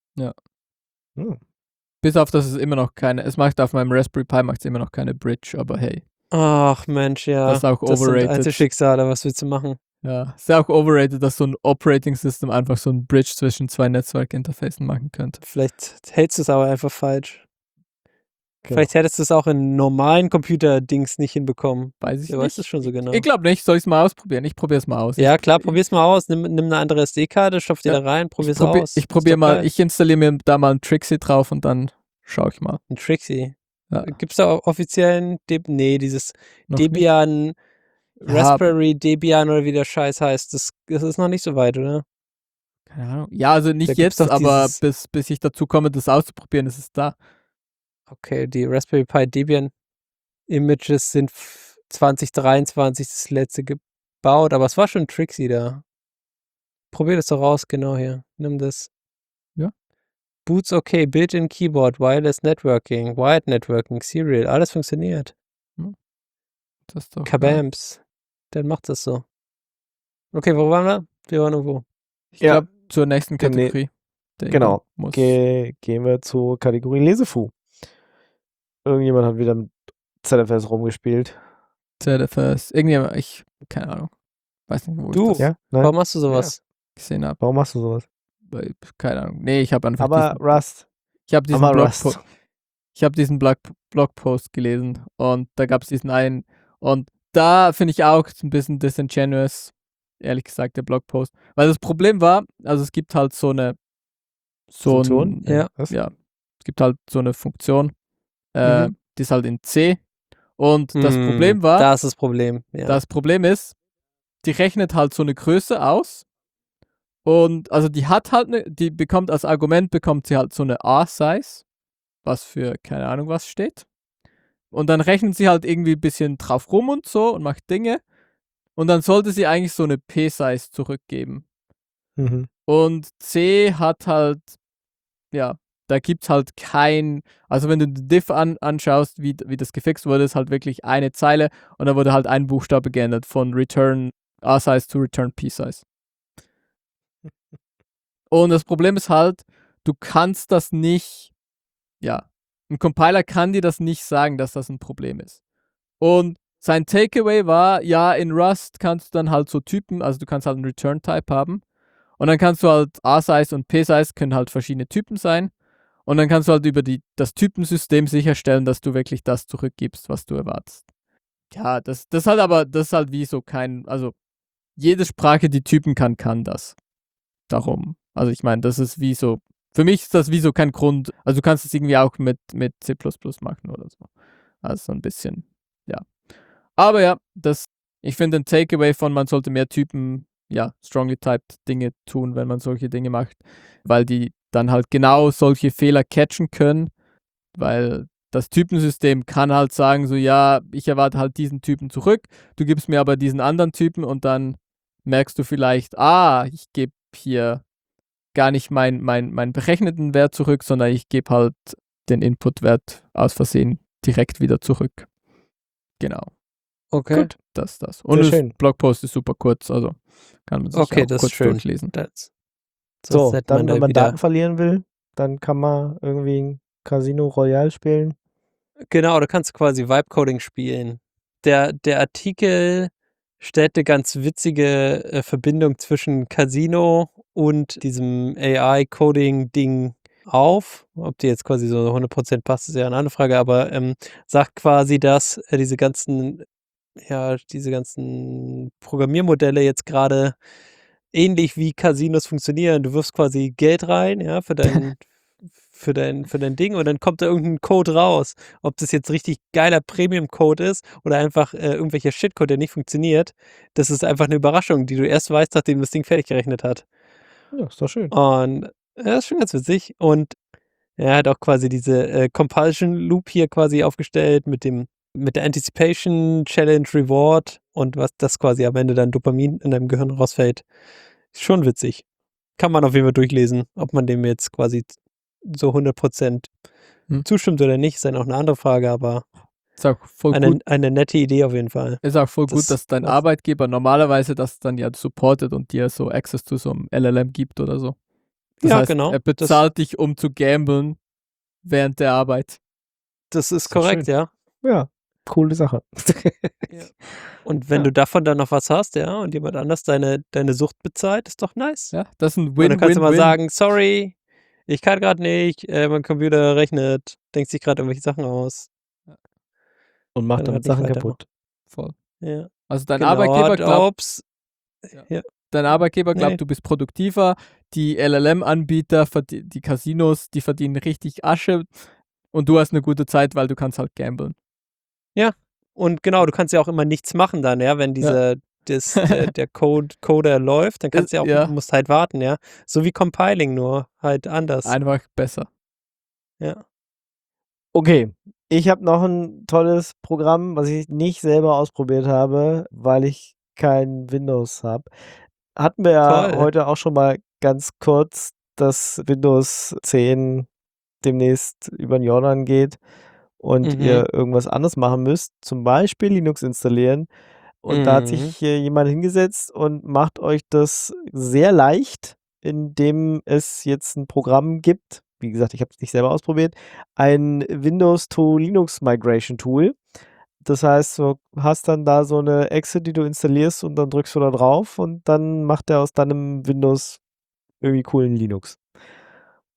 [SPEAKER 2] hm.
[SPEAKER 4] bis auf, dass es immer noch keine, es macht auf meinem Raspberry Pi macht es immer noch keine Bridge, aber hey.
[SPEAKER 3] Ach Mensch, ja.
[SPEAKER 4] Das ist auch
[SPEAKER 3] das
[SPEAKER 4] overrated.
[SPEAKER 3] sind Einzelschicksale, was willst du machen?
[SPEAKER 4] Ja, ist ja auch overrated, dass so ein Operating System einfach so ein Bridge zwischen zwei Netzwerkinterfacen machen könnte.
[SPEAKER 3] Vielleicht hältst du es aber einfach falsch.
[SPEAKER 2] Genau.
[SPEAKER 3] Vielleicht hättest du es auch in normalen Computer-Dings nicht hinbekommen.
[SPEAKER 4] Weiß ich
[SPEAKER 3] Wer weiß
[SPEAKER 4] nicht.
[SPEAKER 3] es schon so genau.
[SPEAKER 4] Ich glaube nicht, soll ich es mal ausprobieren? Ich probiere es mal aus.
[SPEAKER 3] Ja,
[SPEAKER 4] ich,
[SPEAKER 3] klar, probier's mal aus. Nimm, nimm eine andere S D-Karte, stopf die
[SPEAKER 4] Ja,
[SPEAKER 3] da rein,
[SPEAKER 4] Ich
[SPEAKER 3] probier's
[SPEAKER 4] probiere
[SPEAKER 3] aus.
[SPEAKER 4] ich probier
[SPEAKER 3] Ist doch
[SPEAKER 4] mal,
[SPEAKER 3] geil.
[SPEAKER 4] ich installiere mir da mal ein Trixie drauf und dann schaue ich mal.
[SPEAKER 3] Ein Trixie.
[SPEAKER 4] Ja.
[SPEAKER 3] Gibt's da o- offiziellen Deb nee, dieses
[SPEAKER 4] Noch nicht.
[SPEAKER 3] Debian,
[SPEAKER 4] Ja,
[SPEAKER 3] Raspberry Debian oder wie der Scheiß heißt, das, das ist noch nicht so weit, oder?
[SPEAKER 4] Keine Ahnung. Ja, also
[SPEAKER 3] Da
[SPEAKER 4] nicht
[SPEAKER 3] gibt's
[SPEAKER 4] jetzt,
[SPEAKER 3] doch
[SPEAKER 4] aber
[SPEAKER 3] dieses-
[SPEAKER 4] bis, bis ich dazu komme, das auszuprobieren, ist es da.
[SPEAKER 3] Okay, die Raspberry Pi Debian Images sind f- zwanzig dreiundzwanzig das letzte gebaut, aber es war schon Trixie da. Probier das doch raus, genau hier. Nimm das.
[SPEAKER 4] Ja.
[SPEAKER 3] Boots okay, Built-in Keyboard, Wireless Networking, Wired Networking, Serial, alles funktioniert.
[SPEAKER 4] Das ist doch
[SPEAKER 3] Kabams. Dann macht das so. Okay, wo waren wir? Wir waren irgendwo.
[SPEAKER 4] Ich
[SPEAKER 2] Ja.
[SPEAKER 4] glaube, zur nächsten
[SPEAKER 2] Dem ne-
[SPEAKER 4] Kategorie. der
[SPEAKER 2] Genau.
[SPEAKER 4] Muss.
[SPEAKER 2] Ge gehen wir zur Kategorie Lesefu. Irgendjemand hat wieder mit Z F S rumgespielt.
[SPEAKER 4] Z F S. Irgendjemand, ich, keine Ahnung. Weiß nicht, wo
[SPEAKER 3] Du.
[SPEAKER 4] ich das
[SPEAKER 2] Ja? Nein?
[SPEAKER 3] Warum machst du sowas?
[SPEAKER 4] gesehen habe.
[SPEAKER 2] Warum machst du sowas?
[SPEAKER 4] Keine Ahnung. Nee, ich habe einfach
[SPEAKER 2] Aber
[SPEAKER 4] diesen,
[SPEAKER 2] Rust.
[SPEAKER 4] ich habe diesen
[SPEAKER 2] aber
[SPEAKER 4] Blogpost.
[SPEAKER 2] Rust.
[SPEAKER 4] ich habe diesen Blog Blogpost gelesen und da gab es diesen einen und da finde ich auch ein bisschen disingenuous, ehrlich gesagt, der Blogpost. Weil das Problem war, also es gibt halt so eine so
[SPEAKER 2] Funktion?
[SPEAKER 4] ein,
[SPEAKER 3] Ja.
[SPEAKER 2] Was?
[SPEAKER 4] ja, es gibt halt so eine Funktion, äh,
[SPEAKER 3] Mhm.
[SPEAKER 4] die ist halt in C und das
[SPEAKER 3] Hm,
[SPEAKER 4] Problem war,
[SPEAKER 3] Da ist das Problem. Ja.
[SPEAKER 4] das Problem ist, die rechnet halt so eine Größe aus und also die hat halt eine, die bekommt als Argument bekommt sie halt so eine A-Size, was für keine Ahnung was steht. Und dann rechnet sie halt irgendwie ein bisschen drauf rum und so und macht Dinge. Und dann sollte sie eigentlich so eine P-Size zurückgeben.
[SPEAKER 2] Mhm.
[SPEAKER 4] Und C hat halt, ja, da gibt's halt kein, also wenn du die Diff an, anschaust, wie, wie das gefixt wurde, ist halt wirklich eine Zeile und da wurde halt ein Buchstabe geändert von Return A-Size zu Return P-Size. Und das Problem ist halt, du kannst das nicht, ja, ein Compiler kann dir das nicht sagen, dass das ein Problem ist. Und sein Takeaway war, ja, in Rust kannst du dann halt so Typen, also du kannst halt einen Return-Type haben und dann kannst du halt A-Size und P-Size können halt verschiedene Typen sein und dann kannst du halt über die, das Typensystem sicherstellen, dass du wirklich das zurückgibst, was du erwartest. Ja, das, das ist halt aber, das ist halt wie so kein, also jede Sprache, die Typen kann, kann das. Darum, also ich meine, das ist wie so, für mich ist das wie so kein Grund, also du kannst es irgendwie auch mit, mit C plus plus machen oder so. Also so ein bisschen, ja. Aber ja, das, ich finde ein Takeaway von, man sollte mehr Typen, ja, strongly typed Dinge tun, wenn man solche Dinge macht, weil die dann halt genau solche Fehler catchen können, weil das Typensystem kann halt sagen, so ja, ich erwarte halt diesen Typen zurück, du gibst mir aber diesen anderen Typen und dann merkst du vielleicht, ah, ich gebe hier gar nicht meinen mein, mein berechneten Wert zurück, sondern ich gebe halt den Inputwert aus Versehen direkt wieder zurück. Genau.
[SPEAKER 3] Okay.
[SPEAKER 4] Gut, das ist das. Und
[SPEAKER 2] Sehr
[SPEAKER 4] das
[SPEAKER 2] schön.
[SPEAKER 4] Blogpost ist super kurz, also kann man sich
[SPEAKER 3] Okay,
[SPEAKER 4] auch
[SPEAKER 3] das ist
[SPEAKER 4] kurz
[SPEAKER 3] schön.
[SPEAKER 4] durchlesen.
[SPEAKER 3] Das,
[SPEAKER 2] So,
[SPEAKER 3] sonst hätte man
[SPEAKER 2] dann,
[SPEAKER 3] da
[SPEAKER 2] wenn man
[SPEAKER 3] wieder.
[SPEAKER 2] Daten verlieren will, dann kann man irgendwie ein Casino Royale spielen.
[SPEAKER 3] Genau, da kannst du quasi Vibe-Coding spielen. Der, der Artikel stellt eine ganz witzige äh, Verbindung zwischen Casino und diesem A I-Coding-Ding auf. Ob die jetzt quasi so hundert Prozent passt, ist ja eine andere Frage, aber ähm, sagt quasi, dass äh, diese ganzen, ja, diese ganzen Programmiermodelle jetzt gerade ähnlich wie Casinos funktionieren. Du wirfst quasi Geld rein, ja, für dein, für dein, für dein Ding und dann kommt da irgendein Code raus. Ob das jetzt richtig geiler Premium-Code ist oder einfach äh, irgendwelcher Shitcode, der nicht funktioniert, das ist einfach eine Überraschung, die du erst weißt, nachdem das Ding fertig gerechnet hat.
[SPEAKER 2] Ja, ist doch schön.
[SPEAKER 3] Und ja, das ist schon ganz witzig. Und er hat auch quasi diese äh, Compulsion Loop hier quasi aufgestellt mit dem mit der Anticipation Challenge Reward und was das quasi am Ende dann Dopamin in deinem Gehirn rausfällt. Ist schon witzig. Kann man auf jeden Fall durchlesen, ob man dem jetzt quasi so hundert Prozent
[SPEAKER 4] Hm.
[SPEAKER 3] zustimmt oder nicht, ist dann auch eine andere Frage, aber
[SPEAKER 4] Ist auch voll
[SPEAKER 3] eine,
[SPEAKER 4] gut,
[SPEAKER 3] eine nette Idee auf jeden Fall.
[SPEAKER 4] ist auch voll
[SPEAKER 3] Das-
[SPEAKER 4] gut, dass dein
[SPEAKER 3] das-
[SPEAKER 4] Arbeitgeber normalerweise das dann ja supportet und dir so Access zu so einem L L M gibt oder so. Das
[SPEAKER 3] Ja,
[SPEAKER 4] heißt,
[SPEAKER 3] genau.
[SPEAKER 4] er bezahlt dich, um zu gamblen während der Arbeit.
[SPEAKER 3] Das ist
[SPEAKER 2] Ist doch
[SPEAKER 3] korrekt,
[SPEAKER 2] schön.
[SPEAKER 3] ja.
[SPEAKER 2] Ja, coole Sache.
[SPEAKER 3] Und wenn
[SPEAKER 4] Ja.
[SPEAKER 3] du davon dann noch was hast, ja, und jemand anders deine, deine Sucht bezahlt, ist doch nice.
[SPEAKER 4] Ja, das ist ein
[SPEAKER 3] Und dann kannst du mal
[SPEAKER 4] Win-Win-Win.
[SPEAKER 3] sagen, sorry, ich kann gerade nicht, äh, mein Computer rechnet, denkt sich gerade irgendwelche Sachen aus.
[SPEAKER 2] Und macht
[SPEAKER 3] Kann
[SPEAKER 2] damit
[SPEAKER 3] halt nicht
[SPEAKER 2] Sachen
[SPEAKER 3] weitermachen.
[SPEAKER 2] kaputt.
[SPEAKER 4] Voll.
[SPEAKER 3] Ja.
[SPEAKER 4] Also dein
[SPEAKER 3] Genau,
[SPEAKER 4] Arbeitgeber
[SPEAKER 3] hat-
[SPEAKER 4] glaubt,
[SPEAKER 3] ups.
[SPEAKER 4] Ja.
[SPEAKER 3] Ja.
[SPEAKER 4] dein Arbeitgeber
[SPEAKER 3] Nee.
[SPEAKER 4] glaubt, du bist produktiver. Die L L M-Anbieter, verdie- die Casinos, die verdienen richtig Asche und du hast eine gute Zeit, weil du kannst halt gamblen.
[SPEAKER 3] Und genau, du kannst ja auch immer nichts machen dann, ja, wenn dieser, das, der, der Code, Coder läuft, dann kannst du ja auch,
[SPEAKER 4] Ja.
[SPEAKER 3] du musst halt warten, ja. So wie Compiling, nur halt anders.
[SPEAKER 4] Einfach besser.
[SPEAKER 3] Ja.
[SPEAKER 2] Okay, ich habe noch ein tolles Programm, was ich nicht selber ausprobiert habe, weil ich kein Windows habe. Hatten wir ja
[SPEAKER 3] Toll.
[SPEAKER 2] heute auch schon mal ganz kurz, dass Windows zehn demnächst über den Jordan geht und
[SPEAKER 3] Mhm.
[SPEAKER 2] ihr irgendwas anderes machen müsst, zum Beispiel Linux installieren. Und da hat
[SPEAKER 3] Mhm.
[SPEAKER 2] sich hier jemand hingesetzt und macht euch das sehr leicht, indem es jetzt ein Programm gibt. Wie gesagt, ich habe es nicht selber ausprobiert. Ein Windows to Linux Migration Tool. Das heißt, du hast dann da so eine Exe, die du installierst und dann drückst du da drauf und dann macht er aus deinem Windows irgendwie coolen Linux.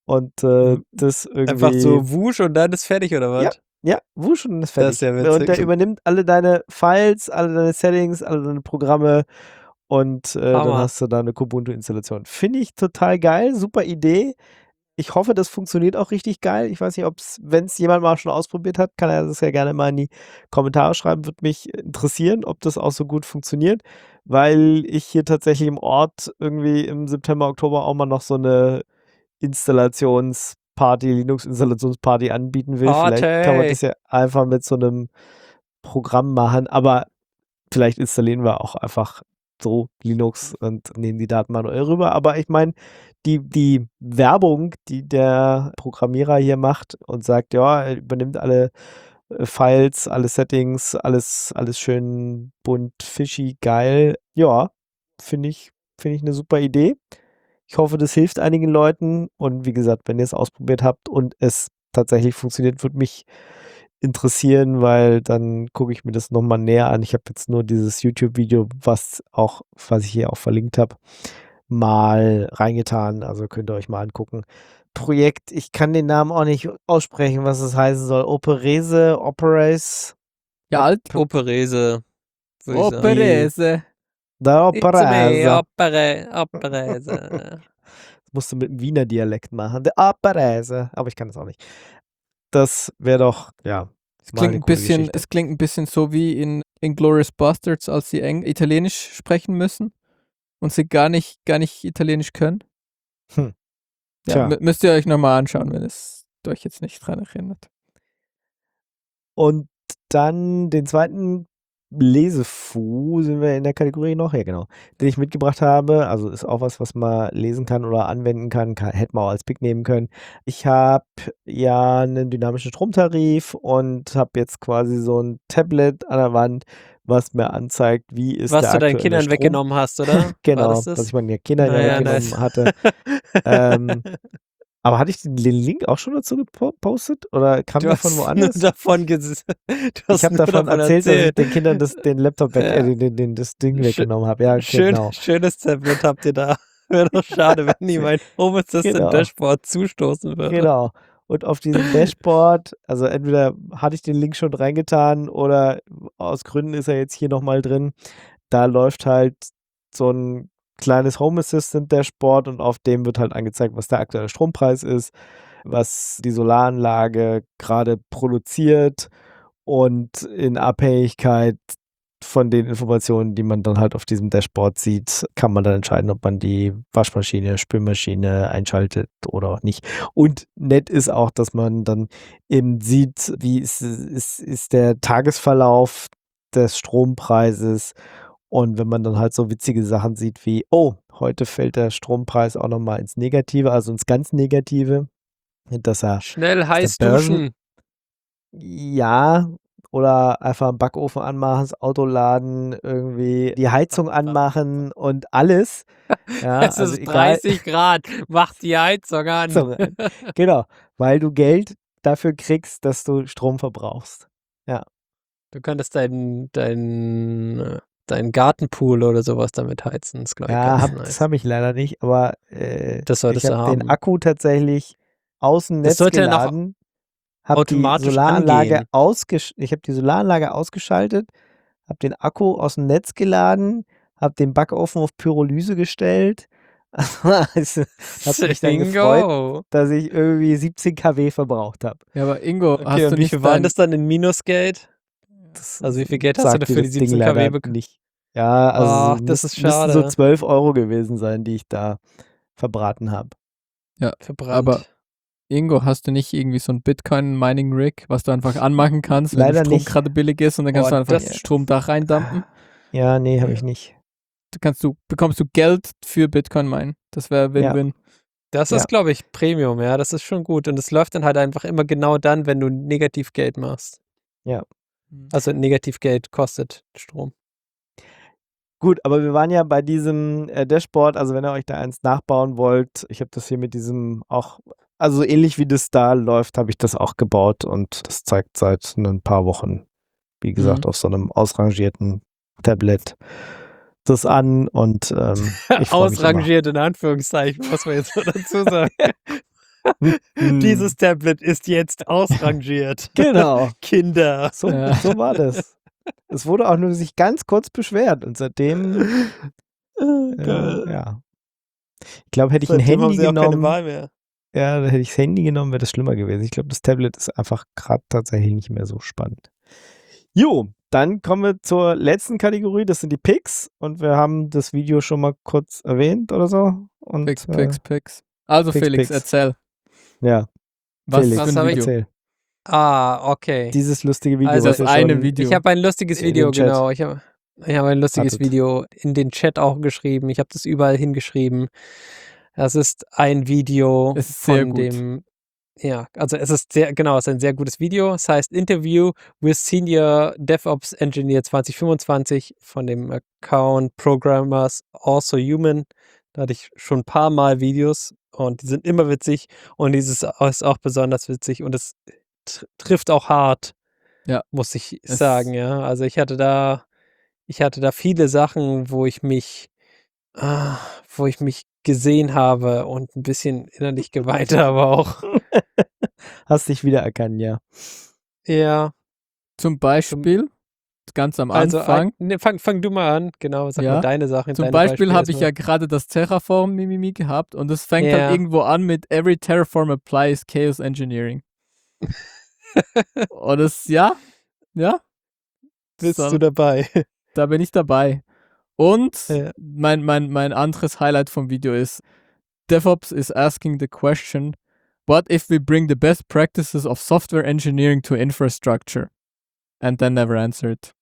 [SPEAKER 2] Und äh, das irgendwie.
[SPEAKER 3] Einfach so wusch und dann ist fertig, oder was?
[SPEAKER 2] Ja, ja, wusch und ist fertig.
[SPEAKER 3] Das ist ja witzig.
[SPEAKER 2] Und der übernimmt alle deine Files, alle deine Settings, alle deine Programme und äh, dann
[SPEAKER 3] Hammer.
[SPEAKER 2] hast du da eine Kubuntu-Installation. Finde ich total geil, super Idee. Ich hoffe, das funktioniert auch richtig geil. Ich weiß nicht, ob es, wenn es jemand mal schon ausprobiert hat, kann er das ja gerne mal in die Kommentare schreiben. Würde mich interessieren, ob das auch so gut funktioniert, weil ich hier tatsächlich im Ort irgendwie im September, Oktober auch mal noch so eine Installationsparty, Linux-Installationsparty anbieten will. Vielleicht kann man
[SPEAKER 3] Party.
[SPEAKER 2] das ja einfach mit so einem Programm machen, aber vielleicht installieren wir auch einfach so Linux und nehmen die Daten manuell rüber. Aber ich meine, die, die Werbung, die der Programmierer hier macht und sagt, ja, er übernimmt alle äh, Files, alle Settings, alles, alles schön bunt, fishy, geil. Ja, finde ich, finde ich eine super Idee. Ich hoffe, das hilft einigen Leuten. Und wie gesagt, wenn ihr es ausprobiert habt und es tatsächlich funktioniert, würde mich interessieren, weil dann gucke ich mir das nochmal näher an. Ich habe jetzt nur dieses YouTube-Video, was auch, was ich hier auch verlinkt habe, mal reingetan. Also könnt ihr euch mal angucken. Projekt, ich kann den Namen auch nicht aussprechen, was es heißen soll. Operese, Operace.
[SPEAKER 4] Ja, alt.
[SPEAKER 3] Operese. würde ich sagen.
[SPEAKER 4] Operese.
[SPEAKER 2] Da
[SPEAKER 3] It's me,
[SPEAKER 2] Operese.
[SPEAKER 3] Opere, Operese.
[SPEAKER 2] Das musst du mit dem Wiener Dialekt machen. Der Operese. Aber ich kann das auch nicht. Das wäre doch, ja.
[SPEAKER 4] Es
[SPEAKER 2] mal
[SPEAKER 4] klingt
[SPEAKER 2] eine
[SPEAKER 4] ein
[SPEAKER 2] coole
[SPEAKER 4] bisschen,
[SPEAKER 2] Geschichte.
[SPEAKER 4] es klingt ein bisschen so wie in Inglourious Bastards, als sie Eng Italienisch sprechen müssen und sie gar nicht, gar nicht Italienisch können.
[SPEAKER 2] Hm.
[SPEAKER 4] Ja,
[SPEAKER 2] Tja.
[SPEAKER 4] mü- müsst ihr euch nochmal anschauen, wenn es euch jetzt nicht dran erinnert.
[SPEAKER 2] Und dann den zweiten Lesefu sind wir in der Kategorie noch, ja genau, den ich mitgebracht habe. Also ist auch was, was man lesen kann oder anwenden kann, kann hätte man auch als Pick nehmen können. Ich habe ja einen dynamischen Stromtarif und habe jetzt quasi so ein Tablet an der Wand, was mir anzeigt, wie ist
[SPEAKER 3] Was
[SPEAKER 2] der
[SPEAKER 3] du deinen
[SPEAKER 2] aktuelle
[SPEAKER 3] Kindern
[SPEAKER 2] Strom.
[SPEAKER 3] weggenommen hast, oder? War
[SPEAKER 2] Genau,
[SPEAKER 3] das das?
[SPEAKER 2] was ich meinen Kindern ja
[SPEAKER 3] Naja,
[SPEAKER 2] weggenommen
[SPEAKER 3] nice.
[SPEAKER 2] hatte. Ähm, Aber hatte ich den den Link auch schon dazu gepostet oder kam
[SPEAKER 3] Du
[SPEAKER 2] der
[SPEAKER 3] hast
[SPEAKER 2] von
[SPEAKER 3] nur
[SPEAKER 2] woanders?
[SPEAKER 3] davon ges du
[SPEAKER 2] Ich
[SPEAKER 3] hast
[SPEAKER 2] habe
[SPEAKER 3] nur
[SPEAKER 2] davon
[SPEAKER 3] davon
[SPEAKER 2] erzählt, dass ich
[SPEAKER 3] erzählt.
[SPEAKER 2] den Kindern das, den Laptop weg,
[SPEAKER 3] Ja.
[SPEAKER 2] äh, den, den, den, das Ding
[SPEAKER 3] Schö-
[SPEAKER 2] weggenommen habe. Ja,
[SPEAKER 3] Schön,
[SPEAKER 2] genau.
[SPEAKER 3] schönes Tablet habt ihr da. Wäre doch schade, wenn die mein Home Assistant
[SPEAKER 2] Genau.
[SPEAKER 3] Dashboard zustoßen würde.
[SPEAKER 2] Genau. Und auf diesem Dashboard, also entweder hatte ich den Link schon reingetan oder aus Gründen ist er jetzt hier nochmal drin. Da läuft halt so ein kleines Home Assistant Dashboard und auf dem wird halt angezeigt, was der aktuelle Strompreis ist, was die Solaranlage gerade produziert und in Abhängigkeit von den Informationen, die man dann halt auf diesem Dashboard sieht, kann man dann entscheiden, ob man die Waschmaschine, Spülmaschine einschaltet oder auch nicht. Und nett ist auch, dass man dann eben sieht, wie ist, ist, ist der Tagesverlauf des Strompreises. Und wenn man dann halt so witzige Sachen sieht wie, oh, heute fällt der Strompreis auch nochmal ins Negative, also ins ganz Negative, dass er
[SPEAKER 3] Schnell heiß
[SPEAKER 2] der Börsen-
[SPEAKER 3] duschen.
[SPEAKER 2] ja, oder einfach einen Backofen anmachen, das Auto laden, irgendwie die Heizung anmachen und alles. Ja,
[SPEAKER 3] es
[SPEAKER 2] also
[SPEAKER 3] ist
[SPEAKER 2] egal.
[SPEAKER 3] dreißig Grad. Mach die Heizung an.
[SPEAKER 2] Heizung an. Genau, weil du Geld dafür kriegst, dass du Strom verbrauchst.
[SPEAKER 3] Du könntest deinen dein, dein Gartenpool oder sowas damit heizen. Das, glaub ich,
[SPEAKER 2] Ja,
[SPEAKER 3] ganz
[SPEAKER 2] hab,
[SPEAKER 3] nice.
[SPEAKER 2] das habe ich leider nicht, aber äh,
[SPEAKER 3] Das solltest
[SPEAKER 2] ich
[SPEAKER 3] du
[SPEAKER 2] habe den
[SPEAKER 3] haben.
[SPEAKER 2] Akku tatsächlich aus dem
[SPEAKER 3] Das
[SPEAKER 2] Netz
[SPEAKER 3] sollte dann auch
[SPEAKER 2] geladen, habe die
[SPEAKER 3] automatisch
[SPEAKER 2] Solaranlage
[SPEAKER 3] angehen.
[SPEAKER 2] ausgesch ich habe die Solaranlage ausgeschaltet, habe den Akku aus dem Netz geladen, habe den Backofen auf Pyrolyse gestellt. Also, habe mich dann gefreut,
[SPEAKER 3] Ingo.
[SPEAKER 2] dass ich irgendwie siebzehn Kilowatt verbraucht habe.
[SPEAKER 4] Ja, aber Ingo,
[SPEAKER 3] Okay,
[SPEAKER 4] hast
[SPEAKER 3] und
[SPEAKER 4] du
[SPEAKER 3] wie
[SPEAKER 4] nicht
[SPEAKER 3] viel waren
[SPEAKER 4] dein,
[SPEAKER 3] das dann in Minusgeld?
[SPEAKER 2] Das
[SPEAKER 3] Also wie viel Geld hast du
[SPEAKER 2] sagt
[SPEAKER 3] dafür
[SPEAKER 2] dir
[SPEAKER 3] die
[SPEAKER 2] das Ding
[SPEAKER 3] siebzehn
[SPEAKER 2] leider
[SPEAKER 3] Kilowatt bekommen?
[SPEAKER 2] nicht. Ja, also
[SPEAKER 3] Ach,
[SPEAKER 2] so
[SPEAKER 3] das
[SPEAKER 2] müß-
[SPEAKER 3] ist
[SPEAKER 2] müssten so
[SPEAKER 3] schade.
[SPEAKER 2] zwölf Euro gewesen sein, die ich da verbraten habe.
[SPEAKER 3] Verbrannt.
[SPEAKER 4] aber Ingo, hast du nicht irgendwie so ein Bitcoin-Mining-Rig, was du einfach anmachen kannst, wenn
[SPEAKER 2] Leider
[SPEAKER 4] der Strom
[SPEAKER 2] nicht.
[SPEAKER 4] gerade billig ist und dann kannst
[SPEAKER 3] Boah,
[SPEAKER 4] du einfach
[SPEAKER 3] das-
[SPEAKER 4] Strom da reindumpen?
[SPEAKER 2] Ja, nee, habe ich nicht.
[SPEAKER 4] Du kannst du, bekommst du Geld für Bitcoin minen. Das wäre Win-Win.
[SPEAKER 3] Das
[SPEAKER 2] Ja.
[SPEAKER 3] ist, glaube ich, Premium, ja. Das ist schon gut. Und es läuft dann halt einfach immer genau dann, wenn du Negativgeld machst.
[SPEAKER 2] Ja.
[SPEAKER 3] Also Negativgeld kostet Strom.
[SPEAKER 2] Gut, aber wir waren ja bei diesem äh, Dashboard, also wenn ihr euch da eins nachbauen wollt, ich habe das hier mit diesem auch, also ähnlich wie das da läuft, habe ich das auch gebaut und das zeigt seit ein paar Wochen, wie gesagt,
[SPEAKER 4] Mhm.
[SPEAKER 2] auf so einem ausrangierten Tablet das an und ähm, ich freu mich immer.
[SPEAKER 3] Ausrangiert in Anführungszeichen, muss man jetzt so dazu sagen. Dieses Tablet ist jetzt ausrangiert.
[SPEAKER 2] Genau.
[SPEAKER 3] Kinder.
[SPEAKER 2] So,
[SPEAKER 4] Ja.
[SPEAKER 2] so war das. Es wurde auch nur sich ganz kurz beschwert und seitdem, äh, ja. Ich glaube, hätte ich ein
[SPEAKER 3] Seitdem haben
[SPEAKER 2] Handy
[SPEAKER 3] sie auch keine
[SPEAKER 2] genommen,
[SPEAKER 3] Wahl mehr.
[SPEAKER 2] ja, da hätte ich das Handy genommen, wäre das schlimmer gewesen. Ich glaube, das Tablet ist einfach gerade tatsächlich nicht mehr so spannend. Jo, dann kommen wir zur letzten Kategorie, das sind die Picks und wir haben das Video schon mal kurz erwähnt oder so. Und,
[SPEAKER 4] Picks,
[SPEAKER 2] äh,
[SPEAKER 4] Picks, Picks. Also
[SPEAKER 2] Picks,
[SPEAKER 4] Felix,
[SPEAKER 2] Picks.
[SPEAKER 4] erzähl.
[SPEAKER 2] Ja,
[SPEAKER 4] Was
[SPEAKER 2] Felix,
[SPEAKER 3] Was
[SPEAKER 4] für
[SPEAKER 3] hab
[SPEAKER 4] ein
[SPEAKER 3] ich-
[SPEAKER 4] Video?
[SPEAKER 2] erzähl.
[SPEAKER 3] Ah, okay.
[SPEAKER 2] Dieses lustige Video,
[SPEAKER 3] Also
[SPEAKER 2] was
[SPEAKER 4] das
[SPEAKER 2] ihr
[SPEAKER 4] eine
[SPEAKER 2] schon,
[SPEAKER 4] Video.
[SPEAKER 3] Ich habe ein lustiges
[SPEAKER 2] In
[SPEAKER 3] Video,
[SPEAKER 2] den Chat.
[SPEAKER 3] genau. Ich habe ich hab ein lustiges
[SPEAKER 2] Hattet.
[SPEAKER 3] Video in den Chat auch geschrieben. Ich habe das überall hingeschrieben. Das ist ein Video
[SPEAKER 4] Es ist sehr
[SPEAKER 3] von
[SPEAKER 4] gut.
[SPEAKER 3] dem, ja, also es ist sehr, genau, es ist ein sehr gutes Video. Es heißt Interview with Senior DevOps Engineer zwanzig fünfundzwanzig von dem Account Programmers Also Human. Da hatte ich schon ein paar Mal Videos und die sind immer witzig und dieses ist auch besonders witzig und es tr- trifft auch hart,
[SPEAKER 4] Ja.
[SPEAKER 3] muss ich
[SPEAKER 4] Es-
[SPEAKER 3] sagen, ja. Also ich hatte da, ich hatte da viele Sachen, wo ich mich, ah, wo ich mich gesehen habe und ein bisschen innerlich geweint habe auch.
[SPEAKER 2] Hast dich wiedererkannt, ja.
[SPEAKER 3] Ja,
[SPEAKER 4] Zum Beispiel, ganz am
[SPEAKER 3] also
[SPEAKER 4] Anfang,
[SPEAKER 3] ein, ne, fang, fang du mal an, genau, sag
[SPEAKER 4] Ja.
[SPEAKER 3] mal deine Sachen.
[SPEAKER 4] zum
[SPEAKER 3] deine
[SPEAKER 4] Beispiel
[SPEAKER 3] Beispiele
[SPEAKER 4] habe ich ja
[SPEAKER 3] erstmal.
[SPEAKER 4] gerade das Terraform-Mimimi gehabt und es fängt
[SPEAKER 3] Ja.
[SPEAKER 4] halt irgendwo an mit Every Terraform apply is Chaos Engineering. Und das, ja, ja,
[SPEAKER 3] Bist
[SPEAKER 4] so,
[SPEAKER 3] du dabei?
[SPEAKER 4] da bin ich dabei. Und
[SPEAKER 3] Ja.
[SPEAKER 4] mein, mein, mein anderes Highlight vom Video ist, DevOps is asking the question, what if we bring the best practices of software engineering to infrastructure? And then never answered.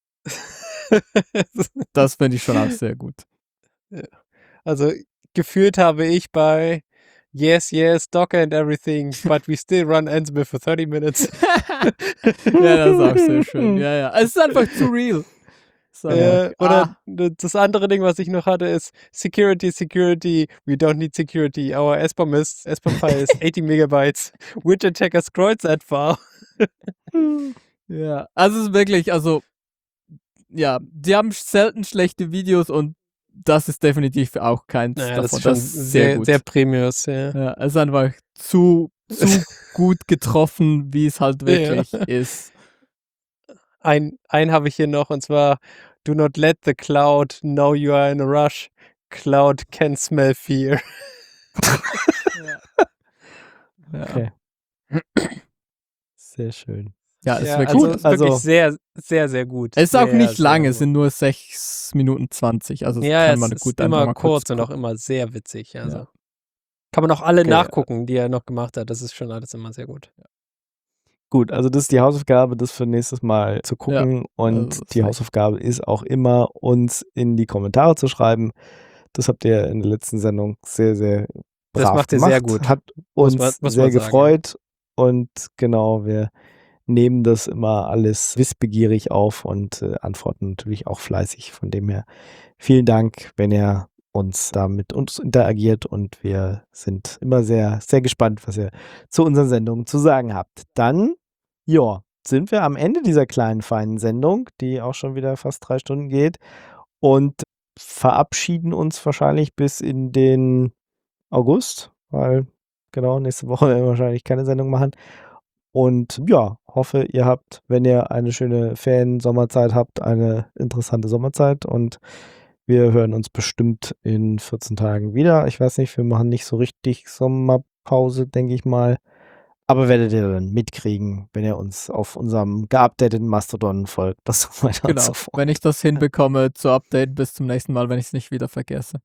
[SPEAKER 4] Das finde ich schon auch sehr gut.
[SPEAKER 3] Also gefühlt habe ich bei Yes, yes, Docker and everything, but we still run Ansible for thirty minutes.
[SPEAKER 4] Ja, das ist auch sehr schön. Ja, ja. Es ist einfach zu real. So,
[SPEAKER 3] Äh, oder
[SPEAKER 4] ah,
[SPEAKER 3] das andere Ding, was ich noch hatte, ist Security, Security, we don't need security. Our S B O M is, S B O M-File is eighty megabytes. Which attacker scrolled that far?
[SPEAKER 4] ja. Also es ist wirklich, also ja, die haben selten schlechte Videos und das ist definitiv auch keins
[SPEAKER 3] Naja,
[SPEAKER 4] davon.
[SPEAKER 3] das ist schon sehr,
[SPEAKER 4] gut.
[SPEAKER 3] sehr Premium, ja.
[SPEAKER 4] Ja, es ist einfach zu, zu gut getroffen, wie es halt wirklich
[SPEAKER 3] Ja.
[SPEAKER 4] ist.
[SPEAKER 3] Ein, ein habe ich hier noch, und zwar Do not let the cloud know you are in a rush. Cloud can smell fear.
[SPEAKER 4] Ja,
[SPEAKER 2] Okay. Sehr schön.
[SPEAKER 4] ja ist
[SPEAKER 3] Ja,
[SPEAKER 4] wirklich
[SPEAKER 3] also
[SPEAKER 2] gut.
[SPEAKER 3] es ist wirklich
[SPEAKER 2] Also-
[SPEAKER 3] sehr, sehr, sehr gut.
[SPEAKER 4] Es ist auch
[SPEAKER 3] Sehr,
[SPEAKER 4] nicht
[SPEAKER 3] sehr
[SPEAKER 4] lang, es
[SPEAKER 3] gut.
[SPEAKER 4] sind nur sechs Minuten zwanzig. Also das
[SPEAKER 3] Ja,
[SPEAKER 4] kann
[SPEAKER 3] es
[SPEAKER 4] man
[SPEAKER 3] ist
[SPEAKER 4] gut einfach
[SPEAKER 3] immer
[SPEAKER 4] mal
[SPEAKER 3] kurz und
[SPEAKER 4] gucken.
[SPEAKER 3] auch immer sehr witzig. Also.
[SPEAKER 4] Ja.
[SPEAKER 3] Kann man auch alle
[SPEAKER 2] Okay.
[SPEAKER 3] nachgucken, die er noch gemacht hat. Das ist schon alles immer sehr gut.
[SPEAKER 2] Gut, also das ist die Hausaufgabe, das für nächstes Mal zu gucken. Und
[SPEAKER 4] also das ist
[SPEAKER 2] die
[SPEAKER 4] echt-
[SPEAKER 2] Hausaufgabe ist auch immer, uns in die Kommentare zu schreiben. Das habt ihr in der letzten Sendung sehr, sehr brav
[SPEAKER 3] Das macht ihr
[SPEAKER 2] gemacht.
[SPEAKER 3] sehr gut.
[SPEAKER 2] Hat
[SPEAKER 3] Muss
[SPEAKER 2] uns
[SPEAKER 3] man- muss
[SPEAKER 2] sehr
[SPEAKER 3] man sagen.
[SPEAKER 2] gefreut. Und genau, wir nehmen das immer alles wissbegierig auf und äh, antworten natürlich auch fleißig. Von dem her vielen Dank, wenn ihr uns da mit uns interagiert, und wir sind immer sehr, sehr gespannt, was ihr zu unseren Sendungen zu sagen habt. Dann, ja, sind wir am Ende dieser kleinen, feinen Sendung, die auch schon wieder fast drei Stunden geht, und verabschieden uns wahrscheinlich bis in den August, weil genau, nächste Woche werden wir wahrscheinlich keine Sendung machen. Und ja, hoffe, ihr habt, wenn ihr eine schöne Ferien-Sommerzeit habt, eine interessante Sommerzeit, und wir hören uns bestimmt in vierzehn Tagen wieder. Ich weiß nicht, wir machen nicht so richtig Sommerpause, denke ich mal. Aber werdet ihr dann mitkriegen, wenn ihr uns auf unserem geupdateten Mastodon folgt. Das so weiter und
[SPEAKER 4] Genau,
[SPEAKER 2] so fort.
[SPEAKER 4] wenn ich das hinbekomme zu Update bis zum nächsten Mal, wenn ich es nicht wieder vergesse.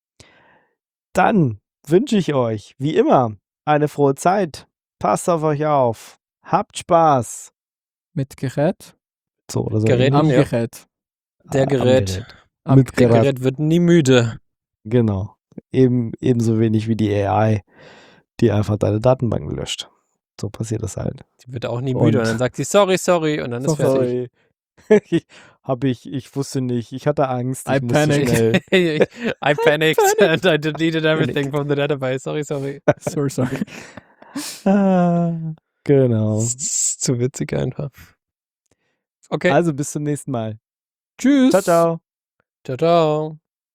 [SPEAKER 2] Dann wünsche ich euch, wie immer, eine frohe Zeit. Passt auf euch auf. Habt Spaß.
[SPEAKER 4] Mit Gerät?
[SPEAKER 2] So oder so.
[SPEAKER 3] Gerät
[SPEAKER 2] ähnlich.
[SPEAKER 4] Am
[SPEAKER 3] ja.
[SPEAKER 4] Gerät.
[SPEAKER 3] Der
[SPEAKER 2] Am
[SPEAKER 3] Gerät.
[SPEAKER 4] Am
[SPEAKER 2] Mit
[SPEAKER 3] Das
[SPEAKER 2] Gerät.
[SPEAKER 3] Gerät wird nie müde.
[SPEAKER 2] Genau. Eben, ebenso wenig wie die A I, die einfach deine Datenbanken löscht. So passiert das halt.
[SPEAKER 3] Die wird auch nie
[SPEAKER 2] Und-
[SPEAKER 3] müde. Und dann sagt sie sorry, sorry. Und dann ist fertig.
[SPEAKER 2] Sorry. ich, hab ich, ich wusste nicht. Ich hatte Angst. Ich
[SPEAKER 4] I
[SPEAKER 2] musste
[SPEAKER 4] panicked.
[SPEAKER 2] schnell.
[SPEAKER 3] I panicked and I deleted everything from the database. Sorry, sorry.
[SPEAKER 4] Sorry, sorry.
[SPEAKER 2] Ah, genau.
[SPEAKER 3] Das ist zu witzig einfach. Okay.
[SPEAKER 2] Also bis zum nächsten Mal.
[SPEAKER 4] Tschüss.
[SPEAKER 2] Ciao, ciao.
[SPEAKER 3] Ciao, ciao.